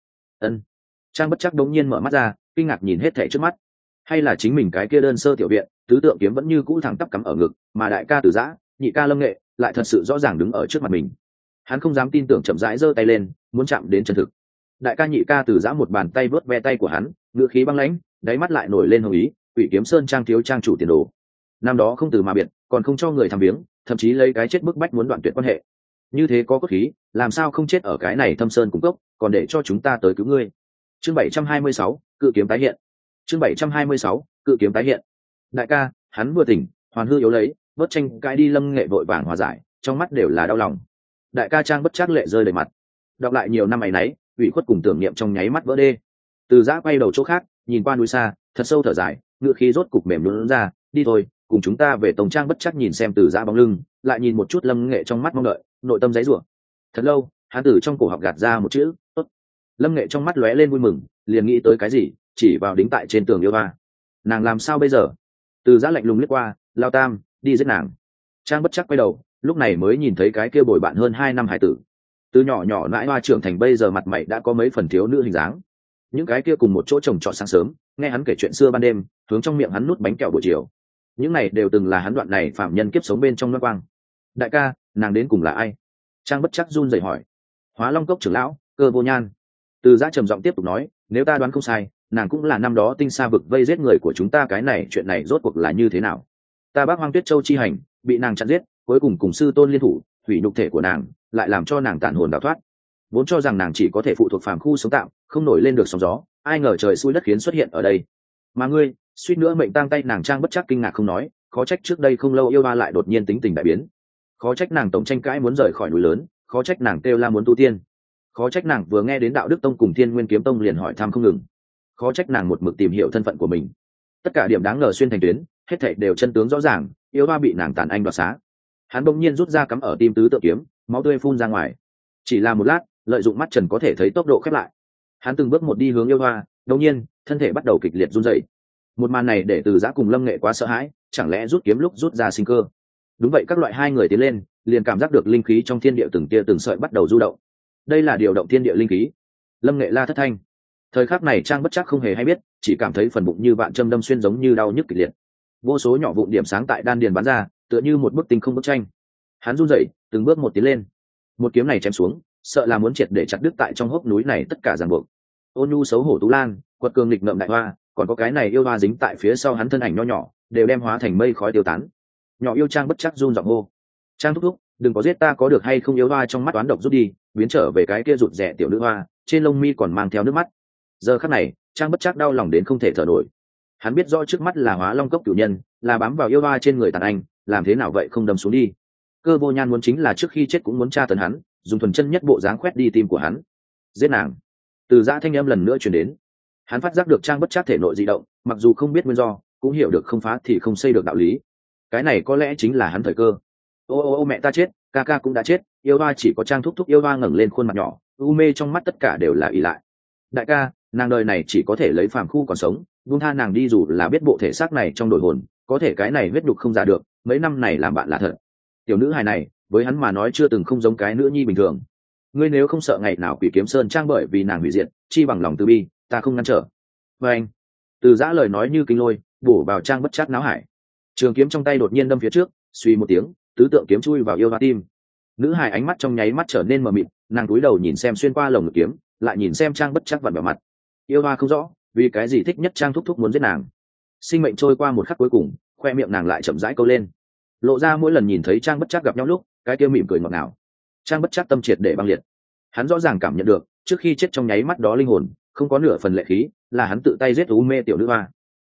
Ân. Trang Bất Trắc đống nhiên mở mắt ra, kinh ngạc nhìn hết thảy trước mắt. Hay là chính mình cái kia đơn sơ tiểu viện, tứ tượng kiếm vẫn như cũ thẳng tắp cắm ở ngực, mà đại ca Từ Giã, nhị ca Lâm Nghệ lại thật sự rõ ràng đứng ở trước mặt mình. Hắn không dám tin tưởng, chậm rãi giơ tay lên, muốn chạm đến chân thực. Đại ca nhị ca Từ Giã một bàn tay vớt ve tay của hắn, ngựa khí băng lãnh, đáy mắt lại nổi lên hồng ý. Quỷ Kiếm Sơn Trang thiếu trang chủ tiền đồ, năm đó không từ mà biệt, còn không cho người thăm viếng, thậm chí lấy cái chết bức bách muốn đoạn tuyệt quan hệ. Như thế có cốt khí, làm sao không chết ở cái này thâm sơn cung cấp, còn để cho chúng ta tới cứu ngươi. Chương 726, cự kiếm tái hiện. Chương 726, cự kiếm tái hiện. Đại ca, hắn vừa tỉnh, hoàn hư yếu lấy, vớt tranh cãi đi. Lâm Nghệ vội vàng hòa giải, trong mắt đều là đau lòng. Đại ca Trang Bất Trắc lệ rơi đầy mặt, đọc lại nhiều năm ấy nấy, ủy khuất cùng tưởng niệm trong nháy mắt vỡ đê. Từ Giã quay đầu chỗ khác, nhìn qua núi xa, thật sâu thở dài, ngựa khí rốt cục mềm nhũn ra, đi thôi, cùng chúng ta về Tổng Trang Bất Trắc nhìn xem Từ Giã bóng lưng, lại nhìn một chút Lâm Nghệ trong mắt mong đợi, nội tâm giấy rủa. Thật lâu, hắn từ trong cổ họng gạt ra một chữ, tốt. Lâm Nghệ trong mắt lóe lên vui mừng, liền nghĩ tới cái gì, chỉ vào đính tại trên tường yêu ba. Nàng làm sao bây giờ? Từ Giã lạnh lùng liếc qua, lao tam, đi giết nàng. Trang Bất Trắc quay đầu, lúc này mới nhìn thấy cái kia bồi bạn hơn 2 năm hải tử. Từ nhỏ nhỏ nãi hoa trưởng thành bây giờ mặt mày đã có mấy phần thiếu nữ hình dáng. Những cái kia cùng một chỗ trồng trọt sáng sớm, nghe hắn kể chuyện xưa ban đêm, hướng trong miệng hắn nuốt bánh kẹo buổi chiều. Những này đều từng là hắn đoạn này phạm nhân kiếp sống bên trong loan quang. Đại ca, nàng đến cùng là ai? Trang Bất Trắc run rẩy hỏi. Hóa Long Cốc trưởng lão, Cơ Vô Nhan. Từ Giã trầm giọng tiếp tục nói, nếu ta đoán không sai, nàng cũng là năm đó tinh sa vực vây giết người của chúng ta. Cái này chuyện này rốt cuộc là như thế nào? Ta Bắc Hoang Tuyết Châu chi hành, bị nàng chặn giết, cuối cùng cùng sư tôn liên thủ, hủy nhục thể của nàng, lại làm cho nàng tản hồn đào thoát. Vốn cho rằng nàng chỉ có thể phụ thuộc phàm khu sống tạm, không nổi lên được sóng gió, ai ngờ trời xui đất khiến xuất hiện ở đây. Mà ngươi, suýt nữa mệnh tang tay nàng. Trang Bất Trắc kinh ngạc không nói, khó trách trước đây không lâu yêu ba lại đột nhiên tính tình đại biến, khó trách nàng tổng tranh cãi muốn rời khỏi núi lớn, khó trách nàng kêu la muốn tu tiên, khó trách nàng vừa nghe đến Đạo Đức Tông cùng Thiên Nguyên Kiếm Tông liền hỏi thăm không ngừng, khó trách nàng một mực tìm hiểu thân phận của mình. Tất cả điểm đáng ngờ xuyên thành tuyến, hết thảy đều chân tướng rõ ràng. Yêu ba bị nàng tàn anh đoạt xá. Hắn bỗng nhiên rút ra cắm ở tim tứ tự kiếm, máu tươi phun ra ngoài. Chỉ là một lát, lợi dụng mắt trần có thể thấy tốc độ khép lại. Hắn từng bước một đi hướng yêu hoa, đột nhiên thân thể bắt đầu kịch liệt run rẩy. Một màn này để Từ Giã cùng Lâm Nghệ quá sợ hãi, chẳng lẽ rút kiếm lúc rút ra sinh cơ? Đúng vậy, các loại hai người tiến lên, liền cảm giác được linh khí trong thiên địa từng tia từng sợi bắt đầu du động. Đây là điều động thiên địa linh khí. Lâm Nghệ la thất thanh. Thời khắc này Trang Bất Trắc không hề hay biết, chỉ cảm thấy phần bụng như vạn châm đâm xuyên, giống như đau nhức kịch liệt. Vô số nhỏ vụn điểm sáng tại đan điền bắn ra, tựa như một bức tinh không bức tranh. Hắn run rẩy, từng bước một tiến lên. Một kiếm này chém xuống, sợ là muốn triệt để chặt đứt tại trong hốc núi này tất cả ràng buộc. Ôn nhu xấu hổ Tú Lan, quật cường nghịch ngợm Đại Hoa, còn có cái này yêu hoa dính tại phía sau hắn thân ảnh nho nhỏ, đều đem hóa thành mây khói tiêu tán. Nhỏ yêu Trang Bất Trắc run giọng hô, Trang thúc thúc, đừng có giết ta có được hay không? Yêu hoa trong mắt toán độc rút đi, biến trở về cái kia rụt rè tiểu nữ hoa, trên lông mi còn mang theo nước mắt. Giờ khắc này Trang Bất Trắc đau lòng đến không thể thở nổi. Hắn biết rõ trước mắt là Hóa Long Cốc chủ nhân, là bám vào yêu hoa trên người tàn anh, làm thế nào vậy không đâm xuống đi. Cơ Vô Nhan muốn chính là trước khi chết cũng muốn tra tấn hắn, dùng thuần chân nhất bộ dáng khoét đi tim của hắn. Giết nàng. Từ Giã thanh âm lần nữa truyền đến. Hắn phát giác được Trang Bất Trắc thể nội dị động, mặc dù không biết nguyên do, cũng hiểu được không phá thì không xây được đạo lý. Cái này có lẽ chính là hắn thời cơ. Ô mẹ ta chết, ca ca cũng đã chết. Yêu hoa chỉ có Trang thúc thúc. Yêu hoa ngẩng lên khuôn mặt nhỏ, u mê trong mắt tất cả đều là ỷ lại. Đại ca, nàng đời này chỉ có thể lấy phàm khu còn sống, buông tha nàng đi. Dù là biết bộ thể xác này trong đổi hồn, có thể cái này huyết nhục không giả được. Mấy năm này làm bạn là thật. Tiểu nữ hài này với hắn mà nói chưa từng không giống cái nữ nhi bình thường. Ngươi nếu không sợ ngày nào Quỷ Kiếm Sơn Trang bởi vì nàng hủy diệt, chi bằng lòng từ bi, ta không ngăn trở. Và anh, Từ Giã lời nói như kinh lôi, bổ vào Trang Bất Trắc náo hải. Trường kiếm trong tay đột nhiên đâm phía trước, suy một tiếng, tứ tượng kiếm chui vào yêu hoa tim. Nữ hài ánh mắt trong nháy mắt trở nên mờ mịt, nàng cúi đầu nhìn xem xuyên qua lồng ngực kiếm, lại nhìn xem Trang Bất Trắc vặn vẹo mặt. Yêu hoa không rõ vì cái gì thích nhất Trang thúc thúc muốn giết nàng. Sinh mệnh trôi qua một khắc cuối cùng, khoe miệng nàng lại chậm rãi câu lên, lộ ra mỗi lần nhìn thấy Trang Bất Trắc gặp nhau lúc cái kia mỉm cười ngọt ngào. Trang Bất Trắc tâm triệt để băng liệt. Hắn rõ ràng cảm nhận được trước khi chết trong nháy mắt đó linh hồn không có nửa phần lệ khí, là hắn tự tay giết u mê tiểu nữ hoa.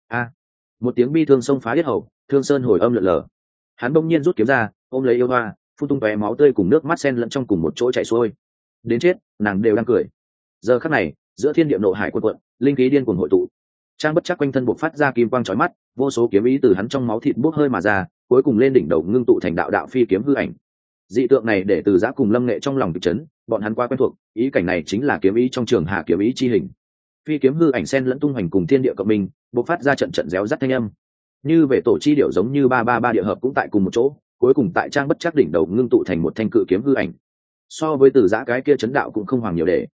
Một tiếng bi thương xông phá yết hầu, thương sơn hồi âm lượn lờ. Hắn bỗng nhiên rút kiếm ra, ôm lấy yêu hoa, phun tung tóe máu tươi cùng nước mắt xen lẫn trong cùng một chỗ chảy xuôi. Đến chết nàng đều đang cười. Giờ khắc này giữa thiên địa nộ hải cuộn cuộn, linh khí điên cuồng hội tụ. Trang Bất Trắc quanh thân bộc phát ra kim quang chói mắt, vô số kiếm ý từ hắn trong máu thịt bốc hơi mà ra, cuối cùng lên đỉnh đầu ngưng tụ thành đạo đạo phi kiếm hư ảnh. Dị tượng này để Từ Giã cùng Lâm Nghệ trong lòng kịch chấn, bọn hắn quá quen thuộc, ý cảnh này chính là kiếm ý trong trường hạ kiếm ý chi hình. Phi kiếm hư ảnh xen lẫn tung hoành cùng thiên địa cộng minh, bộc phát ra trận trận réo rắt thanh âm. Như về tổ chi điệu giống như ba địa hợp cũng tại cùng một chỗ, cuối cùng tại Trang Bất Trắc đỉnh đầu ngưng tụ thành một thanh cự kiếm hư ảnh. So với Từ Giã cái kia chấn đạo cũng không hoàng nhiều để.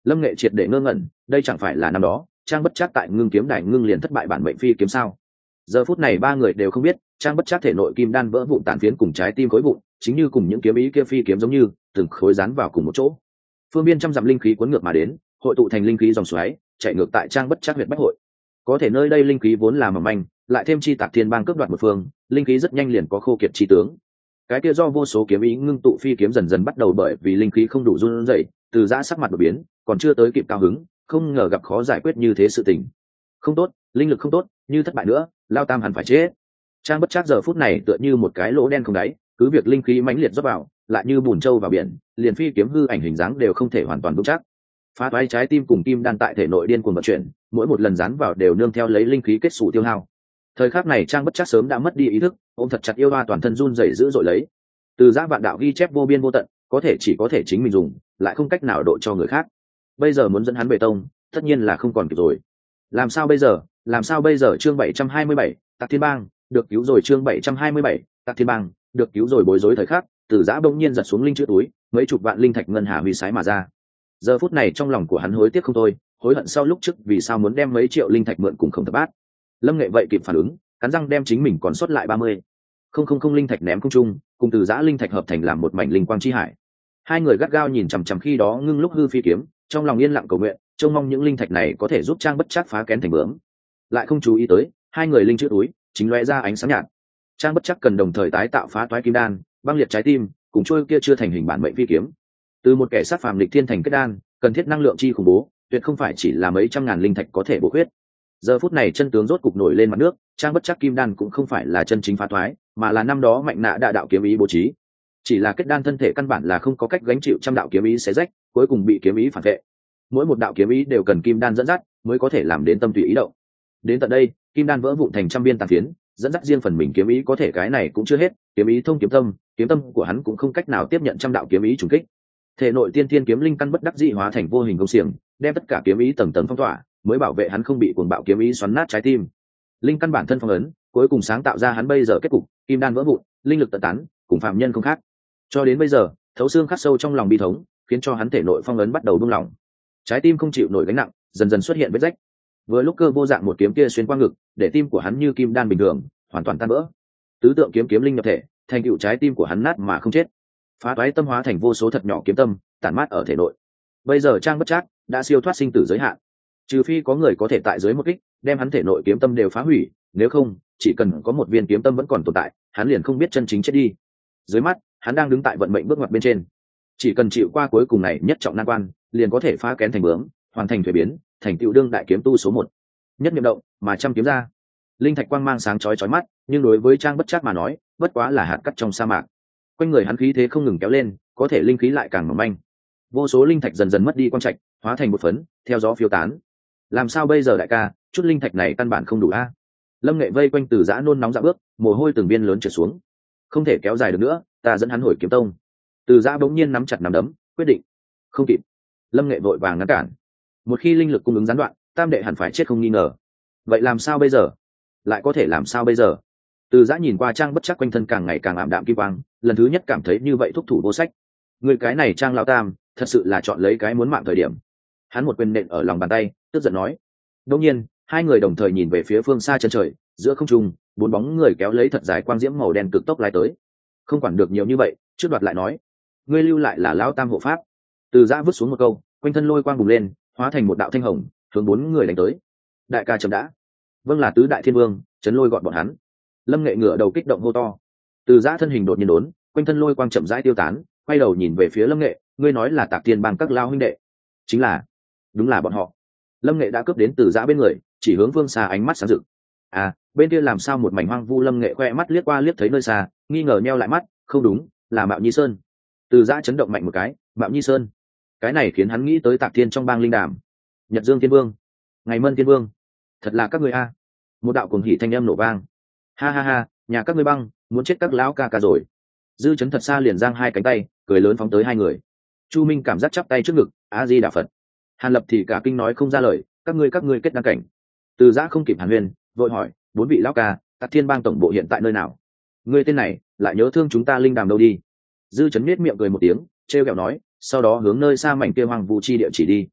Lâm Nghệ triệt để ngơ ngẩn, đây chẳng phải là năm đó Trang Bất Trác tại Ngưng Kiếm Đài ngưng liền thất bại bản mệnh phi kiếm sao? Giờ phút này ba người đều không biết, Trang Bất Trác thể nội kim đan vỡ vụn tàn phiến cùng trái tim khối vụn, chính như cùng những kiếm ý kia phi kiếm giống như từng khối dán vào cùng một chỗ. Phương biên trăm dặm linh khí cuốn ngược mà đến, hội tụ thành linh khí dòng xoáy, chạy ngược tại Trang Bất Trác huyệt bách hội. Có thể nơi đây linh khí vốn là mỏng manh, lại thêm chi Tạc Thiên Bang cướp đoạt một phương, linh khí rất nhanh liền có khô kiệt chi tướng. Cái kia do vô số kiếm ý ngưng tụ phi kiếm dần dần bắt đầu bởi vì linh khí không đủ run rẩy, từ giã sắc mặt đột biến, còn chưa tới kịp cao hứng, không ngờ gặp khó giải quyết như thế sự tình. Không tốt, linh lực không tốt, như thất bại nữa, Lao Tam hẳn phải chết. Trang Bất Trác giờ phút này tựa như một cái lỗ đen không đáy, cứ việc linh khí mãnh liệt rót vào, lại như bùn trâu vào biển, liền phi kiếm hư ảnh hình dáng đều không thể hoàn toàn vững chắc. Phá toái trái tim cùng kim đan tại thể nội điên cuồng vận chuyển, mỗi một lần dán vào đều nương theo lấy linh khí kết sủ tiêu hao. Thời khắc này Trang Bất Trác sớm đã mất đi ý thức, ôm thật chặt yêu hoa toàn thân run rẩy dữ dội lấy. Từ giã vạn đạo ghi chép vô biên vô tận, chỉ có thể chính mình dùng, lại không cách nào độ cho người khác. Bây giờ muốn dẫn hắn bê tông, tất nhiên là không còn kịp rồi. Làm sao bây giờ? Chương 727, Tạc Thiên Bang được cứu rồi. Chương 727, Tạc Thiên Bang được cứu rồi. Bối rối thời khắc, Từ giã bỗng nhiên giật xuống linh chữ túi, mấy chục vạn linh thạch ngân hà huy sái mà ra. Giờ phút này trong lòng của hắn hối tiếc không thôi, hối hận sau lúc trước vì sao muốn đem mấy triệu linh thạch mượn cùng không thập bát. Lâm Nghệ vậy kịp phản ứng, cắn răng đem chính mình còn sót lại 30 không linh thạch ném không trung, cùng Từ giã linh thạch hợp thành làm một mảnh linh quang chi hải. Hai người gắt gao nhìn chằm chằm khi đó ngưng lúc hư phi kiếm, trong lòng yên lặng cầu nguyện, trông mong những linh thạch này có thể giúp Trang Bất Trác phá kén thành bướm. Lại không chú ý tới, hai người linh chữ túi chính lóe ra ánh sáng nhạt. Trang Bất Trác cần đồng thời tái tạo phá toái kim đan, băng liệt trái tim, cùng trôi kia chưa thành hình bản mệnh phi kiếm. Từ một kẻ sát phàm lịch thiên thành kết đan, cần thiết năng lượng chi khủng bố, tuyệt không phải chỉ là mấy trăm ngàn linh thạch có thể bổ huyết. Giờ phút này chân tướng rốt cục nổi lên mặt nước, Trang Bất Trác kim đan cũng không phải là chân chính phá toái, mà là năm đó mạnh nã đa đạo kiếm ý bố trí. Chỉ là kết đan thân thể căn bản là không có cách gánh chịu trăm đạo kiếm ý xé rách, cuối cùng bị kiếm ý phản vệ. Mỗi một đạo kiếm ý đều cần kim đan dẫn dắt mới có thể làm đến tâm tùy ý động. Đến tận đây, kim đan vỡ vụn thành trăm viên tàn phiến, dẫn dắt riêng phần mình kiếm ý, có thể cái này cũng chưa hết, kiếm ý thông kiếm tâm của hắn cũng không cách nào tiếp nhận trăm đạo kiếm ý trùng kích. Thể nội tiên thiên kiếm linh căn bất đắc dĩ hóa thành vô hình công xiềng, đem tất cả kiếm ý tầng tầng phong tỏa, mới bảo vệ hắn không bị cuồng bạo kiếm ý xoắn nát trái tim. Linh căn bản thân phong ấn, cuối cùng sáng tạo ra hắn bây giờ kết cục, kim đan vỡ vụn, linh lực tận tán, cùng phạm nhân không khác. Cho đến bây giờ, thấu xương khắc sâu trong lòng bi thống, khiến cho hắn thể nội phong ấn bắt đầu buông lỏng. Trái tim không chịu nổi gánh nặng, dần dần xuất hiện vết rách. Vừa lúc cơ vô dạng một kiếm kia xuyên qua ngực, để tim của hắn như kim đan bình thường, hoàn toàn tan vỡ. Tứ tượng kiếm linh nhập thể, thành tựu trái tim của hắn nát mà không chết. Phá toái tâm hóa thành vô số thật nhỏ kiếm tâm, tản mát ở thể nội. Bây giờ Trang Bất Trác đã siêu thoát sinh tử giới hạn, trừ phi có người có thể tại dưới một kích đem hắn thể nội kiếm tâm đều phá hủy, nếu không, chỉ cần có một viên kiếm tâm vẫn còn tồn tại, hắn liền không biết chân chính chết đi. Dưới mắt, hắn đang đứng tại vận mệnh bước ngoặt bên trên, chỉ cần chịu qua cuối cùng này nhất trọng nan quan, liền có thể phá kén thành bướm, hoàn thành thuế biến, thành tựu đương đại kiếm tu số 1. Nhất niệm động, mà trăm kiếm ra. Linh thạch quang mang sáng chói chói mắt, nhưng đối với Trang Bất Trác mà nói, bất quá là hạt cát trong sa mạc. Quanh người hắn khí thế không ngừng kéo lên, có thể linh khí lại càng mỏng manh. Vô số linh thạch dần dần mất đi quang trạch, hóa thành một phấn, theo gió phiêu tán. Làm sao bây giờ đại ca, chút linh thạch này căn bản không đủ a. Lâm Nghệ vây quanh Từ giã nôn nóng dạ bước, mồ hôi từng viên lớn trượt xuống. Không thể kéo dài được nữa, ta dẫn hắn hồi kiếm tông. Từ giã bỗng nhiên nắm chặt nắm đấm, quyết định. Không kịp. Lâm Nghệ vội vàng ngăn cản. Một khi linh lực cung ứng gián đoạn, tam đệ hẳn phải chết không nghi ngờ. Vậy làm sao bây giờ? Lại có thể làm sao bây giờ? Từ giã nhìn qua Trang Bất Trác quanh thân càng ngày càng ảm đạm kim quang, lần thứ nhất cảm thấy như vậy thúc thủ vô sách. Người cái này Trang lão tam, thật sự là chọn lấy cái muốn mạng thời điểm. Hắn một quyền nện ở lòng bàn tay, tức giận nói. Đột nhiên, hai người đồng thời nhìn về phía phương xa chân trời, giữa không trung, bốn bóng người kéo lấy thật dài quang diễm màu đen cực tốc lái tới. Không quản được nhiều như vậy, trước đoạt lại nói, ngươi lưu lại là lão tam hộ pháp. Từ giã vứt xuống một câu, quanh thân lôi quang bùng lên, hóa thành một đạo thanh hồng, hướng bốn người đánh tới. Đại ca chậm đã. Vâng là tứ đại thiên vương, chấn lôi gọn bọn hắn. Lâm Nghệ ngửa đầu kích động hô to. Từ giã thân hình đột nhiên đốn, quanh thân lôi quang chậm rãi tiêu tán, quay đầu nhìn về phía Lâm Nghệ, ngươi nói là Tạc Thiên Bang các lao huynh đệ? Chính là, đúng là bọn họ. Lâm Nghệ đã cướp đến Từ giã bên người, chỉ hướng phương xa ánh mắt sáng rực. À, bên kia làm sao một mảnh hoang vu? Lâm Nghệ khoe mắt liếc qua liếc thấy nơi xa, nghi ngờ nheo lại mắt, không đúng, là Mạo Nhi Sơn. Từ giã chấn động mạnh một cái, Mạo Nhi Sơn. Cái này khiến hắn nghĩ tới Tạc Thiên trong bang linh đàm, Nhật Dương Thiên Vương, Ngày Mân Thiên Vương. Thật là các ngươi a. Một đạo cuồng hỉ thanh âm nổ vang. Ha ha ha, nhà các ngươi băng, muốn chết các lão ca ca rồi. Dư chấn thật xa liền giang hai cánh tay, cười lớn phóng tới hai người. Chu Minh cảm giác chắp tay trước ngực, a di đà Phật. Hàn Lập thì cả kinh nói không ra lời, các ngươi kết đăng cảnh. Từ giã không kịp hàn huyên, vội hỏi, bốn vị lão ca, Tạc Thiên Bang tổng bộ hiện tại nơi nào? Ngươi tên này lại nhớ thương chúng ta linh đàm đâu đi? Dư chấn nhếch miệng cười một tiếng, trêu ghẹo nói, sau đó hướng nơi xa mảnh kia hoang vu chi địa chỉ đi.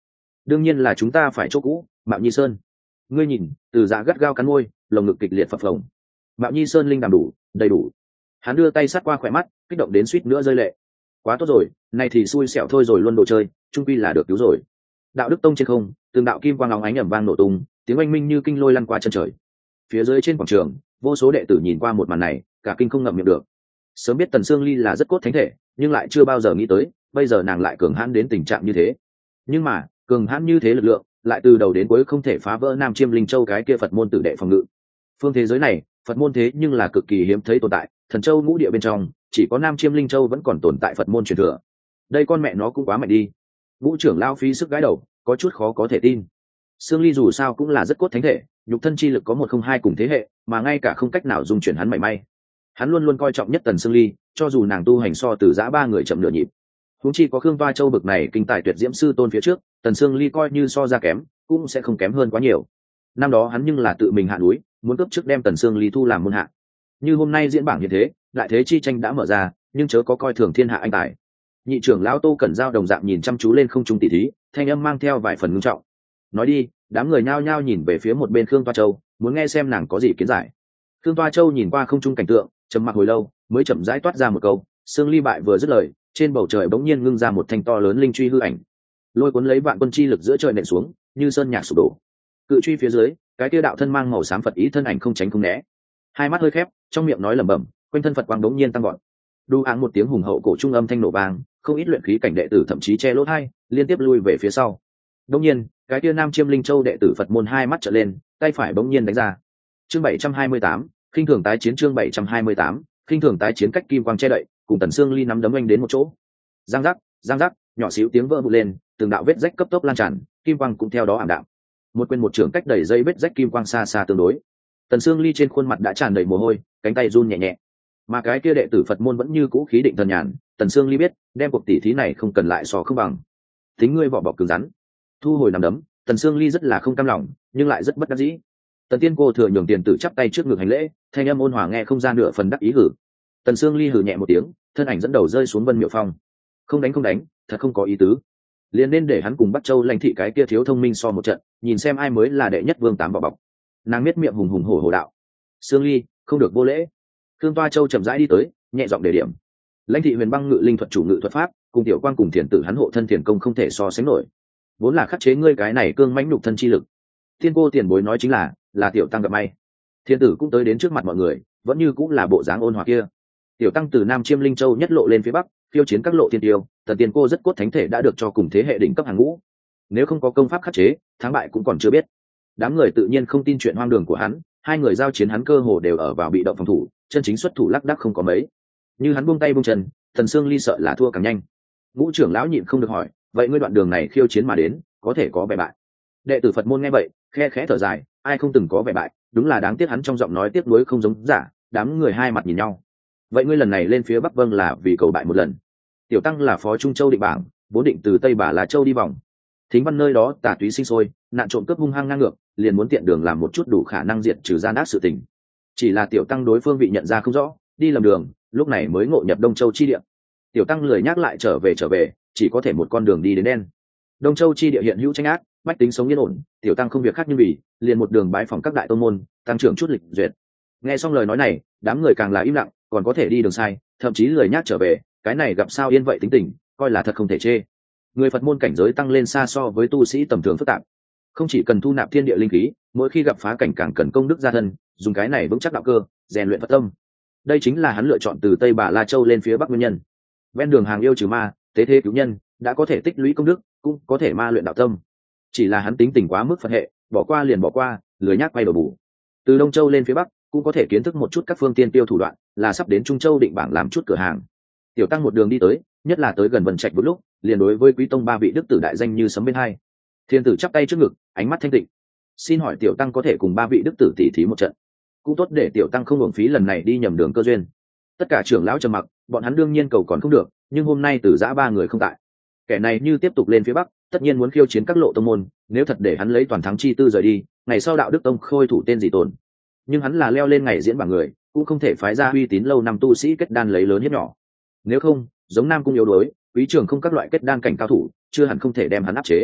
đương nhiên là chúng ta phải chỗ cũ, Mạo Nhi Sơn. Ngươi nhìn, Từ Dạ gắt gao cắn môi, lồng ngực kịch liệt phập phồng. Mạo Nhi Sơn linh đàm đủ, đầy đủ. Hắn đưa tay sát qua khỏe mắt, kích động đến suýt nữa rơi lệ. Quá tốt rồi, này thì xui xẻo thôi rồi luôn đồ chơi, trung quy là được cứu rồi. Đạo Đức Tông trên không, từng đạo kim quang óng ánh ầm vang nổ tung, tiếng oanh minh như kinh lôi lăn qua chân trời. Phía dưới trên quảng trường, vô số đệ tử nhìn qua một màn này, cả kinh không ngậm miệng được. Sớm biết Tần Sương Ly là rất cốt thánh thể, nhưng lại chưa bao giờ nghĩ tới, bây giờ nàng lại cường hãn đến tình trạng như thế. Nhưng mà, cường hãn như thế lực lượng, lại từ đầu đến cuối không thể phá vỡ Nam Chiêm Linh Châu cái kia Phật môn tử đệ phòng ngự. Phương thế giới này, Phật môn thế nhưng là cực kỳ hiếm thấy tồn tại, Thần Châu ngũ địa bên trong, chỉ có Nam Chiêm Linh Châu vẫn còn tồn tại Phật môn truyền thừa. Đây con mẹ nó cũng quá mạnh đi. Ngũ trưởng lao phí sức gãi đầu, có chút khó có thể tin. Sương Ly dù sao cũng là rất cốt thánh thể, nhục thân chi lực có 102 cùng thế hệ, mà ngay cả không cách nào dung chuyển hắn mảy may. Hắn luôn luôn coi trọng nhất Tần Sương Ly, cho dù nàng tu hành so Từ Giã ba người chậm nửa nhịp. Huống chi có Khương Toa Châu bực này kinh tài tuyệt diễm sư tôn phía trước, Tần Sương Ly coi như so ra kém, cũng sẽ không kém hơn quá nhiều. Năm đó hắn nhưng là tự mình hạ núi, muốn cấp trước đem Tần Sương Ly thu làm môn hạ. Như hôm nay diễn bảng như thế, đại thế chi tranh đã mở ra, nhưng chớ có coi thường thiên hạ anh tài. Nhị trưởng lão Tô Cẩn Giao đồng dạng nhìn chăm chú lên không trung tỷ thí, thanh âm mang theo vài phần ngưng trọng. Nói đi, đám người nhao nhao nhìn về phía một bên Khương Toa Châu, muốn nghe xem nàng có gì kiến giải. Khương Toa Châu nhìn qua không trung cảnh tượng, trầm mặc hồi lâu, mới chậm rãi toát ra một câu. Sương Ly bại vừa dứt lời, trên bầu trời bỗng nhiên ngưng ra một thanh to lớn linh truy hư ảnh, lôi cuốn lấy vạn quân chi lực giữa trời nện xuống, như sơn nhạc sụp đổ. Cự truy phía dưới, cái kia đạo thân mang màu xám Phật ý thân ảnh không tránh không né, hai mắt hơi khép, trong miệng nói lẩm bẩm, quanh thân Phật quang bỗng nhiên tăng vọt. Đu áng một tiếng hùng hậu cổ trung âm thanh nổ vang, không ít luyện khí cảnh đệ tử thậm chí che lỗ tai, liên tiếp lui về phía sau. Đống nhiên, cái kia Nam Chiêm Linh Châu đệ tử Phật môn hai mắt trợn lên, tay phải bỗng nhiên đánh ra. Chương 728, khinh thường tái chiến. Chương 728, khinh thường tái chiến. Cách kim quang che đậy, cùng Tần Sương Ly nắm đấm anh đến một chỗ. Giang rắc, nhỏ xíu tiếng vỡ vụn lên, từng đạo vết rách cấp tốc lan tràn, kim quang cũng theo đó ảm đạm. Một quyền một trưởng cách đẩy dây vết rách kim quang xa xa tương đối. Tần Sương Ly trên khuôn mặt đã tràn đầy mồ hôi, cánh tay run nhẹ nhẹ. Mà cái kia đệ tử Phật môn vẫn như cũ khí định thần nhàn. Tần Sương Ly biết, đem cuộc tỷ thí này không cần lại so không bằng. Tính ngươi vỏ bọc cứng rắn. Thu hồi nắm đấm, Tần Sương Ly rất là không cam lòng, nhưng lại rất bất đắc dĩ. Tần Tiên cô thừa nhường tiền tử chắp tay trước ngực hành lễ, thanh âm ôn hòa nghe không ra nửa phần đắc ý hử. Tần Sương Ly hử nhẹ một tiếng, thân ảnh dẫn đầu rơi xuống Vân Miệu Phong. Không đánh, thật không có ý tứ. Liền nên để hắn cùng Bắc Châu Lãnh thị cái kia thiếu thông minh so một trận, nhìn xem ai mới là đệ nhất vương tám vỏ bọc. Nàng miết miệng hùng hùng hổ hổ đạo. Sương Ly, không được vô lễ. Khương Toa Châu chậm rãi đi tới, nhẹ giọng đề điểm. Lãnh thị Huyền Băng ngự linh thuật chủ ngự thuật pháp, cùng tiểu quang cùng thiền tử hắn hộ thân thiền công không thể so sánh nổi. Vốn là khắc chế ngươi cái này cương mãnh nhục thân chi lực. Thiên cô tiền bối nói chính là tiểu tăng gặp may. Thiên tử cũng tới đến trước mặt mọi người, vẫn như cũng là bộ dáng ôn hòa kia. Tiểu tăng từ Nam Chiêm Linh Châu nhất lộ lên phía bắc, tiêu chiến các lộ thiên tiêu, Tần Tiên cô rất cốt thánh thể đã được cho cùng thế hệ đỉnh cấp hàng ngũ. Nếu không có công pháp khắc chế, thắng bại cũng còn chưa biết. Đám người tự nhiên không tin chuyện hoang đường của hắn, hai người giao chiến hắn cơ hồ đều ở vào bị động phòng thủ, chân chính xuất thủ lác đác không có mấy. Như hắn buông tay buông chân, Thần Sương Ly sợ là thua càng nhanh. Ngũ trưởng lão nhịn không được hỏi, vậy ngươi đoạn đường này khiêu chiến mà đến, có thể có bại bại? Đệ tử Phật môn nghe vậy, khe khẽ thở dài, ai không từng có bại bại, đúng là đáng tiếc hắn trong giọng nói tiếc nuối không giống giả. Đám người hai mặt nhìn nhau. Vậy ngươi lần này lên phía bắc vâng là vì cầu bại một lần? Tiểu tăng là phó Trung Châu định bảng, vốn định từ Tây Bà Lá Châu đi vòng. Thính văn nơi đó tà túy sinh sôi, nạn trộm cướp hung hăng ngang ngược, liền muốn tiện đường làm một chút đủ khả năng diệt trừ gian ác sự tình. Chỉ là tiểu tăng đối phương vị nhận ra không rõ, đi lầm đường, lúc này mới ngộ nhập Đông Châu chi địa. Tiểu tăng lười nhắc lại trở về, chỉ có thể một con đường đi đến đen. Đông Châu chi địa hiện hữu tranh ác, bách tính sống yên ổn, tiểu tăng không việc khác như vì liền một đường bái phòng các đại tông môn, tăng trưởng chút lịch duyệt. Nghe xong lời nói này, đám người càng là im lặng, còn có thể đi đường sai, thậm chí lười nhắc trở về, cái này gặp sao yên vậy tính tình, coi là thật không thể chê. Người Phật môn cảnh giới tăng lên xa so với tu sĩ tầm thường phức tạp, không chỉ cần thu nạp thiên địa linh khí, mỗi khi gặp phá cảnh càng cần công đức gia thân, dùng cái này vững chắc đạo cơ, rèn luyện Phật tâm. Đây chính là hắn lựa chọn từ Tây Bà La Châu lên phía bắc nguyên nhân. Ven đường hàng yêu trừ ma, tế thế cứu nhân, đã có thể tích lũy công đức, cũng có thể ma luyện đạo tâm. Chỉ là hắn tính tình quá mức Phật hệ, bỏ qua liền bỏ qua, lười nhác quay đầu bù. Từ Đông Châu lên phía bắc, cũng có thể kiến thức một chút các phương tiên tiêu thủ đoạn, là sắp đến Trung Châu định bảng làm chút cửa hàng. Tiểu tăng một đường đi tới, nhất là tới gần Vân Trạch một lúc, liền đối với Quý tông ba vị đức tử đại danh như sấm bên hai. Thiên tử chắp tay trước ngực, ánh mắt thanh tịnh. Xin hỏi tiểu tăng có thể cùng ba vị đức tử tỉ thí một trận? Cũng tốt để tiểu tăng không uổng phí lần này đi nhầm đường cơ duyên. Tất cả trưởng lão trầm mặc, bọn hắn đương nhiên cầu còn không được, nhưng hôm nay Tử Giã ba người không tại. Kẻ này như tiếp tục lên phía bắc, tất nhiên muốn khiêu chiến các lộ tông môn, nếu thật để hắn lấy toàn thắng chi tư rời đi, ngày sau đạo đức tông khôi thủ tên gì tồn. Nhưng hắn là leo lên ngày diễn bảng người, cũng không thể phái ra uy tín lâu năm tu sĩ kết đan lấy lớn hiếp nhỏ. Nếu không, giống Nam cung yếu đuối, Quý Trường không các loại kết đan cảnh cao thủ, chưa hẳn không thể đem hắn áp chế.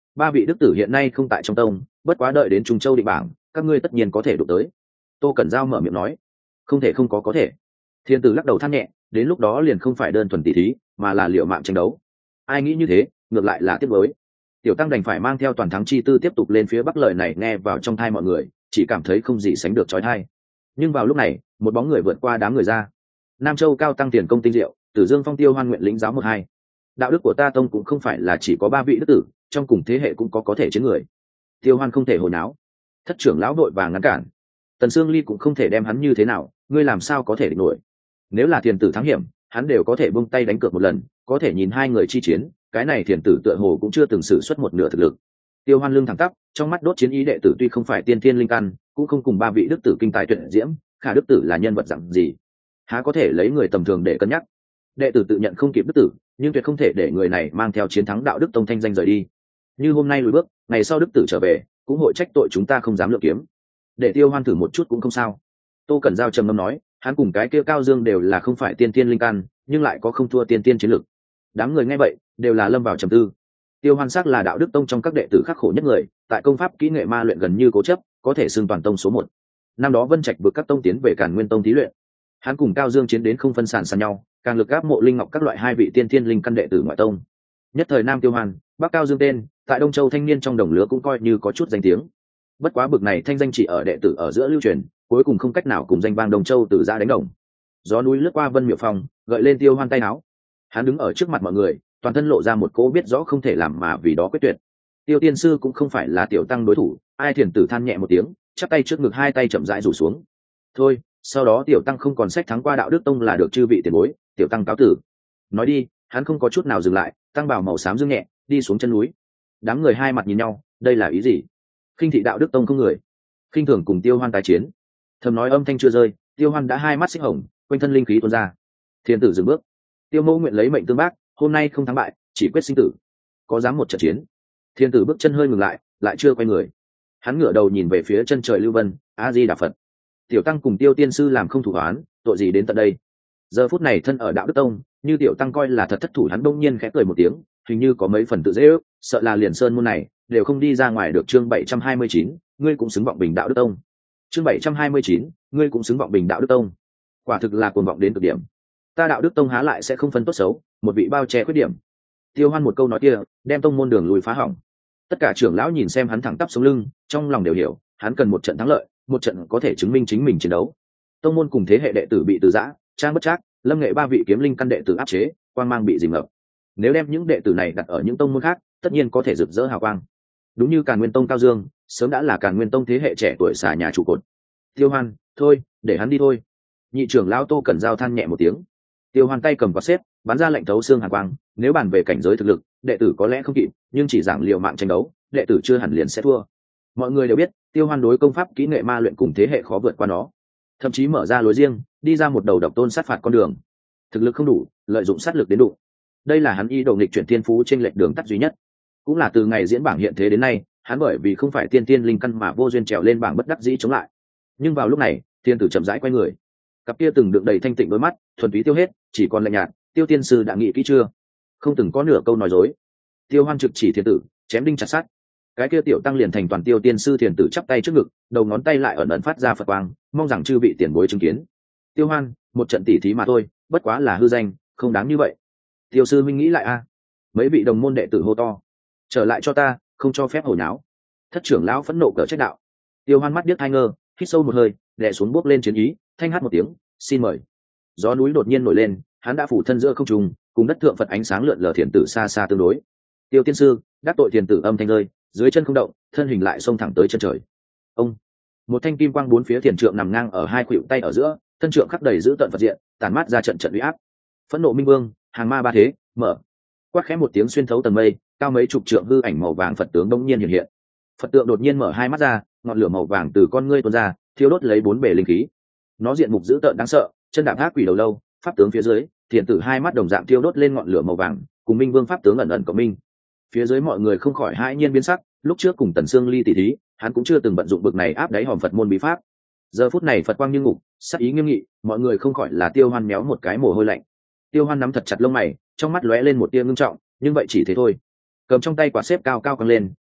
ba vị đức tử hiện nay không tại trong tông, bất quá đợi đến Trung Châu định bảng, các ngươi tất nhiên có thể đụng tới. Tô Cẩn Giao mở miệng nói. Không thể không có thể. Thiên tử lắc đầu than nhẹ, đến lúc đó liền không phải đơn thuần tỷ thí, mà là liệu mạng tranh đấu. Ai nghĩ như thế, ngược lại là tiếc nuối. Tiểu tăng đành phải mang theo toàn thắng chi tư tiếp tục lên phía bắc. Lời này nghe vào trong thai mọi người, chỉ cảm thấy không gì sánh được chói tai. Nhưng vào lúc này, một bóng người vượt qua đám người ra. Nam Châu cao tăng tiền công tinh diệu, Tử Dương Phong Tiêu Hoan nguyện lĩnh giáo 1-2. Đạo đức của ta tông cũng không phải là chỉ có 3 vị đức tử, trong cùng thế hệ cũng có thể chiến người. Tiêu Hoan không thể hồi náo. Thất trưởng lão đội vàng ngăn cản. Tần Sương Ly cũng không thể đem hắn như thế nào, ngươi làm sao có thể địch nổi. Nếu là thiền tử thắng hiểm, hắn đều có thể buông tay đánh cược một lần, có thể nhìn hai người chi chiến, cái này thiền tử tựa hồ cũng chưa từng sử xuất một nửa thực lực. Tiêu Hoan lưng thẳng tắp, trong mắt đốt chiến ý. Đệ tử tuy không phải tiên thiên linh căn, cũng không cùng 3 vị đức tử kinh tài tuyệt diễm, khả đức tử là nhân vật dạng gì, há có thể lấy người tầm thường để cân nhắc. Đệ tử tự nhận không kịp đức tử, nhưng tuyệt không thể để người này mang theo chiến thắng đạo đức tông thanh danh rời đi. Như hôm nay lùi bước, ngày sau đức tử trở về, cũng hội trách tội chúng ta không dám lượng kiếm. Để Tiêu Hoan thử một chút cũng không sao. Tô Cẩn Giao trầm ngâm nói, hắn cùng cái kia Cao Dương đều là không phải tiên tiên linh căn, nhưng lại có không thua tiên tiên chiến lực. Đám người nghe vậy đều là lâm vào trầm tư. Tiêu Hoan sắc là đạo đức tông trong các đệ tử khắc khổ nhất người, tại công pháp kỹ nghệ ma luyện gần như cố chấp, có thể xưng toàn tông số 1. Năm đó Vân Trạch vượt các tông tiến về Càn Nguyên tông thí luyện, hắn cùng Cao Dương chiến đến không phân sàn nhau, càng lực áp Mộ Linh Ngọc các loại 2 vị tiên thiên linh căn đệ tử ngoại tông. Nhất thời Nam Tiêu Hoan, Bắc Cao Dương tên, tại Đông Châu thanh niên trong đồng lứa cũng coi như có chút danh tiếng. Bất quá bực này thanh danh chỉ ở đệ tử ở giữa lưu truyền, cuối cùng không cách nào cùng danh vang Đông Châu từ ra đánh đồng. Gió núi lướt qua Vân Miệu Phong, gợi lên Tiêu Hoan tay áo. Hắn đứng ở trước mặt mọi người, toàn thân lộ ra một cỗ biết rõ không thể làm mà vì đó quyết tuyệt. Tiêu tiên sư cũng không phải là tiểu tăng đối thủ. Ai thiền tử than nhẹ một tiếng, chắp tay trước ngực, hai tay chậm rãi rủ xuống. Thôi, sau đó tiểu tăng không còn sách thắng qua đạo đức tông là được chư vị tiền bối, tiểu tăng cáo tử. Nói đi, hắn không có chút nào dừng lại, tăng bào màu xám dương nhẹ, đi xuống chân núi. Đám người hai mặt nhìn nhau, đây là ý gì? Khinh thị đạo đức tông không người, khinh thường cùng Tiêu Hoan tái chiến. Thầm nói âm thanh chưa rơi, Tiêu Hoan đã hai mắt xích hồng, quanh thân linh khí tuôn ra. Thiên tử dừng bước. Tiêu Mẫu nguyện lấy mệnh tương bác, hôm nay không thắng bại, chỉ quyết sinh tử. Có dám một trận chiến? Thiên tử bước chân hơi ngừng lại, lại chưa quay người. Hắn ngửa đầu nhìn về phía chân trời lưu vân, A Di Đà Phật. Tiểu tăng cùng Tiêu tiên sư làm không thủ oán, tội gì đến tận đây? Giờ phút này thân ở đạo đức tông, như tiểu tăng coi là thật thất thủ. Hắn bỗng nhiên khẽ cười một tiếng, hình như có mấy phần tự dễ ước, sợ là liền sơn môn này đều không đi ra ngoài được. Chương 729, ngươi cũng xứng vọng bình đạo đức tông. Chương 729, ngươi cũng xứng vọng bình đạo đức tông. Quả thực là cuồng vọng đến cực điểm. Ta đạo đức tông há lại sẽ không phân tốt xấu, một vị bao che khuyết điểm. Tiêu Hoan một câu nói kia, đem tông môn đường lùi phá hỏng. Tất cả trưởng lão nhìn xem hắn thẳng tắp sống lưng, trong lòng đều hiểu, hắn cần một trận thắng lợi, một trận có thể chứng minh chính mình chiến đấu. Tông môn cùng thế hệ đệ tử bị từ giã, Trang Bất Trác, Lâm Nghệ 3 vị kiếm linh căn đệ tử áp chế, quang mang bị dìm ngập. Nếu đem những đệ tử này đặt ở những tông môn khác, tất nhiên có thể rực rỡ hào quang. Đúng như Càn Nguyên tông Cao Dương, sớm đã là Càn Nguyên tông thế hệ trẻ tuổi xà nhà trụ cột. Tiêu Hoan, thôi, để hắn đi thôi. Nhị trưởng lão Tô Cẩn Giao than nhẹ một tiếng. Tiêu Hoan tay cầm quạt xếp, bắn ra lệnh thấu xương hàn quang. Nếu bàn về cảnh giới thực lực, đệ tử có lẽ không kịp, nhưng chỉ giảng liều mạng tranh đấu, đệ tử chưa hẳn liền sẽ thua. Mọi người đều biết, Tiêu Hoan đối công pháp kỹ nghệ ma luyện cùng thế hệ khó vượt qua nó, thậm chí mở ra lối riêng, đi ra một đầu độc tôn sát phạt con đường. Thực lực không đủ, lợi dụng sát lực đến đủ. Đây là hắn ý đồ nghịch chuyển thiên phú trên lệch đường tắt duy nhất. Cũng là từ ngày diễn bảng hiện thế đến nay, hắn bởi vì không phải tiên tiên linh căn mà vô duyên trèo lên bảng bất đắc dĩ chống lại. Nhưng vào lúc này, thiên tử chậm rãi quay người, cặp kia từng đựng đầy thanh tịnh đôi mắt thuần túy tiêu hết, chỉ còn lạnh nhạt. Tiêu tiên sư đã nghĩ kỹ chưa? Không từng có nửa câu nói dối. Tiêu Hoan trực chỉ thiên tử, chém đinh chặt sắt. Cái kia tiểu tăng liền thành toàn Tiêu tiên sư. Thiên tử chắp tay trước ngực, đầu ngón tay lại ẩn ẩn phát ra Phật quang, mong rằng chư vị tiền bối chứng kiến. Tiêu Hoan, một trận tỉ thí mà thôi, bất quá là hư danh, không đáng như vậy. Tiêu sư minh nghĩ lại a. Mấy vị đồng môn đệ tử hô to. Trở lại cho ta, không cho phép hồi nháo. Thất trưởng lão phẫn nộ cỡ trách đạo. Tiêu Hoan mắt điếc hai ngơ, hít sâu một hơi, đè xuống bước lên chiến ý, thanh hát một tiếng, xin mời. Gió núi đột nhiên nổi lên, hắn đã phủ thân giữa không trung, cùng đất thượng Phật ánh sáng lượn lờ. Thiền tử xa xa tương đối. Tiêu tiên sư, đắc tội thiền tử âm thanh rơi, dưới chân không động, thân hình lại xông thẳng tới chân trời. Ông, một thanh kim quang bốn phía thiền trượng nằm ngang ở hai khuỷu tay ở giữa, thân trượng khắc đầy giữ tận Phật diện, tản mát ra trận trận uy áp. Phẫn nộ minh vương, hàng ma ba thế, mở. Quát khẽ một tiếng xuyên thấu tầng mây, cao mấy chục trượng hư ảnh màu vàng Phật tướng đông nhiên hiện hiện. Phật tượng đột nhiên mở hai mắt ra, ngọn lửa màu vàng từ con ngươi tuôn ra, thiêu đốt lấy bốn bề linh khí. Nó diện mục dữ tợn đáng sợ, chân đạp ác quỷ đầu lâu, pháp tướng phía dưới, thiền tử hai mắt đồng dạng thiêu đốt lên ngọn lửa màu vàng, cùng minh vương pháp tướng ẩn ẩn cộng minh. Phía dưới mọi người không khỏi hãi nhiên biến sắc, lúc trước cùng Tần Sương Ly tỷ thí, hắn cũng chưa từng vận dụng bực này áp đáy hòm Phật môn bí pháp. Giờ phút này Phật quang như ngục, sắc ý nghiêm nghị, mọi người không khỏi là Tiêu Hoan méo một cái mồ hôi lạnh. Tiêu Hoan nắm thật chặt lông mày, trong mắt lóe lên một tia ngưng trọng, nhưng vậy chỉ thế thôi. Cầm trong tay quả xếp cao cao căng lên,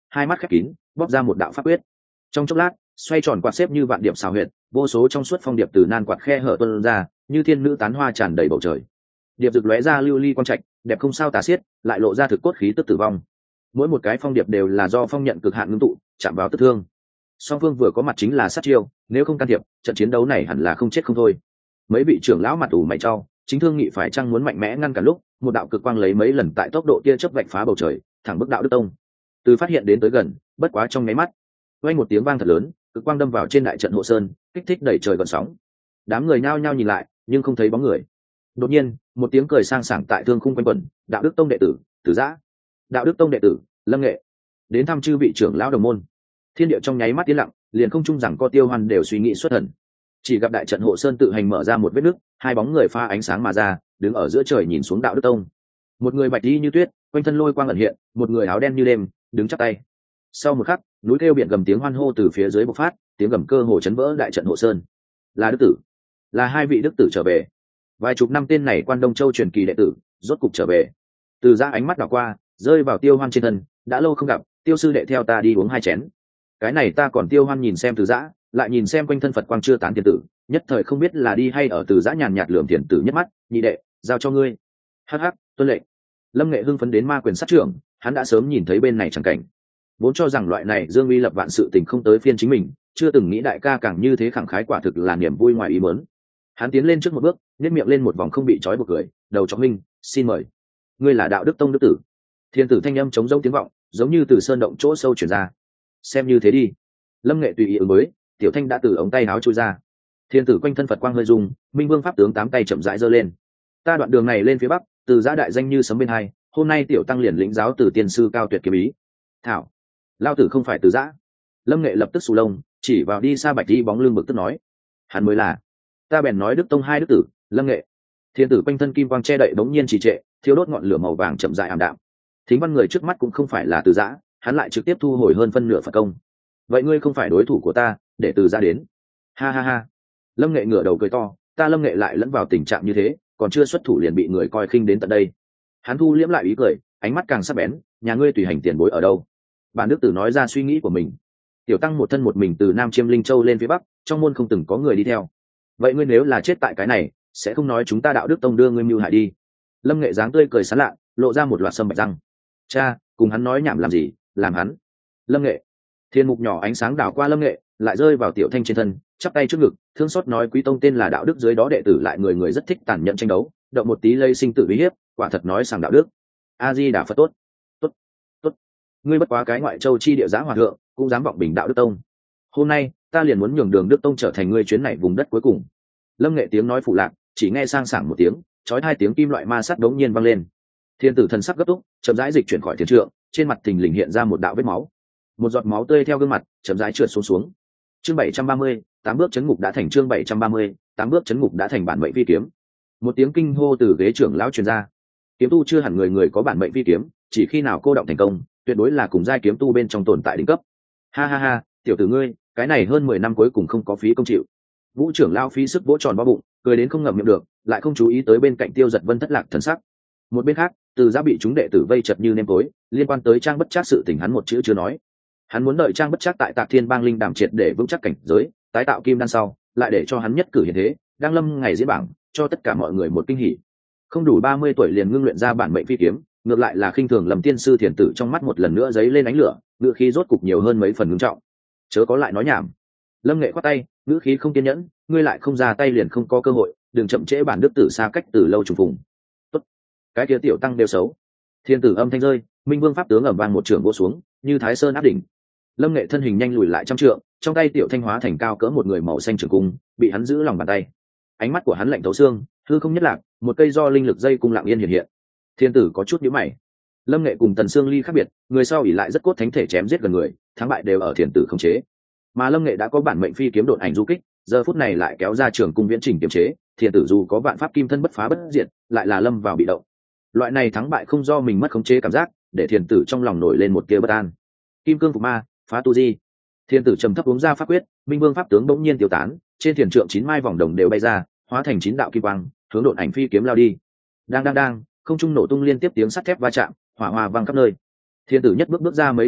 hai mắt khép kín bóp ra một đạo pháp quyết. Trong chốc lát xoay tròn quạt xếp như vạn điểm xào huyệt, vô số trong suốt phong điệp từ nan quạt khe hở tuôn ra như thiên nữ tán hoa tràn đầy bầu trời. Điệp rực lóe ra lưu ly quang trạch, đẹp không sao tả xiết, lại lộ ra thực cốt khí tức tử vong. Mỗi một cái phong điệp đều là do phong nhận cực hạn ngưng tụ, chạm vào tức thương. Song phương vừa có mặt chính là sát chiêu, nếu không can thiệp, trận chiến đấu này hẳn là không chết không thôi. Mấy vị trưởng lão mặt ủ mày trao, chính thương nghị phải chăng muốn mạnh mẽ ngăn cản lúc, một đạo cực quang lấy mấy lần tại tốc độ tia chớp vạch phá bầu trời, thẳng bức đạo đức tông. Từ phát hiện đến tới gần, bất quá trong nháy mắt, vang một tiếng vang thật lớn, cực quang đâm vào trên đại trận hộ sơn, kích thích đẩy trời gợn sóng. Đám người nhao nhao nhìn lại, nhưng không thấy bóng người. Đột nhiên, một tiếng cười sang sảng tại thương khung quanh quẩn, đạo đức tông đệ tử, Tử Giã. Đạo đức tông đệ tử, Lâm Nghệ. Đến thăm chư vị trưởng lão đồng môn. Thiên địa trong nháy mắt yên lặng, liền không chung rằng co Tiêu Hoan đều suy nghĩ xuất thần. Chỉ gặp đại trận hộ sơn tự hành mở ra một vết nứt, hai bóng người pha ánh sáng mà ra, đứng ở giữa trời nhìn xuống đạo đức tông. Một người bạch y như tuyết, quanh thân lôi quang ẩn hiện, một người áo đen như đêm, đứng chắp tay. Sau một khắc, núi kêu biển gầm tiếng hoan hô từ phía dưới bộc phát, tiếng gầm cơ hồ chấn vỡ đại trận hộ sơn. Là đức tử, là hai vị đức tử trở về. Vài chục năm tên này Quan Đông Châu truyền kỳ đệ tử, rốt cục trở về. Từ Giã ánh mắt đảo qua, rơi vào Tiêu Hoan trên thân, đã lâu không gặp, Tiêu sư đệ theo ta đi uống hai chén. Cái này ta còn Tiêu Hoan nhìn xem Từ Giã, lại nhìn xem quanh thân Phật quang chưa tán tiền tử, nhất thời không biết là đi hay ở. Từ Giã nhàn nhạt lườm tiền tử nhất mắt, nhị đệ, giao cho ngươi. Hắc hắc, tuân lệnh. Lâm Nghệ hưng phấn đến ma quyền sát trưởng, hắn đã sớm nhìn thấy bên này chẳng cảnh, vốn cho rằng loại này dương uy lập vạn sự tình không tới phiên chính mình, chưa từng nghĩ đại ca càng như thế khẳng khái, quả thực là niềm vui ngoài ý muốn. Hắn tiến lên trước một bước, nhếch miệng lên một vòng không bị trói buộc cười, đầu trọng minh, xin mời. Ngươi là đạo đức tông đức tử. Thiên tử thanh âm chống rông tiếng vọng, giống như từ sơn động chỗ sâu truyền ra. Xem như thế đi. Lâm Nghệ tùy ý ứng với, tiểu thanh đã từ ống tay áo trôi ra. Thiên tử quanh thân Phật quang hơi rung, minh vương pháp tướng tám tay chậm rãi giơ lên. Ta đoạn đường này lên phía bắc, Từ Giã đại danh như sấm bên hai, hôm nay tiểu tăng liền lĩnh giáo từ tiên sư cao tuyệt kiếm ý. Thảo, lao tử không phải Từ Giã. Lâm Nghệ lập tức sù lông, chỉ vào đi xa bạch đi bóng lưng bực tức nói, hắn mới là. Ta bèn nói đức tông hai đức tử, Lâm Nghệ. Thiên tử quanh thân kim quang che đậy bỗng nhiên trì trệ, thiếu đốt ngọn lửa màu vàng chậm rãi ảm đạm. Thính văn người trước mắt cũng không phải là Từ Giã, hắn lại trực tiếp thu hồi hơn phân nửa Phật công. Vậy ngươi không phải đối thủ của ta, để Từ Giã đến. Ha ha ha. Lâm Nghệ ngửa đầu cười to, ta Lâm Nghệ lại lẫn vào tình trạng như thế, còn chưa xuất thủ liền bị người coi khinh đến tận đây. Hắn thu liễm lại ý cười, ánh mắt càng sắc bén, nhà ngươi tùy hành tiền bối ở đâu? Bản đức tử nói ra suy nghĩ của mình. Tiểu tăng một thân một mình từ Nam Chiêm Linh Châu lên phía bắc, trong môn không từng có người đi theo. Vậy ngươi nếu là chết tại cái này, sẽ không nói chúng ta đạo đức tông đưa ngươi mưu hại đi. Lâm Nghệ dáng tươi cười sán lạ, lộ ra một loạt sâm bạch răng. Cha, cùng hắn nói nhảm làm gì, làm hắn. Lâm Nghệ. Thiên mục nhỏ ánh sáng đảo qua Lâm Nghệ, lại rơi vào tiểu thanh trên thân, chắp tay trước ngực, thương xót nói quý tông tên là đạo đức, dưới đó đệ tử lại người người rất thích tàn nhẫn tranh đấu, động một tí lây sinh tử uy hiếp, quả thật nói sàng đạo đức. A Di Đà Phật. Tốt tốt tốt. Ngươi bất quá cái ngoại châu chi địa giá hòa thượng, cũng dám vọng bình đạo đức tông. Hôm nay ta liền muốn nhường đường đức tông trở thành ngươi chuyến này vùng đất cuối cùng. Lâm Nghệ tiếng nói phụ lạc, chỉ nghe sang sảng một tiếng, chói hai tiếng kim loại ma sắt đống nhiên vang lên. Thiên tử thần sắc gấp túc, chậm rãi dịch chuyển khỏi thiên trượng, trên mặt thình lình hiện ra một đạo vết máu, một giọt máu tươi theo gương mặt chậm rãi trượt xuống. Chương 730, tám bước chấn ngục đã thành. Chương 730, tám bước chấn ngục đã thành. Bản mệnh phi kiếm. Một tiếng kinh hô từ ghế trưởng lão truyền ra. Kiếm tu chưa hẳn người người có bản mệnh phi kiếm, chỉ khi nào cô động thành công, tuyệt đối là cùng giai kiếm tu bên trong tồn tại đỉnh cấp. Ha ha ha, tiểu tử ngươi, cái này hơn 10 năm cuối cùng không có phí công chịu. Vũ trưởng lão phí sức vỗ tròn bao bụng, cười đến không ngậm miệng được, lại không chú ý tới bên cạnh Tiêu Giật Vân thất lạc thần sắc. Một bên khác, Từ Giã bị chúng đệ tử vây chật như nêm tối, liên quan tới Trang Bất Trác sự tình hắn một chữ chưa nói. Hắn muốn đợi Trang Bất Trác tại Tạc Thiên Bang linh đàm triệt để vững chắc cảnh giới, tái tạo kim đan sau, lại để cho hắn nhất cử hiện thế, đang lâm ngày diễn bảng, cho tất cả mọi người một kinh hỉ. Không đủ 30 tuổi liền ngưng luyện ra bản mệnh phi kiếm, ngược lại là khinh thường Lâm tiên sư thiền tử trong mắt một lần nữa giấy lên ánh lửa, ngữ khí rốt cục nhiều hơn mấy phần ngưng trọng. Chớ có lại nói nhảm. Lâm Nghệ khoát tay, ngữ khí không kiên nhẫn, ngươi lại không ra tay liền không có cơ hội, đừng chậm trễ bản đức tử xa cách từ lâu trùng phùng. Tốt. Cái kia tiểu tăng đều xấu. Thiên tử âm thanh rơi, Minh Vương pháp tướng ầm vang một trường vỗ xuống, như Thái Sơn áp đỉnh. Lâm Nghệ thân hình nhanh lùi lại trăm trượng, trong tay tiểu thanh hóa thành cao cỡ một người màu xanh trường cung, bị hắn giữ lòng bàn tay. Ánh mắt của hắn lạnh thấu xương, hư không nhất lạc, một cây do linh lực dây cung lặng yên hiện hiện. Thiên tử có chút nhíu mày. Lâm Nghệ cùng Tần Sương Ly khác biệt, người sau ỷ lại rất cốt thánh thể chém giết gần người, thắng bại đều ở thiên tử khống chế. Mà Lâm Nghệ đã có bản mệnh phi kiếm độn ảnh du kích, giờ phút này lại kéo ra trường cung viễn trình kiềm chế, thiên tử dù có vạn pháp kim thân bất phá bất diệt, lại là lâm vào bị động. Loại này thắng bại không do mình mất khống chế cảm giác, để thiên tử trong lòng nổi lên một tia bất an. Kim cương phục ma, phá tu di. Thiên tử trầm thấp uống ra pháp quyết, Minh Vương pháp tướng bỗng nhiên tiêu tán, trên thiền trượng 9 mai vòng đồng đều bay ra, hóa thành 9 đạo kim quang, hướng độn ảnh phi kiếm lao đi. Đang, không trung nổ tung liên tiếp tiếng sắt thép va chạm, hỏa hoa vang khắp nơi. Thiên tử nhất bước bước ra mấy chục mét,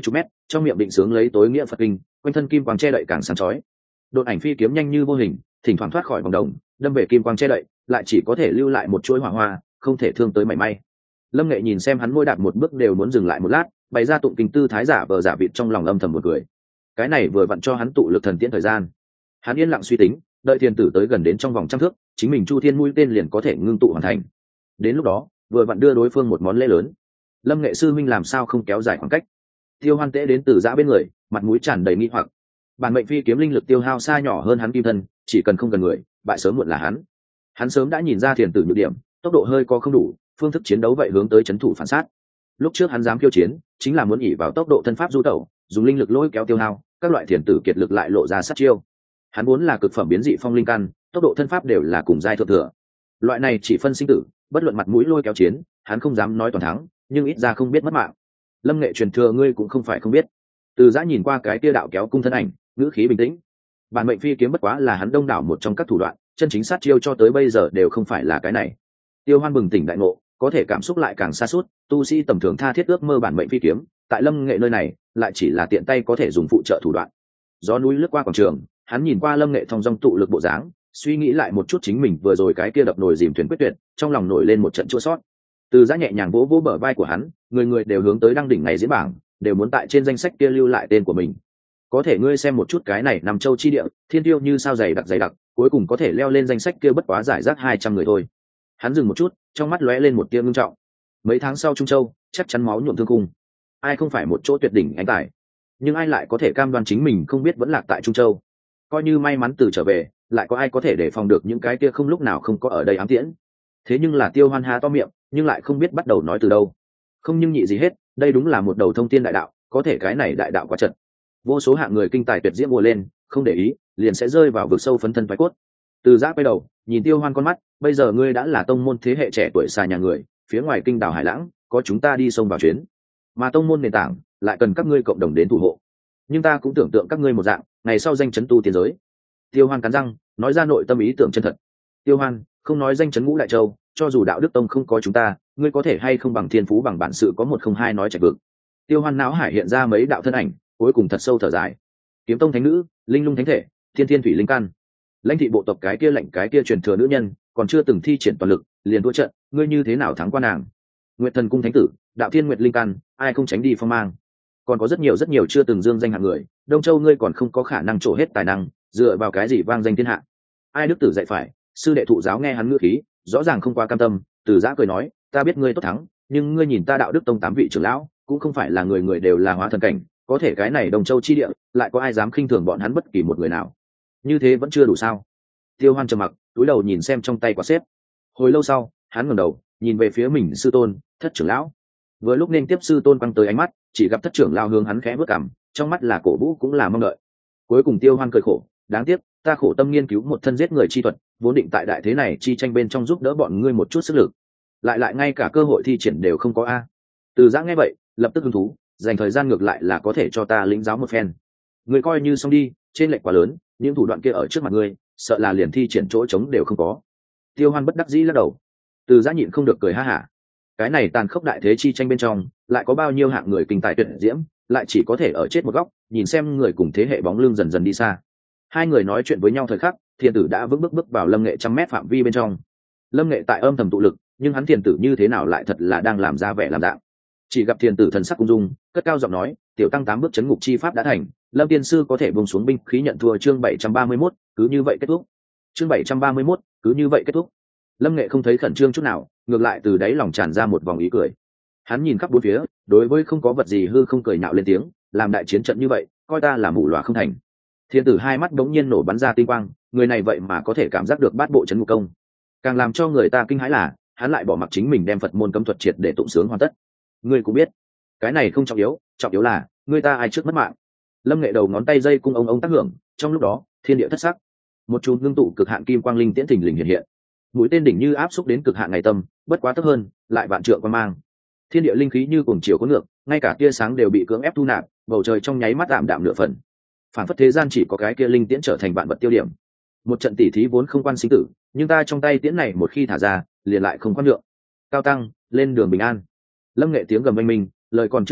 trong miệng định sướng lấy tối nghĩa Phật kinh, quanh thân kim quang che đậy càng sáng chói. Đột ảnh phi kiếm nhanh như vô hình, thỉnh thoảng thoát khỏi vòng đồng, đâm về kim quang che đậy, lại chỉ có thể lưu lại một chuỗi hỏa hoa, không thể thương tới mảy may. Lâm Nghệ nhìn xem hắn mỗi đạp một bước đều muốn dừng lại một lát, bày ra tụng kinh tư thái giả vờ giả vịt, trong lòng âm thầm một cười. Cái này vừa vặn cho hắn tụ lực thần tiễn thời gian. Hắn yên lặng suy tính, đợi thiên tử tới gần đến trong vòng trăm thước, chính mình chu thiên mũi tên liền có thể ngưng tụ hoàn thành. Đến lúc đó, vừa vặn đưa đối phương một món lễ lớn. Lâm Nghệ sư minh làm sao không kéo dài khoảng cách? Tiêu Hoan Tế đến từ giã bên người, mặt mũi tràn đầy nghi hoặc. Bản mệnh phi kiếm linh lực tiêu hao xa nhỏ hơn hắn kim thân, chỉ cần không gần người, bại sớm muộn là hắn. Hắn sớm đã nhìn ra thiên tử nhược điểm, tốc độ hơi có không đủ, phương thức chiến đấu vậy hướng tới trấn thủ phản sát. Lúc trước hắn dám khiêu chiến, chính là muốn ỉ vào tốc độ thân pháp du tẩu, dùng linh lực lôi kéo tiêu hao, các loại thiên tử kiệt lực lại lộ ra sát chiêu. Hắn muốn là cực phẩm biến dị phong linh căn, tốc độ thân pháp đều là cùng giai thượng thừa. Loại này chỉ phân sinh tử, bất luận mặt mũi lôi kéo chiến, hắn không dám nói toàn thắng, nhưng ít ra không biết mất mạng. Lâm Nghệ truyền thừa ngươi cũng không phải không biết. Từ Giã nhìn qua cái tia đạo kéo cung thân ảnh, ngữ khí bình tĩnh. Bản mệnh phi kiếm bất quá là hắn đông đảo một trong các thủ đoạn, chân chính sát chiêu cho tới bây giờ đều không phải là cái này. Tiêu Hoan bừng tỉnh đại ngộ, có thể cảm xúc lại càng xa suốt, tu sĩ tầm thường tha thiết ước mơ bản mệnh phi kiếm, tại Lâm Nghệ nơi này lại chỉ là tiện tay có thể dùng phụ trợ thủ đoạn. Gió núi lướt qua quảng trường, hắn nhìn qua Lâm Nghệ thong dong tụ lực bộ dáng, suy nghĩ lại một chút chính mình vừa rồi cái kia đập nồi dìm thuyền quyết tuyệt, trong lòng nổi lên một trận chua xót. Từ Giã nhẹ nhàng vỗ vỗ bờ vai của hắn, người người đều hướng tới đăng đỉnh ngày diễn bảng, đều muốn tại trên danh sách kia lưu lại tên của mình. Có thể ngươi xem một chút cái này nằm châu chi địa, thiên tiêu như sao dày đặc, cuối cùng có thể leo lên danh sách kia bất quá giải rác 200 người thôi. Hắn dừng một chút, trong mắt lóe lên một tia ngưng trọng. Mấy tháng sau Trung Châu, chắc chắn máu nhuộm thương cung. Ai không phải một chỗ tuyệt đỉnh anh tài, nhưng ai lại có thể cam đoan chính mình không biết vẫn lạc tại Trung Châu? Coi như may mắn từ trở về, lại có ai có thể đề phòng được những cái kia không lúc nào không có ở đây ám tiễn? Thế nhưng là Tiêu Hoan há to miệng, nhưng lại không biết bắt đầu nói từ đâu. Không nhưng nhị gì hết, đây đúng là một đầu thông thiên đại đạo, có thể cái này đại đạo quá chật. Vô số hạng người kinh tài tuyệt diễm mùa lên, không để ý, liền sẽ rơi vào vực sâu phấn thân phái cốt. Từ Giã quay đầu, nhìn Tiêu Hoan con mắt, bây giờ ngươi đã là tông môn thế hệ trẻ tuổi xa nhà người, phía ngoài kinh đảo Hải Lãng, có chúng ta đi sông vào chuyến. Mà tông môn nền tảng, lại cần các ngươi cộng đồng đến thủ hộ. Nhưng ta cũng tưởng tượng các ngươi một dạng, ngày sau danh chấn tu tiên giới. Tiêu Hoan cắn răng, nói ra nội tâm ý tưởng chân thật. Tiêu Hoan, không nói danh chấn ngũ đại châu, cho dù đạo đức tông không có chúng ta, ngươi có thể hay không bằng thiên phú bằng bản sự có một không hai nói trạch vực. Tiêu Hoan não hải hiện ra mấy đạo thân ảnh, cuối cùng thật sâu thở dài. Kiếm tông thánh nữ, linh lung thánh thể, thiên thiên thủy linh căn. Lãnh thị bộ tộc cái kia lệnh cái kia truyền thừa nữ nhân, còn chưa từng thi triển toàn lực, liền thua trận, ngươi như thế nào thắng qua nàng? Nguyệt thần cung thánh tử, đạo thiên nguyệt linh căn, ai không tránh đi phong mang. Còn có rất nhiều chưa từng dương danh hạng người, Đông Châu ngươi còn không có khả năng trổ hết tài năng, dựa vào cái gì vang danh thiên hạ? Ai đức tử dạy phải, sư đệ thụ giáo nghe hắn ngữ khí, rõ ràng không qua cam tâm. Từ Giã cười nói, ta biết ngươi tốt thắng, nhưng ngươi nhìn ta đạo đức tông 8 vị trưởng lão, cũng không phải là người người đều là hóa thần cảnh, có thể cái này Đông Châu chi địa, lại có ai dám khinh thường bọn hắn bất kỳ một người nào? Như thế vẫn chưa đủ sao? Tiêu Hoan trầm mặc, cúi đầu nhìn xem trong tay quả xếp. Hồi lâu sau, hắn ngẩng đầu, nhìn về phía mình sư tôn, Thất trưởng lão. Vừa lúc nên tiếp sư tôn quăng tới ánh mắt, chỉ gặp Thất trưởng lão hướng hắn khẽ bước cằm, trong mắt là cổ vũ cũng là mong đợi. Cuối cùng Tiêu Hoan cười khổ, đáng tiếc, ta khổ tâm nghiên cứu một thân giết người chi thuật, vốn định tại đại thế này chi tranh bên trong giúp đỡ bọn ngươi một chút sức lực, lại ngay cả cơ hội thi triển đều không có a. Từ Giã nghe vậy, lập tức hứng thú, dành thời gian ngược lại là có thể cho ta lĩnh giáo một phen. Ngươi coi như xong đi, trên lệch quá lớn, những thủ đoạn kia ở trước mặt ngươi, sợ là liền thi triển chỗ trống đều không có. Tiêu Hoan bất đắc dĩ lắc đầu. Từ Giã nhịn không được cười ha hả. Cái này tàn khốc đại thế chi tranh bên trong, lại có bao nhiêu hạng người kinh tài tuyệt diễm, lại chỉ có thể ở chết một góc, nhìn xem người cùng thế hệ bóng lưng dần dần đi xa. Hai người nói chuyện với nhau thời khắc, thiên tử đã vững bước vào Lâm Nghệ 100 mét phạm vi bên trong. Lâm Nghệ tại âm thầm tụ lực, nhưng hắn thiên tử như thế nào lại thật là đang làm ra vẻ làm dạng. Chỉ gặp thiên tử thần sắc cung dung, cất cao giọng nói, tiểu tăng 8 bước chấn ngục chi pháp đã thành, Lâm tiên sư có thể buông xuống binh khí nhận thua. Chương 731, cứ như vậy kết thúc. Chương 731, cứ như vậy kết thúc. Lâm Nghệ không thấy khẩn trương chút nào, ngược lại từ đáy lòng tràn ra một vòng ý cười. Hắn nhìn khắp bốn phía, đối với không có vật gì hư không cười nhạo lên tiếng, làm đại chiến trận như vậy, coi ta là mù lòa không thành. Thiên tử hai mắt đống nhiên nổ bắn ra tinh quang, người này vậy mà có thể cảm giác được bát bộ chấn ngục công. Càng làm cho người ta kinh hãi là, hắn lại bỏ mặc chính mình đem Phật môn cấm thuật triệt để tụng sướng hoàn tất. Ngươi cũng biết, cái này không trọng yếu là người ta ai trước mất mạng. Lâm Nghệ đầu ngón tay dây cung ông tác hưởng, trong lúc đó, thiên địa thất sắc. Một chùm ngưng tụ cực hạn kim quang linh tiễn thình lình hiện hiện. Mũi tên đỉnh như áp xúc đến cực hạn ngày tâm, bất quá thấp hơn, lại vạn trượng quan mang. Thiên địa linh khí như cuồng chiều cuốn ngược, ngay cả tia sáng đều bị cưỡng ép thu nạp, bầu trời trong nháy mắt tạm đạm nửa phần. Phản phất thế gian chỉ có cái kia linh tiễn trở thành vạn vật tiêu điểm. Một trận tỉ thí vốn không quan sinh tử, nhưng ta trong tay tiễn này một khi thả ra, liền lại không quan lượng. Cao tăng, lên đường bình an. Lâm Nghệ tiếng gầm oanh minh, lời còn chưa dứt,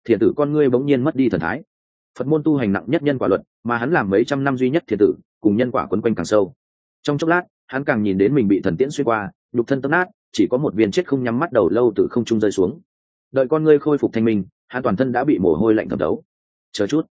thiền tử con ngươi bỗng nhiên mất đi thần thái. Phật môn tu hành nặng nhất nhân quả luật, mà hắn làm mấy trăm năm duy nhất thiền tử, cùng nhân quả quấn quanh càng sâu. Trong chốc lát, hắn càng nhìn đến mình bị thần tiễn xuyên qua, nhục thân tấm nát, chỉ có một viên chết không nhắm mắt đầu lâu từ không trung rơi xuống. Đợi con ngươi khôi phục thanh minh, hắn toàn thân đã bị mồ hôi lạnh thấm thấu. Chờ chút,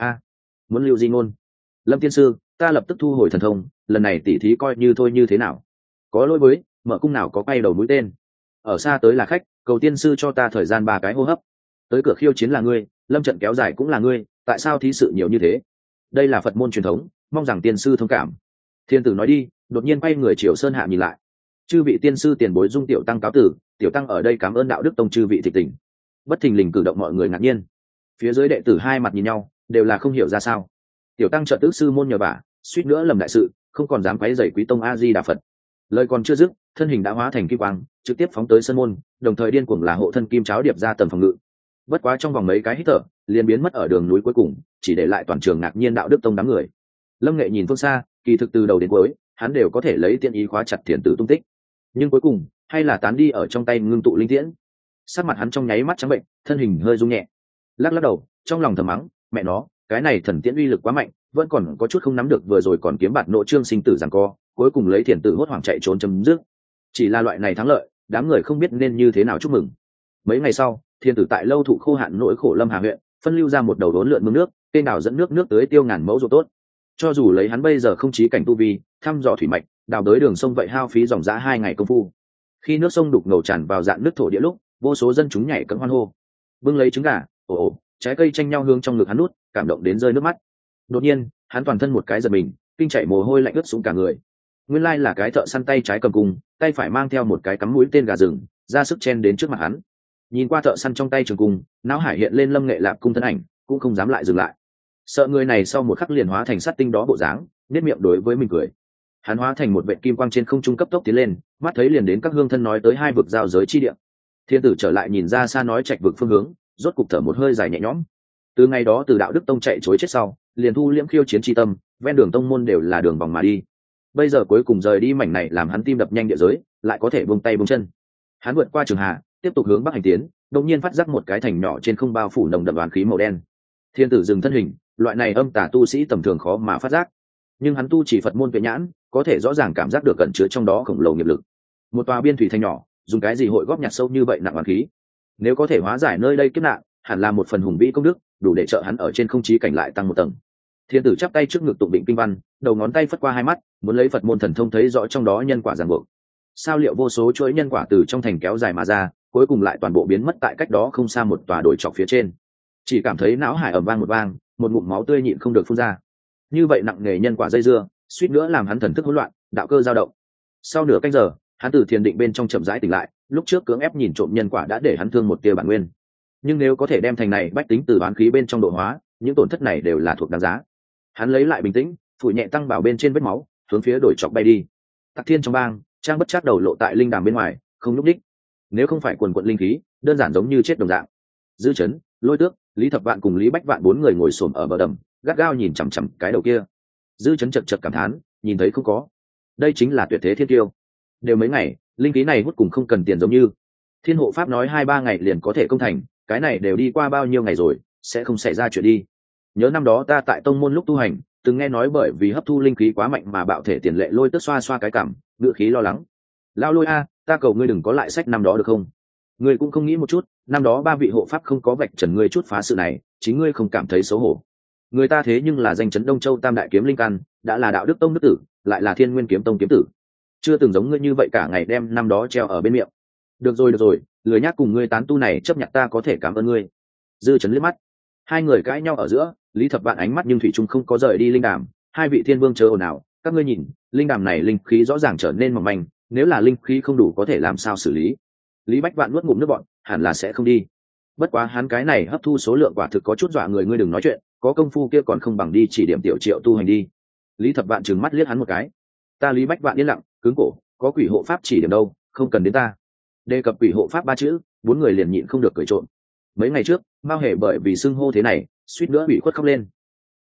muốn lưu di ngôn. Lâm tiên sư, ta lập tức thu hồi thần thông, lần này tỉ thí coi như thôi như thế nào? Có lỗi với, mở cung nào có quay đầu mũi tên. Ở xa tới là khách, cầu tiên sư cho ta thời gian 3 cái hô hấp. Tới cửa khiêu chiến là ngươi, lâm trận kéo dài cũng là ngươi, tại sao thí sự nhiều như thế? Đây là Phật môn truyền thống, mong rằng tiên sư thông cảm. Thiên tử nói đi, đột nhiên quay người chiều sơn hạ nhìn lại. Chư vị tiên sư tiền bối dung tiểu tăng cáo tử, tiểu tăng ở đây cảm ơn đạo đức tông chư vị thịnh tình. Bất thình lình cử động mọi người ngạc nhiên. Phía dưới đệ tử hai mặt nhìn nhau, đều là không hiểu ra sao. Tiểu tăng trợ tước sư môn nhờ vả, suýt nữa lầm đại sự, không còn dám quấy rầy quý tông A Di Đà Phật. Lời còn chưa dứt, thân hình đã hóa thành kim quang, trực tiếp phóng tới sân môn, đồng thời điên cuồng là hộ thân kim cháo điệp ra tầng phòng ngự. Bất quá trong vòng mấy cái hít thở, liền biến mất ở đường núi cuối cùng, chỉ để lại toàn trường ngạc nhiên đạo đức tông đám người. Lâm Nghệ nhìn phương xa, kỳ thực từ đầu đến cuối, hắn đều có thể lấy tiện ý khóa chặt thiền tử tung tích, nhưng cuối cùng hay là tán đi ở trong tay ngưng tụ linh tiễn. Sắc mặt hắn trong nháy mắt trắng bệnh, thân hình hơi rung nhẹ, lắc lắc đầu, trong lòng thầm mắng, mẹ nó, cái này thần tiễn uy lực quá mạnh, vẫn còn có chút không nắm được, vừa rồi còn kiếm bạt nội trương sinh tử giằng co, cuối cùng lấy thiền tử hốt hoảng chạy trốn chấm dứt. Chỉ là loại này thắng lợi, đám người không biết nên như thế nào chúc mừng. Mấy ngày sau, thiền tử tại lâu thụ khô hạn nỗi khổ Lâm Hà huyện, phân lưu ra một đầu đốn lượn mương nước, kênh đào dẫn nước tới tiêu ngàn mẫu ruộng tốt. Cho dù lấy hắn bây giờ không chí cảnh tu vi, thăm dò thủy mạch, đào tới đường sông vậy hao phí dòng dã 2 ngày công phu. Khi nước sông đục ngầu tràn vào dạn nước thổ địa lúc, vô số dân chúng nhảy cẫng hoan hô, bưng lấy trứng gà, ồ, trái cây tranh nhau hương trong ngực hắn nuốt, cảm động đến rơi nước mắt. Đột nhiên, hắn toàn thân một cái giật mình, kinh chảy mồ hôi lạnh ướt sũng cả người. Nguyên lai là cái thợ săn tay trái cầm cung, tay phải mang theo một cái cắm mũi tên gà rừng, ra sức chen đến trước mặt hắn. Nhìn qua thợ săn trong tay trường cung, não hải hiện lên Lâm Nghệ Lạp cung thân ảnh, cũng không dám lại dừng lại. Sợ người này sau một khắc liền hóa thành sắt tinh đó bộ dáng, nét miệng đối với mình cười. Hắn hóa thành một vệt kim quang trên không trung cấp tốc tiến lên, mắt thấy liền đến các hương thân nói tới hai vực giao giới chi địa. Thiên tử trở lại nhìn ra xa nói trạch vực phương hướng, rốt cục thở một hơi dài nhẹ nhõm. Từ ngày đó từ đạo đức tông chạy chối chết sau, liền thu liễm khiêu chiến chi tâm, ven đường tông môn đều là đường vòng mà đi. Bây giờ cuối cùng rời đi mảnh này làm hắn tim đập nhanh địa giới, lại có thể buông tay buông chân. Hắn vượt qua trường hà, tiếp tục hướng bắc hành tiến, đột nhiên phát giác một cái thành nhỏ trên không bao phủ nồng đậm oán khí màu đen. Thiên tử dừng thân hình, loại này âm tà tu sĩ tầm thường khó mà phát giác, nhưng hắn tu chỉ Phật môn tuệ nhãn, có thể rõ ràng cảm giác được cẩn chứa trong đó khổng lồ nghiệp lực. Một tòa biên thủy thành nhỏ, dùng cái gì hội góp nhặt sâu như vậy nặng oán khí? Nếu có thể hóa giải nơi đây kiếp nạn, hẳn là một phần hùng vĩ công đức, đủ để trợ hắn ở trên không chí cảnh lại tăng một tầng. Thiên tử chắp tay trước ngực tụng định kinh văn, đầu ngón tay phất qua hai mắt, muốn lấy Phật môn thần thông thấy rõ trong đó nhân quả ràng buộc. Sao liệu vô số chuỗi nhân quả từ trong thành kéo dài mà ra, cuối cùng lại toàn bộ biến mất tại cách đó không xa một tòa đồi trọc phía trên. Chỉ cảm thấy não hải ầm vang một vang, một ngụm máu tươi nhịn không được phun ra. Như vậy nặng nề nhân quả dây dưa, suýt nữa làm hắn thần thức hỗn loạn, đạo cơ dao động. Sau nửa canh giờ, hắn từ thiền định bên trong chậm rãi tỉnh lại, lúc trước cưỡng ép nhìn trộm nhân quả đã để hắn thương một tia bản nguyên. Nhưng nếu có thể đem thành này bách tính từ bán khí bên trong độ hóa, những tổn thất này đều là thuộc đáng giá. Hắn lấy lại bình tĩnh, phủi nhẹ tăng bảo bên trên vết máu, hướng phía đồi trọc bay đi. Tặc Thiên trong bang, Trang bất chắc đầu lộ tại linh đàm bên ngoài, không nhúc đích. Nếu không phải quần quận linh khí, đơn giản giống như chết đồng dạng. Dư Chấn, Lôi Tước, Lý Thập Vạn cùng Lý Bách Vạn 4 người ngồi xổm ở bờ đầm, gắt gao nhìn chằm chằm cái đầu kia. Dư Chấn chật chật cảm thán, nhìn thấy không có, đây chính là tuyệt thế thiên tiêu. Đều mấy ngày, linh khí này hút cùng không cần tiền giống như. Thiên hộ pháp nói 2-3 ngày liền có thể công thành, cái này đều đi qua bao nhiêu ngày rồi, sẽ không xảy ra chuyện đi. Nhớ năm đó ta tại tông môn lúc tu hành, từng nghe nói bởi vì hấp thu linh khí quá mạnh mà bạo thể tiền lệ. Lôi Tước xoa xoa cái cằm, ngựa khí lo lắng. Lao Lôi a, ta cầu ngươi đừng có lại sách năm đó được không? Ngươi cũng không nghĩ một chút, năm đó 3 vị hộ pháp không có vạch trần ngươi chút phá sự này, chính ngươi không cảm thấy xấu hổ? Người ta thế nhưng là danh chấn Đông Châu Tam đại kiếm linh căn, đã là đạo đức tông đức tử, lại là Thiên Nguyên kiếm tông kiếm tử, chưa từng giống ngươi như vậy cả ngày đem năm đó treo ở bên miệng. Được rồi, lười nhác cùng ngươi tán tu này chấp nhận, ta có thể cảm ơn ngươi. Dư Chấn liếc mắt, hai người cãi nhau ở giữa, Lý Thập Vạn ánh mắt nhưng thủy chung không có rời đi linh đàm. Hai vị thiên vương chờ ồn ào, các ngươi nhìn, linh đàm này linh khí rõ ràng trở nên mỏng manh, nếu là linh khí không đủ có thể làm sao xử lý? Lý Bách Vạn nuốt ngụm nước bọt, hẳn là sẽ không đi. Bất quá hắn cái này hấp thu số lượng quả thực có chút dọa người, ngươi đừng nói chuyện, có công phu kia còn không bằng đi chỉ điểm tiểu Triệu tu hành đi. Lý Thập Vạn trừng mắt liếc hắn một cái. Ta Lý Bách Vạn yên lặng, cứng cổ, có quỷ hộ pháp chỉ điểm đâu, không cần đến ta. Đề cập quỷ hộ pháp 3 chữ, 4 người liền nhịn không được cười trộm. Mấy ngày trước, Mao Hề bởi vì xưng hô thế này, suýt nữa bị khuất khóc lên.